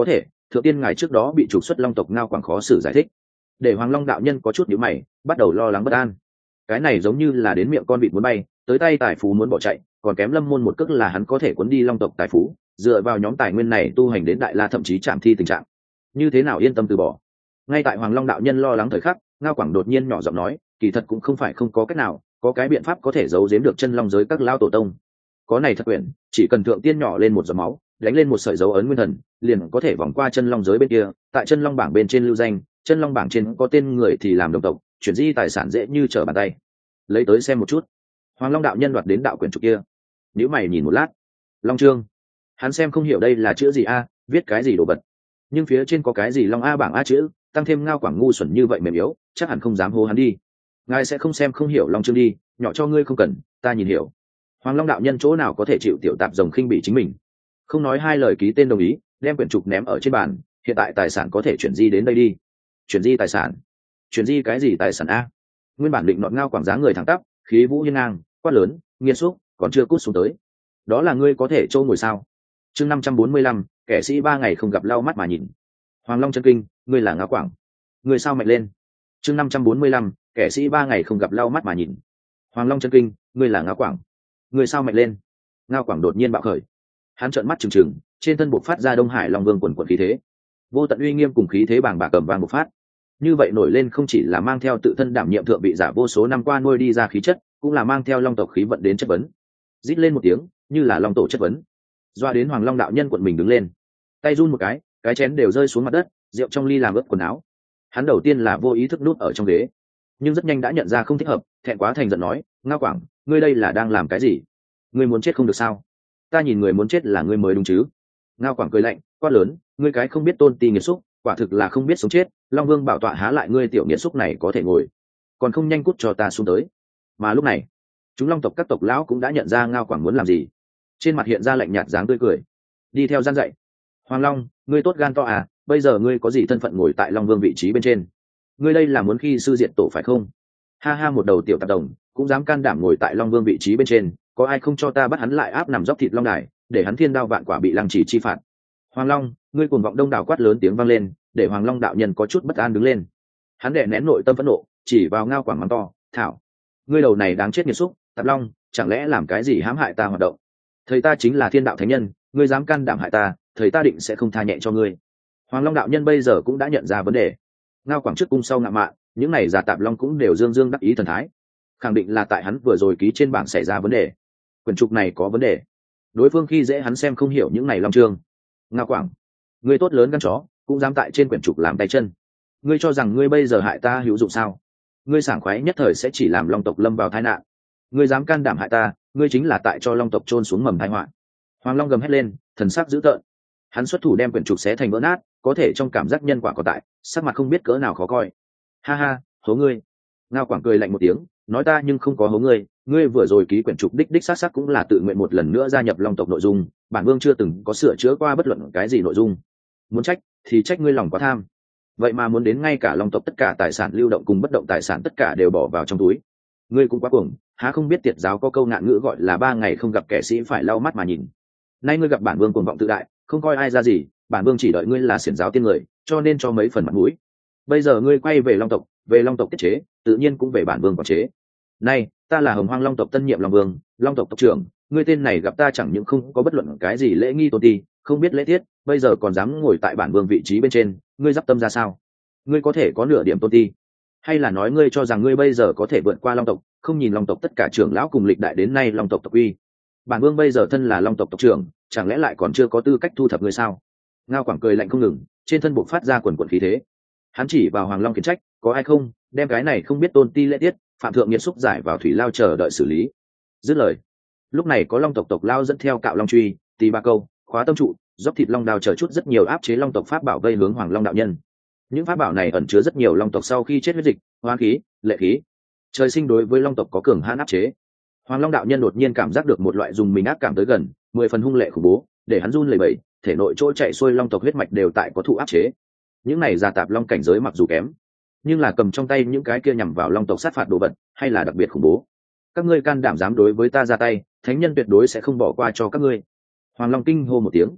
thượng tiên ngài trước đó bị trục xuất long tộc ngao quảng khó xử giải thích, để Hoàng Long đạo nhân có chút nhíu mày, bắt đầu lo lắng bất an. Cái này giống như là đến miệng con vịt muốn bay, tới tay tài phú muốn bỏ chạy, còn kém lâm môn một cước là hắn có thể cuốn đi long tộc tài phú, dựa vào nhóm tài nguyên này tu hành đến đại la thậm chí chạm thi tình trạng, như thế nào yên tâm từ bỏ. Ngay tại Hoàng Long đạo nhân lo lắng thời khắc, ngao quảng đột nhiên nhỏ giọng nói, kỳ thật cũng không phải không có cách nào, có cái biện pháp có thể giấu giếm được chân long giới các lao tổ tông. Có này thật quyển, chỉ cần thượng tiên nhỏ lên một giọt máu, đánh lên một sợi dấu ấn nguyên thần, liền có thể vòng qua chân long giới bên kia, tại chân long bảng bên trên lưu danh, chân long bảng trên có tên người thì làm đồng tộc, chuyển di tài sản dễ như trở bàn tay. Lấy tới xem một chút. Hoàng Long đạo nhân đoạt đến đạo quyển trục kia, nếu mày nhìn một lát, long trương, hắn xem không hiểu đây là chữ gì a, viết cái gì đồ vật, nhưng phía trên có cái gì long a bảng a chữ, tăng thêm ngao quảng ngu xuẩn như vậy mềm yếu, chắc hẳn không dám hô hắn đi. Ngài sẽ không xem không hiểu long trương đi, nhỏ cho ngươi không cần, ta nhìn hiểu. Hoàng Long đạo nhân chỗ nào có thể chịu tiểu tạp rồng khinh bị chính mình, không nói hai lời ký tên đồng ý, đem quyển trục ném ở trên bàn. Hiện tại tài sản có thể chuyển di đến đây đi. Chuyển di tài sản? Chuyển di cái gì tài sản a? Nguyên bản định nọt ngao quảng dáng người thẳng tắp, khí vũ hiên ngang, quát lớn, nghiên xúc, còn chưa cút xuống tới. Đó là ngươi có thể trâu ngồi sao? Chương năm trăm bốn mươi lăm, kẻ sĩ ba ngày không gặp lau mắt mà nhìn. Hoàng Long chân kinh, ngươi là ngao quảng, ngươi sao mạnh lên? Chương năm trăm bốn mươi lăm, kẻ sĩ ba ngày không gặp lau mắt mà nhìn. Hoàng Long chân kinh, ngươi là ngao quảng, ngươi sao mạnh lên? Ngao quảng đột nhiên bạo khởi, hắn trợn mắt trừng trừng, trên thân bộc phát ra Đông Hải Long Vương quần quần khí thế, vô tận uy nghiêm cùng khí thế bàng bạc cầm vang bộc phát. Như vậy nổi lên không chỉ là mang theo tự thân đảm nhiệm thượng vị giả vô số năm qua nuôi đi ra khí chất, cũng là mang theo long tộc khí vận đến chất vấn. Rít lên một tiếng, như là long tổ chất vấn. Doa đến Hoàng Long đạo nhân quận mình đứng lên, tay run một cái, cái chén đều rơi xuống mặt đất, rượu trong ly làm ướt quần áo. Hắn đầu tiên là vô ý thức nút ở trong ghế, nhưng rất nhanh đã nhận ra không thích hợp, thẹn quá thành giận nói, ngao quảng, ngươi đây là đang làm cái gì? Ngươi muốn chết không được sao? Ta nhìn người muốn chết là ngươi mới đúng chứ? Ngao quảng cười lạnh, quát lớn, ngươi cái không biết tôn ti nghiệt xúc, quả thực là không biết sống chết. Long Vương bảo tọa há lại ngươi tiểu nghiệt xúc này có thể ngồi, còn không nhanh cút cho ta xuống tới. Mà lúc này, chúng long tộc các tộc lão cũng đã nhận ra ngao quảng muốn làm gì, trên mặt hiện ra lạnh nhạt dáng tươi cười, đi theo gian dạy. Hoàng Long, ngươi tốt gan to à, bây giờ ngươi có gì thân phận ngồi tại Long Vương vị trí bên trên? Ngươi đây là muốn khi sư diệt tổ phải không? Ha ha, một đầu tiểu tạp đồng cũng dám can đảm ngồi tại Long Vương vị trí bên trên, có ai không cho ta bắt hắn lại áp nằm dốc thịt long đài, để hắn thiên đao vạn quả bị lăng trì chi phạt. Hoàng Long, ngươi cuồng vọng đông đảo quát lớn tiếng vang lên, để Hoàng Long đạo nhân có chút bất an đứng lên. Hắn đè nén nội tâm phẫn nộ, chỉ vào ngao quảng mắng to, thảo, ngươi đầu này đáng chết nghiệt xúc, tạp long, chẳng lẽ làm cái gì hãm hại ta hoạt động? Thầy ta chính là thiên đạo thánh nhân, ngươi dám can đảm hại ta, thầy ta định sẽ không tha nhẹ cho ngươi. Hoàng Long đạo nhân bây giờ cũng đã nhận ra vấn đề. Ngao quảng trước cung sau ngạo mạn, những này giả tạp long cũng đều dương dương đắc ý thần thái, khẳng định là tại hắn vừa rồi ký trên bảng xảy ra vấn đề. Quyển trục này có vấn đề, đối phương khi dễ hắn xem không hiểu những này long chương. Ngao quảng, ngươi tốt lớn gan chó, cũng dám tại trên quyển trục làm tay chân. Ngươi cho rằng ngươi bây giờ hại ta hữu dụng sao? Ngươi sảng khoái nhất thời sẽ chỉ làm long tộc lâm vào tai nạn. Ngươi dám can đảm hại ta, ngươi chính là tại cho long tộc trôn xuống mầm tai họa. Hoàng Long gầm hét lên, thần sắc dữ tợn. Hắn xuất thủ đem quyển trục xé thành vỡ nát, có thể trong cảm giác nhân quả còn tại, sắc mặt không biết cỡ nào khó coi. Ha ha, hố ngươi. Ngao quảng cười lạnh một tiếng, nói ta nhưng không có hố ngươi, ngươi vừa rồi ký quyển trục đích đích xác xác cũng là tự nguyện một lần nữa gia nhập long tộc nội dung, bản vương chưa từng có sửa chữa qua bất luận cái gì nội dung. Muốn trách thì trách ngươi lòng quá tham, vậy mà muốn đến ngay cả long tộc tất cả tài sản lưu động cùng bất động tài sản tất cả đều bỏ vào trong túi. Ngươi cũng quá cuồng, há không biết tiệt giáo có câu nạn ngữ gọi là ba ngày không gặp kẻ sĩ phải lau mắt mà nhìn. Nay ngươi gặp bản vương cuồng vọng tự đại, không coi ai ra gì, bản vương chỉ đợi ngươi là xiển giáo tiên người, cho nên cho mấy phần mặt mũi. Bây giờ ngươi quay về long tộc, về long tộc tiết chế, tự nhiên cũng về bản vương quản chế. Nay, ta là Hồng Hoang long tộc tân nhiệm long vương, long tộc tộc trưởng, ngươi tên này gặp ta chẳng những không có bất luận cái gì lễ nghi tôn ti, không biết lễ tiết, bây giờ còn dám ngồi tại bản vương vị trí bên trên, ngươi d tâm ra sao? Ngươi có thể có nửa điểm tôn ti, hay là nói ngươi cho rằng ngươi bây giờ có thể vượt qua long tộc, không nhìn long tộc tất cả trưởng lão cùng lịch đại đến nay long tộc tộc uy? Bản vương bây giờ thân là long tộc tộc trưởng, chẳng lẽ lại còn chưa có tư cách thu thập ngươi sao? Ngao quảng cười lạnh không ngừng, trên thân bộc phát ra quần quần khí thế. Hắn chỉ vào Hoàng Long khiển trách, có ai không đem cái này không biết tôn ti lễ tiết phạm thượng nghiệt xúc giải vào thủy lao chờ đợi xử lý. Dứt lời, lúc này có long tộc tộc lao dẫn theo cạo long truy, tì ba câu, khóa tâm trụ, dốc thịt long đào chờ chút rất nhiều áp chế long tộc pháp bảo vây hướng Hoàng Long đạo nhân. Những pháp bảo này ẩn chứa rất nhiều long tộc sau khi chết huyết dịch, hoán khí, lệ khí, trời sinh đối với long tộc có cường hãn áp chế. Hoàng Long đạo nhân đột nhiên cảm giác được một loại dùng mình ác cảm tới gần, mười phần hung lệ khủng bố, để hắn run lẩy bẩy, thể nội chỗ chạy xuôi long tộc huyết mạch đều tại có thụ áp chế. Những này gia tạp long cảnh giới mặc dù kém, nhưng là cầm trong tay những cái kia nhằm vào long tộc sát phạt đồ vật, hay là đặc biệt khủng bố. Các ngươi can đảm dám đối với ta ra tay, thánh nhân tuyệt đối sẽ không bỏ qua cho các ngươi. Hoàng Long kinh hô một tiếng,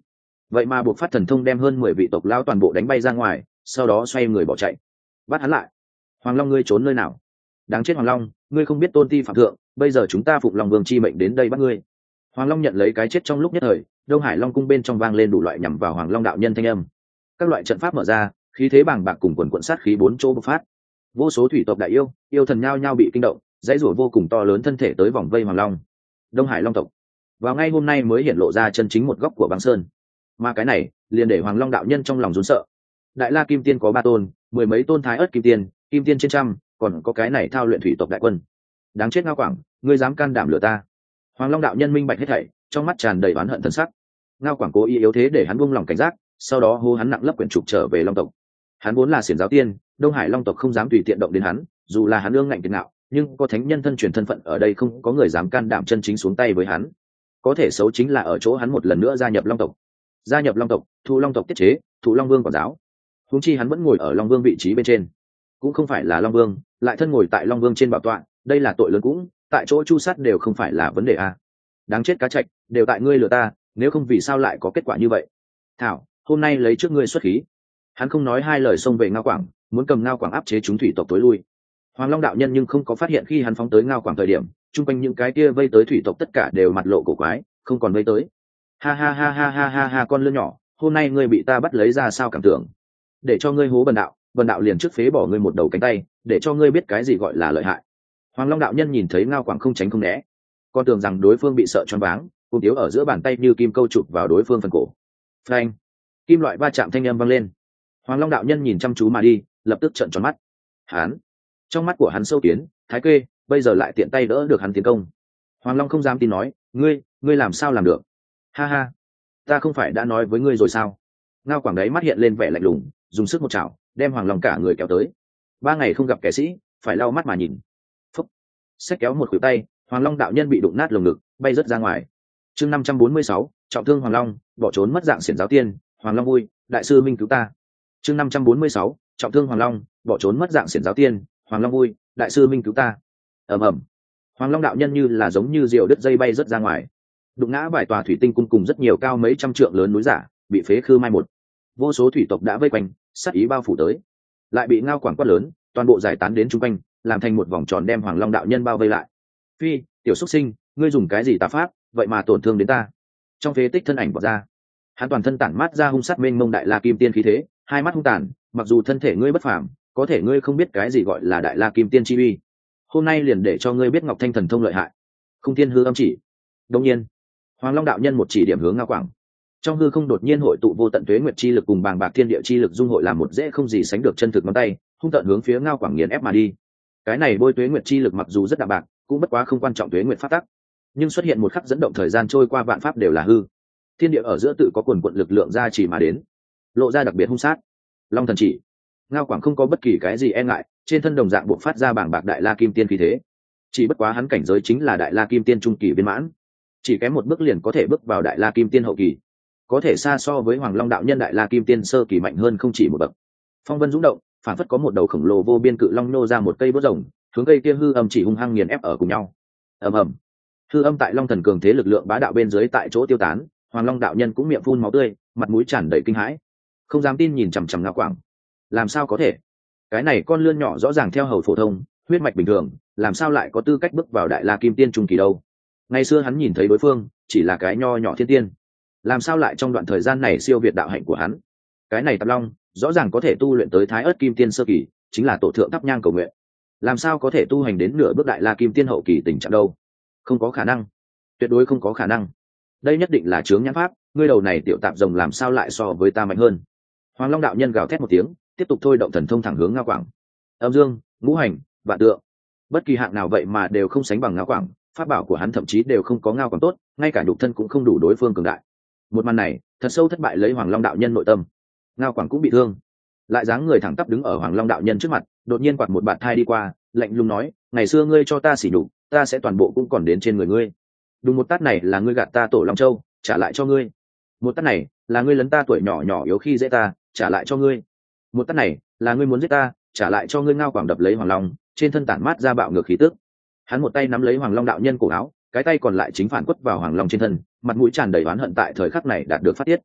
vậy mà buộc phát thần thông đem hơn mười vị tộc lão toàn bộ đánh bay ra ngoài, sau đó xoay người bỏ chạy. Bắt hắn lại. Hoàng Long, ngươi trốn nơi nào? Đáng chết Hoàng Long, ngươi không biết tôn ti phạm thượng, bây giờ chúng ta phụng Long Vương chi mệnh đến đây bắt ngươi. Hoàng Long nhận lấy cái chết trong lúc nhất thời, Đông Hải Long cung bên trong vang lên đủ loại nhằm vào Hoàng Long đạo nhân thanh âm. Các loại trận pháp mở ra, khí thế bàng bạc cùng quần quần sát khí bốn chỗ bộc phát. Vô số thủy tộc đại yêu, yêu thần nhao nhao bị kinh động, dãy rủa vô cùng to lớn thân thể tới vòng vây Hoàng Long. Đông Hải Long tộc vào ngay hôm nay mới hiện lộ ra chân chính một góc của băng sơn, mà cái này liền để Hoàng Long đạo nhân trong lòng run sợ. Đại La Kim Tiên có ba tôn, mười mấy tôn Thái Ức Kim Tiên, Kim Tiên trên trăm, còn có cái này thao luyện thủy tộc đại quân. Đáng chết Ngao Quảng, ngươi dám can đảm lừa ta! Hoàng Long đạo nhân minh bạch hết thảy, trong mắt tràn đầy oán hận thần sắc. Ngao Quảng cố ý yếu thế để hắn buông lòng cảnh giác, sau đó hô hắn nặng lấp quyển trục trở về Long tộc. Hắn vốn là xiển giáo tiên, Đông Hải Long tộc không dám tùy tiện động đến hắn, dù là hắn ương ngạnh kiệt ngạo, nhưng có thánh nhân thân truyền thân phận ở đây, không có người dám can đảm chân chính xuống tay với hắn. Có thể xấu chính là ở chỗ hắn một lần nữa gia nhập Long tộc. Gia nhập Long tộc, thu Long tộc tiết chế, thu Long Vương quản giáo. Huống chi hắn vẫn ngồi ở Long Vương vị trí bên trên, cũng không phải là Long Vương, lại thân ngồi tại Long Vương trên bảo tọa, đây là tội lớn cũng, tại chỗ chu sát đều không phải là vấn đề a. Đáng chết cá trạch, đều tại ngươi lừa ta, nếu không vì sao lại có kết quả như vậy? Thảo, hôm nay lấy trước ngươi xuất khí. Hắn không nói hai lời xông về Ngao Quảng, muốn cầm Ngao Quảng áp chế chúng thủy tộc tối lui. Hoàng Long đạo nhân nhưng không có phát hiện khi hắn phóng tới Ngao Quảng thời điểm, chung quanh những cái kia vây tới thủy tộc tất cả đều mặt lộ cổ quái, không còn vây tới. Ha ha ha ha ha ha ha, con lươn nhỏ, hôm nay ngươi bị ta bắt lấy ra sao cảm tưởng? Để cho ngươi hố bần đạo, bần đạo liền trước phế bỏ ngươi một đầu cánh tay, để cho ngươi biết cái gì gọi là lợi hại. Hoàng Long đạo nhân nhìn thấy Ngao Quảng không tránh không né, con tưởng rằng đối phương bị sợ choáng váng, cùng tiếu ở giữa bàn tay như kim câu chụp vào đối phương phần cổ. Phanh! Kim loại va chạm thanh âm vang lên. Hoàng Long đạo nhân nhìn chăm chú mà đi, lập tức trợn tròn mắt. Hắn, trong mắt của hắn sâu kiến, thái kê, bây giờ lại tiện tay đỡ được hắn tiến công. Hoàng Long không dám tin nói, ngươi, ngươi làm sao làm được? Ha ha, ta không phải đã nói với ngươi rồi sao? Ngao Quảng đấy mắt hiện lên vẻ lạnh lùng, dùng sức một chảo, đem Hoàng Long cả người kéo tới. Ba ngày không gặp kẻ sĩ, phải lau mắt mà nhìn. Phúc, xách kéo một khuỷu tay, Hoàng Long đạo nhân bị đụng nát lồng ngực, bay rớt ra ngoài. Chương năm trăm bốn mươi sáu, trọng thương Hoàng Long, bỏ trốn mất dạng xiển giáo tiên, Hoàng Long vui, đại sư minh cứu ta. Chương năm trăm bốn mươi sáu, trọng thương Hoàng Long, bỏ trốn mất dạng xiển giáo tiên, Hoàng Long vui, đại sư minh cứu ta. Ầm ầm. Hoàng Long đạo nhân như là giống như diều đứt dây bay rớt ra ngoài, đụng ngã vài tòa thủy tinh cung cùng rất nhiều cao mấy trăm trượng lớn núi giả, bị phế khư mai một. Vô số thủy tộc đã vây quanh, sát ý bao phủ tới, lại bị Ngao Quảng quát lớn, toàn bộ giải tán đến chung quanh, làm thành một vòng tròn đem Hoàng Long đạo nhân bao vây lại. Phi, tiểu xuất sinh, ngươi dùng cái gì tà pháp, vậy mà tổn thương đến ta? Trong phế tích thân ảnh bộc ra, hắn toàn thân tản mát ra hung sát mênh mông đại la kim tiên khí thế, hai mắt hung tàn, mặc dù thân thể ngươi bất phàm, có thể ngươi không biết cái gì gọi là đại la kim tiên chi uy. Hôm nay liền để cho ngươi biết Ngọc Thanh thần thông lợi hại. Không tiên hư âm chỉ. Đương nhiên, Hoàng Long đạo nhân một chỉ điểm hướng Ngao Quảng. Trong hư không đột nhiên hội tụ vô tận tuế nguyệt chi lực cùng bàng bạc thiên địa chi lực dung hội làm một dễ không gì sánh được chân thực ngón tay, hung tận hướng phía Ngao Quảng nghiền ép mà đi. Cái này bôi tuế nguyệt chi lực mặc dù rất đạm bạc, cũng bất quá không quan trọng tuế nguyệt pháp tắc, nhưng xuất hiện một khắc dẫn động thời gian trôi qua vạn pháp đều là hư. Thiên địa ở giữa tự có quần quận lực lượng ra chỉ mà đến, lộ ra đặc biệt hung sát. Long thần chỉ. Ngao Quảng không có bất kỳ cái gì e ngại, trên thân đồng dạng buộc phát ra bảng bạc đại la kim tiên khí thế. Chỉ bất quá hắn cảnh giới chính là đại la kim tiên trung kỳ viên mãn, chỉ kém một bước liền có thể bước vào đại la kim tiên hậu kỳ, có thể xa so với Hoàng Long đạo nhân đại la kim tiên sơ kỳ mạnh hơn không chỉ một bậc. Phong vân dũng động, phản phất có một đầu khổng lồ vô biên cự long nô ra một cây bút rồng, hướng cây kia hư âm chỉ hung hăng nghiền ép ở cùng nhau. Ầm ầm. Hư âm tại long thần cường thế lực lượng bá đạo bên dưới tại chỗ tiêu tán, Hoàng Long đạo nhân cũng miệng phun máu tươi, mặt mũi tràn đầy kinh hãi, không dám tin nhìn chằm chằm Ngao Quảng. Làm sao có thể? Cái này con lươn nhỏ rõ ràng theo hầu phổ thông, huyết mạch bình thường, làm sao lại có tư cách bước vào đại la kim tiên trung kỳ đâu? Ngày xưa hắn nhìn thấy đối phương chỉ là cái nho nhỏ thiên tiên, làm sao lại trong đoạn thời gian này siêu việt đạo hạnh của hắn? Cái này Tạp Long rõ ràng có thể tu luyện tới Thái Ức Kim Tiên sơ kỳ, chính là tổ thượng thắp nhang cầu nguyện, làm sao có thể tu hành đến nửa bước đại la kim tiên hậu kỳ tình trạng đâu? Không có khả năng, tuyệt đối không có khả năng. Đây nhất định là chướng nhãn pháp, ngươi đầu này tiểu tạp rồng làm sao lại so với ta mạnh hơn? Hoàng Long đạo nhân gào thét một tiếng, tiếp tục thôi động thần thông thẳng hướng Ngao Quảng. Âm dương, ngũ hành, vạn tượng, bất kỳ hạng nào vậy mà đều không sánh bằng Ngao Quảng, pháp bảo của hắn thậm chí đều không có Ngao Quảng tốt, ngay cả nhục thân cũng không đủ đối phương cường đại. Một màn này thật sâu thất bại lấy Hoàng Long đạo nhân nội tâm. Ngao Quảng cũng bị thương, lại dáng người thẳng tắp đứng ở Hoàng Long đạo nhân trước mặt, đột nhiên quạt một bạt thai đi qua, lạnh lùng nói, ngày xưa ngươi cho ta xỉ nhục, ta sẽ toàn bộ cũng còn đến trên người ngươi. Đúng, một tát này là ngươi gạt ta tổ Long Châu, trả lại cho ngươi. Một tát này là ngươi lấn ta tuổi nhỏ nhỏ yếu khi dễ ta, trả lại cho ngươi. Một tát này là ngươi muốn giết ta, trả lại cho ngươi. Ngao Quảng đập lấy Hoàng Long, trên thân tản mát ra bạo ngược khí tức. Hắn một tay nắm lấy Hoàng Long đạo nhân cổ áo, cái tay còn lại chính phản quất vào Hoàng Long trên thân, mặt mũi tràn đầy oán hận tại thời khắc này đạt được phát tiết.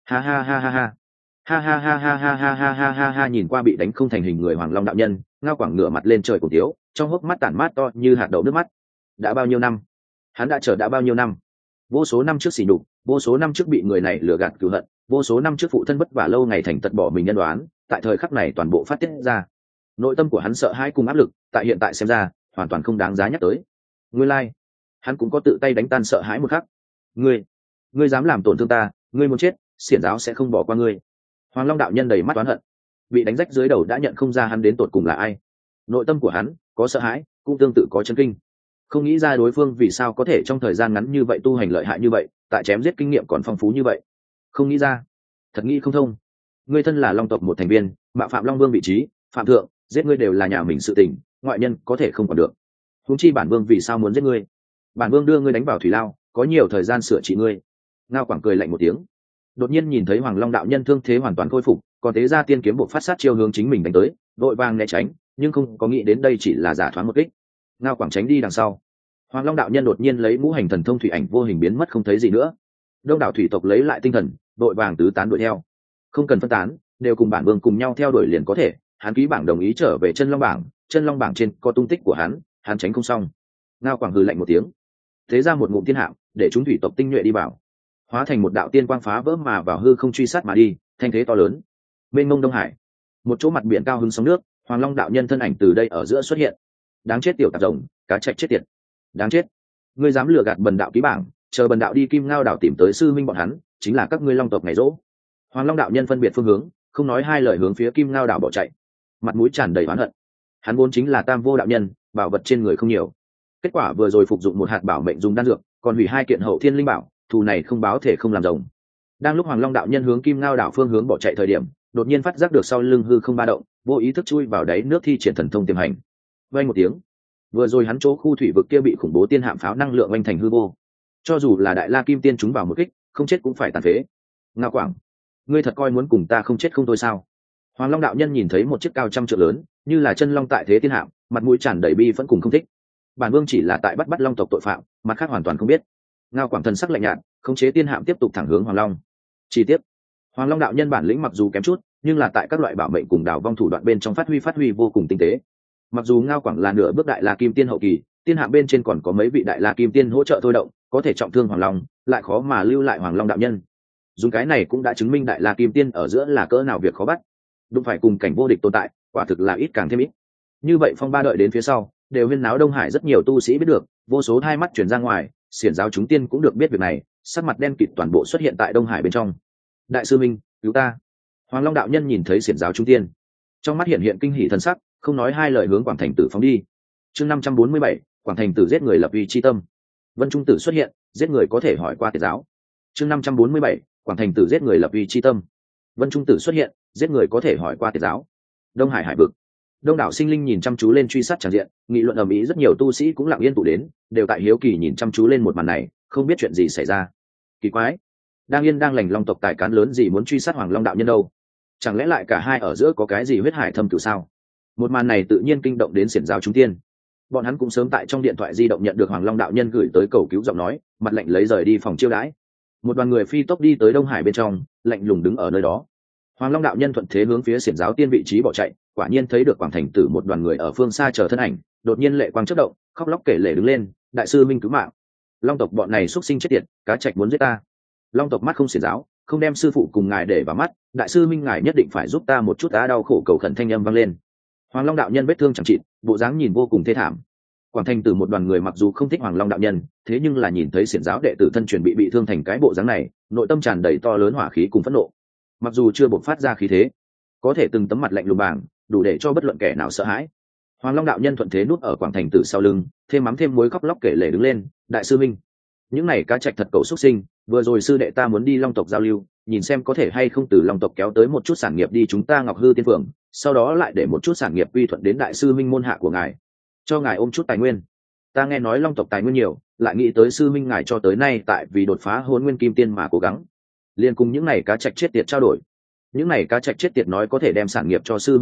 ha ha ha ha ha ha ha ha ha ha ha ha ha ha ha nhìn qua bị đánh không thành hình người Hoàng Long đạo nhân, Ngao Quảng ngửa mặt lên trời cổ tiếu, trong hốc mắt tản mát to như hạt đậu nước mắt. Đã bao nhiêu năm, hắn đã chờ đã bao nhiêu năm, vô số năm trước xỉ nhục, vô số năm trước bị người này lừa gạt cửu hận, vô số năm trước phụ thân vất vả lâu ngày thành tật bỏ mình nhân đoán, tại thời khắc này toàn bộ phát tiết ra. Nội tâm của hắn sợ hãi cùng áp lực, tại hiện tại xem ra hoàn toàn không đáng giá nhắc tới. Nguyên lai, like, hắn cũng có tự tay đánh tan sợ hãi một khắc. Ngươi, ngươi dám làm tổn thương ta, ngươi muốn chết, xiển giáo sẽ không bỏ qua ngươi. Hoàng Long đạo nhân đầy mắt oán hận, bị đánh rách dưới đầu đã nhận không ra hắn đến tột cùng là ai. Nội tâm của hắn có sợ hãi, cũng tương tự có chấn kinh. Không nghĩ ra đối phương vì sao có thể trong thời gian ngắn như vậy tu hành lợi hại như vậy, tại chém giết kinh nghiệm còn phong phú như vậy. Không nghĩ ra, thật nghĩ không thông. Ngươi thân là Long tộc một thành viên, mạo phạm Long Vương vị trí, phạm thượng, giết ngươi đều là nhà mình sự tình, ngoại nhân có thể không còn được. Huống chi bản vương vì sao muốn giết ngươi? Bản vương đưa ngươi đánh vào thủy lao, có nhiều thời gian sửa trị ngươi. Ngao Quảng cười lạnh một tiếng, đột nhiên nhìn thấy Hoàng Long đạo nhân thương thế hoàn toàn khôi phục, còn tế ra tiên kiếm bộ phát sát chiêu hướng chính mình đánh tới, đội vàng né tránh, nhưng không có nghĩ đến đây chỉ là giả thoáng một kích. Ngao Quảng tránh đi đằng sau, Hoàng Long đạo nhân đột nhiên lấy ngũ hành thần thông thủy ảnh vô hình biến mất không thấy gì nữa. Đông đảo thủy tộc lấy lại tinh thần, đội vàng tứ tán đuổi theo. Không cần phân tán, đều cùng bản vương cùng nhau theo đuổi liền có thể. Hắn ký bảng đồng ý trở về chân long bảng, chân long bảng trên có tung tích của hắn, hắn tránh không xong. Ngao Quảng hừ lạnh một tiếng, thế ra một ngụm thiên hạm, để chúng thủy tộc tinh nhuệ đi vào, hóa thành một đạo tiên quang phá vỡ mà vào hư không truy sát mà đi, thanh thế to lớn. Bên mông Đông Hải, một chỗ mặt biển cao hứng sóng nước, Hoàng Long đạo nhân thân ảnh từ đây ở giữa xuất hiện. Đáng chết tiểu tạp rồng, cá trạch chết tiệt. Đáng chết, ngươi dám lừa gạt bần đạo ký bảng, chờ bần đạo đi Kim Ngao đảo tìm tới sư minh bọn hắn, chính là các ngươi Long tộc ngày rỗ. Hoàng Long đạo nhân phân biệt phương hướng, không nói hai lời hướng phía Kim Ngao đảo bỏ chạy, mặt mũi tràn đầy oán hận. Hắn vốn chính là Tam Vô đạo nhân, bảo vật trên người không nhiều, kết quả vừa rồi phục dụng một hạt bảo mệnh dùng đan dược, còn hủy hai kiện hậu thiên linh bảo, thù này không báo thể không làm rồng. Đang lúc Hoàng Long đạo nhân hướng Kim Ngao đảo phương hướng bỏ chạy thời điểm, đột nhiên phát giác được sau lưng hư không ba động, vô ý thức chui vào đáy nước thi triển thần thông tiềm hành. Vang một tiếng, vừa rồi hắn chỗ khu thủy vực kia bị khủng bố tiên hạm pháo năng lượng oanh thành hư vô, cho dù là đại la kim tiên chúng vào một kích, không chết cũng phải tàn phế. Ngao Quảng, ngươi thật coi muốn cùng ta không chết không thôi sao? Hoàng Long đạo nhân nhìn thấy một chiếc cao trăm trượng lớn, như là chân long tại thế tiên hạm, mặt mũi tràn đầy bi vẫn cùng không thích. Bản vương chỉ là tại bắt bắt Long tộc tội phạm, mặt khác hoàn toàn không biết. Ngao Quảng thần sắc lạnh nhạt, khống chế tiên hạm tiếp tục thẳng hướng Hoàng Long. Chi tiết, Hoàng Long đạo nhân bản lĩnh mặc dù kém chút, nhưng là tại các loại bảo mệnh cùng đảo vong thủ đoạn bên trong phát huy phát huy vô cùng tinh tế. Mặc dù Ngao Quảng là nửa bước đại la kim tiên hậu kỳ, tiên hạm bên trên còn có mấy vị đại la kim tiên hỗ trợ thôi động, có thể trọng thương Hoàng Long, lại khó mà lưu lại Hoàng Long đạo nhân. Dùng cái này cũng đã chứng minh đại la kim tiên ở giữa là cỡ nào việc khó bắt. Đúng phải cùng cảnh vô địch tồn tại, quả thực là ít càng thêm ít. Như vậy phong ba đợi đến phía sau, đều huyên náo Đông Hải rất nhiều tu sĩ biết được, vô số hai mắt chuyển ra ngoài, xiển giáo chúng tiên cũng được biết việc này, sắc mặt đen kịt toàn bộ xuất hiện tại Đông Hải bên trong. Đại sư minh, cứu ta! Hoàng Long đạo nhân nhìn thấy xiển giáo chúng tiên, trong mắt hiện hiện kinh hỉ thần sắc, không nói hai lời hướng Quảng Thành Tử phóng đi. Chương năm trăm bốn mươi bảy, Quảng Thành Tử giết người lập uy chi tâm. Vân Trung Tử xuất hiện, giết người có thể hỏi qua tiệt giáo. Chương năm trăm bốn mươi bảy, Quảng Thành Tử giết người lập uy chi tâm. Vân Trung Tử xuất hiện, giết người có thể hỏi qua tiệt giáo. Đông Hải hải vực, đông đảo sinh linh nhìn chăm chú lên truy sát tràn diện, nghị luận ầm ĩ, rất nhiều tu sĩ cũng lặng yên tụ đến, đều tại hiếu kỳ nhìn chăm chú lên một màn này, không biết chuyện gì xảy ra. Kỳ quái, đang yên đang lành Long tộc tài cán lớn gì muốn truy sát Hoàng Long đạo nhân đâu? Chẳng lẽ lại cả hai ở giữa có cái gì huyết hải thâm cửu sao? Một màn này tự nhiên kinh động đến xiển giáo chúng tiên. Bọn hắn cũng sớm tại trong điện thoại di động nhận được Hoàng Long đạo nhân gửi tới cầu cứu giọng nói, mặt lạnh lấy rời đi phòng chiêu đãi. Một đoàn người phi tốc đi tới Đông Hải bên trong, lạnh lùng đứng ở nơi đó. Hoàng Long đạo nhân thuận thế hướng phía xiển giáo tiên vị trí bỏ chạy, quả nhiên thấy được Quảng Thành Tử một đoàn người ở phương xa chờ thân ảnh, đột nhiên lệ quang chớp động, khóc lóc kể lể đứng lên, đại sư minh cứu mạng. Long tộc bọn này xuất sinh chết tiệt, cá trạch muốn giết ta. Long tộc mắt không xiển giáo, không đem sư phụ cùng ngài để vào mắt, đại sư minh ngài nhất định phải giúp ta một chút á, đau khổ cầu khẩn thanh âm vang lên. Hoàng Long đạo nhân vết thương chẳng trị, bộ dáng nhìn vô cùng thê thảm. Quảng Thành Tử một đoàn người mặc dù không thích Hoàng Long đạo nhân, thế nhưng là nhìn thấy xiển giáo đệ tử thân truyền bị bị thương thành cái bộ dáng này, nội tâm tràn đầy to lớn hỏa khí cùng phẫn nộ. Mặc dù chưa bộc phát ra khí thế, có thể từng tấm mặt lạnh lùng bàng, đủ để cho bất luận kẻ nào sợ hãi. Hoàng Long đạo nhân thuận thế núp ở Quảng Thành Tử sau lưng, thêm mắm thêm muối khóc lóc kể lể đứng lên, đại sư minh, những này cá trạch thật cầu xuất sinh, vừa rồi sư đệ ta muốn đi Long tộc giao lưu, nhìn xem có thể hay không từ Long tộc kéo tới một chút sản nghiệp đi chúng ta Ngọc Hư Tiên Phượng, sau đó lại để một chút sản nghiệp quy thuận đến đại sư minh môn hạ của ngài, cho ngài ôm chút tài nguyên. Ta nghe nói Long tộc tài nguyên nhiều, lại nghĩ tới sư minh ngài cho tới nay tại vì đột phá Hỗn Nguyên Kim Tiên mà cố gắng, liền cùng những này cá trạch chết tiệt trao đổi. Những này cá trạch chết tiệt nói có thể đem sản nghiệp cho sư minh ngài,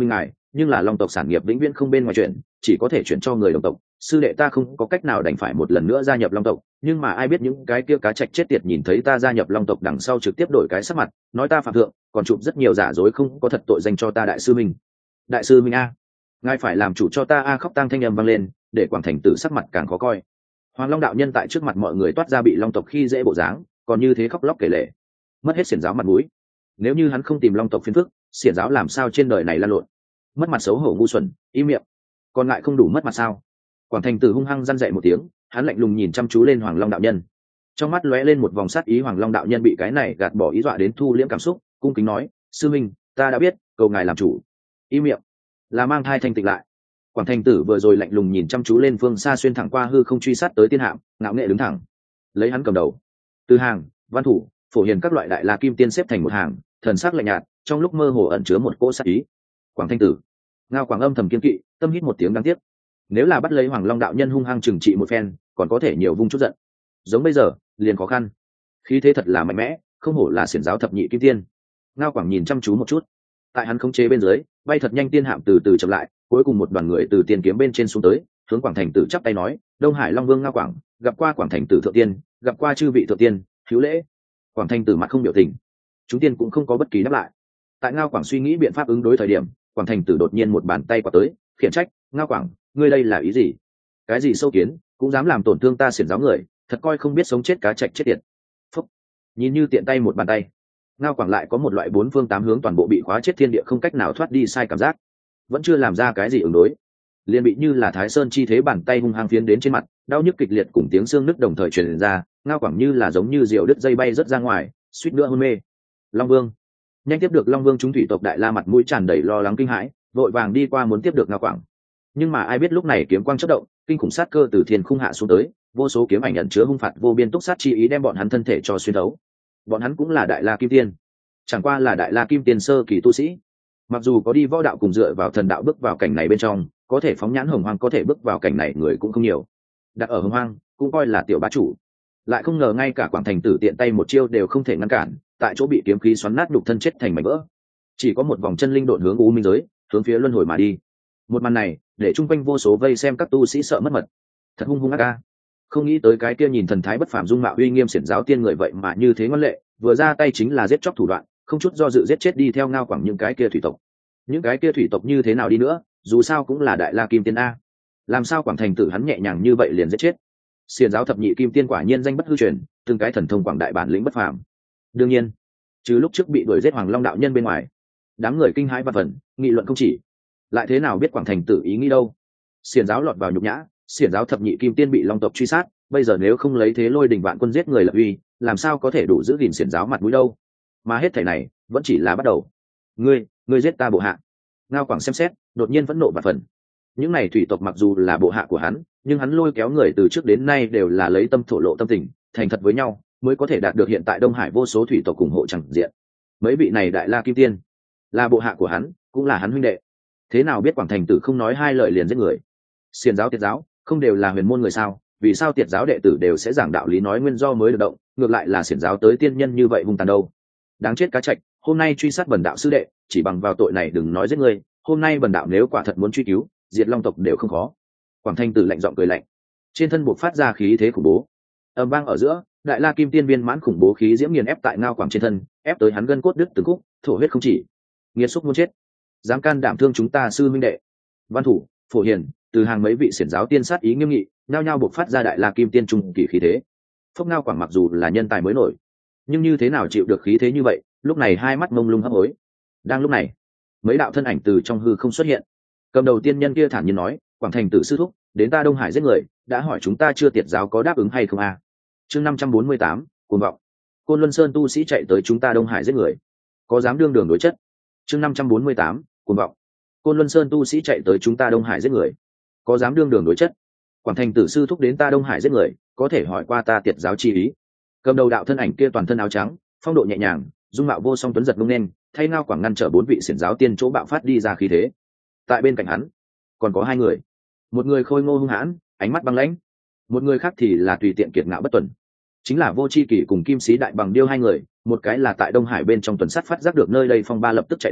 nhưng là long tộc sản nghiệp vĩnh viễn không bên ngoài chuyện, chỉ có thể chuyển cho người đồng tộc. Sư đệ ta không có cách nào đành phải một lần nữa gia nhập long tộc, nhưng mà ai biết những cái kia cá trạch chết tiệt nhìn thấy ta gia nhập long tộc đằng sau trực tiếp đổi cái sắc mặt, nói ta phạm thượng, còn chụp rất nhiều giả dối không có thật tội danh cho ta đại sư minh. Đại sư minh a, ngài phải làm chủ cho ta a. Khóc tang thanh âm vang lên, để quảng thành tử sắc mặt càng khó coi. Hoàng Long đạo nhân tại trước mặt mọi người toát ra bị long tộc khi dễ bộ dáng, còn như thế khóc lóc kể lể, mất hết xiển giáo mặt mũi. Nếu như hắn không tìm long tộc phiền phức, xiển giáo làm sao trên đời này lan lộn. Mất mặt xấu hổ ngu xuẩn, im miệng. Còn lại không đủ mất mặt sao? Quảng thành tử hung hăng răn dậy một tiếng, hắn lạnh lùng nhìn chăm chú lên Hoàng Long đạo nhân, trong mắt lóe lên một vòng sát ý. Hoàng Long đạo nhân bị cái này gạt bỏ ý dọa đến thu liễm cảm xúc, cung kính nói: sư minh, ta đã biết, cầu ngài làm chủ. Im miệng, là mang thai thanh tịnh lại. Quảng thành tử vừa rồi lạnh lùng nhìn chăm chú lên phương xa xuyên thẳng qua hư không truy sát tới tiên hạm, ngạo nghệ đứng thẳng, lấy hắn cầm đầu. Từ hàng, văn thủ, phổ hiền các loại đại la kim tiên xếp thành một hàng, thần sắc lạnh nhạt, trong lúc mơ hồ ẩn chứa một cỗ sát ý. Quảng thành tử, Ngao Quảng âm thầm kiên kỵ, tâm hít một tiếng đáng tiếc. Nếu là bắt lấy Hoàng Long đạo nhân hung hăng trừng trị một phen, còn có thể nhiều vung chút giận. Giống bây giờ, liền khó khăn. Khí thế thật là mạnh mẽ, không hổ là xiển giáo thập nhị kim tiên. Ngao Quảng nhìn chăm chú một chút, tại hắn khống chế bên dưới, bay thật nhanh tiên hạm từ từ chậm lại, cuối cùng một đoàn người từ tiền kiếm bên trên xuống tới, hướng Quảng thành tử chắp tay nói: Đông Hải Long Vương Ngao Quảng, gặp qua Quảng thành tử thượng tiên, gặp qua chư vị thượng tiên, hữu lễ. Quảng thành tử mặt không biểu tình, chúng tiên cũng không có bất kỳ đáp lại. Tại Ngao Quảng suy nghĩ biện pháp ứng đối thời điểm, Quảng thành tử đột nhiên một bàn tay quạt tới, khiển trách: Ngao Quảng, ngươi đây là ý gì? Cái gì sâu kiến, cũng dám làm tổn thương ta xiển giáo người, thật coi không biết sống chết cá trạch chết tiệt. Phúc. Nhìn như tiện tay một bàn tay, Ngao Quảng lại có một loại bốn phương tám hướng toàn bộ bị khóa chết thiên địa không cách nào thoát đi sai cảm giác, vẫn chưa làm ra cái gì ứng đối, liền bị như là Thái Sơn chi thế bàn tay hung hăng phiến đến trên mặt, đau nhức kịch liệt cùng tiếng xương nứt đồng thời truyền ra. Ngao Quảng như là giống như diều đứt dây bay rất ra ngoài, suýt nữa hôn mê. Long Vương, nhanh tiếp được Long Vương. Chúng thủy tộc đại la mặt mũi tràn đầy lo lắng kinh hãi, vội vàng đi qua muốn tiếp được Ngao Quảng. Nhưng mà ai biết lúc này kiếm quang chớp động, kinh khủng sát cơ từ thiên khung hạ xuống tới, vô số kiếm ảnh nhận chứa hung phạt vô biên túc sát chi ý đem bọn hắn thân thể cho xuyên thấu. Bọn hắn cũng là đại la kim tiên, chẳng qua là đại la kim tiên sơ kỳ tu sĩ, mặc dù có đi võ đạo cùng dựa vào thần đạo bước vào cảnh này bên trong, có thể phóng nhãn hồng hoang có thể bước vào cảnh này người cũng không nhiều, đặt ở hồng hoang cũng coi là tiểu bá chủ. Lại không ngờ ngay cả Quảng thành tử tiện tay một chiêu đều không thể ngăn cản, tại chỗ bị kiếm khí xoắn nát đục thân chết thành mảnh vỡ, chỉ có một vòng chân linh độn hướng u minh giới, hướng phía luân hồi mà đi. Một màn này để chung quanh vô số vây xem các tu sĩ sợ mất mật, thật hung hung ác ca. Không nghĩ tới cái kia nhìn thần thái bất phàm dung mạo uy nghiêm xiển giáo tiên người vậy mà như thế ngoan lệ, vừa ra tay chính là giết chóc thủ đoạn, không chút do dự giết chết đi theo Ngao Quảng những cái kia thủy tộc. Những cái kia thủy tộc như thế nào đi nữa, dù sao cũng là đại la kim tiên a, làm sao Quảng thành tử hắn nhẹ nhàng như vậy liền giết chết? Xiển giáo thập nhị kim tiên quả nhiên danh bất hư truyền, từng cái thần thông quảng đại bản lĩnh bất phàm. Đương nhiên, trừ lúc trước bị đuổi giết Hoàng Long đạo nhân bên ngoài, đám người kinh hãi và phần, nghị luận không chỉ. Lại thế nào biết Quảng thành tử ý nghĩ đâu? Xiển giáo lọt vào nhục nhã, xiển giáo thập nhị kim tiên bị long tộc truy sát, bây giờ nếu không lấy thế lôi đình vạn quân giết người lập uy, làm sao có thể đủ giữ gìn xiển giáo mặt mũi đâu? Mà hết thảy này vẫn chỉ là bắt đầu. Ngươi, ngươi giết ta bộ hạ. Ngao Quảng xem xét, đột nhiên vẫn nộ và phần. Những này thủy tộc mặc dù là bộ hạ của hắn, nhưng hắn lôi kéo người từ trước đến nay đều là lấy tâm thổ lộ tâm tình, thành thật với nhau, mới có thể đạt được hiện tại Đông Hải vô số thủy tộc ủng hộ chẳng diện. Mấy vị này đại la kim tiên, là bộ hạ của hắn, cũng là hắn huynh đệ. Thế nào biết Quảng thành tử không nói hai lời liền giết người? Xiển giáo, tiệt giáo, không đều là huyền môn người sao? Vì sao tiệt giáo đệ tử đều sẽ giảng đạo lý nói nguyên do mới được động, ngược lại là xiển giáo tới tiên nhân như vậy hung tàn đâu? Đáng chết cá trạch, hôm nay truy sát bần đạo sư đệ, chỉ bằng vào tội này đừng nói giết người, hôm nay bần đạo nếu quả thật muốn truy cứu, diệt long tộc đều không khó. Quảng thành tử lạnh giọng cười lạnh, trên thân buộc phát ra khí thế khủng bố, ầm vang ở giữa, đại la kim tiên viên mãn khủng bố khí diễm nghiền ép tại Ngao Quảng trên thân, ép tới hắn gân cốt đứt từng khúc, thổ huyết không chỉ. Nghiệt xúc muốn chết, dám can đảm thương chúng ta sư minh đệ. Văn thủ, phổ hiền, từ hàng mấy vị xiển giáo tiên sát ý nghiêm nghị, nhao nhao buộc phát ra đại la kim tiên trung kỳ khí thế. Phốc Ngao Quảng mặc dù là nhân tài mới nổi, nhưng như thế nào chịu được khí thế như vậy, lúc này hai mắt mông lung hấp hối. Đang lúc này, mấy đạo thân ảnh từ trong hư không xuất hiện. Cầm đầu tiên nhân kia thản nhiên nói: Quảng thành tử sư thúc, đến ta Đông Hải giết người, đã hỏi chúng ta chưa tiệt giáo có đáp ứng hay không a? Chương năm trăm bốn mươi tám, cuồng vọng. Côn Luân Sơn tu sĩ chạy tới chúng ta Đông Hải giết người, có dám đương đường đối chất? Chương năm trăm bốn mươi tám, cuồng vọng. Côn Luân Sơn tu sĩ chạy tới chúng ta Đông Hải giết người, có dám đương đường đối chất? Quảng thành tử sư thúc đến ta Đông Hải giết người, có thể hỏi qua ta tiệt giáo chi ý. Cầm đầu đạo thân ảnh kia toàn thân áo trắng, phong độ nhẹ nhàng, dung mạo vô song tuấn giật ngông nên, thay Ngao Quảng ngăn trở bốn vị xiển giáo tiên chỗ bạo phát đi ra khí thế. Tại bên cạnh hắn còn có hai người, một người khôi ngô hung hãn, ánh mắt băng lãnh, một người khác thì là tùy tiện kiệt ngạo bất tuần, chính là Vô Chi Kỷ cùng Kim Sĩ Đại Bằng Điêu hai người. Một cái là tại Đông Hải bên trong tuần sát phát giác được nơi đây phong ba lập tức chạy đến,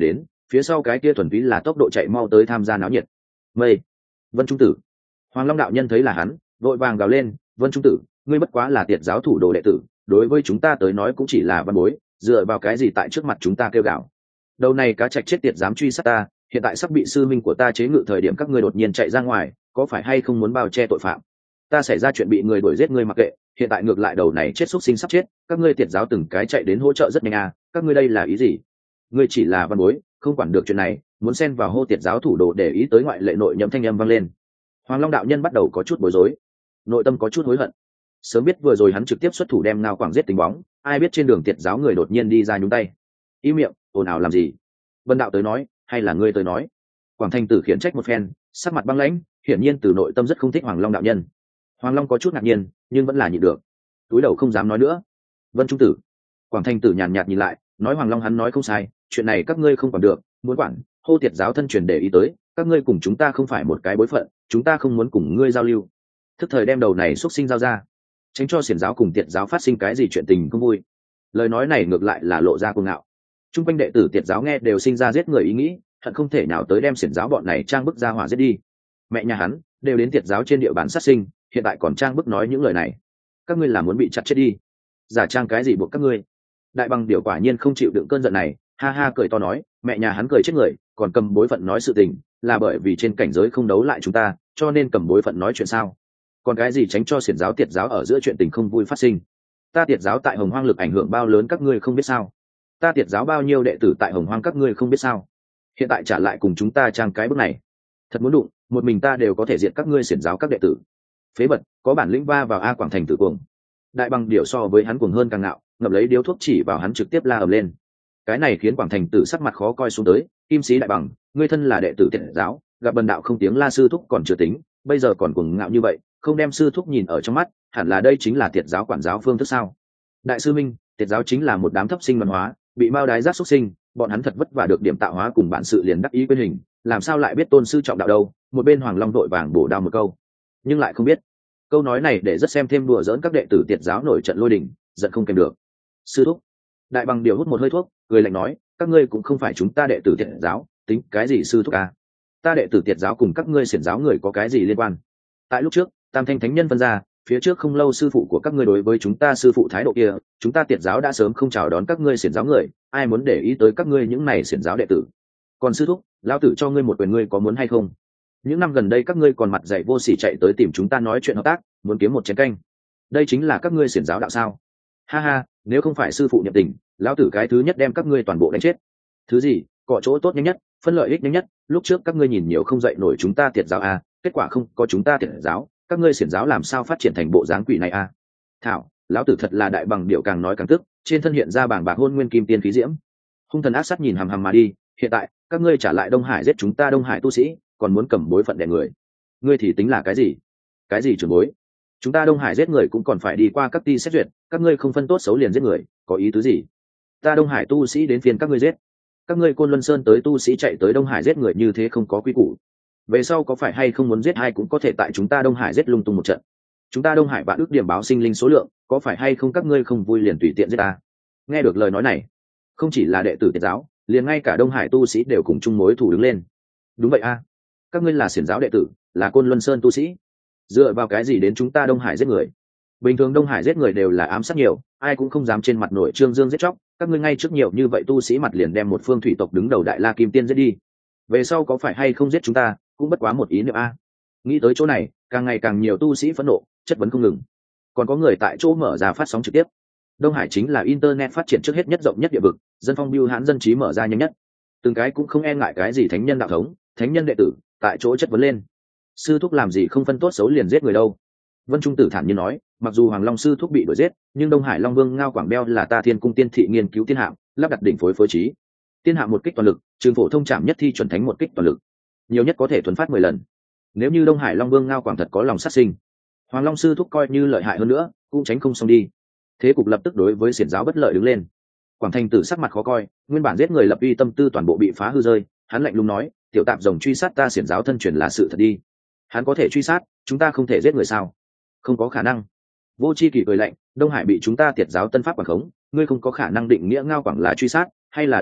phía sau cái kia thuần túy là tốc độ chạy mau tới tham gia náo nhiệt. Mây, Vân Trung Tử. Hoàng Long đạo nhân thấy là hắn, vội vàng gào lên, Vân Trung Tử, ngươi bất quá là tiệt giáo thủ đồ đệ tử, đối với chúng ta tới nói cũng chỉ là văn bối, dựa vào cái gì tại trước mặt chúng ta kêu gào. Đầu này cá trạch chết tiệt dám truy sát ta, hiện tại sắp bị sư minh của ta chế ngự thời điểm các ngươi đột nhiên chạy ra ngoài, có phải hay không muốn bao che tội phạm? Ta xảy ra chuyện bị người đuổi giết ngươi mặc kệ, hiện tại ngược lại đầu này chết xúc sinh sắp chết, các ngươi tiệt giáo từng cái chạy đến hỗ trợ rất nhanh à, các ngươi đây là ý gì? Ngươi chỉ là văn bối, không quản được chuyện này, muốn xen vào hô tiệt giáo thủ đồ để ý tới ngoại lệ nội nhậm thanh âm vang lên. Hoàng Long đạo nhân bắt đầu có chút bối rối, nội tâm có chút hối hận. Sớm biết vừa rồi hắn trực tiếp xuất thủ đem Ngao Quảng giết tính bóng, ai biết trên đường tiệt giáo người đột nhiên đi ra nhúng tay. Ý miệng, ồn ào làm gì? Vân đạo tới nói, hay là ngươi tới nói? Quảng Thành Tử khiển trách một phen, sắc mặt băng lãnh, hiển nhiên từ nội tâm rất không thích Hoàng Long đạo nhân. Hoàng Long có chút ngạc nhiên, nhưng vẫn là nhịn được, túi đầu không dám nói nữa. Vân Trung Tử. Quảng Thành Tử nhàn nhạt nhìn lại, nói Hoàng Long hắn nói không sai, chuyện này các ngươi không quản được, muốn quản, hô tiệt giáo thân truyền để ý tới, các ngươi cùng chúng ta không phải một cái bối phận, chúng ta không muốn cùng ngươi giao lưu. Thức thời đem đầu này xuất sinh giao ra, tránh cho xiển giáo cùng tiệt giáo phát sinh cái gì chuyện tình không vui. Lời nói này ngược lại là lộ ra cuồng ngạo. Trung quanh đệ tử tiệt giáo nghe đều sinh ra giết người ý nghĩ, hận không thể nào tới đem xiển giáo bọn này trang bức ra hỏa giết đi. Mẹ nhà hắn đều đến tiệt giáo trên địa bàn sát sinh, hiện tại còn trang bức nói những lời này, các ngươi là muốn bị chặt chết đi. Giả trang cái gì buộc các ngươi? Đại Bằng Điểu quả nhiên không chịu đựng cơn giận này, ha ha cười to nói, mẹ nhà hắn cười chết người, còn cầm bối phận nói sự tình, là bởi vì trên cảnh giới không đấu lại chúng ta, cho nên cầm bối phận nói chuyện sao? Còn cái gì tránh cho xiển giáo tiệt giáo ở giữa chuyện tình không vui phát sinh? Ta tiệt giáo tại Hồng Hoang lực ảnh hưởng bao lớn các ngươi không biết sao? Ta tiệt giáo bao nhiêu đệ tử tại Hồng Hoang các ngươi không biết sao? Hiện tại trả lại cùng chúng ta trang cái bước này, thật muốn đụng, một mình ta đều có thể diệt các ngươi xiển giáo các đệ tử. Phế bật, có bản lĩnh va vào A Quảng Thành Tử cuồng. Đại Bằng Điểu so với hắn cuồng hơn càng ngạo, ngậm lấy điếu thuốc chỉ vào hắn trực tiếp la ầm lên. Cái này khiến Quảng Thành Tử sắc mặt khó coi xuống tới, Kim Sĩ Đại Bằng, ngươi thân là đệ tử tiệt giáo, gặp bần đạo không tiếng la sư thúc còn chưa tính, bây giờ còn cuồng ngạo như vậy, không đem sư thúc nhìn ở trong mắt, hẳn là đây chính là tiệt giáo quản giáo phương thức sao? Đại sư minh, tiệt giáo chính là một đám thấp sinh văn hóa, bị mao đái giác xuất sinh, bọn hắn thật vất vả được điểm tạo hóa cùng bản sự liền đắc ý quên hình, làm sao lại biết tôn sư trọng đạo đâu? Một bên Hoàng Long đội vàng bổ đao một câu, nhưng lại không biết. Câu nói này để rất xem thêm đùa dỡn các đệ tử tiệt giáo nổi trận lôi đình, giận không kèm được. Sư thúc. Đại Bằng Điểu hút một hơi thuốc, cười lạnh nói, các ngươi cũng không phải chúng ta đệ tử tiệt giáo, tính cái gì sư thúc à? Ta đệ tử tiệt giáo cùng các ngươi xiển giáo người có cái gì liên quan? Tại lúc trước, Tam Thanh Thánh Nhân phân ra, phía trước không lâu sư phụ của các ngươi đối với chúng ta sư phụ thái độ kia, chúng ta tiệt giáo đã sớm không chào đón các ngươi xiển giáo người, ai muốn để ý tới các ngươi những này xiển giáo đệ tử? Còn sư thúc, lão tử cho ngươi một quyền, ngươi có muốn hay không? Những năm gần đây các ngươi còn mặt dạy vô sỉ chạy tới tìm chúng ta nói chuyện hợp tác, muốn kiếm một chén canh, đây chính là các ngươi xiển giáo đạo sao? Ha ha, nếu không phải sư phụ nhập tình, lão tử cái thứ nhất đem các ngươi toàn bộ đánh chết. Thứ gì? Cọ chỗ tốt nhanh nhất, phân lợi ích nhanh nhất, lúc trước các ngươi nhìn nhiều không dậy nổi chúng ta tiệt giáo à, kết quả không có chúng ta tiệt giáo, các ngươi xiển giáo làm sao phát triển thành bộ dáng quỷ này à? Thảo, lão tử thật là Đại Bằng Điểu càng nói càng tức, trên thân hiện ra bảng bạc hôn nguyên kim tiên khí diễm. Hung thần ác sát nhìn hằm hằm mà đi, hiện tại các ngươi trả lại Đông Hải giết chúng ta Đông Hải tu sĩ, còn muốn cầm bối phận đè người. Ngươi thì tính là cái gì? Cái gì trưởng bối? Chúng ta Đông Hải giết người cũng còn phải đi qua các ti xét duyệt, các ngươi không phân tốt xấu liền giết người, có ý tứ gì? Ta Đông Hải tu sĩ đến phiên các ngươi giết, các ngươi Côn Luân Sơn tới tu sĩ chạy tới Đông Hải giết người như thế không có quy củ. Về sau có phải hay không muốn giết ai cũng có thể tại chúng ta Đông Hải giết lung tung một trận. Chúng ta Đông Hải vạn ước điểm báo sinh linh số lượng, có phải hay không các ngươi không vui liền tùy tiện giết ta? Nghe được lời nói này, không chỉ là đệ tử tiệt giáo, liền ngay cả Đông Hải tu sĩ đều cùng chung mối thù đứng lên. Đúng vậy a, các ngươi là xiển giáo đệ tử, là Côn Luân Sơn tu sĩ, dựa vào cái gì đến chúng ta Đông Hải giết người? Bình thường Đông Hải giết người đều là ám sát nhiều, ai cũng không dám trên mặt nổi trương dương giết chóc, các ngươi ngay trước nhiều như vậy tu sĩ mặt liền đem một phương thủy tộc đứng đầu Đại La Kim Tiên giết đi. Về sau có phải hay không giết chúng ta, cũng bất quá một ý niệm a. Nghĩ tới chỗ này, càng ngày càng nhiều tu sĩ phẫn nộ, chất vấn không ngừng. Còn có người tại chỗ mở ra phát sóng trực tiếp. Đông Hải chính là internet phát triển trước hết nhất, rộng nhất địa vực, dân phong bưu hãn, dân trí mở ra nhanh nhất. Từng cái cũng không e ngại cái gì thánh nhân đạo thống, thánh nhân đệ tử, tại chỗ chất vấn lên. Sư thúc làm gì không phân tốt xấu liền giết người đâu? Vân Trung Tử thản nhiên nói, mặc dù Hoàng Long sư thúc bị đuổi giết, nhưng Đông Hải Long Vương Ngao Quảng Beo là ta Thiên Cung Tiên Thị nghiên cứu tiên hạm, lắp đặt đỉnh phối phối trí. Tiên hạm một kích toàn lực, trường phổ thông chạm nhất thi chuẩn thánh một kích toàn lực, nhiều nhất có thể thuần phát mười lần. Nếu như Đông Hải Long Vương Ngao Quảng thật có lòng sát sinh, Hoàng Long sư thúc coi như lợi hại hơn nữa, cũng tránh không xong đi. Thế cục lập tức đối với xiển giáo bất lợi đứng lên. Quảng Thành Tử sắc mặt khó coi, nguyên bản giết người lập uy tâm tư toàn bộ bị phá hư rơi, hắn lạnh lùng nói, tiểu tạp rồng truy sát ta xiển giáo thân truyền là sự thật đi. Hắn có thể truy sát, chúng ta không thể giết người sao? Không có khả năng. Vô Chi Kỳ cười lạnh, Đông Hải bị chúng ta tiệt giáo tân pháp quản khống, ngươi không có khả năng định nghĩa Ngao Quảng là truy sát hay là đuổi bắt,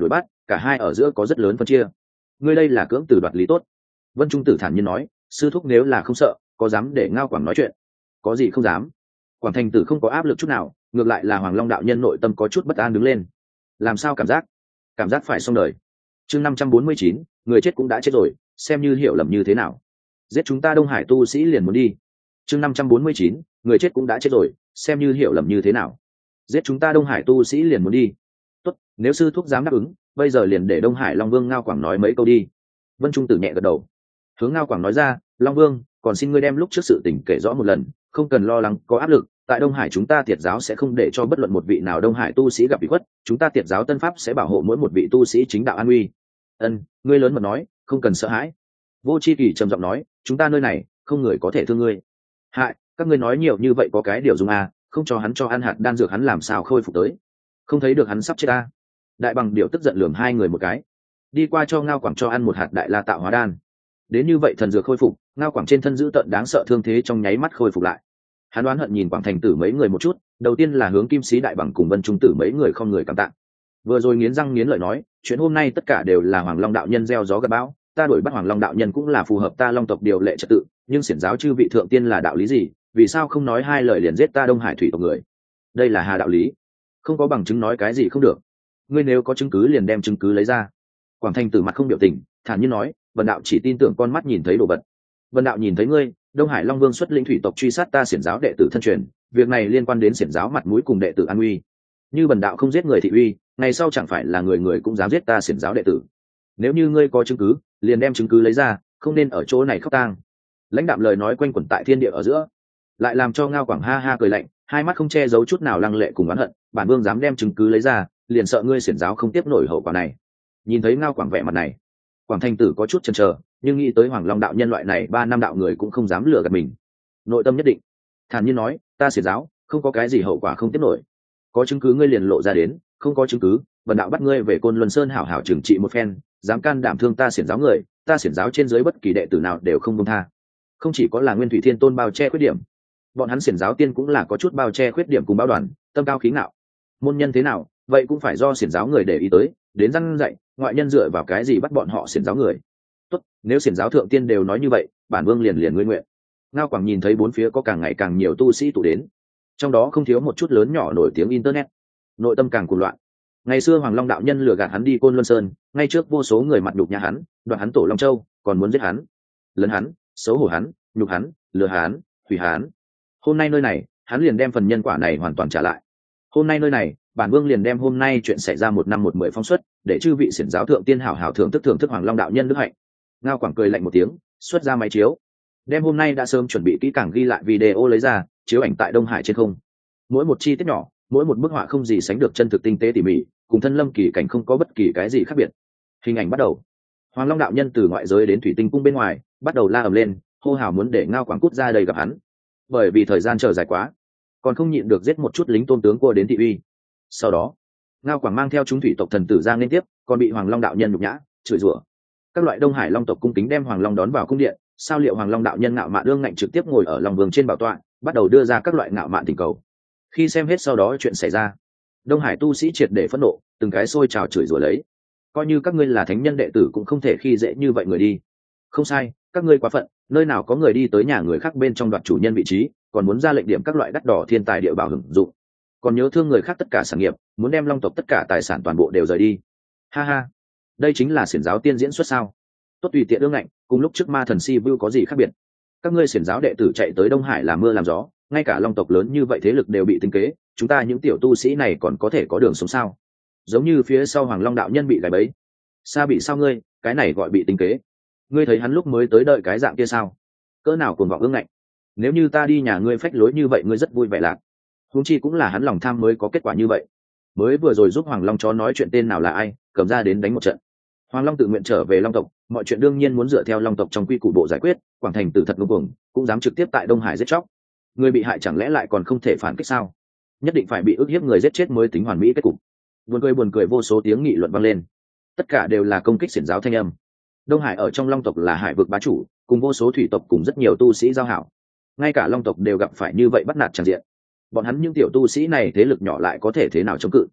cả hai ở giữa có rất lớn phân chia. Ngươi đây là cưỡng từ đoạt lý tốt. Vân Trung Tử thản nhiên nói, sư thúc nếu là không sợ, có dám để Ngao Quảng nói chuyện? Có gì không dám. Quảng Thành Tử không có áp lực chút nào, ngược lại là Hoàng Long đạo nhân nội tâm có chút bất an đứng lên. Làm sao cảm giác? Cảm giác phải xong đời. Chương năm trăm bốn mươi chín, người chết cũng đã chết rồi, xem như hiểu lầm như thế nào. Giết chúng ta Đông Hải tu sĩ liền muốn đi. Chương năm trăm bốn mươi chín, người chết cũng đã chết rồi, xem như hiểu lầm như thế nào. Giết chúng ta Đông Hải tu sĩ liền muốn đi. Tốt, nếu sư thúc dám đáp ứng, bây giờ liền để Đông Hải Long Vương Ngao Quảng nói mấy câu đi. Vân Trung Tử nhẹ gật đầu. Hướng Ngao Quảng nói ra, Long Vương, còn xin ngươi đem lúc trước sự tình kể rõ một lần, không cần lo lắng có áp lực. Tại Đông Hải chúng ta Tiệt giáo sẽ không để cho bất luận một vị nào Đông Hải tu sĩ gặp bị khuất, chúng ta Tiệt giáo Tân Pháp sẽ bảo hộ mỗi một vị tu sĩ chính đạo an nguy. Ân, ngươi lớn mật nói, không cần sợ hãi. Vô Chi Kỳ trầm giọng nói, chúng ta nơi này không người có thể thương ngươi. Hại, các ngươi nói nhiều như vậy có cái điều dùng à, không cho hắn cho ăn hạt đan dược hắn làm sao khôi phục tới? Không thấy được hắn sắp chết à? Đại Bằng Điểu tức giận lườm hai người một cái, đi qua cho Ngao Quảng cho ăn một hạt đại la tạo hóa đan. Đến như vậy thần dược khôi phục, Ngao Quảng trên thân giữ tận đáng sợ thương thế trong nháy mắt khôi phục lại. Hắn đoán hận nhìn Quảng Thành Tử mấy người một chút, đầu tiên là hướng Kim Sĩ Đại Bằng cùng Vân Trung Tử mấy người không người cảm tạ. Vừa rồi nghiến răng nghiến lợi nói, chuyện hôm nay tất cả đều là Hoàng Long đạo nhân gieo gió gặt bão, ta đuổi bắt Hoàng Long đạo nhân cũng là phù hợp ta Long tộc điều lệ trật tự, nhưng xiển giáo chư vị thượng tiên là đạo lý gì, vì sao không nói hai lời liền giết ta Đông Hải thủy tộc người? Đây là hà đạo lý, không có bằng chứng nói cái gì không được. Ngươi nếu có chứng cứ liền đem chứng cứ lấy ra. Quảng Thành Tử mặt không biểu tình, thản nhiên nói, Vân đạo chỉ tin tưởng con mắt nhìn thấy đồ vật. Vân đạo nhìn thấy ngươi, Đông Hải Long Vương xuất lĩnh thủy tộc truy sát ta xiển giáo đệ tử thân truyền, việc này liên quan đến xiển giáo mặt mũi cùng đệ tử an uy. Như Vân đạo không giết người thị uy, ngày sau chẳng phải là người người cũng dám giết ta xiển giáo đệ tử. Nếu như ngươi có chứng cứ, liền đem chứng cứ lấy ra, không nên ở chỗ này khóc tang. Lãnh đạm lời nói quanh quẩn tại thiên địa ở giữa, lại làm cho Ngao Quảng ha ha cười lạnh, hai mắt không che giấu chút nào lăng lệ cùng oán hận. Bản vương dám đem chứng cứ lấy ra, liền sợ ngươi xiển giáo không tiếp nổi hậu quả này. Nhìn thấy Ngao Quảng vẻ mặt này, Quảng Thành Tử có chút chần chờ, nhưng nghĩ tới Hoàng Long đạo nhân loại này ba năm đạo người cũng không dám lừa gạt mình, nội tâm nhất định thản nhiên nói, ta xiển giáo không có cái gì hậu quả không tiếp nổi. Có chứng cứ ngươi liền lộ ra đến, không có chứng cứ, Vân đạo bắt ngươi về Côn Luân Sơn hảo hảo trừng trị một phen, dám can đảm thương ta xiển giáo người, ta xiển giáo trên dưới bất kỳ đệ tử nào đều không buông tha. Không chỉ có là Nguyên Thủy Thiên Tôn bao che khuyết điểm, bọn hắn xiển giáo tiên cũng là có chút bao che khuyết điểm cùng báo đoàn, tâm cao khí ngạo. Môn nhân thế nào, vậy cũng phải do xiển giáo người để ý tới, đến răn dạy, ngoại nhân dựa vào cái gì bắt bọn họ xiển giáo người? Tốt, nếu xiển giáo thượng tiên đều nói như vậy, bản vương liền liền nguyên nguyện. Ngao Quảng nhìn thấy bốn phía có càng ngày càng nhiều tu sĩ tụ đến, trong đó không thiếu một chút lớn nhỏ nổi tiếng internet, nội tâm càng cuồng loạn. Ngày xưa Hoàng Long đạo nhân lừa gạt hắn đi Côn Luân Sơn, ngay trước vô số người mặt nhục nhà hắn, đoạt hắn tổ Long Châu, còn muốn giết hắn, lấn hắn, xấu hổ hắn, nhục hắn, lừa hắn, hủy hắn. Hôm nay nơi này, hắn liền đem phần nhân quả này hoàn toàn trả lại. Hôm nay nơi này, bản vương liền đem hôm nay chuyện xảy ra một năm một mười phong suất, để chư vị xiển giáo thượng tiên hảo hảo thưởng thức thưởng thức Hoàng Long đạo nhân đức hạnh. Ngao Quảng cười lạnh một tiếng, xuất ra máy chiếu, đem hôm nay đã sớm chuẩn bị kỹ càng ghi lại video lấy ra, chiếu ảnh tại Đông Hải trên không. Mỗi một chi tiết nhỏ, mỗi một bức họa không gì sánh được chân thực tinh tế tỉ mỉ, cùng thân lâm kỳ cảnh không có bất kỳ cái gì khác biệt. Hình ảnh bắt đầu, Hoàng Long đạo nhân từ ngoại giới đến thủy tinh cung bên ngoài, bắt đầu la ầm lên, hô hào muốn để Ngao Quảng cút ra đây gặp hắn. Bởi vì thời gian chờ dài quá, còn không nhịn được giết một chút lính tôn tướng cua đến thị uy. Sau đó, Ngao Quảng mang theo chúng thủy tộc thần tử ra liên tiếp, còn bị Hoàng Long đạo nhân nhục nhã, chửi rủa. Các loại Đông Hải Long tộc cung kính đem Hoàng Long đón vào cung điện, sao liệu Hoàng Long đạo nhân ngạo mạn đương ngạnh trực tiếp ngồi ở Long Vương trên bảo tọa, bắt đầu đưa ra các loại ngạo mạn tình cầu. Khi xem hết sau đó chuyện xảy ra, Đông Hải tu sĩ triệt để phẫn nộ, từng cái xôi trào chửi rủa lấy, coi như các ngươi là thánh nhân đệ tử cũng không thể khi dễ như vậy người đi. Không sai, các ngươi quá phận, nơi nào có người đi tới nhà người khác bên trong đoạt chủ nhân vị trí, còn muốn ra lệnh điểm các loại đắt đỏ thiên tài địa bảo hưởng dụng, còn nhớ thương người khác tất cả sản nghiệp, muốn đem Long tộc tất cả tài sản toàn bộ đều rời đi. Ha ha, đây chính là xiển giáo tiên diễn xuất sao? Tốt tùy tiện ương ngạnh, cùng lúc trước ma thần si vu có gì khác biệt? Các ngươi xiển giáo đệ tử chạy tới Đông Hải làm mưa làm gió, ngay cả Long tộc lớn như vậy thế lực đều bị tính kế, chúng ta những tiểu tu sĩ này còn có thể có đường sống sao? Giống như phía sau Hoàng Long đạo nhân bị gài bẫy. Sa bị sao ngươi, cái này gọi bị tính kế? Ngươi thấy hắn lúc mới tới đợi cái dạng kia sao? Cỡ nào cuồng vọng ương ngạnh. Nếu như ta đi nhà ngươi phách lối như vậy ngươi rất vui vẻ lạc. Huống chi cũng là hắn lòng tham mới có kết quả như vậy. Mới vừa rồi giúp Hoàng Long chó nói chuyện tên nào là ai, cầm ra đến đánh một trận. Hoàng Long tự nguyện trở về Long tộc, mọi chuyện đương nhiên muốn dựa theo Long tộc trong quy củ bộ giải quyết. Quảng Thành Tử thật ngông cuồng, cũng dám trực tiếp tại Đông Hải giết chóc. Người bị hại chẳng lẽ lại còn không thể phản kích sao? Nhất định phải bị ức hiếp người giết chết mới tính hoàn mỹ kết cục. Buồn cười buồn cười vô số tiếng nghị luận vang lên, tất cả đều là công kích xiển giáo thanh âm. Đông Hải ở trong Long tộc là hải vực bá chủ, cùng vô số thủy tộc cùng rất nhiều tu sĩ giao hảo, ngay cả Long tộc đều gặp phải như vậy bắt nạt tràn diện. Bọn hắn những tiểu tu sĩ này thế lực nhỏ lại có thể thế nào chống cự?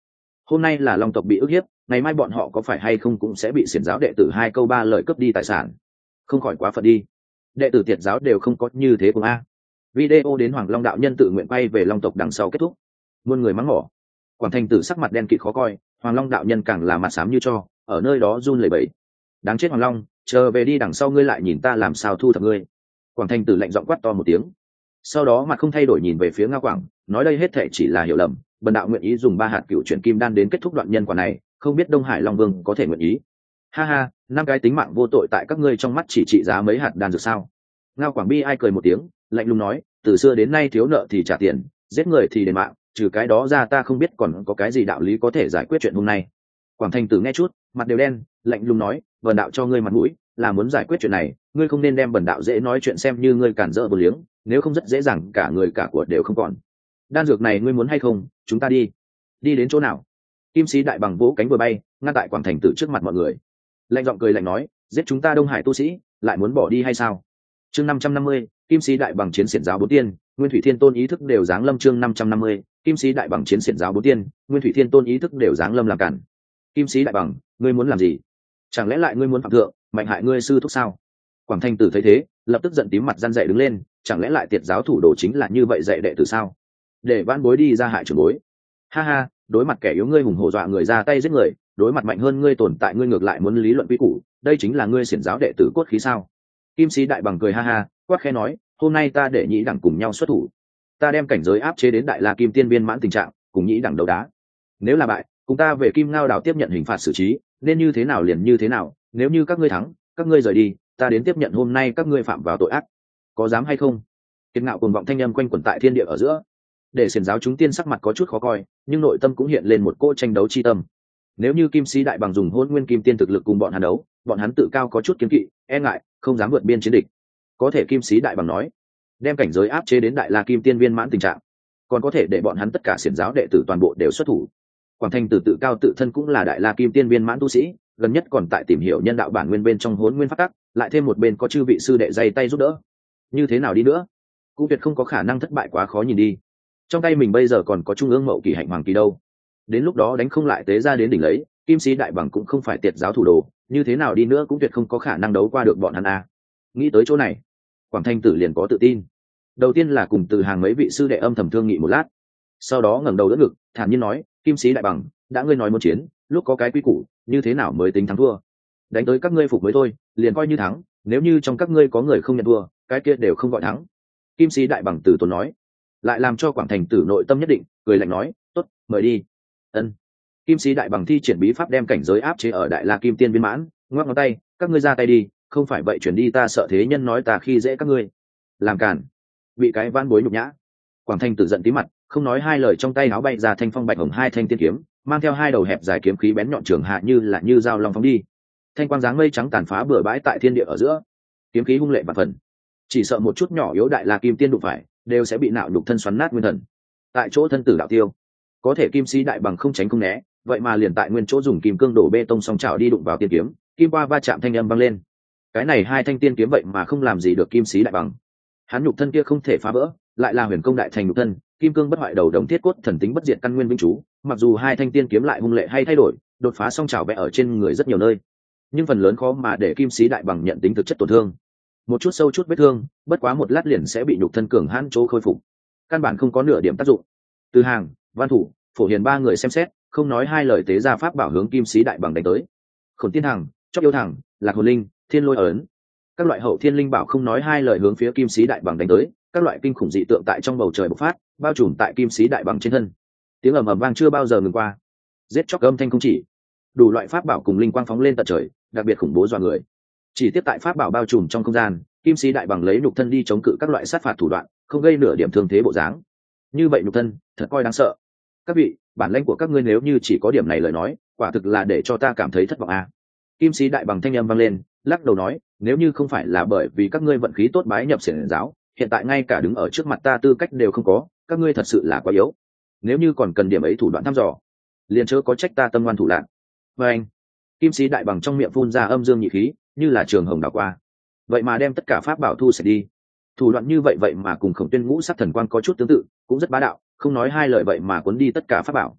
hôm nay là long tộc bị ức hiếp, ngày mai bọn họ có phải hay không cũng sẽ bị xiển giáo đệ tử hai câu ba lời cướp đi tài sản. Không khỏi quá phận đi, đệ tử tiệt giáo đều không có như thế cùng a. Video đến Hoàng Long đạo nhân tự nguyện quay về long tộc đằng sau kết thúc. Muôn người mắng mỏ. Quảng Thành Tử sắc mặt đen kịt khó coi, Hoàng Long đạo nhân càng là mặt xám như cho, ở nơi đó run lẩy bẩy. Đáng chết Hoàng Long, chờ về đi đằng sau ngươi lại nhìn ta làm sao thu thập ngươi. Quảng Thành Tử lạnh giọng quát to một tiếng. Sau đó mặt không thay đổi nhìn về phía Ngao Quảng, nói đây hết thảy chỉ là hiểu lầm, bần đạo nguyện ý dùng ba hạt cựu chuyển kim đan đến kết thúc đoạn nhân quả này, không biết Đông Hải Long Vương có thể nguyện ý. Ha ha, năm cái tính mạng vô tội tại các ngươi trong mắt chỉ trị giá mấy hạt đan dược sao? Ngao Quảng bi ai cười một tiếng, lạnh lùng nói, từ xưa đến nay thiếu nợ thì trả tiền, giết người thì đền mạng, trừ cái đó ra ta không biết còn có cái gì đạo lý có thể giải quyết chuyện hôm nay. Quảng Thành Tử nghe chút, mặt đều đen, lạnh lùng nói, bần đạo cho ngươi mặt mũi, là muốn giải quyết chuyện này, ngươi không nên đem bần đạo dễ nói chuyện xem như ngươi cản rỡ vô liếng, nếu không rất dễ dàng cả người cả của đều không còn. Đan dược này ngươi muốn hay không, chúng ta đi. Đi đến chỗ nào? Kim sĩ đại bằng vỗ cánh vừa bay, ngăn tại Quảng Thành Tử trước mặt mọi người. Lạnh giọng cười lạnh nói, giết chúng ta Đông Hải tu sĩ, lại muốn bỏ đi hay sao? Chương năm trăm năm mươi, Kim sĩ đại bằng chiến xiển giáo bốn tiên, Nguyên Thủy Thiên Tôn ý thức đều giáng lâm. Chương năm trăm năm mươi, Kim sĩ đại bằng chiến xiển giáo bốn tiên, Nguyên Thủy Thiên Tôn ý thức đều giáng lâm làm cản. Kim sĩ đại bằng, ngươi muốn làm gì? Chẳng lẽ lại ngươi muốn phạm thượng, mạnh hại ngươi sư thúc sao? Quảng Thành Tử thấy thế, lập tức giận tím mặt răn dậy đứng lên, chẳng lẽ lại tiệt giáo thủ đồ chính là như vậy dạy đệ tử sao? Để vãn bối đi ra hại trưởng bối. Ha ha, đối mặt kẻ yếu ngươi hùng hổ dọa người ra tay giết người, đối mặt mạnh hơn ngươi tồn tại ngươi ngược lại muốn lý luận quy củ, đây chính là ngươi xiển giáo đệ tử cốt khí sao? Kim sĩ đại bằng cười ha ha, quát khẽ nói, hôm nay ta để nhĩ đẳng cùng nhau xuất thủ, ta đem cảnh giới áp chế đến đại la kim tiên viên mãn tình trạng, cùng nhĩ đẳng đấu đá. Nếu là bại, cùng ta về Kim Ngao đảo tiếp nhận hình phạt xử trí, nên như thế nào liền như thế nào, nếu như các ngươi thắng, các ngươi rời đi, ta đến tiếp nhận hôm nay các ngươi phạm vào tội ác, có dám hay không? Kiệt ngạo cuồng vọng thanh âm quanh quẩn tại thiên địa ở giữa, để xiển giáo chúng tiên sắc mặt có chút khó coi, nhưng nội tâm cũng hiện lên một cỗ tranh đấu chi tâm. Nếu như Kim sĩ đại bằng dùng hôn nguyên kim tiên thực lực cùng bọn hắn đấu, bọn hắn tự cao có chút kiên kỵ, e ngại, không dám vượt biên chiến địch. Có thể Kim sĩ đại bằng nói, đem cảnh giới áp chế đến đại la kim tiên viên mãn tình trạng, còn có thể để bọn hắn tất cả xiển giáo đệ tử toàn bộ đều xuất thủ. Quảng Thành Tử tự cao tự thân cũng là đại la kim tiên viên mãn tu sĩ, gần nhất còn tại tìm hiểu nhân đạo bản nguyên bên trong hỗn nguyên pháp tắc, lại thêm một bên có chư vị sư đệ dày tay giúp đỡ, như thế nào đi nữa cũng tuyệt không có khả năng thất bại quá khó nhìn đi. Trong tay mình bây giờ còn có trung ương mậu kỳ hạnh hoàng kỳ đâu, đến lúc đó đánh không lại tế ra đến đỉnh lấy, Kim sĩ đại bằng cũng không phải tiệt giáo thủ đồ, như thế nào đi nữa cũng tuyệt không có khả năng đấu qua được bọn hắn a. Nghĩ tới chỗ này, Quảng Thành Tử liền có tự tin. Đầu tiên là cùng từ hàng mấy vị sư đệ âm thầm thương nghị một lát, sau đó ngẩng đầu đỡ ngực, thản nhiên nói, Kim sĩ đại bằng, đã ngươi nói muốn chiến, lúc có cái quy củ, như thế nào mới tính thắng thua? Đánh tới các ngươi phục mới thôi, liền coi như thắng, nếu như trong các ngươi có người không nhận thua, cái kia đều không gọi thắng. Kim sĩ đại bằng từ tốn nói, lại làm cho Quảng Thành Tử nội tâm nhất định, cười lạnh nói, tốt, mời đi. Ân. Kim sĩ đại bằng thi triển bí pháp đem cảnh giới áp chế ở đại la kim tiên viên mãn, ngoắc ngón tay, các ngươi ra tay đi, không phải vậy chuyển đi ta sợ thế nhân nói ta khi dễ các ngươi. Làm cản, bị cái van bối nhục nhã. Quảng Thành Tử giận tí mặt, không nói hai lời, trong tay áo bay ra thanh phong bạch hồng hai thanh tiên kiếm, mang theo hai đầu hẹp dài kiếm khí bén nhọn trường hạ như là như dao long phóng đi. Thanh quang dáng mây trắng tàn phá bừa bãi tại thiên địa ở giữa, kiếm khí hung lệ và phần, chỉ sợ một chút nhỏ yếu đại la kim tiên đụng phải, đều sẽ bị nạo nhục thân xoắn nát nguyên thần. Tại chỗ thân tử đạo tiêu, có thể Kim sĩ đại bằng không tránh không né, vậy mà liền tại nguyên chỗ dùng kim cương đổ bê tông song chảo đi đụng vào tiên kiếm, kim qua va chạm thanh âm vang lên. Cái này hai thanh tiên kiếm vậy mà không làm gì được Kim sĩ đại bằng. Hắn nhục thân kia không thể phá vỡ, lại là huyền công đại thành nhục thân, kim cương bất hoại đầu đồng thiết cốt thần tính bất diệt căn nguyên vĩnh chú, mặc dù hai thanh tiên kiếm lại hung lệ hay thay đổi, đột phá song chảo vẽ ở trên người rất nhiều nơi, nhưng phần lớn khó mà để Kim sĩ đại bằng nhận tính thực chất tổn thương. Một chút sâu chút vết thương, bất quá một lát liền sẽ bị nhục thân cường hãn chỗ khôi phục, căn bản không có nửa điểm tác dụng. Từ hàng, Văn Thủ, Phổ Hiền ba người xem xét, không nói hai lời tế ra pháp bảo hướng Kim sĩ đại bằng đánh tới. Khổn Tiên Thằng, Chóp Yêu Thằng, Lạc Hồn Linh, Thiên Lôi ấn, các loại hậu thiên linh bảo không nói hai lời hướng phía Kim sĩ đại bằng đánh tới, các loại kinh khủng dị tượng tại trong bầu trời bộc phát, bao trùm tại Kim sĩ đại bằng trên thân. Tiếng ầm ầm vang chưa bao giờ ngừng qua, giết chóc âm thanh không chỉ, đủ loại pháp bảo cùng linh quang phóng lên tận trời, đặc biệt khủng bố dọa người. Chỉ tiếp tại pháp bảo bao trùm trong không gian, Kim sĩ đại bằng lấy nhục thân đi chống cự các loại sát phạt thủ đoạn, không gây nửa điểm thương thế bộ dáng. Như vậy nhục thân, thật coi đáng sợ. Các vị, bản lĩnh của các ngươi nếu như chỉ có điểm này lời nói, quả thực là để cho ta cảm thấy thất vọng a. À. Kim sĩ đại bằng thanh âm vang lên, lắc đầu nói, nếu như không phải là bởi vì các ngươi vận khí tốt bái nhập xiển giáo, hiện tại ngay cả đứng ở trước mặt ta tư cách đều không có, các ngươi thật sự là quá yếu. Nếu như còn cần điểm ấy thủ đoạn thăm dò, liền chớ có trách ta tâm ngoan thủ lạn. Và anh, Kim sĩ đại bằng trong miệng phun ra âm dương nhị khí, như là trường hồng đảo qua, vậy mà đem tất cả pháp bảo thu sạch đi. Thủ đoạn như vậy vậy mà cùng Khổng Tuyên ngũ sắc thần quang có chút tương tự, cũng rất bá đạo, không nói hai lời vậy mà cuốn đi tất cả pháp bảo.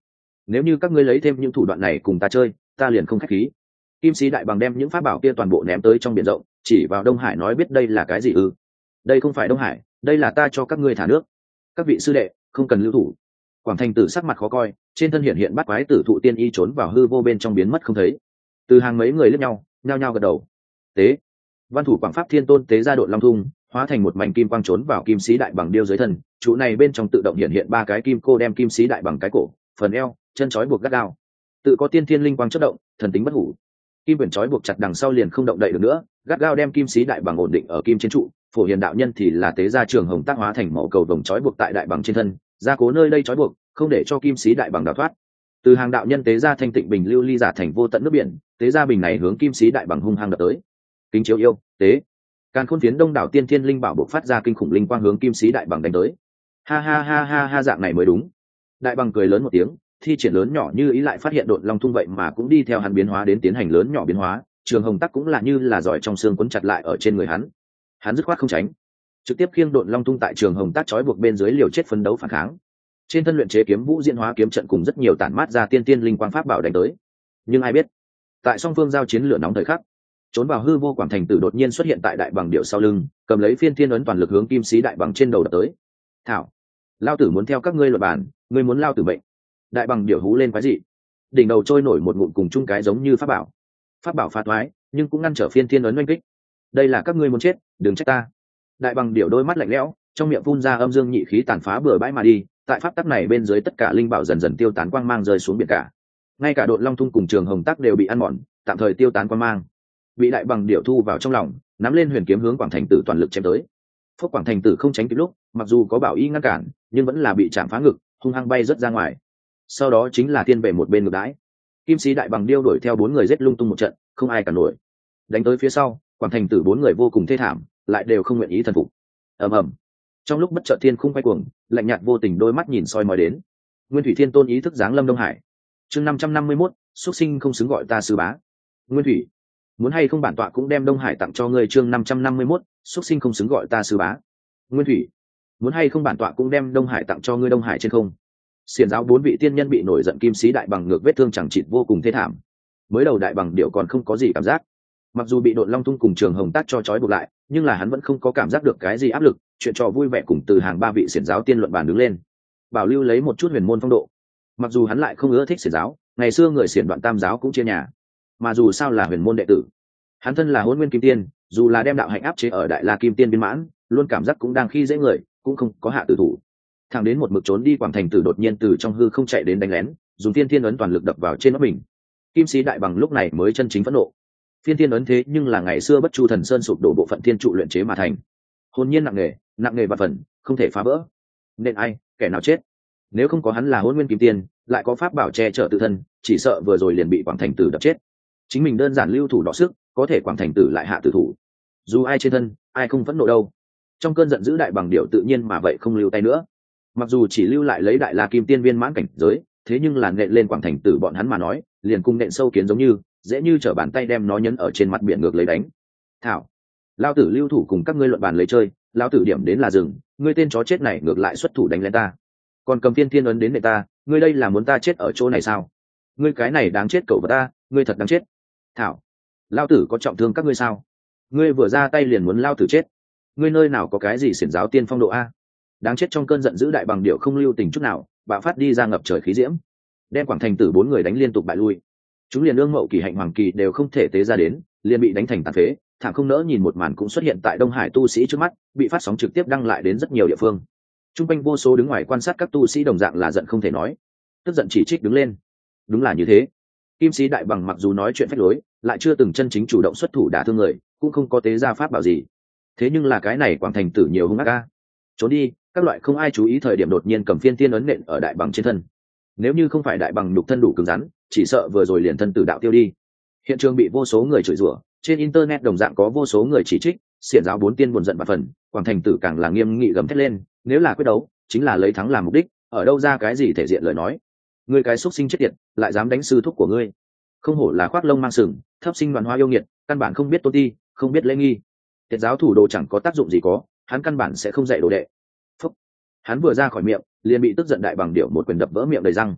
nếu như các ngươi lấy thêm những thủ đoạn này cùng ta chơi ta liền không khách khí. Kim sĩ đại bằng đem những pháp bảo kia toàn bộ ném tới trong biển rộng, chỉ vào Đông Hải nói biết đây là cái gì ư? Đây không phải Đông Hải, đây là ta cho các ngươi thả nước. Các vị sư đệ không cần lưu thủ. Quảng Thành Tử sắc mặt khó coi, trên thân hiện hiện bắt quái tử thụ tiên y trốn vào hư vô bên trong biến mất không thấy. Từ hàng mấy người liếc nhau, nhao nhao gật đầu. Tế, văn thủ Quảng Pháp Thiên Tôn tế ra độn long thung, hóa thành một mảnh kim quang trốn vào kim sĩ đại bằng điêu dưới thân. Trụ này bên trong tự động hiện hiện ba cái kim cô đem kim sĩ đại bằng cái cổ, phần eo, chân trói buộc gắt gao. Tự có tiên thiên linh quang chớp động, thần tính bất hủ. Kim quyển trói buộc chặt đằng sau liền không động đậy được nữa, gắt gao đem kim sĩ đại bằng ổn định ở kim trên trụ. Phổ Hiền đạo nhân thì là tế ra trường hồng tác hóa thành mẫu cầu vồng trói buộc tại đại bằng trên thân, gia cố nơi đây trói buộc, không để cho kim sĩ đại bằng đào thoát. Từ hàng đạo nhân tế ra thanh tịnh bình lưu ly giả thành vô tận nước biển, tế ra bình này hướng kim sĩ đại bằng hung hăng đập tới. Kính chiếu yêu, tế. Càn khôn phiến đông đảo tiên thiên linh bảo bộc phát ra kinh khủng linh quang hướng kim sĩ đại bằng đánh tới. Ha ha ha ha ha, dạng này mới đúng. Đại bằng cười lớn một tiếng, thi triển lớn nhỏ như ý lại phát hiện độn long thung vậy mà cũng đi theo hắn biến hóa đến tiến hành lớn nhỏ biến hóa, trường hồng tắc cũng là như là giỏi trong xương quấn chặt lại ở trên người hắn. Hắn dứt khoát không tránh, trực tiếp khiêng độn long thung tại trường hồng tắc trói buộc bên dưới liều chết phấn đấu phản kháng. Trên thân luyện chế kiếm vũ diễn hóa kiếm trận cùng rất nhiều tản mát ra tiên tiên linh quang pháp bảo đánh tới. Nhưng ai biết, tại song phương giao chiến lửa nóng thời khắc, trốn vào hư vô Quảng Thành Tử đột nhiên xuất hiện tại đại bằng điệu sau lưng, cầm lấy phiên thiên ấn toàn lực hướng kim sĩ đại bằng trên đầu đập tới. Thảo, lao tử muốn theo các ngươi luật bàn, ngươi muốn lao tử mệnh. Đại bằng điệu hú lên quái dị, đỉnh đầu trôi nổi một ngụm cùng chung cái giống như pháp bảo. Pháp bảo phá thoái, nhưng cũng ngăn trở phiên thiên ấn oanh kích. Đây là các ngươi muốn chết, đừng trách ta. Đại bằng điệu đôi mắt lạnh lẽo, trong miệng phun ra âm dương nhị khí tàn phá bừa bãi mà đi. Tại pháp tắc này bên dưới tất cả linh bảo dần dần tiêu tán quang mang rơi xuống biển cả. Ngay cả độn long thung cùng trường hồng tắc đều bị ăn mòn, tạm thời tiêu tán quang mang. Bị đại bằng điệu thu vào trong lòng, nắm lên huyền kiếm hướng Quảng Thành Tử toàn lực chém tới. Phúc Quảng Thành Tử không tránh kịp lúc, mặc dù có bảo y ngăn cản, nhưng vẫn là bị chạm phá ngực, hung hăng bay rất ra ngoài. Sau đó chính là tiên về một bên ngược đãi. Kim sĩ đại bằng điêu đuổi theo bốn người giết lung tung một trận, không ai cả nổi. Đánh tới phía sau, Quảng Thành Tử bốn người vô cùng thê thảm, lại đều không nguyện ý thần phục. Ầm ầm. Trong lúc bất chợt thiên khung quay cuồng, lạnh nhạt vô tình đôi mắt nhìn soi mói đến. Nguyên Thủy Thiên Tôn ý thức giáng lâm Đông Hải. Chương năm trăm năm mươi mốt, xuất sinh không xứng gọi ta sư bá. Nguyên Thủy, muốn hay không bản tọa cũng đem Đông Hải tặng cho ngươi. Chương năm trăm năm mươi mốt, xuất sinh không xứng gọi ta sư bá. Nguyên Thủy, muốn hay không bản tọa cũng đem Đông Hải tặng cho ngươi. Đông Hải trên không, xiển giáo bốn vị tiên nhân bị nổi giận kim sĩ đại bằng ngược vết thương chẳng chịt vô cùng thê thảm. Mới đầu đại bằng điệu còn không có gì cảm giác, mặc dù bị độn long thung cùng trường hồng tác cho trói buộc lại, nhưng là hắn vẫn không có cảm giác được cái gì áp lực. Chuyện trò vui vẻ cùng từ hàng ba vị xiển giáo tiên luận bàn đứng lên, bảo lưu lấy một chút huyền môn phong độ. Mặc dù hắn lại không ưa thích xiển giáo, ngày xưa người xiển đoạn tam giáo cũng chia nhà, mà dù sao là huyền môn đệ tử, hắn thân là hôn nguyên kim tiên, dù là đem đạo hạnh áp chế ở đại la kim tiên viên mãn, luôn cảm giác cũng đang khi dễ người, cũng không có hạ tử thủ. Thằng đến một mực trốn đi Quảng Thành Tử đột nhiên từ trong hư không chạy đến đánh lén, dùng thiên thiên ấn toàn lực đập vào trên nó mình. Kim sĩ đại bằng lúc này mới chân chính phẫn nộ. Phiên thiên ấn thế nhưng là ngày xưa bất chu thần sơn sụp đổ bộ phận thiên trụ luyện chế mà thành, hồn nhiên nặng nề, nặng nề và phần không thể phá vỡ. Nên ai, kẻ nào chết? Nếu không có hắn là hôn nguyên kim tiên, lại có pháp bảo che chở tự thân, chỉ sợ vừa rồi liền bị Quảng Thành Tử đập chết. Chính mình đơn giản lưu thủ đọ sức, có thể Quảng Thành Tử lại hạ tử thủ. Dù ai trên thân, ai không phẫn nộ đâu. Trong cơn giận dữ đại bằng điệu tự nhiên mà vậy không lưu tay nữa. Mặc dù chỉ lưu lại lấy đại la kim tiên viên mãn cảnh giới, thế nhưng là nện lên Quảng Thành Tử bọn hắn mà nói, liền cung nện sâu kiến giống như, dễ như trở bàn tay đem nó nhấn ở trên mặt biển ngược lấy đánh. Thảo, lao tử lưu thủ cùng các ngươi luận bàn lấy chơi, lao tử điểm đến là rừng, ngươi tên chó chết này ngược lại xuất thủ đánh lên ta, còn cầm thiên thiên ấn đến nệ ta, ngươi đây là muốn ta chết ở chỗ này sao? Ngươi cái này đáng chết cậu vật ta, ngươi thật đáng chết. Thảo, lao tử có trọng thương các ngươi sao? Ngươi vừa ra tay liền muốn lao tử chết, ngươi nơi nào có cái gì xiển giáo tiên phong độ a? Đáng chết. Trong cơn giận dữ đại bằng điệu không lưu tình chút nào, bạo phát đi ra ngập trời khí diễm, đem Quảng Thành Tử bốn người đánh liên tục bại lui. Chúng liền ương mậu kỳ hạnh hoàng kỳ đều không thể tế ra đến, liền bị đánh thành tàn phế. Thẳng không nỡ nhìn một màn cũng xuất hiện tại Đông Hải tu sĩ trước mắt, bị phát sóng trực tiếp đăng lại đến rất nhiều địa phương. Trung quanh vô số đứng ngoài quan sát các tu sĩ đồng dạng là giận không thể nói, tức giận chỉ trích đứng lên. Đúng là như thế, kim sĩ đại bằng mặc dù nói chuyện phách lối, lại chưa từng chân chính chủ động xuất thủ đả thương người, cũng không có tế gia pháp bảo gì. Thế nhưng là cái này Quảng Thành Tử nhiều hung ác a, trốn đi, các loại không ai chú ý thời điểm đột nhiên cầm phiên tiên ấn nện ở đại bằng trên thân. Nếu như không phải đại bằng nhục thân đủ cứng rắn, chỉ sợ vừa rồi liền thân tử đạo tiêu đi. Hiện trường bị vô số người chửi rủa, trên internet đồng dạng có vô số người chỉ trích, xiển giáo bốn tiên buồn giận và phần, Quảng Thành Tử càng là nghiêm nghị gầm thét lên, nếu là quyết đấu, chính là lấy thắng làm mục đích, ở đâu ra cái gì thể diện lời nói. Ngươi cái xúc sinh chết tiệt, lại dám đánh sư thúc của ngươi, không hổ là khoác lông mang sừng, thấp sinh đoàn hoa yêu nghiệt, căn bản không biết tôn ti, không biết lễ nghi. Tiệt giáo thủ đồ chẳng có tác dụng gì có, hắn căn bản sẽ không dạy đồ đệ. Phúc. Hắn vừa ra khỏi miệng, liền bị tức giận đại bằng điệu một quyền đập vỡ miệng đầy răng.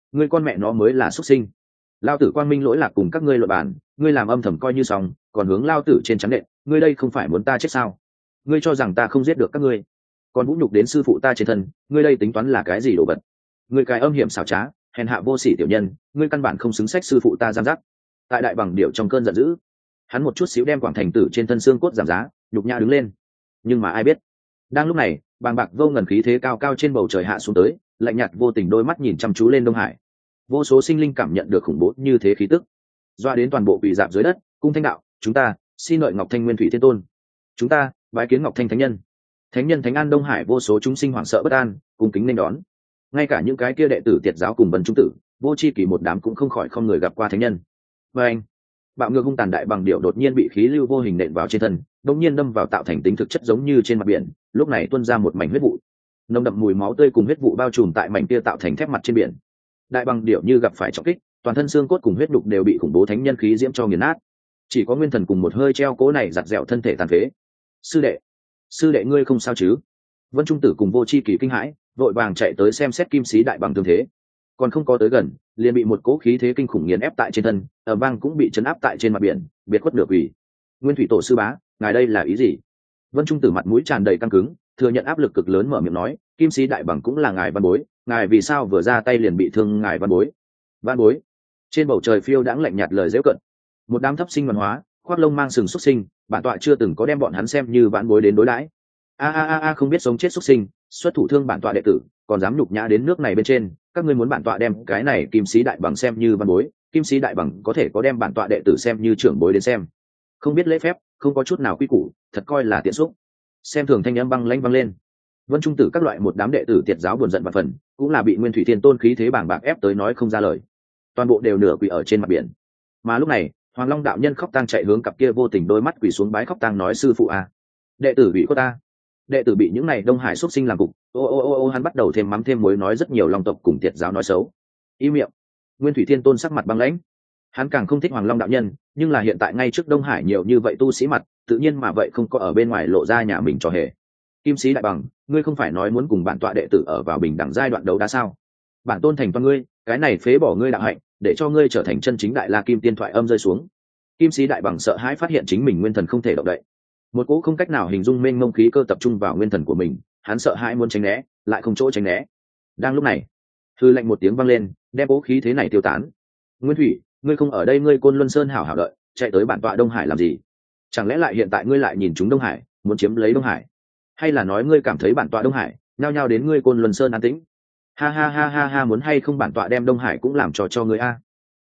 ngươi con mẹ nó mới là xuất sinh. Lao tử quang minh lỗi lạc cùng các ngươi luận bàn, ngươi làm âm thầm coi như xong, còn hướng lao tử trên trắng đệm, ngươi đây không phải muốn ta chết sao? Ngươi cho rằng ta không giết được các ngươi, còn vũ nhục đến sư phụ ta trên thân, ngươi đây tính toán là cái gì đồ vật? Ngươi cái âm hiểm xảo trá, hèn hạ vô sỉ tiểu nhân, ngươi căn bản không xứng sách sư phụ ta giam giác. Tại đại bằng điệu trong cơn giận dữ, hắn một chút xíu đem quảng thành tử trên thân xương cốt giảm giá, nhục nhã đứng lên. Nhưng mà ai biết, đang lúc này, bàng bạc vô ngần khí thế cao cao trên bầu trời hạ xuống tới, lạnh nhạt vô tình đôi mắt nhìn chăm chú lên Đông Hải. Vô số sinh linh cảm nhận được khủng bố như thế khí tức, doa đến toàn bộ quỳ dạp dưới đất, cung thanh đạo, chúng ta xin lợi Ngọc Thanh Nguyên Thủy Thiên Tôn, chúng ta bái kiến Ngọc Thanh Thánh Nhân. Thánh Nhân Thánh An Đông Hải vô số chúng sinh hoảng sợ bất an, cung kính nên đón. Ngay cả những cái kia đệ tử Tiệt giáo cùng Vân Trung Tử, Vô Chi Kỳ một đám cũng không khỏi không người gặp qua Thánh Nhân. Và anh, bạo ngược hung tàn đại bằng điệu đột nhiên bị khí lưu vô hình nện vào trên thân, đống nhiên đâm vào tạo thành tính thực chất giống như trên mặt biển, lúc này tuôn ra một mảnh huyết vụ, nồng đậm mùi máu tươi cùng huyết vụ bao trùm tại mảnh kia tạo thành thép mặt trên biển. Đại bằng điệu như gặp phải trọng kích, toàn thân xương cốt cùng huyết đục đều bị khủng bố thánh nhân khí diễm cho nghiền nát, chỉ có nguyên thần cùng một hơi treo cố này giặt dẻo thân thể tàn phế. Sư đệ, sư đệ ngươi không sao chứ? Vân Trung Tử cùng Vô Chi Kỳ kinh hãi, vội vàng chạy tới xem xét kim sĩ đại bằng thương thế, còn không có tới gần, liền bị một cỗ khí thế kinh khủng nghiền ép tại trên thân, ở bang cũng bị chấn áp tại trên mặt biển, biệt khuất nửa quỷ. Nguyên Thủy Tổ sư bá, ngài đây là ý gì? Vân Trung Tử mặt mũi tràn đầy căng cứng, thừa nhận áp lực cực lớn mở miệng nói, kim sĩ đại bằng cũng là ngài văn bối, ngài vì sao vừa ra tay liền bị thương ngài văn bối? Văn bối? Trên bầu trời phiêu đãng lạnh nhạt lời giễu cận. Một đám thấp sinh văn hóa, khoác lông mang sừng xuất sinh, bản tọa chưa từng có đem bọn hắn xem như vãn bối đến đối đãi. A a a a không biết sống chết xuất sinh, xuất thủ thương bản tọa đệ tử, còn dám nhục nhã đến nước này bên trên, các ngươi muốn bản tọa đem cái này kim sĩ đại bằng xem như văn bối, kim sĩ đại bằng có thể có đem bản tọa đệ tử xem như trưởng bối đến xem. Không biết lễ phép, không có chút nào quy củ, thật coi là tiện xúc. Xem thường thanh âm băng lãnh băng lên. Vân Trung Tử các loại một đám đệ tử Tiệt giáo buồn giận và phần, cũng là bị Nguyên Thủy Thiên Tôn khí thế bàng bạc ép tới nói không ra lời, toàn bộ đều nửa quỳ ở trên mặt biển. Mà lúc này, Hoàng Long đạo nhân khóc tang chạy hướng cặp kia vô tình đôi mắt quỳ xuống bái khóc tang nói, sư phụ a, đệ tử bị có ta, đệ tử bị những này Đông Hải xuất sinh làm cục. Ô ô ô ô hắn bắt đầu thêm mắm thêm muối nói rất nhiều Long tộc cùng Tiệt giáo nói xấu. Im miệng. Nguyên Thủy Thiên Tôn sắc mặt băng lãnh, hắn càng không thích Hoàng Long đạo nhân, nhưng là hiện tại ngay trước Đông Hải nhiều như vậy tu sĩ mặt, tự nhiên mà vậy không có ở bên ngoài lộ ra nhà mình cho hề. Kim sĩ đại bằng, ngươi không phải nói muốn cùng bản tọa đệ tử ở vào bình đẳng giai đoạn đấu đá sao? Bản tôn thành toàn ngươi, cái này phế bỏ ngươi đạo hạnh, để cho ngươi trở thành chân chính đại la kim tiên thoại âm rơi xuống. Kim sĩ đại bằng sợ hãi phát hiện chính mình nguyên thần không thể động đậy, một cỗ không cách nào hình dung mênh mông khí cơ tập trung vào nguyên thần của mình, hắn sợ hãi muốn tránh né, lại không chỗ tránh né. Đang lúc này, hư lệnh một tiếng vang lên, đem cỗ khí thế này tiêu tán. Nguyên Thủy, ngươi không ở đây, ngươi Côn Luân Sơn hảo hảo đợi, chạy tới bản tọa Đông Hải làm gì? Chẳng lẽ lại hiện tại ngươi lại nhìn chúng Đông Hải, muốn chiếm lấy Đông Hải? Hay là nói ngươi cảm thấy bản tọa Đông Hải nhao nhao đến ngươi Côn Luân Sơn an tĩnh? Ha ha ha ha ha, muốn hay không bản tọa đem Đông Hải cũng làm trò cho ngươi a?